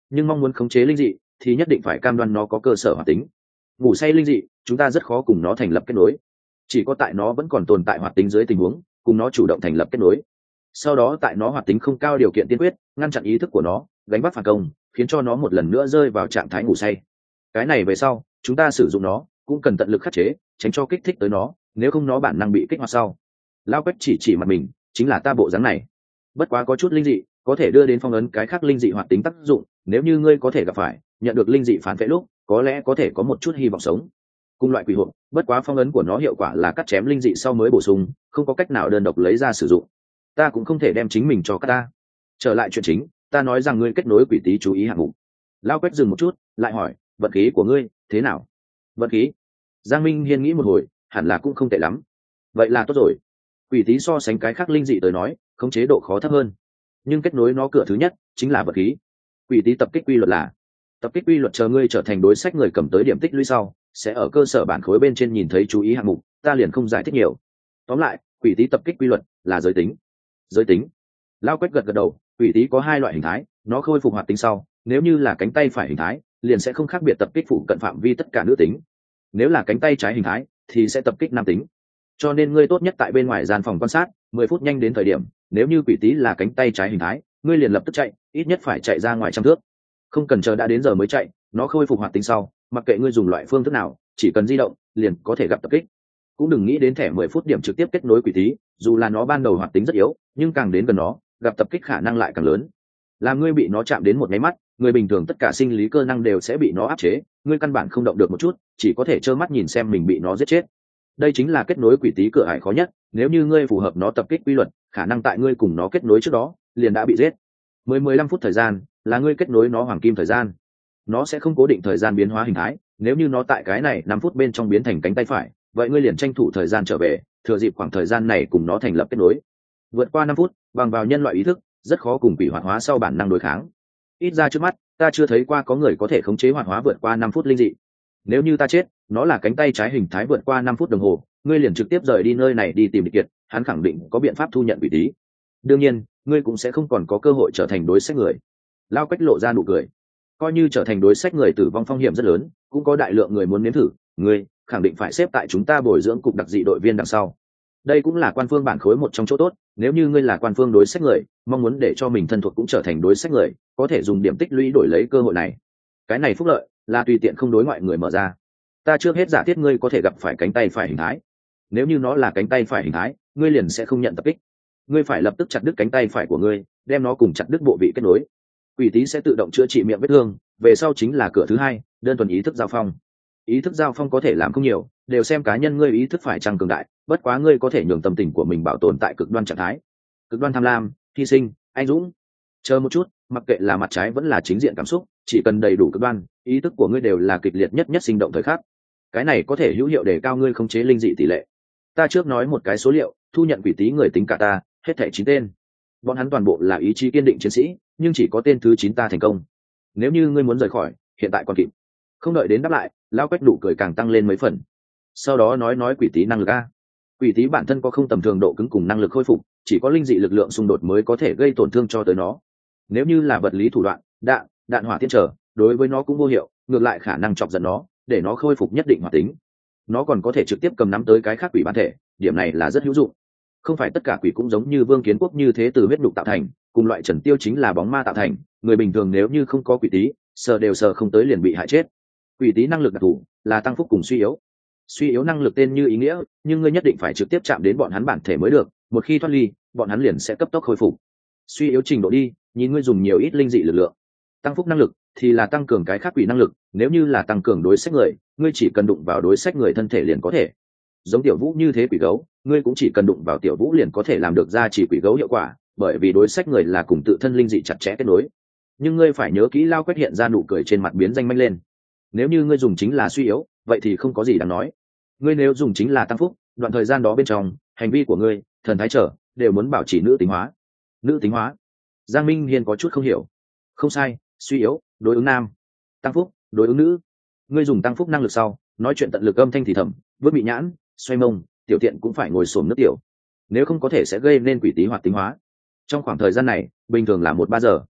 nhưng mong muốn khống chế linh dị thì nhất định phải cam đoan nó có cơ sở hoạt tính. Ngủ say linh dị chúng ta rất khó cùng nó thành lập kết nối, chỉ có tại nó vẫn còn tồn tại hoạt tính dưới tình huống cùng nó chủ động thành lập kết nối. Sau đó tại nó hoạt tính không cao điều kiện tiên quyết ngăn chặn ý thức của nó gánh vác phản công, khiến cho nó một lần nữa rơi vào trạng thái ngủ say. Cái này về sau chúng ta sử dụng nó cũng cần tận lực khắc chế, tránh cho kích thích tới nó, nếu không nó bản năng bị kích hoạt sau. Lao Quách chỉ mặt mình, chính là ta bộ dáng này. Bất quá có chút linh dị có thể đưa đến phong ấn cái khác linh dị hoạt tính tác dụng, nếu như ngươi có thể gặp phải nhận được linh dị phản vệ lúc có lẽ có thể có một chút hy vọng sống. Cùng loại quỷ hồn, bất quá phong ấn của nó hiệu quả là cắt chém linh dị sau mới bổ sung, không có cách nào đơn độc lấy ra sử dụng. Ta cũng không thể đem chính mình cho các ta. Trở lại chuyện chính, ta nói rằng ngươi kết nối quỷ tí chú ý hạng mục. Lao Quách dừng một chút lại hỏi, vận khí của ngươi thế nào? Vận khí? Giang Minh Hiên nghĩ một hồi, hẳn là cũng không tệ lắm. Vậy là tốt rồi. Quỷ tí so sánh cái khác linh dị tới nói khống chế độ khó thấp hơn, nhưng kết nối nó cửa thứ nhất chính là vận khí. Quỷ tí tập kích quy luật là tập kích quy luật, chờ ngươi trở thành đối sách người cầm tới điểm tích lũy sau sẽ ở cơ sở bản khối bên trên nhìn thấy chú ý hạng mục, ta liền không giải thích nhiều. Tóm lại quỷ tí tập kích quy luật là giới tính. Giới tính? Lao Quách gật đầu. Quỷ tí có hai loại hình thái, nó khôi phục hoạt tính sau nếu như là cánh tay phải hình thái liền sẽ không khác biệt tập kích phụ cận phạm vi tất cả nữ tính, nếu là cánh tay trái hình thái thì sẽ tập kích nam tính. Cho nên ngươi tốt nhất tại bên ngoài gian phòng quan sát 10 phút nhanh đến thời điểm, nếu như quỷ tí là cánh tay trái hình thái ngươi liền lập tức chạy, ít nhất phải chạy ra ngoài 100 thước, không cần chờ đã đến giờ mới chạy. Nó khôi phục hoạt tính sau mặc kệ ngươi dùng loại phương thức nào, chỉ cần di động liền có thể gặp tập kích. Cũng đừng nghĩ đến thẻ 10 phút điểm trực tiếp kết nối quỷ tí, dù là nó ban đầu hoạt tính rất yếu nhưng càng đến gần nó gặp tập kích khả năng lại càng lớn. Làm ngươi bị nó chạm đến một máy mắt, người bình thường tất cả sinh lý cơ năng đều sẽ bị nó áp chế, ngươi căn bản không động được một chút, chỉ có thể trơ mắt nhìn xem mình bị nó giết chết. Đây chính là kết nối quỷ tí cửa ải khó nhất, nếu như ngươi phù hợp nó tập kích quy luật, khả năng tại ngươi cùng nó kết nối trước đó liền đã bị giết. 15 phút thời gian là ngươi kết nối nó hoàng kim thời gian. Nó sẽ không cố định thời gian biến hóa hình thái, nếu như nó tại cái này 5 phút bên trong biến thành cánh tay phải, vậy ngươi liền tranh thủ thời gian trở về, thừa dịp khoảng thời gian này cùng nó thành lập kết nối. Vượt qua 5 phút bằng vào nhân loại ý thức rất khó cùng quỷ hoạt hóa sau bản năng đối kháng. Ít ra trước mắt ta chưa thấy qua có người có thể khống chế hoạt hóa vượt qua 5 phút linh dị. Nếu như ta chết, nó là cánh tay trái hình thái vượt qua 5 phút đồng hồ, ngươi liền trực tiếp rời đi nơi này đi tìm địch kiệt, hắn khẳng định có biện pháp thu nhận quỷ tí. Đương nhiên ngươi cũng sẽ không còn có cơ hội trở thành đối sách người. Lao Quách lộ ra nụ cười. Coi như trở thành đối sách người tử vong phong hiểm rất lớn, cũng có đại lượng người muốn nếm thử, ngươi khẳng định phải xếp tại chúng ta bồi dưỡng cục đặc dị đội viên đằng sau. Đây cũng là quan phương bản khối một trong chỗ tốt, nếu như ngươi là quan phương đối sách người mong muốn để cho mình thân thuộc cũng trở thành đối sách người, có thể dùng điểm tích lũy đổi lấy cơ hội này. Cái này phúc lợi là tùy tiện không đối ngoại người mở ra. Ta trước hết giả thiết ngươi có thể gặp phải cánh tay phải hình thái, nếu như nó là cánh tay phải hình thái ngươi liền sẽ không nhận tập kích, ngươi phải lập tức chặt đứt cánh tay phải của ngươi, đem nó cùng chặt đứt bộ vị kết nối. Quỷ tí sẽ tự động chữa trị miệng vết thương, về sau chính là cửa thứ hai, đơn thuần ý thức giao phong. Ý thức giao phong có thể làm không nhiều, đều xem cá nhân ngươi ý thức phải chăng cường đại, bất quá ngươi có thể nhường tâm tình của mình bảo tồn tại cực đoan trạng thái, cực đoan tham lam, hy sinh, anh dũng. Chờ một chút, mặc kệ là mặt trái vẫn là chính diện cảm xúc, chỉ cần đầy đủ cực đoan, ý thức của ngươi đều là kịch liệt nhất sinh động thời khắc. Cái này có thể hữu hiệu để cao ngươi khống chế linh dị tỷ lệ. Ta trước nói một cái số liệu, thu nhận quỷ tí người tính cả ta, hết thảy 9 tên. Bọn hắn toàn bộ là ý chí kiên định chiến sĩ, nhưng chỉ có tên thứ 9 ta thành công. Nếu như ngươi muốn rời khỏi, hiện tại còn kịp. Không đợi đến đáp lại, Lao Quách nụ cười càng tăng lên mấy phần. Sau đó nói quỷ tí năng lực a. Quỷ tí bản thân có không tầm thường độ cứng cùng năng lực khôi phục, chỉ có linh dị lực lượng xung đột mới có thể gây tổn thương cho tới nó. Nếu như là vật lý thủ đoạn, đạn hỏa tiên trở, đối với nó cũng vô hiệu, ngược lại khả năng chọc giận nó, để nó khôi phục nhất định hoạt tính. Nó còn có thể trực tiếp cầm nắm tới cái khác quỷ bản thể, điểm này là rất hữu dụng. Không phải tất cả quỷ cũng giống như Vương Kiến Quốc như thế từ huyết nhục tạo thành, cùng loại Trần Tiêu chính là bóng ma tạo thành, người bình thường nếu như không có quỷ tí, sờ đều sờ không tới liền bị hại chết. Quỷ tí năng lực đặc thù là tăng phúc cùng suy yếu. Suy yếu năng lực tên như ý nghĩa, nhưng ngươi nhất định phải trực tiếp chạm đến bọn hắn bản thể mới được, một khi thoát ly, bọn hắn liền sẽ cấp tốc khôi phục. Suy yếu trình độ đi, nhìn ngươi dùng nhiều ít linh dị lực lượng. Tăng phúc năng lực thì là tăng cường cái khác quỷ năng lực, nếu như là tăng cường đối sách người, ngươi chỉ cần đụng vào đối sách người thân thể liền có thể. Giống Tiểu Vũ như thế quỷ gấu, ngươi cũng chỉ cần đụng vào Tiểu Vũ liền có thể làm được gia trì quỷ gấu hiệu quả, bởi vì đối sách người là cùng tự thân linh dị chặt chẽ kết nối. Nhưng ngươi phải nhớ kỹ, Lao Quách hiện ra nụ cười trên mặt biến danh manh lên. Nếu như ngươi dùng chính là suy yếu, vậy thì không có gì đáng nói. Ngươi nếu dùng chính là tăng phúc, đoạn thời gian đó bên trong hành vi của ngươi, thần thái trở đều muốn bảo trì nữ tính hóa. Nữ tính hóa? Giang Minh Hiên có chút không hiểu. Không sai, suy yếu đối ứng nam, tăng phúc đối ứng nữ. Ngươi dùng tăng phúc năng lực sau, nói chuyện tận lực âm thanh thì thầm, vớt bị nhãn, xoay mông, tiểu tiện cũng phải ngồi xổm nước tiểu, nếu không có thể sẽ gây nên quỷ tí hoạt tính hóa. Trong khoảng thời gian này bình thường là 1-3 giờ.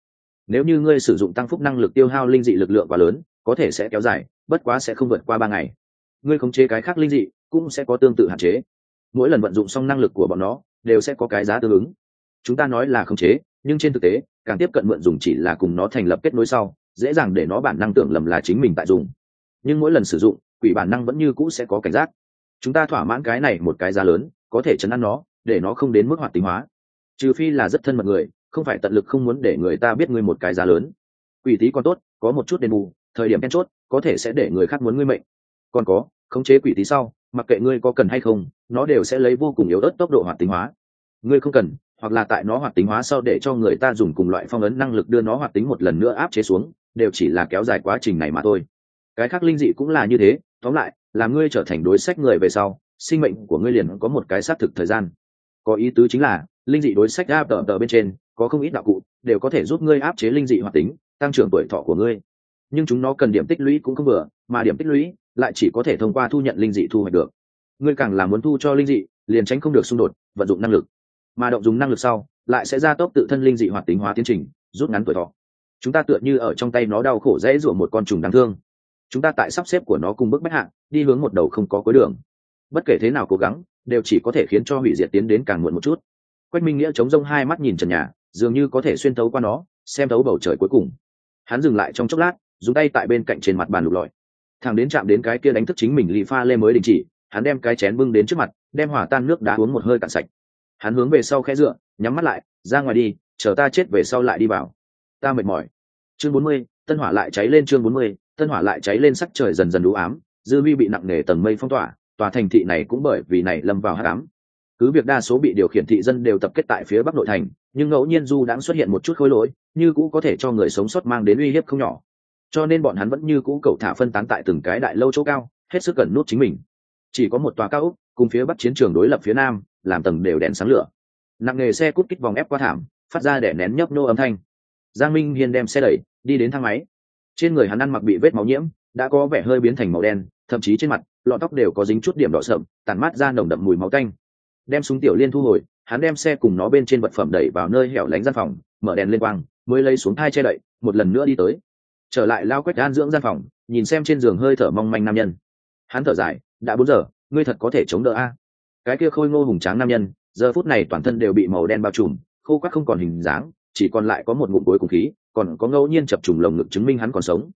nếu như ngươi sử dụng tăng phúc năng lực tiêu hao linh dị lực lượng quá lớn có thể sẽ kéo dài, bất quá sẽ không vượt qua 3 ngày. Ngươi khống chế cái khác linh dị cũng sẽ có tương tự hạn chế, mỗi lần vận dụng xong năng lực của bọn nó đều sẽ có cái giá tương ứng. Chúng ta nói là khống chế, nhưng trên thực tế càng tiếp cận mượn dùng chỉ là cùng nó thành lập kết nối sau, dễ dàng để nó bản năng tưởng lầm là chính mình tại dùng. Nhưng mỗi lần sử dụng, quỷ bản năng vẫn như cũ sẽ có cảnh giác. Chúng ta thỏa mãn cái này một cái giá lớn, có thể chấn an nó, để nó không đến mức hoạt tính hóa. Trừ phi là rất thân mật người, không phải tận lực không muốn để người ta biết ngươi một cái giá lớn. Quỷ tí còn tốt, có một chút đền bù, thời điểm then chốt, có thể sẽ để người khác muốn ngươi mệnh. Còn có, khống chế quỷ tí sau, mặc kệ ngươi có cần hay không, nó đều sẽ lấy vô cùng yếu ớt tốc độ hoạt tính hóa. Ngươi không cần, hoặc là tại nó hoạt tính hóa sau để cho người ta dùng cùng loại phong ấn năng lực đưa nó hoạt tính một lần nữa áp chế xuống, đều chỉ là kéo dài quá trình này mà thôi. Cái khác linh dị cũng là như thế, tóm lại, là ngươi trở thành đối sách người về sau, sinh mệnh của ngươi liền có một cái xác thực thời gian. Có ý tứ chính là, linh dị đối sách áp tờ bên trên, có không ít đạo cụ, đều có thể giúp ngươi áp chế linh dị hoạt tính, tăng trưởng tuổi thọ của ngươi. Nhưng chúng nó cần điểm tích lũy cũng không vừa, mà điểm tích lũy lại chỉ có thể thông qua thu nhận linh dị thu hoạch được. Ngươi càng là muốn thu cho linh dị, liền tránh không được xung đột, vận dụng năng lực. Mà động dùng năng lực sau, lại sẽ gia tốc tự thân linh dị hoạt tính hóa tiến trình, rút ngắn tuổi thọ. Chúng ta tựa như ở trong tay nó đau khổ dễ dụa một con trùng đáng thương. Chúng ta tại sắp xếp của nó cùng bước bách hạng, đi hướng một đầu không có cuối đường. Bất kể thế nào cố gắng, đều chỉ có thể khiến cho hủy diệt tiến đến càng muộn một chút. Quách Minh Nghĩa chống rông hai mắt nhìn trần nhà, dường như có thể xuyên thấu qua nó, xem thấu bầu trời cuối cùng. Hắn dừng lại trong chốc lát, dùng tay tại bên cạnh trên mặt bàn lục lọi, thẳng đến chạm đến cái kia đánh thức chính mình ly pha lê mới đình chỉ. Hắn đem cái chén bưng đến trước mặt, đem hòa tan nước đá uống một hơi cạn sạch. Hắn hướng về sau khẽ dựa, nhắm mắt lại, ra ngoài đi, chờ ta chết về sau lại đi vào. Ta mệt mỏi. Chương 40, tân hỏa lại cháy lên. Chương 40, tân hỏa lại cháy lên. Sắc trời dần dần u ám, dư vi bị nặng nề tầng mây phong tỏa, tòa thành thị này cũng bởi vì này lâm vào hắc ám. Cứ việc đa số bị điều khiển thị dân đều tập kết tại phía bắc nội thành, nhưng ngẫu nhiên du đãng xuất hiện một chút khối lỗi, như cũ có thể cho người sống sót mang đến uy hiếp không nhỏ. Cho nên bọn hắn vẫn như cũ cẩu thả phân tán tại từng cái đại lâu chỗ cao, hết sức gần nút chính mình. Chỉ có một tòa cao ốc, cùng phía bắc chiến trường đối lập phía nam, làm tầng đều đèn sáng lửa. Nặng nghề xe cút kích vòng ép qua thảm, phát ra đẻ nén nhấp nô âm thanh. Giang Minh Hiên đem xe đẩy, đi đến thang máy. Trên người hắn ăn mặc bị vết máu nhiễm, đã có vẻ hơi biến thành màu đen, thậm chí trên mặt, lọn tóc đều có dính chút điểm đỏ sậm, tản mát ra nồng đậm mùi máu tanh. Đem súng tiểu liên thu hồi, hắn đem xe cùng nó bên trên vật phẩm đẩy vào nơi hẻo lánh gian phòng, mở đèn lên quang, mới lấy xuống thai che đậy, một lần nữa đi tới. Trở lại lao Quách An dưỡng gian phòng, nhìn xem trên giường hơi thở mong manh nam nhân. Hắn thở dài, đã 4 giờ, ngươi thật có thể chống đỡ a? Cái kia khôi ngô hùng tráng nam nhân, giờ phút này toàn thân đều bị màu đen bao trùm, khô quắt không còn hình dáng, chỉ còn lại có một ngụm cuối cùng khí, còn có ngẫu nhiên chập trùng lồng ngực chứng minh hắn còn sống.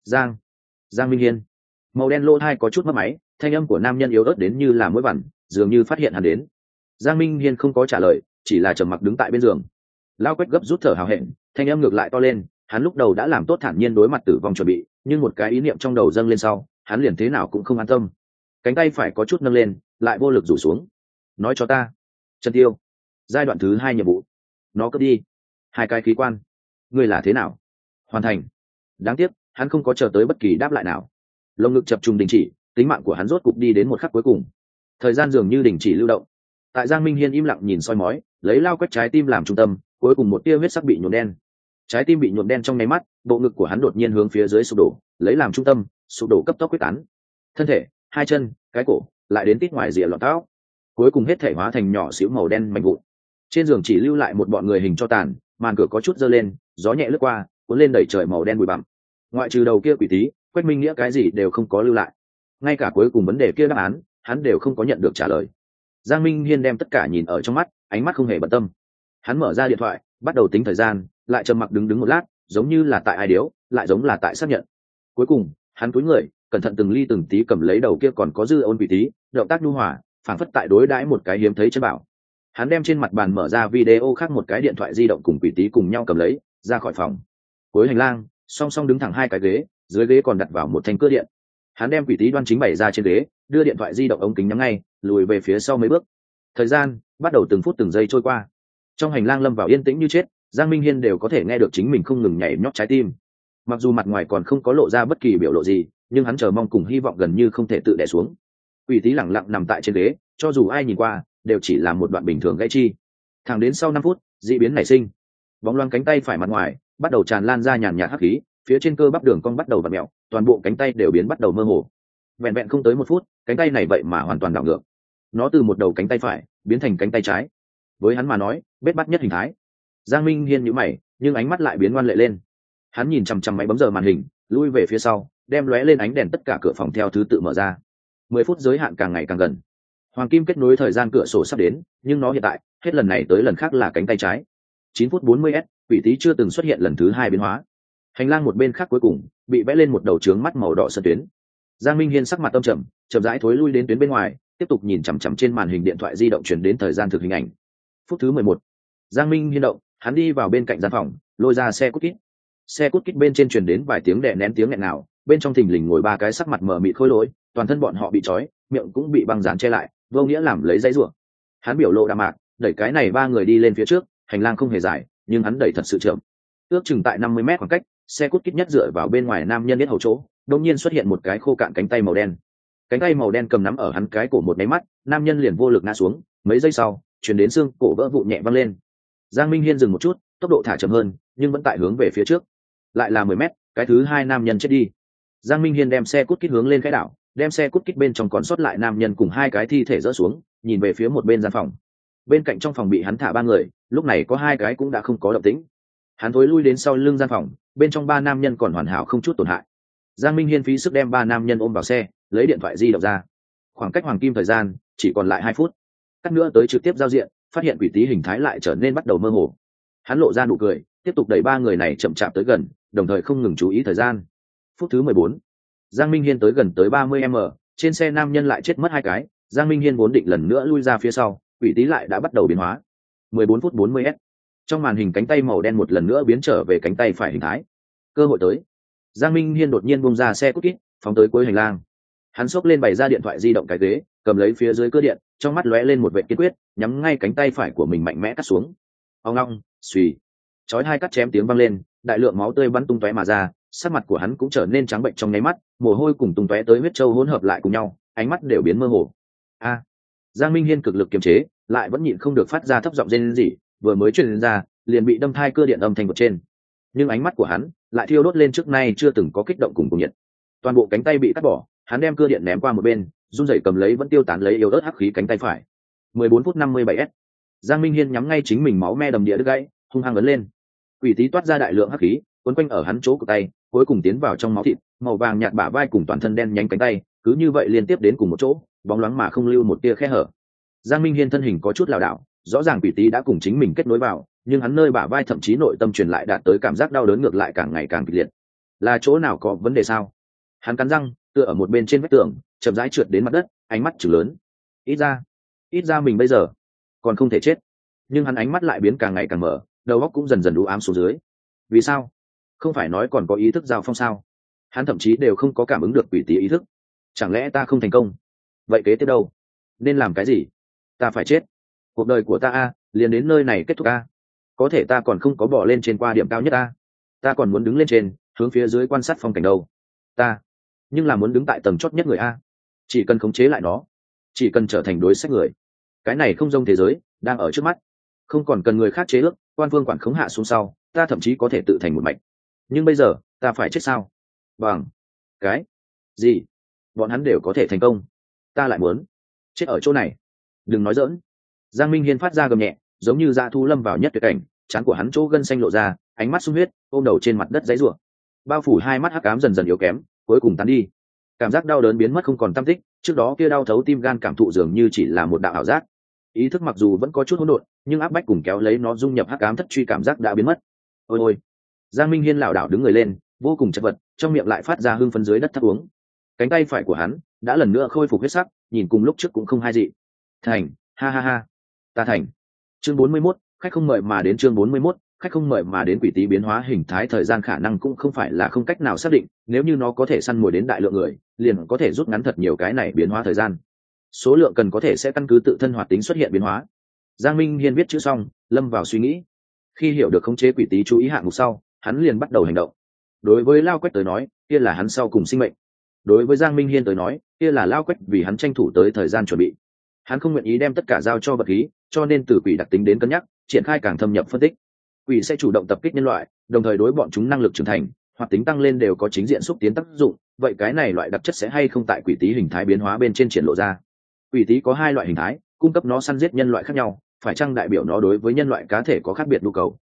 Giang Minh Hiên. Màu đen lỗ tai có chút mất máy, thanh âm của nam nhân yếu ớt đến như là mũi vằn, dường như phát hiện hắn đến. Giang Minh Hiên không có trả lời, chỉ là trầm mặc đứng tại bên giường. Lao Quách gấp rút thở hào hẹn, thanh âm ngược lại to lên, hắn lúc đầu đã làm tốt thản nhiên đối mặt tử vong chuẩn bị, nhưng một cái ý niệm trong đầu dâng lên sau, hắn liền thế nào cũng không an tâm. Cánh tay phải có chút nâng lên, lại vô lực rủ xuống. Nói cho ta, Trần Tiêu, giai đoạn thứ 2 nhiệm vụ, nó cướp đi 2 cái khí quan, ngươi là thế nào? Hoàn thành. Đáng tiếc, hắn không có chờ tới bất kỳ đáp lại nào. Lồng ngực chập trùng đình chỉ, tính mạng của hắn rốt cục đi đến một khắc cuối cùng. Thời gian dường như đình chỉ lưu động. Tại Giang Minh Hiên im lặng nhìn soi mói, lấy Lao Quách trái tim làm trung tâm, cuối cùng một tia huyết sắc bị nhuộm đen. Trái tim bị nhuộm đen trong nháy mắt, bộ ngực của hắn đột nhiên hướng phía dưới sụp đổ, lấy làm trung tâm, sụp đổ cấp tốc quyết tán. Thân thể, 2 chân, cái cổ, lại đến tít ngoài rìa lọt tóc, cuối cùng hết thể hóa thành nhỏ xíu màu đen mảnh vụn. Trên giường chỉ lưu lại một bọn người hình cho tàn, màn cửa có chút dơ lên, gió nhẹ lướt qua, cuốn lên đẩy trời màu đen bụi bặm. Ngoại trừ đầu kia quỷ tí, Quách Minh Nghĩa cái gì đều không có lưu lại. Ngay cả cuối cùng vấn đề kia đáp án, hắn đều không có nhận được trả lời. Giang Minh Hiên đem tất cả nhìn ở trong mắt, ánh mắt không hề bận tâm. Hắn mở ra điện thoại, bắt đầu tính thời gian, lại trầm mặc đứng một lát, giống như là tại ai điếu, lại giống là tại xác nhận. Cuối cùng, hắn cúi người, cẩn thận từng ly từng tí cầm lấy đầu kia còn có dư ôn quỷ tí, động tác nhu hòa, phảng phất tại đối đãi một cái hiếm thấy chân bảo. Hắn đem trên mặt bàn mở ra video khác một cái điện thoại di động cùng quỷ tí cùng nhau cầm lấy, ra khỏi phòng. Cuối hành lang, song song đứng thẳng 2 cái ghế, dưới ghế còn đặt vào một thanh cưa điện. Hắn đem quỷ tí đoan chính bày ra trên ghế, đưa điện thoại di động ống kính nhắm ngay, lùi về phía sau mấy bước. Thời gian bắt đầu từng phút từng giây trôi qua. Trong hành lang lâm vào yên tĩnh như chết, Giang Minh Hiên đều có thể nghe được chính mình không ngừng nhảy nhót trái tim. Mặc dù mặt ngoài còn không có lộ ra bất kỳ biểu lộ gì, nhưng hắn chờ mong cùng hy vọng gần như không thể tự đè xuống. Quỷ tí lẳng lặng nằm tại trên ghế, cho dù ai nhìn qua, đều chỉ là một đoạn bình thường gãy chi. Thẳng đến sau 5 phút, dị biến nảy sinh. Bóng loáng cánh tay phải mặt ngoài bắt đầu tràn lan ra nhàn nhạt hắc khí, phía trên cơ bắp đường cong bắt đầu vặn mèo, toàn bộ cánh tay đều biến bắt đầu mơ hồ. Vẹn vẹn không tới 1 phút, cánh tay này vậy mà hoàn toàn đảo ngược. Nó từ một đầu cánh tay phải biến thành cánh tay trái. Với hắn mà nói, bết bát nhất hình thái. Giang Minh Hiên nhíu mày, nhưng ánh mắt lại biến ngoan lệ lên. Hắn nhìn chằm chằm máy bấm giờ màn hình, lui về phía sau, đem lóe lên ánh đèn tất cả cửa phòng theo thứ tự mở ra. 10 phút giới hạn càng ngày càng gần. Hoàng kim kết nối thời gian cửa sổ sắp đến, nhưng nó hiện tại hết lần này tới lần khác là cánh tay trái. 9 phút 40s, quỷ tí chưa từng xuất hiện lần thứ hai biến hóa. Hành lang một bên khác cuối cùng bị vẽ lên một đầu trướng mắt màu đỏ sân tuyến. Giang Minh Hiên sắc mặt âm trầm, chậm rãi thối lui đến tuyến bên ngoài, tiếp tục nhìn chằm chằm trên màn hình điện thoại di động truyền đến thời gian thực hình ảnh. Phút thứ 11. Giang Minh Hiên động, hắn đi vào bên cạnh gian phòng, lôi ra xe cút kít. Xe cút kít bên trên truyền đến vài tiếng đè nén tiếng nghẹn nào, bên trong thình lình ngồi ba cái sắc mặt mờ mịt khôi lỗi, toàn thân bọn họ bị trói, miệng cũng bị băng dán che lại, vô nghĩa làm lấy giấy rủa. Hắn biểu lộ đạm mạc, đẩy cái này ba người đi lên phía trước, hành lang không hề dài, nhưng hắn đẩy thật sự chậm. Ước chừng tại 50 mét khoảng cách, xe cút kít nhất dựa vào bên ngoài nam nhân biết hầu chỗ, đột nhiên xuất hiện một cái khô cạn cánh tay màu đen. Cánh tay màu đen cầm nắm ở hắn cái cổ một máy mắt, nam nhân liền vô lực ngã xuống, mấy giây sau, truyền đến xương cổ vỡ vụn nhẹ văng lên. Giang Minh Hiên dừng một chút, tốc độ thả chậm hơn, nhưng vẫn tại hướng về phía trước. Lại là 10 mét, cái thứ hai nam nhân chết đi. Giang Minh Hiên đem xe cút kít hướng lên cái đảo, đem xe cút kít bên trong còn sót lại nam nhân cùng hai cái thi thể rỡ xuống, nhìn về phía một bên gian phòng. Bên cạnh trong phòng bị hắn thả ba người, lúc này có hai cái cũng đã không có động tĩnh. Hắn thối lui đến sau lưng gian phòng, bên trong ba nam nhân còn hoàn hảo không chút tổn hại. Giang Minh Hiên phí sức đem ba nam nhân ôm vào xe, lấy điện thoại di động ra. Khoảng cách hoàng kim thời gian chỉ còn lại 2 phút. Cắt nữa tới trực tiếp giao diện, phát hiện quỷ tí hình thái lại trở nên bắt đầu mơ hồ. Hắn lộ ra nụ cười, tiếp tục đẩy ba người này chậm chạp tới gần, đồng thời không ngừng chú ý thời gian. Phút thứ 14. Giang Minh Hiên tới gần tới 30m, trên xe nam nhân lại chết mất 2 cái. Giang Minh Hiên vốn định lần nữa lui ra phía sau, quỷ tí lại đã bắt đầu biến hóa. 14 phút 40s. Trong màn hình cánh tay màu đen một lần nữa biến trở về cánh tay phải hình thái. Cơ hội tới. Giang Minh Hiên đột nhiên bung ra xe cút kít, phóng tới cuối hành lang. Hắn xốc lên bày ra điện thoại di động cái ghế, cầm lấy phía dưới cưa điện, trong mắt lóe lên một vẻ kiên quyết, nhắm ngay cánh tay phải của mình mạnh mẽ cắt xuống. Ong ong, xùy. Chói hai cắt chém tiếng vang lên, đại lượng máu tươi bắn tung tóe mà ra, sắc mặt của hắn cũng trở nên trắng bệnh trong nháy mắt, mồ hôi cùng tung tóe tới huyết châu hỗn hợp lại cùng nhau, ánh mắt đều biến mơ hồ. A. Giang Minh Hiên cực lực kiềm chế, lại vẫn nhịn không được phát ra thấp giọng rên rỉ, vừa mới truyền ra, liền bị đâm thai cưa điện âm thanh của trên. Nhưng ánh mắt của hắn lại thiêu đốt lên trước nay chưa từng có kích động cùng cuồng nhiệt. Toàn bộ cánh tay bị cắt bỏ, hắn đem cưa điện ném qua một bên, run rẩy cầm lấy vẫn tiêu tán lấy yếu ớt hắc khí cánh tay phải. 14 phút 57s. Giang Minh Hiên nhắm ngay chính mình máu me đầm địa đứt gãy, hung hăng ấn lên. Quỷ tí toát ra đại lượng hắc khí, quấn quanh ở hắn chỗ của tay, cuối cùng tiến vào trong máu thịt, màu vàng nhạt bả vai cùng toàn thân đen nhánh cánh tay, cứ như vậy liên tiếp đến cùng một chỗ, bóng loáng mà không lưu một tia khe hở. Giang Minh Hiên thân hình có chút lảo đảo, rõ ràng quỷ tí đã cùng chính mình kết nối vào, nhưng hắn nơi bả vai thậm chí nội tâm truyền lại đạt tới cảm giác đau đớn ngược lại càng ngày càng kịch liệt. Là chỗ nào có vấn đề sao? Hắn cắn răng, tựa ở một bên trên vách tường, chậm rãi trượt đến mặt đất, ánh mắt trừng lớn. Ít ra mình bây giờ còn không thể chết. Nhưng hắn ánh mắt lại biến càng ngày càng mở, đầu óc cũng dần dần u ám xuống dưới. Vì sao? Không phải nói còn có ý thức giao phong sao? Hắn thậm chí đều không có cảm ứng được quỷ tí ý thức. Chẳng lẽ ta không thành công? Vậy kế tiếp đâu? Nên làm cái gì? Ta phải chết. Cuộc đời của ta liền đến nơi này kết thúc có thể ta còn không có bỏ lên trên qua điểm cao nhất ta còn muốn đứng lên trên, hướng phía dưới quan sát phong cảnh đâu. Nhưng là muốn đứng tại tầng chót nhất người chỉ cần khống chế lại nó, chỉ cần trở thành đối sách người. Cái này không rông thế giới đang ở trước mắt, không còn cần người khác chế ước, quan vương quản khống hạ xuống sau, ta thậm chí có thể tự thành một mạch. Nhưng bây giờ ta phải chết sao? Bằng cái gì? Bọn hắn đều có thể thành công, ta lại muốn chết ở chỗ này. Đừng nói dỡn. Giang Minh Hiên phát ra gầm nhẹ, giống như dã thú lâm vào nhất tuyệt cảnh, trán của hắn chỗ gân xanh lộ ra, ánh mắt sung huyết, ôm đầu trên mặt đất giãy giụa. Bao phủ hai mắt hắc ám dần dần yếu kém, cuối cùng tán đi. Cảm giác đau đớn biến mất không còn tăm tích, trước đó kia đau thấu tim gan cảm thụ dường như chỉ là một đạo ảo giác. Ý thức mặc dù vẫn có chút hỗn độn, nhưng áp bách cùng kéo lấy nó dung nhập hắc ám thất truy cảm giác đã biến mất. Ôi ôi. Giang Minh Hiên lảo đảo đứng người lên, vô cùng chật vật, trong miệng lại phát ra hương phấn dưới đất thắt uống. Cánh tay phải của hắn đã lần nữa khôi phục huyết sắc, nhìn cùng lúc trước cũng không hai dị. Thành, ha ha ha. Ta thành. Chương 41, khách không mời mà đến. Chương 41, khách không mời mà đến. Quỷ tí biến hóa hình thái thời gian khả năng cũng không phải là không cách nào xác định, nếu như nó có thể săn mồi đến đại lượng người, liền có thể rút ngắn thật nhiều cái này biến hóa thời gian. Số lượng cần có thể sẽ căn cứ tự thân hoạt tính xuất hiện biến hóa. Giang Minh Hiên viết chữ xong, lâm vào suy nghĩ. Khi hiểu được khống chế quỷ tí chú ý hạng mục sau, hắn liền bắt đầu hành động. Đối với Lao Quách tới nói, kia là hắn sau cùng sinh mệnh. Đối với Giang Minh Hiên tới nói, kia là Lao Quách vì hắn tranh thủ tới thời gian chuẩn bị. Hắn không nguyện ý đem tất cả giao cho vật khí, cho nên từ quỷ đặc tính đến cân nhắc, triển khai càng thâm nhập phân tích. Quỷ sẽ chủ động tập kích nhân loại, đồng thời đối bọn chúng năng lực trưởng thành, hoạt tính tăng lên đều có chính diện xúc tiến tác dụng. Vậy cái này loại đặc chất sẽ hay không tại quỷ tí hình thái biến hóa bên trên triển lộ ra? Quỷ tí có hai loại hình thái, cung cấp nó săn giết nhân loại khác nhau, phải chăng đại biểu nó đối với nhân loại cá thể có khác biệt nhu cầu?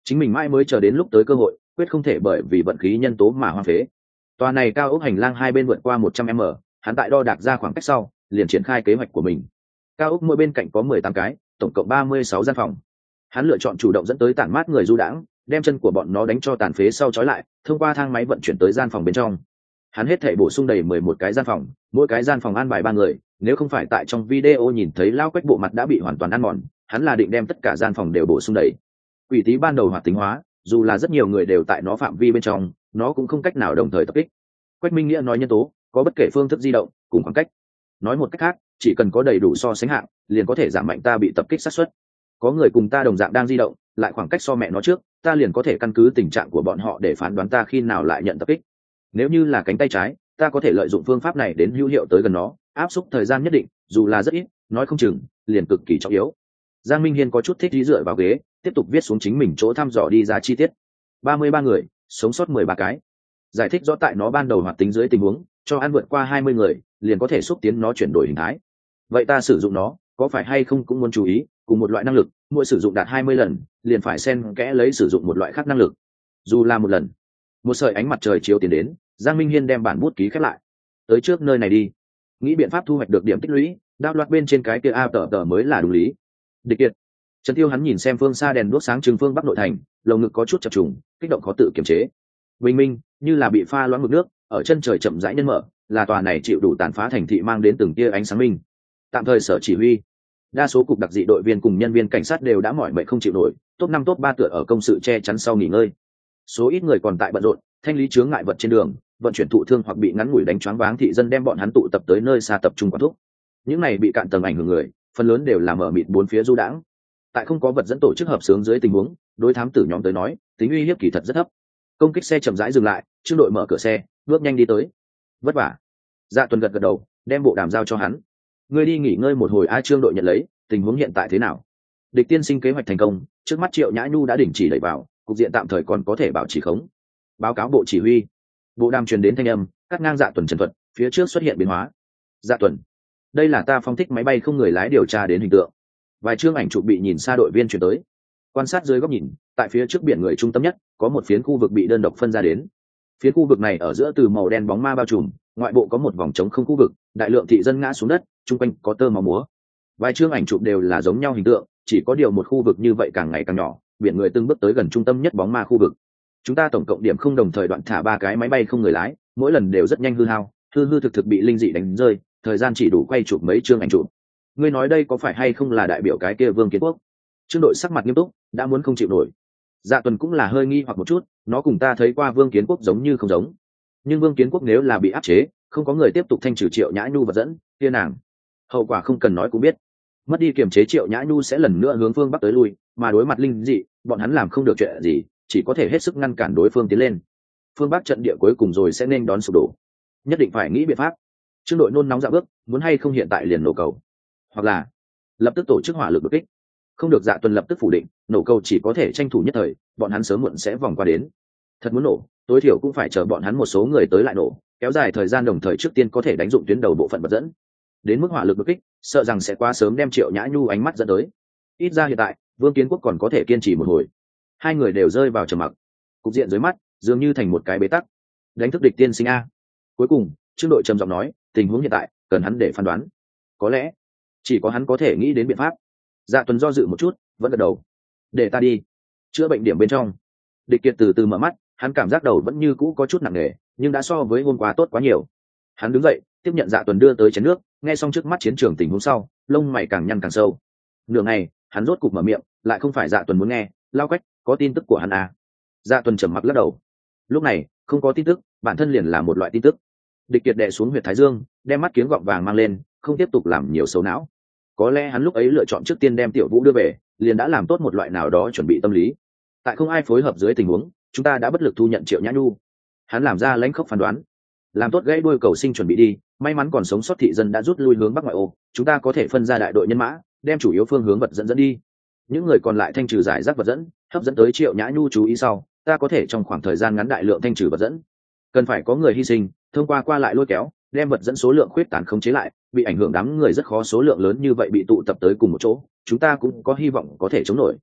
chính mình mãi mới chờ đến lúc tới cơ hội, quyết không thể bởi vì vận khí nhân tố mà hoang phế. Tòa này cao ốc hành lang hai bên vượt qua 100 m, hắn tại đo đạc ra khoảng cách sau liền triển khai kế hoạch của mình. Cao ốc mỗi bên cạnh có 18 cái, tổng cộng 36 gian phòng. Hắn lựa chọn chủ động dẫn tới tản mát người du đãng, đem chân của bọn nó đánh cho tàn phế sau trói lại, thông qua thang máy vận chuyển tới gian phòng bên trong. Hắn hết thảy bổ sung đầy 11 cái gian phòng, mỗi cái gian phòng an bài 3 người, nếu không phải tại trong video nhìn thấy Lao Quách bộ mặt đã bị hoàn toàn ăn mòn, hắn là định đem tất cả gian phòng đều bổ sung đầy. Quỷ tí ban đầu hoạt tính hóa, dù là rất nhiều người đều tại nó phạm vi bên trong, nó cũng không cách nào đồng thời tập kích. Quách Minh Nghĩa nói nhân tố, có bất kể phương thức di động, cùng khoảng cách. Nói một cách khác, chỉ cần có đầy đủ so sánh hạng, liền có thể giảm mạnh ta bị tập kích xác suất. Có người cùng ta đồng dạng đang di động, lại khoảng cách so mẹ nó trước, ta liền có thể căn cứ tình trạng của bọn họ để phán đoán ta khi nào lại nhận tập kích. Nếu như là cánh tay trái, ta có thể lợi dụng phương pháp này đến hữu hiệu tới gần nó, áp suất thời gian nhất định, dù là rất ít, nói không chừng liền cực kỳ trọng yếu. Giang Minh Hiên có chút thích dí dựa vào ghế, tiếp tục viết xuống chính mình chỗ thăm dò đi ra chi tiết. 33 người, sống sót 13 cái. Giải thích rõ tại nó ban đầu hoạt tính dưới tình huống, cho ăn vượt qua 20 người, liền có thể xúc tiến nó chuyển đổi hình thái. Vậy ta sử dụng nó, có phải hay không cũng muốn chú ý, cùng một loại năng lực, mỗi sử dụng đạt 20 lần, liền phải xen kẽ lấy sử dụng một loại khác năng lực. Dù là một lần. Một sợi ánh mặt trời chiếu tiến đến, Giang Minh Hiên đem bản bút ký khép lại. Tới trước nơi này đi, nghĩ biện pháp thu hoạch được điểm tích lũy, đao loạt bên trên cái kia a tờ mới là đúng lý. Địch Kiệt. Trần Tiêu hắn nhìn xem phương xa đèn đuốc sáng trưng phương bắc nội thành, lồng ngực có chút chập trùng, kích động khó tự kiềm chế. Bình minh như là bị pha loãng mực nước, ở chân trời chậm rãi nhân mở, là tòa này chịu đủ tàn phá thành thị mang đến từng tia ánh sáng minh. Tạm thời sở chỉ huy, đa số cục đặc dị đội viên cùng nhân viên cảnh sát đều đã mỏi mệt không chịu nổi, top 5 top 3 tựa ở công sự che chắn sau nghỉ ngơi. Số ít người còn tại bận rộn, thanh lý chướng ngại vật trên đường, vận chuyển thụ thương hoặc bị ngắn ngủi đánh choáng váng thị dân đem bọn hắn tụ tập tới nơi xa tập trung quản thúc. Những này bị cạn tầng ảnh hưởng người, phần lớn đều là mở mịt bốn phía du đãng. Tại không có vật dẫn tổ chức hợp xướng dưới tình huống, đối thám tử nhóm tới nói, tính uy hiếp kỳ thật rất thấp. Công kích xe chậm rãi dừng lại, trương đội mở cửa xe, bước nhanh đi tới. Vất vả. Dạ Tuần gật gật đầu, đem bộ đàm giao cho hắn. Ngươi đi nghỉ ngơi một hồi. Trương đội nhận lấy, tình huống hiện tại thế nào? Địch tiên sinh kế hoạch thành công, trước mắt Triệu Nhã Nhu đã đình chỉ đẩy vào, cục diện tạm thời còn có thể bảo trì khống. Báo cáo bộ chỉ huy. Bộ đàm truyền đến thanh âm, cắt ngang Dạ Tuần trần thuật, phía trước xuất hiện biến hóa. Dạ Tuần, đây là ta phong thích máy bay không người lái điều tra đến hình tượng. Vài chương ảnh chụp bị nhìn xa đội viên chuyển tới. Quan sát dưới góc nhìn, tại phía trước biển người trung tâm nhất, có một phiến khu vực bị đơn độc phân ra đến. Phiến khu vực này ở giữa từ màu đen bóng ma bao trùm, ngoại bộ có một vòng trống không khu vực, đại lượng thị dân ngã xuống đất, chung quanh có tơ máu múa. Vài chương ảnh chụp đều là giống nhau hình tượng, chỉ có điều một khu vực như vậy càng ngày càng nhỏ, biển người từng bước tới gần trung tâm nhất bóng ma khu vực. Chúng ta tổng cộng điểm không đồng thời đoạn thả 3 cái máy bay không người lái, mỗi lần đều rất nhanh hư hao, hư thực bị linh dị đánh rơi, thời gian chỉ đủ quay chụp mấy chương ảnh chụp. Ngươi nói đây có phải hay không là đại biểu cái kia Vương Kiến Quốc? Trương đội sắc mặt nghiêm túc, đã muốn không chịu nổi. Dạ Tuần cũng là hơi nghi hoặc một chút, nó cùng ta thấy qua Vương Kiến Quốc giống như không giống. Nhưng Vương Kiến Quốc nếu là bị áp chế, không có người tiếp tục thanh trừ Triệu Nhã Nhu vật dẫn, kia nàng, hậu quả không cần nói cũng biết. Mất đi kiềm chế, Triệu Nhã Nhu sẽ lần nữa hướng phương bắc tới lui, mà đối mặt linh dị, bọn hắn làm không được chuyện gì, chỉ có thể hết sức ngăn cản đối phương tiến lên. Phương bắc trận địa cuối cùng rồi sẽ nên đón sụp đổ. Nhất định phải nghĩ biện pháp. Trương đội nôn nóng dạ bước, muốn hay không hiện tại liền nổ cầu, hoặc là lập tức tổ chức hỏa lực đột kích. Không được. Dạ Tuần lập tức phủ định, nổ cầu chỉ có thể tranh thủ nhất thời, bọn hắn sớm muộn sẽ vòng qua đến. Thật muốn nổ, tối thiểu cũng phải chờ bọn hắn một số người tới lại nổ, kéo dài thời gian, đồng thời trước tiên có thể đánh dụng tuyến đầu bộ phận vật dẫn. Đến mức hỏa lực đột kích, sợ rằng sẽ quá sớm đem Triệu Nhã Nhu ánh mắt dẫn tới. Ít ra hiện tại, Vương Kiến Quốc còn có thể kiên trì một hồi. Hai người đều rơi vào trầm mặc. Cục diện dưới mắt dường như thành một cái bế tắc. Đánh thức địch tiên sinh a. Cuối cùng, Trương đội trầm giọng nói, tình huống hiện tại cần hắn để phán đoán. Có lẽ chỉ có hắn có thể nghĩ đến biện pháp. Dạ Tuần do dự một chút, vẫn gật đầu. Để ta đi. Chữa bệnh điểm bên trong. Địch Kiệt từ từ mở mắt, hắn cảm giác đầu vẫn như cũ có chút nặng nề, nhưng đã so với hôm qua tốt quá nhiều. Hắn đứng dậy, tiếp nhận Dạ Tuần đưa tới chén nước, nghe xong trước mắt chiến trường tình huống sau, lông mày càng nhăn càng sâu. Nửa ngày, hắn rốt cục mở miệng, lại không phải Dạ Tuần muốn nghe, Lao Quách, có tin tức của hắn à? Dạ Tuần trầm mặc lắc đầu. Lúc này, không có tin tức, bản thân liền là một loại tin tức. Địch Kiệt đè xuống huyệt thái dương, đem mắt kiếng gọng vàng mang lên, không tiếp tục làm nhiều xấu não. Có lẽ hắn lúc ấy lựa chọn trước tiên đem Tiểu Vũ đưa về, liền đã làm tốt một loại nào đó chuẩn bị tâm lý. Tại không ai phối hợp dưới tình huống, chúng ta đã bất lực thu nhận Triệu Nhã Nhu. Hắn làm ra lãnh khốc phán đoán, làm tốt gãy đuôi cầu sinh chuẩn bị đi. May mắn còn sống sót thị dân đã rút lui hướng bắc ngoại ô, chúng ta có thể phân ra đại đội nhân mã, đem chủ yếu phương hướng vật dẫn đi. Những người còn lại thanh trừ giải rác vật dẫn, hấp dẫn tới Triệu Nhã Nhu chú ý sau, ta có thể trong khoảng thời gian ngắn đại lượng thanh trừ vật dẫn. Cần phải có người hy sinh, thông qua lại lôi kéo, đem vật dẫn số lượng khuyết tán khống chế lại, bị ảnh hưởng đám người rất khó số lượng lớn như vậy bị tụ tập tới cùng một chỗ, chúng ta cũng có hy vọng có thể chống nổi.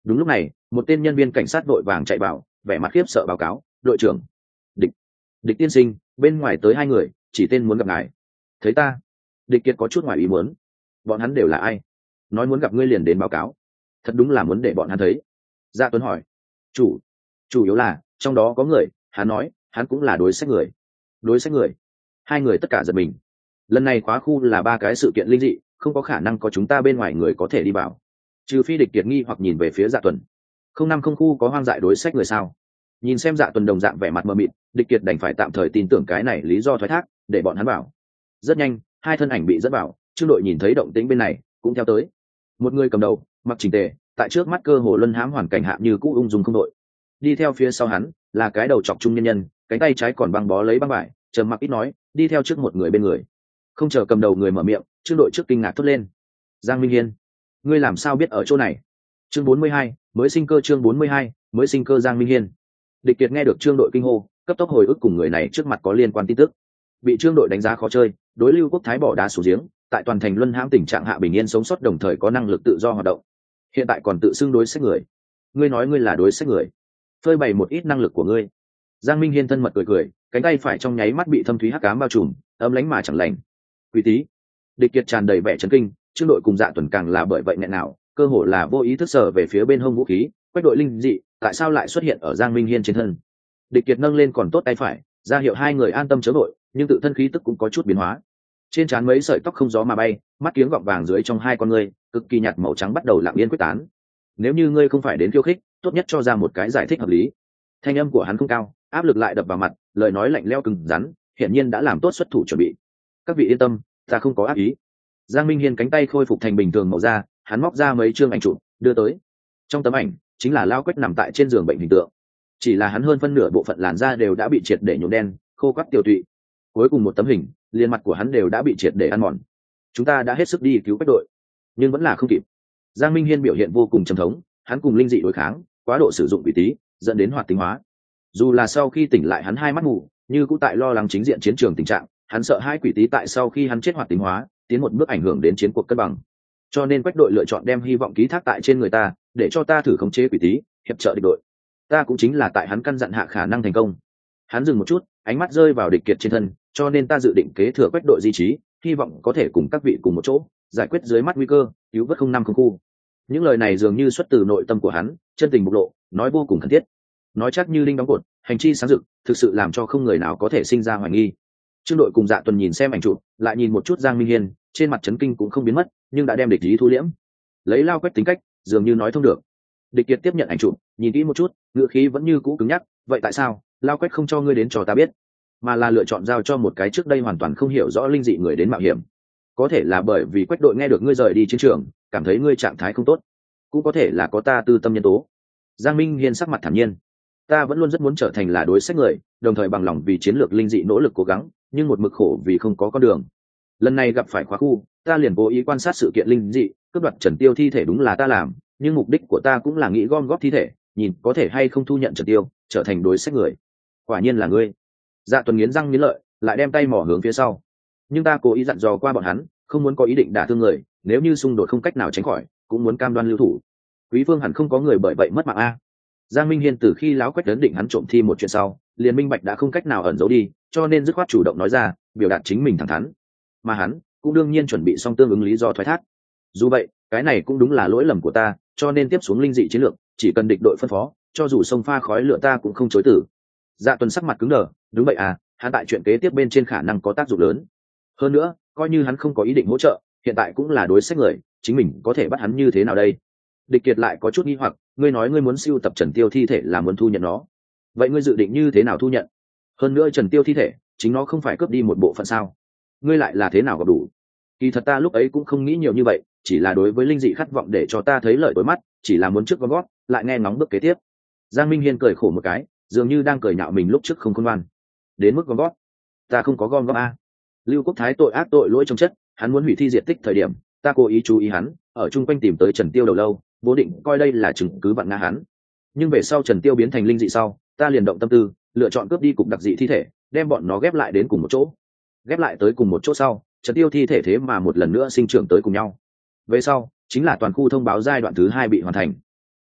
Đúng lúc này một tên nhân viên cảnh sát vội vàng chạy vào, vẻ mặt khiếp sợ báo cáo: đội trưởng, địch địch tiên sinh, bên ngoài tới hai người, chỉ tên muốn gặp ngài. Thấy ta? Địch Kiệt có chút ngoài ý muốn. Bọn hắn đều là ai? Nói muốn gặp ngươi liền đến báo cáo. Thật đúng là muốn để bọn hắn thấy. Dạ Tuấn hỏi. Chủ yếu là trong đó có người, hắn nói hắn cũng là đối sách người. Đối sách người? Hai người tất cả giật mình. Lần này khóa khu là 3 cái sự kiện linh dị, không có khả năng có chúng ta bên ngoài người có thể đi vào, trừ phi Địch Kiệt nghi hoặc nhìn về phía Dạ Tuần. 050 khu có hoang dại đối sách người sao? Nhìn xem Dạ Tuần đồng dạng vẻ mặt mờ mịt, Địch Kiệt đành phải tạm thời tin tưởng cái này lý do thoái thác, để bọn hắn vào. Rất nhanh, hai thân ảnh bị dẫn vào, Trương đội nhìn thấy động tĩnh bên này cũng theo tới. Một người cầm đầu, mặc chỉnh tề, tại trước mắt cơ hồ luân hãm hoàn cảnh hạ như cũ ung dung không đội. Đi theo phía sau hắn là cái đầu trọc trung nhân nhân, cánh tay trái còn băng bó lấy băng vải, trầm mặc ít nói, đi theo trước một người bên người. Không chờ cầm đầu người mở miệng, Trương đội trước kinh ngạc thốt lên: Giang Minh Hiên, ngươi làm sao biết ở chỗ này? Chương 42, mới sinh cơ. Chương 42, mới sinh cơ. Giang Minh Hiên. Địch Kiệt nghe được Trương đội kinh hô, cấp tốc hồi ức cùng người này trước mặt có liên quan tin tức. Bị Trương đội đánh giá khó chơi, đối Lưu Quốc Thái bỏ đá xuống giếng, tại toàn thành luân hãm tình trạng hạ bình yên sống sót, đồng thời có năng lực tự do hoạt động. Hiện tại còn tự xưng đối sách người. Ngươi nói ngươi là đối sách người, phơi bày một ít năng lực của ngươi. Giang Minh Hiên thân mật cười cười, cánh tay phải trong nháy mắt bị thâm thúy hắc ám bao trùm, ấm lánh mà chẳng lành. Quỷ tí. Địch Kiệt tràn đầy vẻ chấn kinh, Trương đội cùng Dạ Tuần càng là bởi vậy nghẹn nào, cơ hồ là vô ý thức sờ về phía bên hông vũ khí. Quách đội linh dị tại sao lại xuất hiện ở Giang Minh Hiên trên thân? Địch Kiệt nâng lên còn tốt tay phải, ra hiệu hai người an tâm chớ vội, nhưng tự thân khí tức cũng có chút biến hóa. Trên trán mấy sợi tóc không gió mà bay, mắt kiếng gọng vàng dưới trong hai con ngươi, cực kỳ nhạt màu trắng bắt đầu lặng yên quyết tán. Nếu như ngươi không phải đến khiêu khích, tốt nhất cho ra một cái giải thích hợp lý. Thanh âm của hắn không cao, áp lực lại đập vào mặt, lời nói lạnh lẽo cứng rắn, hiển nhiên đã làm tốt xuất thủ chuẩn bị. Các vị yên tâm, ta không có ác ý. Giang Minh Hiên cánh tay khôi phục thành bình thường màu da, hắn móc ra mấy chương ảnh chụp đưa tới. Trong tấm ảnh chính là Lao Quách nằm tại trên giường bệnh hình tượng, chỉ là hắn hơn phân nửa bộ phận làn da đều đã bị triệt để nhuộm đen, khô quắt tiêu tụy. Cuối cùng một tấm hình, liền mặt của hắn đều đã bị triệt để ăn mòn. Chúng ta đã hết sức đi cứu Quách đội, nhưng vẫn là không kịp. Giang Minh Hiên biểu hiện vô cùng trầm thống, hắn cùng linh dị đối kháng, quá độ sử dụng quỷ tí, dẫn đến hoạt tính hóa. Dù là sau khi tỉnh lại hắn hai mắt mù, như cũng tại lo lắng chính diện chiến trường tình trạng, hắn sợ hai quỷ tí tại sau khi hắn chết hoạt tính hóa, tiến một bước ảnh hưởng đến chiến cuộc cân bằng. Cho nên Quách đội lựa chọn đem hy vọng ký thác tại trên người ta, để cho ta thử khống chế quỷ tí, hiệp trợ địch đội. Ta cũng chính là tại hắn căn dặn hạ khả năng thành công. Hắn dừng một chút, ánh mắt rơi vào Địch Kiệt trên thân, cho nên ta dự định kế thừa Quách đội di trí, hy vọng có thể cùng các vị cùng một chỗ, giải quyết dưới mắt nguy cơ, cứu vớt 050 khu. Những lời này dường như xuất từ nội tâm của hắn, chân tình bộc lộ, nói vô cùng khẩn thiết. Nói chắc như linh đóng cột, hành chi sáng rực, thực sự làm cho không người nào có thể sinh ra hoài nghi. Trương đội cùng Dạ Tuần nhìn xem ảnh chụp, lại nhìn một chút Giang Minh Hiên, trên mặt chấn kinh cũng không biến mất, nhưng đã đem địch ý thu liễm. Lấy Lao Quách tính cách, dường như nói thông được. Địch Kiệt tiếp nhận ảnh chụp, nhìn kỹ một chút, ngữ khí vẫn như cũ cứng nhắc. Vậy tại sao Lao Quách không cho ngươi đến cho ta biết, mà là lựa chọn giao cho một cái trước đây hoàn toàn không hiểu rõ linh dị người đến mạo hiểm? Có thể là bởi vì Quách đội nghe được ngươi rời đi chiến trường, cảm thấy ngươi trạng thái không tốt, cũng có thể là có ta tư tâm nhân tố. Giang Minh Hiên sắc mặt thản nhiên. Ta vẫn luôn rất muốn trở thành là đối sách người, đồng thời bằng lòng vì chiến lược linh dị nỗ lực cố gắng, nhưng một mực khổ vì không có con đường. Lần này gặp phải khóa khu, ta liền cố ý quan sát sự kiện linh dị, cướp đoạt Trần Tiêu thi thể đúng là ta làm, nhưng mục đích của ta cũng là nghĩ gom góp thi thể, nhìn có thể hay không thu nhận Trần Tiêu, trở thành đối sách người. Quả nhiên là ngươi. Dạ Tuần nghiến răng nghiến lợi, lại đem tay mỏ hướng phía sau. Nhưng ta cố ý dặn dò qua bọn hắn, không muốn có ý định đả thương người, nếu như xung đột không cách nào tránh khỏi, cũng muốn cam đoan lưu thủ. Quý Phương hẳn không có người bởi vậy mất mạng a. Giang Minh Hiên từ khi láo Quách ấn định hắn trộm thi một chuyện sau, liền minh bạch đã không cách nào ẩn giấu đi, cho nên dứt khoát chủ động nói ra, biểu đạt chính mình thẳng thắn. Mà hắn cũng đương nhiên chuẩn bị xong tương ứng lý do thoái thác. Dù vậy, cái này cũng đúng là lỗi lầm của ta, cho nên tiếp xuống linh dị chiến lược, chỉ cần địch đội phân phó, cho dù sông pha khói lửa ta cũng không chối từ. Dạ Tuần sắc mặt cứng đờ, đúng vậy à, hắn tại chuyện kế tiếp bên trên khả năng có tác dụng lớn. Hơn nữa, coi như hắn không có ý định hỗ trợ, hiện tại cũng là đối sách người, chính mình có thể bắt hắn như thế nào đây? Địch Kiệt lại có chút nghi hoặc, ngươi nói ngươi muốn siêu tập Trần Tiêu thi thể là muốn thu nhận nó, vậy ngươi dự định như thế nào thu nhận? Hơn nữa Trần Tiêu thi thể, chính nó không phải cướp đi một bộ phận sao? Ngươi lại là thế nào gặp đủ? Kỳ thật ta lúc ấy cũng không nghĩ nhiều như vậy, chỉ là đối với linh dị khát vọng để cho ta thấy lợi tối mắt, chỉ là muốn trước gom gót, lại nghe ngóng bước kế tiếp. Giang Minh Hiên cười khổ một cái, dường như đang cười nhạo mình lúc trước không khôn ngoan. Đến mức gom gót, ta không có gom gót a. Lưu Quốc Thái tội ác tội lỗi trong chất, hắn muốn hủy thi diệt tích thời điểm, ta cố ý chú ý hắn, ở chung quanh tìm tới Trần Tiêu đầu lâu, bố định coi đây là chứng cứ vặn ngã hắn. Nhưng về sau Trần Tiêu biến thành linh dị sau, ta liền động tâm tư, lựa chọn cướp đi cục đặc dị thi thể, đem bọn nó ghép lại đến cùng một chỗ. Ghép lại tới cùng một chỗ sau, Trần Tiêu thi thể thế mà một lần nữa sinh trưởng tới cùng nhau. Về sau, chính là toàn khu thông báo giai đoạn thứ 2 bị hoàn thành.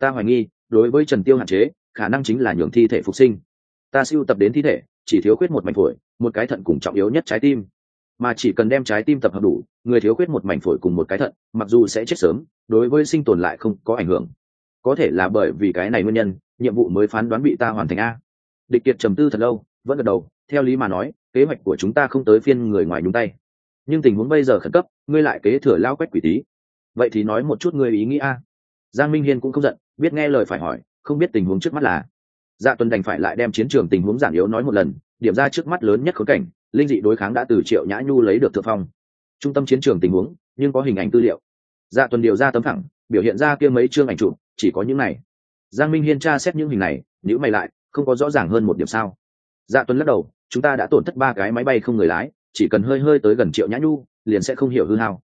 Ta hoài nghi đối với Trần Tiêu hạn chế khả năng chính là nhường thi thể phục sinh. Ta sưu tập đến thi thể chỉ thiếu khuyết một mảnh phổi, một cái thận cùng trọng yếu nhất trái tim, mà chỉ cần đem trái tim tập hợp đủ, người thiếu khuyết một mảnh phổi cùng một cái thận mặc dù sẽ chết sớm, đối với sinh tồn lại không có ảnh hưởng. Có thể là bởi vì cái này nguyên nhân, nhiệm vụ mới phán đoán bị ta hoàn thành a. Địch Kiệt trầm tư thật lâu, vẫn gật đầu. Theo lý mà nói, kế hoạch của chúng ta không tới phiên người ngoài nhúng tay, nhưng tình huống bây giờ khẩn cấp, ngươi lại kế thừa lao Quách quỷ tí. Vậy thì nói một chút ngươi ý nghĩ a. Giang Minh Hiên cũng không giận, biết nghe lời phải hỏi, không biết tình huống trước mắt là. Dạ Tuần đành phải lại đem chiến trường tình huống giản yếu nói một lần, điểm ra trước mắt lớn nhất khốn cảnh, linh dị đối kháng đã từ Triệu Nhã Nhu lấy được thượng phong. Trung tâm chiến trường tình huống, nhưng có hình ảnh tư liệu. Dạ Tuần điều ra tấm phẳng, biểu hiện ra kia mấy chương ảnh chụp, chỉ có những này. Giang Minh Hiên tra xét những hình này, nhíu mày lại, không có rõ ràng hơn một điểm sao? Dạ Tuần lắc đầu, chúng ta đã tổn thất 3 cái máy bay không người lái, chỉ cần hơi hơi tới gần Triệu Nhã Nhu, liền sẽ không hiểu hư hao.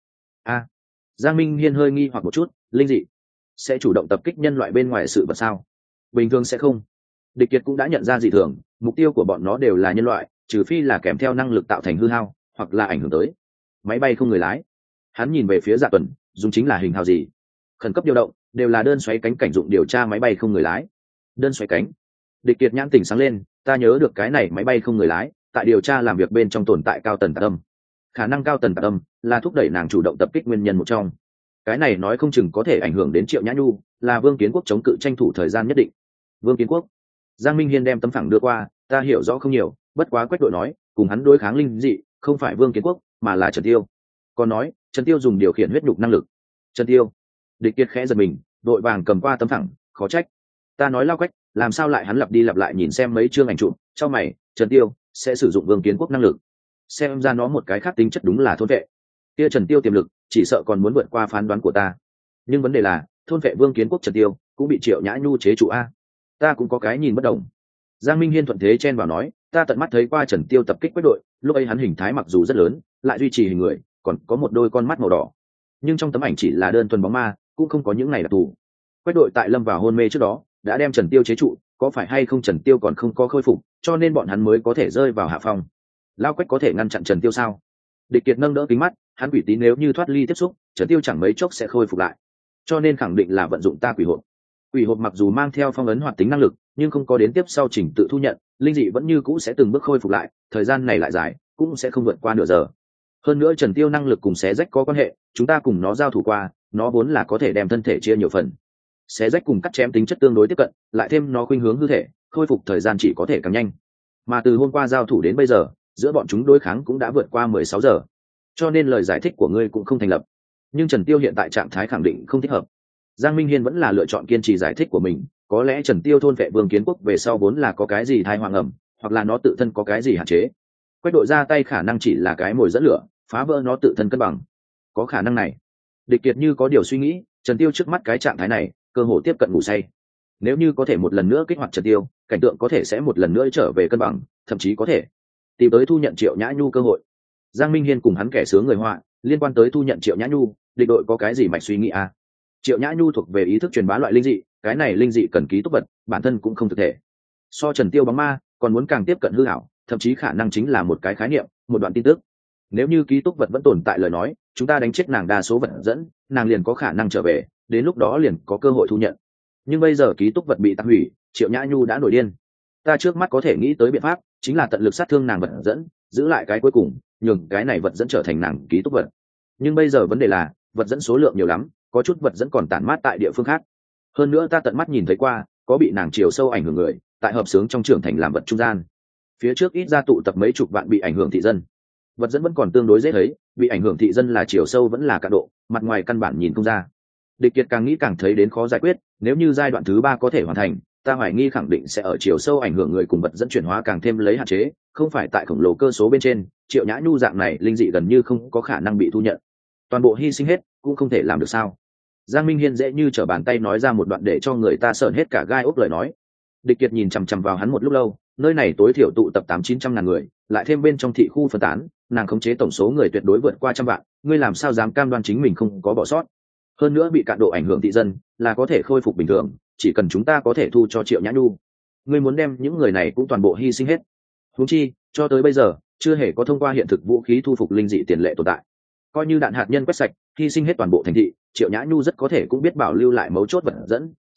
Giang Minh Hiên hơi nghi hoặc một chút, linh dị sẽ chủ động tập kích nhân loại bên ngoài sự vật sao? Bình thường sẽ không. Địch Kiệt cũng đã nhận ra dị thường, mục tiêu của bọn nó đều là nhân loại, trừ phi là kèm theo năng lực tạo thành hư hao, hoặc là ảnh hưởng tới máy bay không người lái. Hắn nhìn về phía Dạ Tuần, dùng chính là hình hào gì? Khẩn cấp điều động, đều là đơn xoáy cánh cảnh dụng điều tra máy bay không người lái. Đơn xoáy cánh. Địch Kiệt nhãn tỉnh sáng lên, ta nhớ được cái này máy bay không người lái, tại điều tra làm việc bên trong tồn tại cao tần tạc âm. Khả năng cao tần tạc âm là thúc đẩy nàng chủ động tập kích nguyên nhân một trong. Cái này nói không chừng có thể ảnh hưởng đến Triệu Nhã Nhu, là Vương Kiến Quốc chống cự tranh thủ thời gian nhất định. Vương Kiến Quốc. Giang Minh Hiên đem tấm phẳng đưa qua, ta hiểu rõ không nhiều, bất quá Quách đội nói, cùng hắn đối kháng linh dị, không phải Vương Kiến Quốc, mà là Trần Tiêu. Còn nói, Trần Tiêu dùng điều khiển huyết nhục năng lực. Trần Tiêu. Địch Kiệt khẽ giật mình, đội vàng cầm qua tấm phẳng, khó trách. Ta nói lao Quách, làm sao lại hắn lặp đi lặp lại nhìn xem mấy chương ảnh chụp, cho mày, Trần Tiêu sẽ sử dụng Vương Kiến Quốc năng lực. Xem ra nó một cái khác tính chất đúng là thôn vệ. Kia Trần Tiêu tiềm lực, chỉ sợ còn muốn vượt qua phán đoán của ta. Nhưng vấn đề là, thôn vệ Vương Kiến Quốc Trần Tiêu cũng bị Triệu Nhã Nhu chế trụ a. Ta cũng có cái nhìn bất đồng. Giang Minh Hiên thuận thế chen vào nói, ta tận mắt thấy qua Trần Tiêu tập kích Quách đội, lúc ấy hắn hình thái mặc dù rất lớn, lại duy trì hình người, còn có một đôi con mắt màu đỏ. Nhưng trong tấm ảnh chỉ là đơn thuần bóng ma, cũng không có những này đặc thù. Quách đội tại lâm vào hôn mê trước đó, đã đem Trần Tiêu chế trụ, có phải hay không Trần Tiêu còn không có khôi phục, cho nên bọn hắn mới có thể rơi vào hạ phong. Lao Quách có thể ngăn chặn Trần Tiêu sao? Địch Kiệt nâng đỡ kính mắt, hắn quỷ tí nếu như thoát ly tiếp xúc, Trần Tiêu chẳng mấy chốc sẽ khôi phục lại, cho nên khẳng định là vận dụng ta quỷ hộp. Quỷ hộp mặc dù mang theo phong ấn hoạt tính năng lực, nhưng không có đến tiếp sau trình tự thu nhận, linh dị vẫn như cũ sẽ từng bước khôi phục lại, thời gian này lại dài, cũng sẽ không vượt qua nửa giờ. Hơn nữa Trần Tiêu năng lực cùng xé rách có quan hệ, chúng ta cùng nó giao thủ qua, nó vốn là có thể đem thân thể chia nhiều phần. Xé rách cùng cắt chém tính chất tương đối tiếp cận, lại thêm nó khuynh hướng hư thể, khôi phục thời gian chỉ có thể càng nhanh. Mà từ hôm qua giao thủ đến bây giờ, giữa bọn chúng đối kháng cũng đã vượt qua 16 giờ. Cho nên lời giải thích của ngươi cũng không thành lập. Nhưng Trần Tiêu hiện tại trạng thái khẳng định không thích hợp. Giang Minh Hiên vẫn là lựa chọn kiên trì giải thích của mình, có lẽ Trần Tiêu thôn vệ Vương Kiến Quốc về sau vốn là có cái gì thai hoàng ẩm, hoặc là nó tự thân có cái gì hạn chế. Quách đội ra tay khả năng chỉ là cái mồi dẫn lửa, phá vỡ nó tự thân cân bằng. Có khả năng này. Địch Kiệt như có điều suy nghĩ, Trần Tiêu trước mắt cái trạng thái này, cơ hồ tiếp cận ngủ say. Nếu như có thể một lần nữa kích hoạt Trần Tiêu, cảnh tượng có thể sẽ một lần nữa trở về cân bằng, thậm chí có thể tìm tới thu nhận Triệu Nhã Nhu cơ hội. Giang Minh Hiên cùng hắn kẻ sướng người họa, liên quan tới thu nhận Triệu Nhã Nhu, địch đội có cái gì mạch suy nghĩ à? Triệu Nhã Nhu thuộc về ý thức truyền bá loại linh dị, cái này linh dị cần ký túc vật, bản thân cũng không thực thể. So Trần Tiêu bóng ma, còn muốn càng tiếp cận hư ảo, thậm chí khả năng chính là một cái khái niệm, một đoạn tin tức. Nếu như ký túc vật vẫn tồn tại lời nói, chúng ta đánh chết nàng đa số vật dẫn, nàng liền có khả năng trở về, đến lúc đó liền có cơ hội thu nhận. Nhưng bây giờ ký túc vật bị tạc hủy, Triệu Nhã Nhu đã nổi điên. Ta trước mắt có thể nghĩ tới biện pháp, chính là tận lực sát thương nàng vật dẫn, giữ lại cái cuối cùng, nhường cái này vật dẫn trở thành nàng ký túc vật. Nhưng bây giờ vấn đề là, vật dẫn số lượng nhiều lắm, có chút vật dẫn còn tản mát tại địa phương khác. Hơn nữa ta tận mắt nhìn thấy qua, có bị nàng chiều sâu ảnh hưởng người, tại hợp xướng trong trưởng thành làm vật trung gian. Phía trước ít ra tụ tập mấy chục vạn bị ảnh hưởng thị dân. Vật dẫn vẫn còn tương đối dễ thấy, bị ảnh hưởng thị dân là chiều sâu vẫn là cạn độ, mặt ngoài căn bản nhìn không ra. Địch Kiệt càng nghĩ càng thấy đến khó giải quyết, nếu như giai đoạn thứ 3 có thể hoàn thành, ta hoài nghi khẳng định sẽ ở chiều sâu ảnh hưởng người cùng vật dẫn chuyển hóa càng thêm lấy hạn chế, không phải tại khổng lồ cơ số bên trên, Triệu Nhã Nhu dạng này linh dị gần như không có khả năng bị thu nhận. Toàn bộ hy sinh hết, cũng không thể làm được sao? Giang Minh Hiên dễ như trở bàn tay nói ra một đoạn để cho người ta sởn hết cả gai ốc lời nói. Địch Kiệt nhìn chằm chằm vào hắn một lúc lâu, nơi này tối thiểu tụ tập 800-900 ngàn người, lại thêm bên trong thị khu phân tán, nàng khống chế tổng số người tuyệt đối vượt qua trăm vạn, ngươi làm sao dám cam đoan chính mình không có bỏ sót? Hơn nữa bị cạn độ ảnh hưởng thị dân, là có thể khôi phục bình thường, chỉ cần chúng ta có thể thu cho Triệu Nhã Nhu. Ngươi muốn đem những người này cũng toàn bộ hy sinh hết. Huống chi, cho tới bây giờ, chưa hề có thông qua hiện thực vũ khí thu phục linh dị tiền lệ tồn tại. Coi như đạn hạt nhân quét sạch, hy sinh hết toàn bộ thành thị, Triệu Nhã Nhu rất có thể cũng biết bảo lưu lại mấu chốt vật dẫn,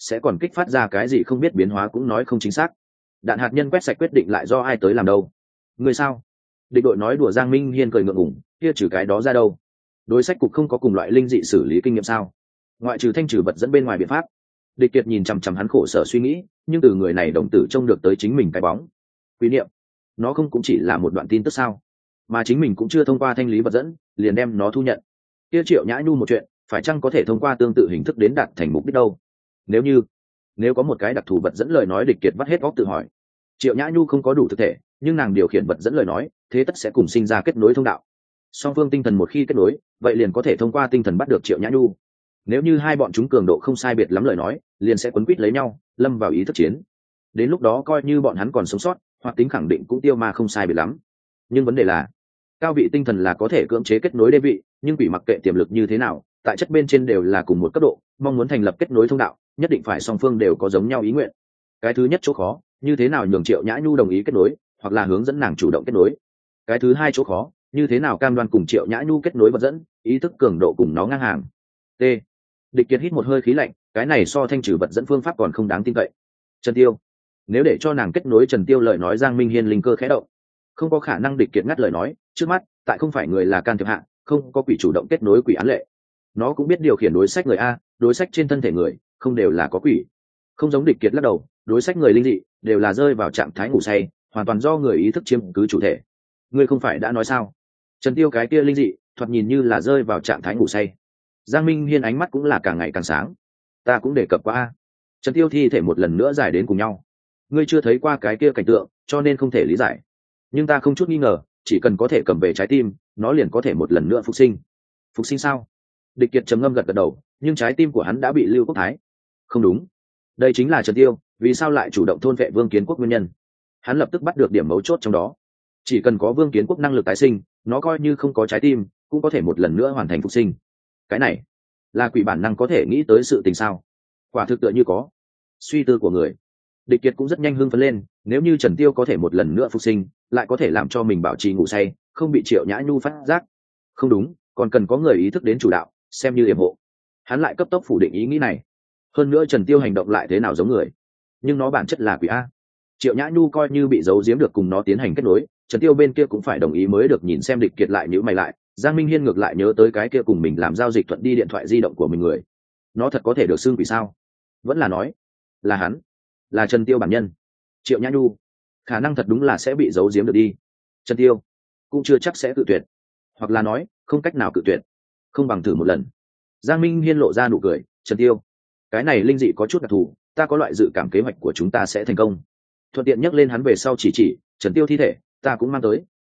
sẽ còn kích phát ra cái gì không biết biến hóa cũng nói không chính xác. Đạn hạt nhân quét sạch quyết định lại do ai tới làm đâu? Người sao? Địch đội nói đùa. Giang Minh Hiên cười ngượng ngùng, kia trừ cái đó ra đâu? Đối sách cục không có cùng loại linh dị xử lý kinh nghiệm sao? Ngoại trừ thanh trừ vật dẫn bên ngoài biện pháp. Địch Kiệt nhìn chằm chằm hắn khổ sở suy nghĩ, nhưng từ người này đồng tử trông được tới chính mình cái bóng. Quý niệm, nó không cũng chỉ là một đoạn tin tức sao? Mà chính mình cũng chưa thông qua thanh lý vật dẫn, liền đem nó thu nhận. Kia Triệu Nhã Nhu một chuyện, phải chăng có thể thông qua tương tự hình thức đến đạt thành mục đích đâu? Nếu có một cái đặc thù vật dẫn lời nói. Địch Kiệt vắt hết óc tự hỏi. Triệu Nhã Nhu không có đủ thực thể, nhưng nàng điều khiển vật dẫn lời nói, thế tất sẽ cùng sinh ra kết nối thông đạo. Song phương tinh thần một khi kết nối, vậy liền có thể thông qua tinh thần bắt được Triệu Nhã Nhu. Nếu như hai bọn chúng cường độ không sai biệt lắm lời nói, liền sẽ quấn quýt lấy nhau, lâm vào ý thức chiến. Đến lúc đó coi như bọn hắn còn sống sót, hoặc tính khẳng định cũng tiêu ma không sai biệt lắm. Nhưng vấn đề là, cao vị tinh thần là có thể cưỡng chế kết nối đê vị, nhưng quỷ mặc kệ tiềm lực như thế nào, tại chất bên trên đều là cùng một cấp độ, mong muốn thành lập kết nối thông đạo, nhất định phải song phương đều có giống nhau ý nguyện. Cái thứ nhất chỗ khó, như thế nào nhường Triệu Nhã Nhu đồng ý kết nối, hoặc là hướng dẫn nàng chủ động kết nối. Cái thứ hai chỗ khó, như thế nào cam đoan cùng Triệu Nhã Nhu kết nối vật dẫn, ý thức cường độ cùng nó ngang hàng. T. Địch Kiệt hít một hơi khí lạnh, cái này so thanh trừ vật dẫn phương pháp còn không đáng tin cậy. Trần Tiêu, nếu để cho nàng kết nối Trần Tiêu lời nói. Giang Minh Hiên linh cơ khẽ động. Không có khả năng. Địch Kiệt ngắt lời nói, trước mắt tại không phải người là can thiệp hạ, không có quỷ chủ động kết nối quỷ án lệ. Nó cũng biết điều khiển đối sách người a, đối sách trên thân thể người không đều là có quỷ. Không giống. Địch Kiệt lắc đầu, đối sách người linh dị đều là rơi vào trạng thái ngủ say, hoàn toàn do người ý thức chiếm cứ chủ thể. Ngươi không phải đã nói sao? Trần Tiêu cái kia linh dị thoạt nhìn như là rơi vào trạng thái ngủ say. Giang Minh Hiên ánh mắt cũng là càng ngày càng sáng. Ta cũng đề cập qua a. Trần Tiêu thi thể một lần nữa giải đến cùng nhau. Ngươi chưa thấy qua cái kia cảnh tượng, cho nên không thể lý giải. Nhưng ta không chút nghi ngờ, chỉ cần có thể cầm về trái tim, nó liền có thể một lần nữa phục sinh. Phục sinh sao? Địch Kiệt trầm ngâm gật đầu, nhưng trái tim của hắn đã bị Lưu Quốc Thái. Không đúng, đây chính là Trần Tiêu, vì sao lại chủ động thôn vệ Vương Kiến Quốc nguyên nhân. Hắn lập tức bắt được điểm mấu chốt trong đó. Chỉ cần có Vương Kiến Quốc năng lực tái sinh, nó coi như không có trái tim, cũng có thể một lần nữa hoàn thành phục sinh. Cái này là quỷ bản năng có thể nghĩ tới sự tình sao? Quả thực tựa như có suy tư của người. Địch Kiệt cũng rất nhanh hưng phấn lên, nếu như Trần Tiêu có thể một lần nữa phục sinh, lại có thể làm cho mình bảo trì ngủ say, không bị Triệu Nhã Nhu phát giác. Không đúng, còn cần có người ý thức đến chủ đạo, xem như yểm hộ. Hắn lại cấp tốc phủ định ý nghĩ này. Hơn nữa Trần Tiêu hành động lại thế nào giống người, nhưng nó bản chất là quỷ a. Triệu Nhã Nhu coi như bị giấu giếm được cùng nó tiến hành kết nối, Trần Tiêu bên kia cũng phải đồng ý mới được. Nhìn xem Địch Kiệt lại nhíu mày lại, Giang Minh Hiên ngược lại nhớ tới cái kia cùng mình làm giao dịch thuận đi điện thoại di động của mình người. Nó thật có thể được xưng quỷ sao? Vẫn là nói là hắn, là Trần Tiêu bản nhân. Triệu Nhã Nhu khả năng thật đúng là sẽ bị giấu giếm được đi. Trần Tiêu cũng chưa chắc sẽ cự tuyệt, hoặc là nói không cách nào cự tuyệt, không bằng thử một lần. Giang Minh Hiên lộ ra nụ cười. Trần Tiêu, cái này linh dị có chút đặc thù, ta có loại dự cảm kế hoạch của chúng ta sẽ thành công. Thuận tiện nhắc lên hắn về sau chỉ Trần Tiêu thi thể ta cũng mang tới.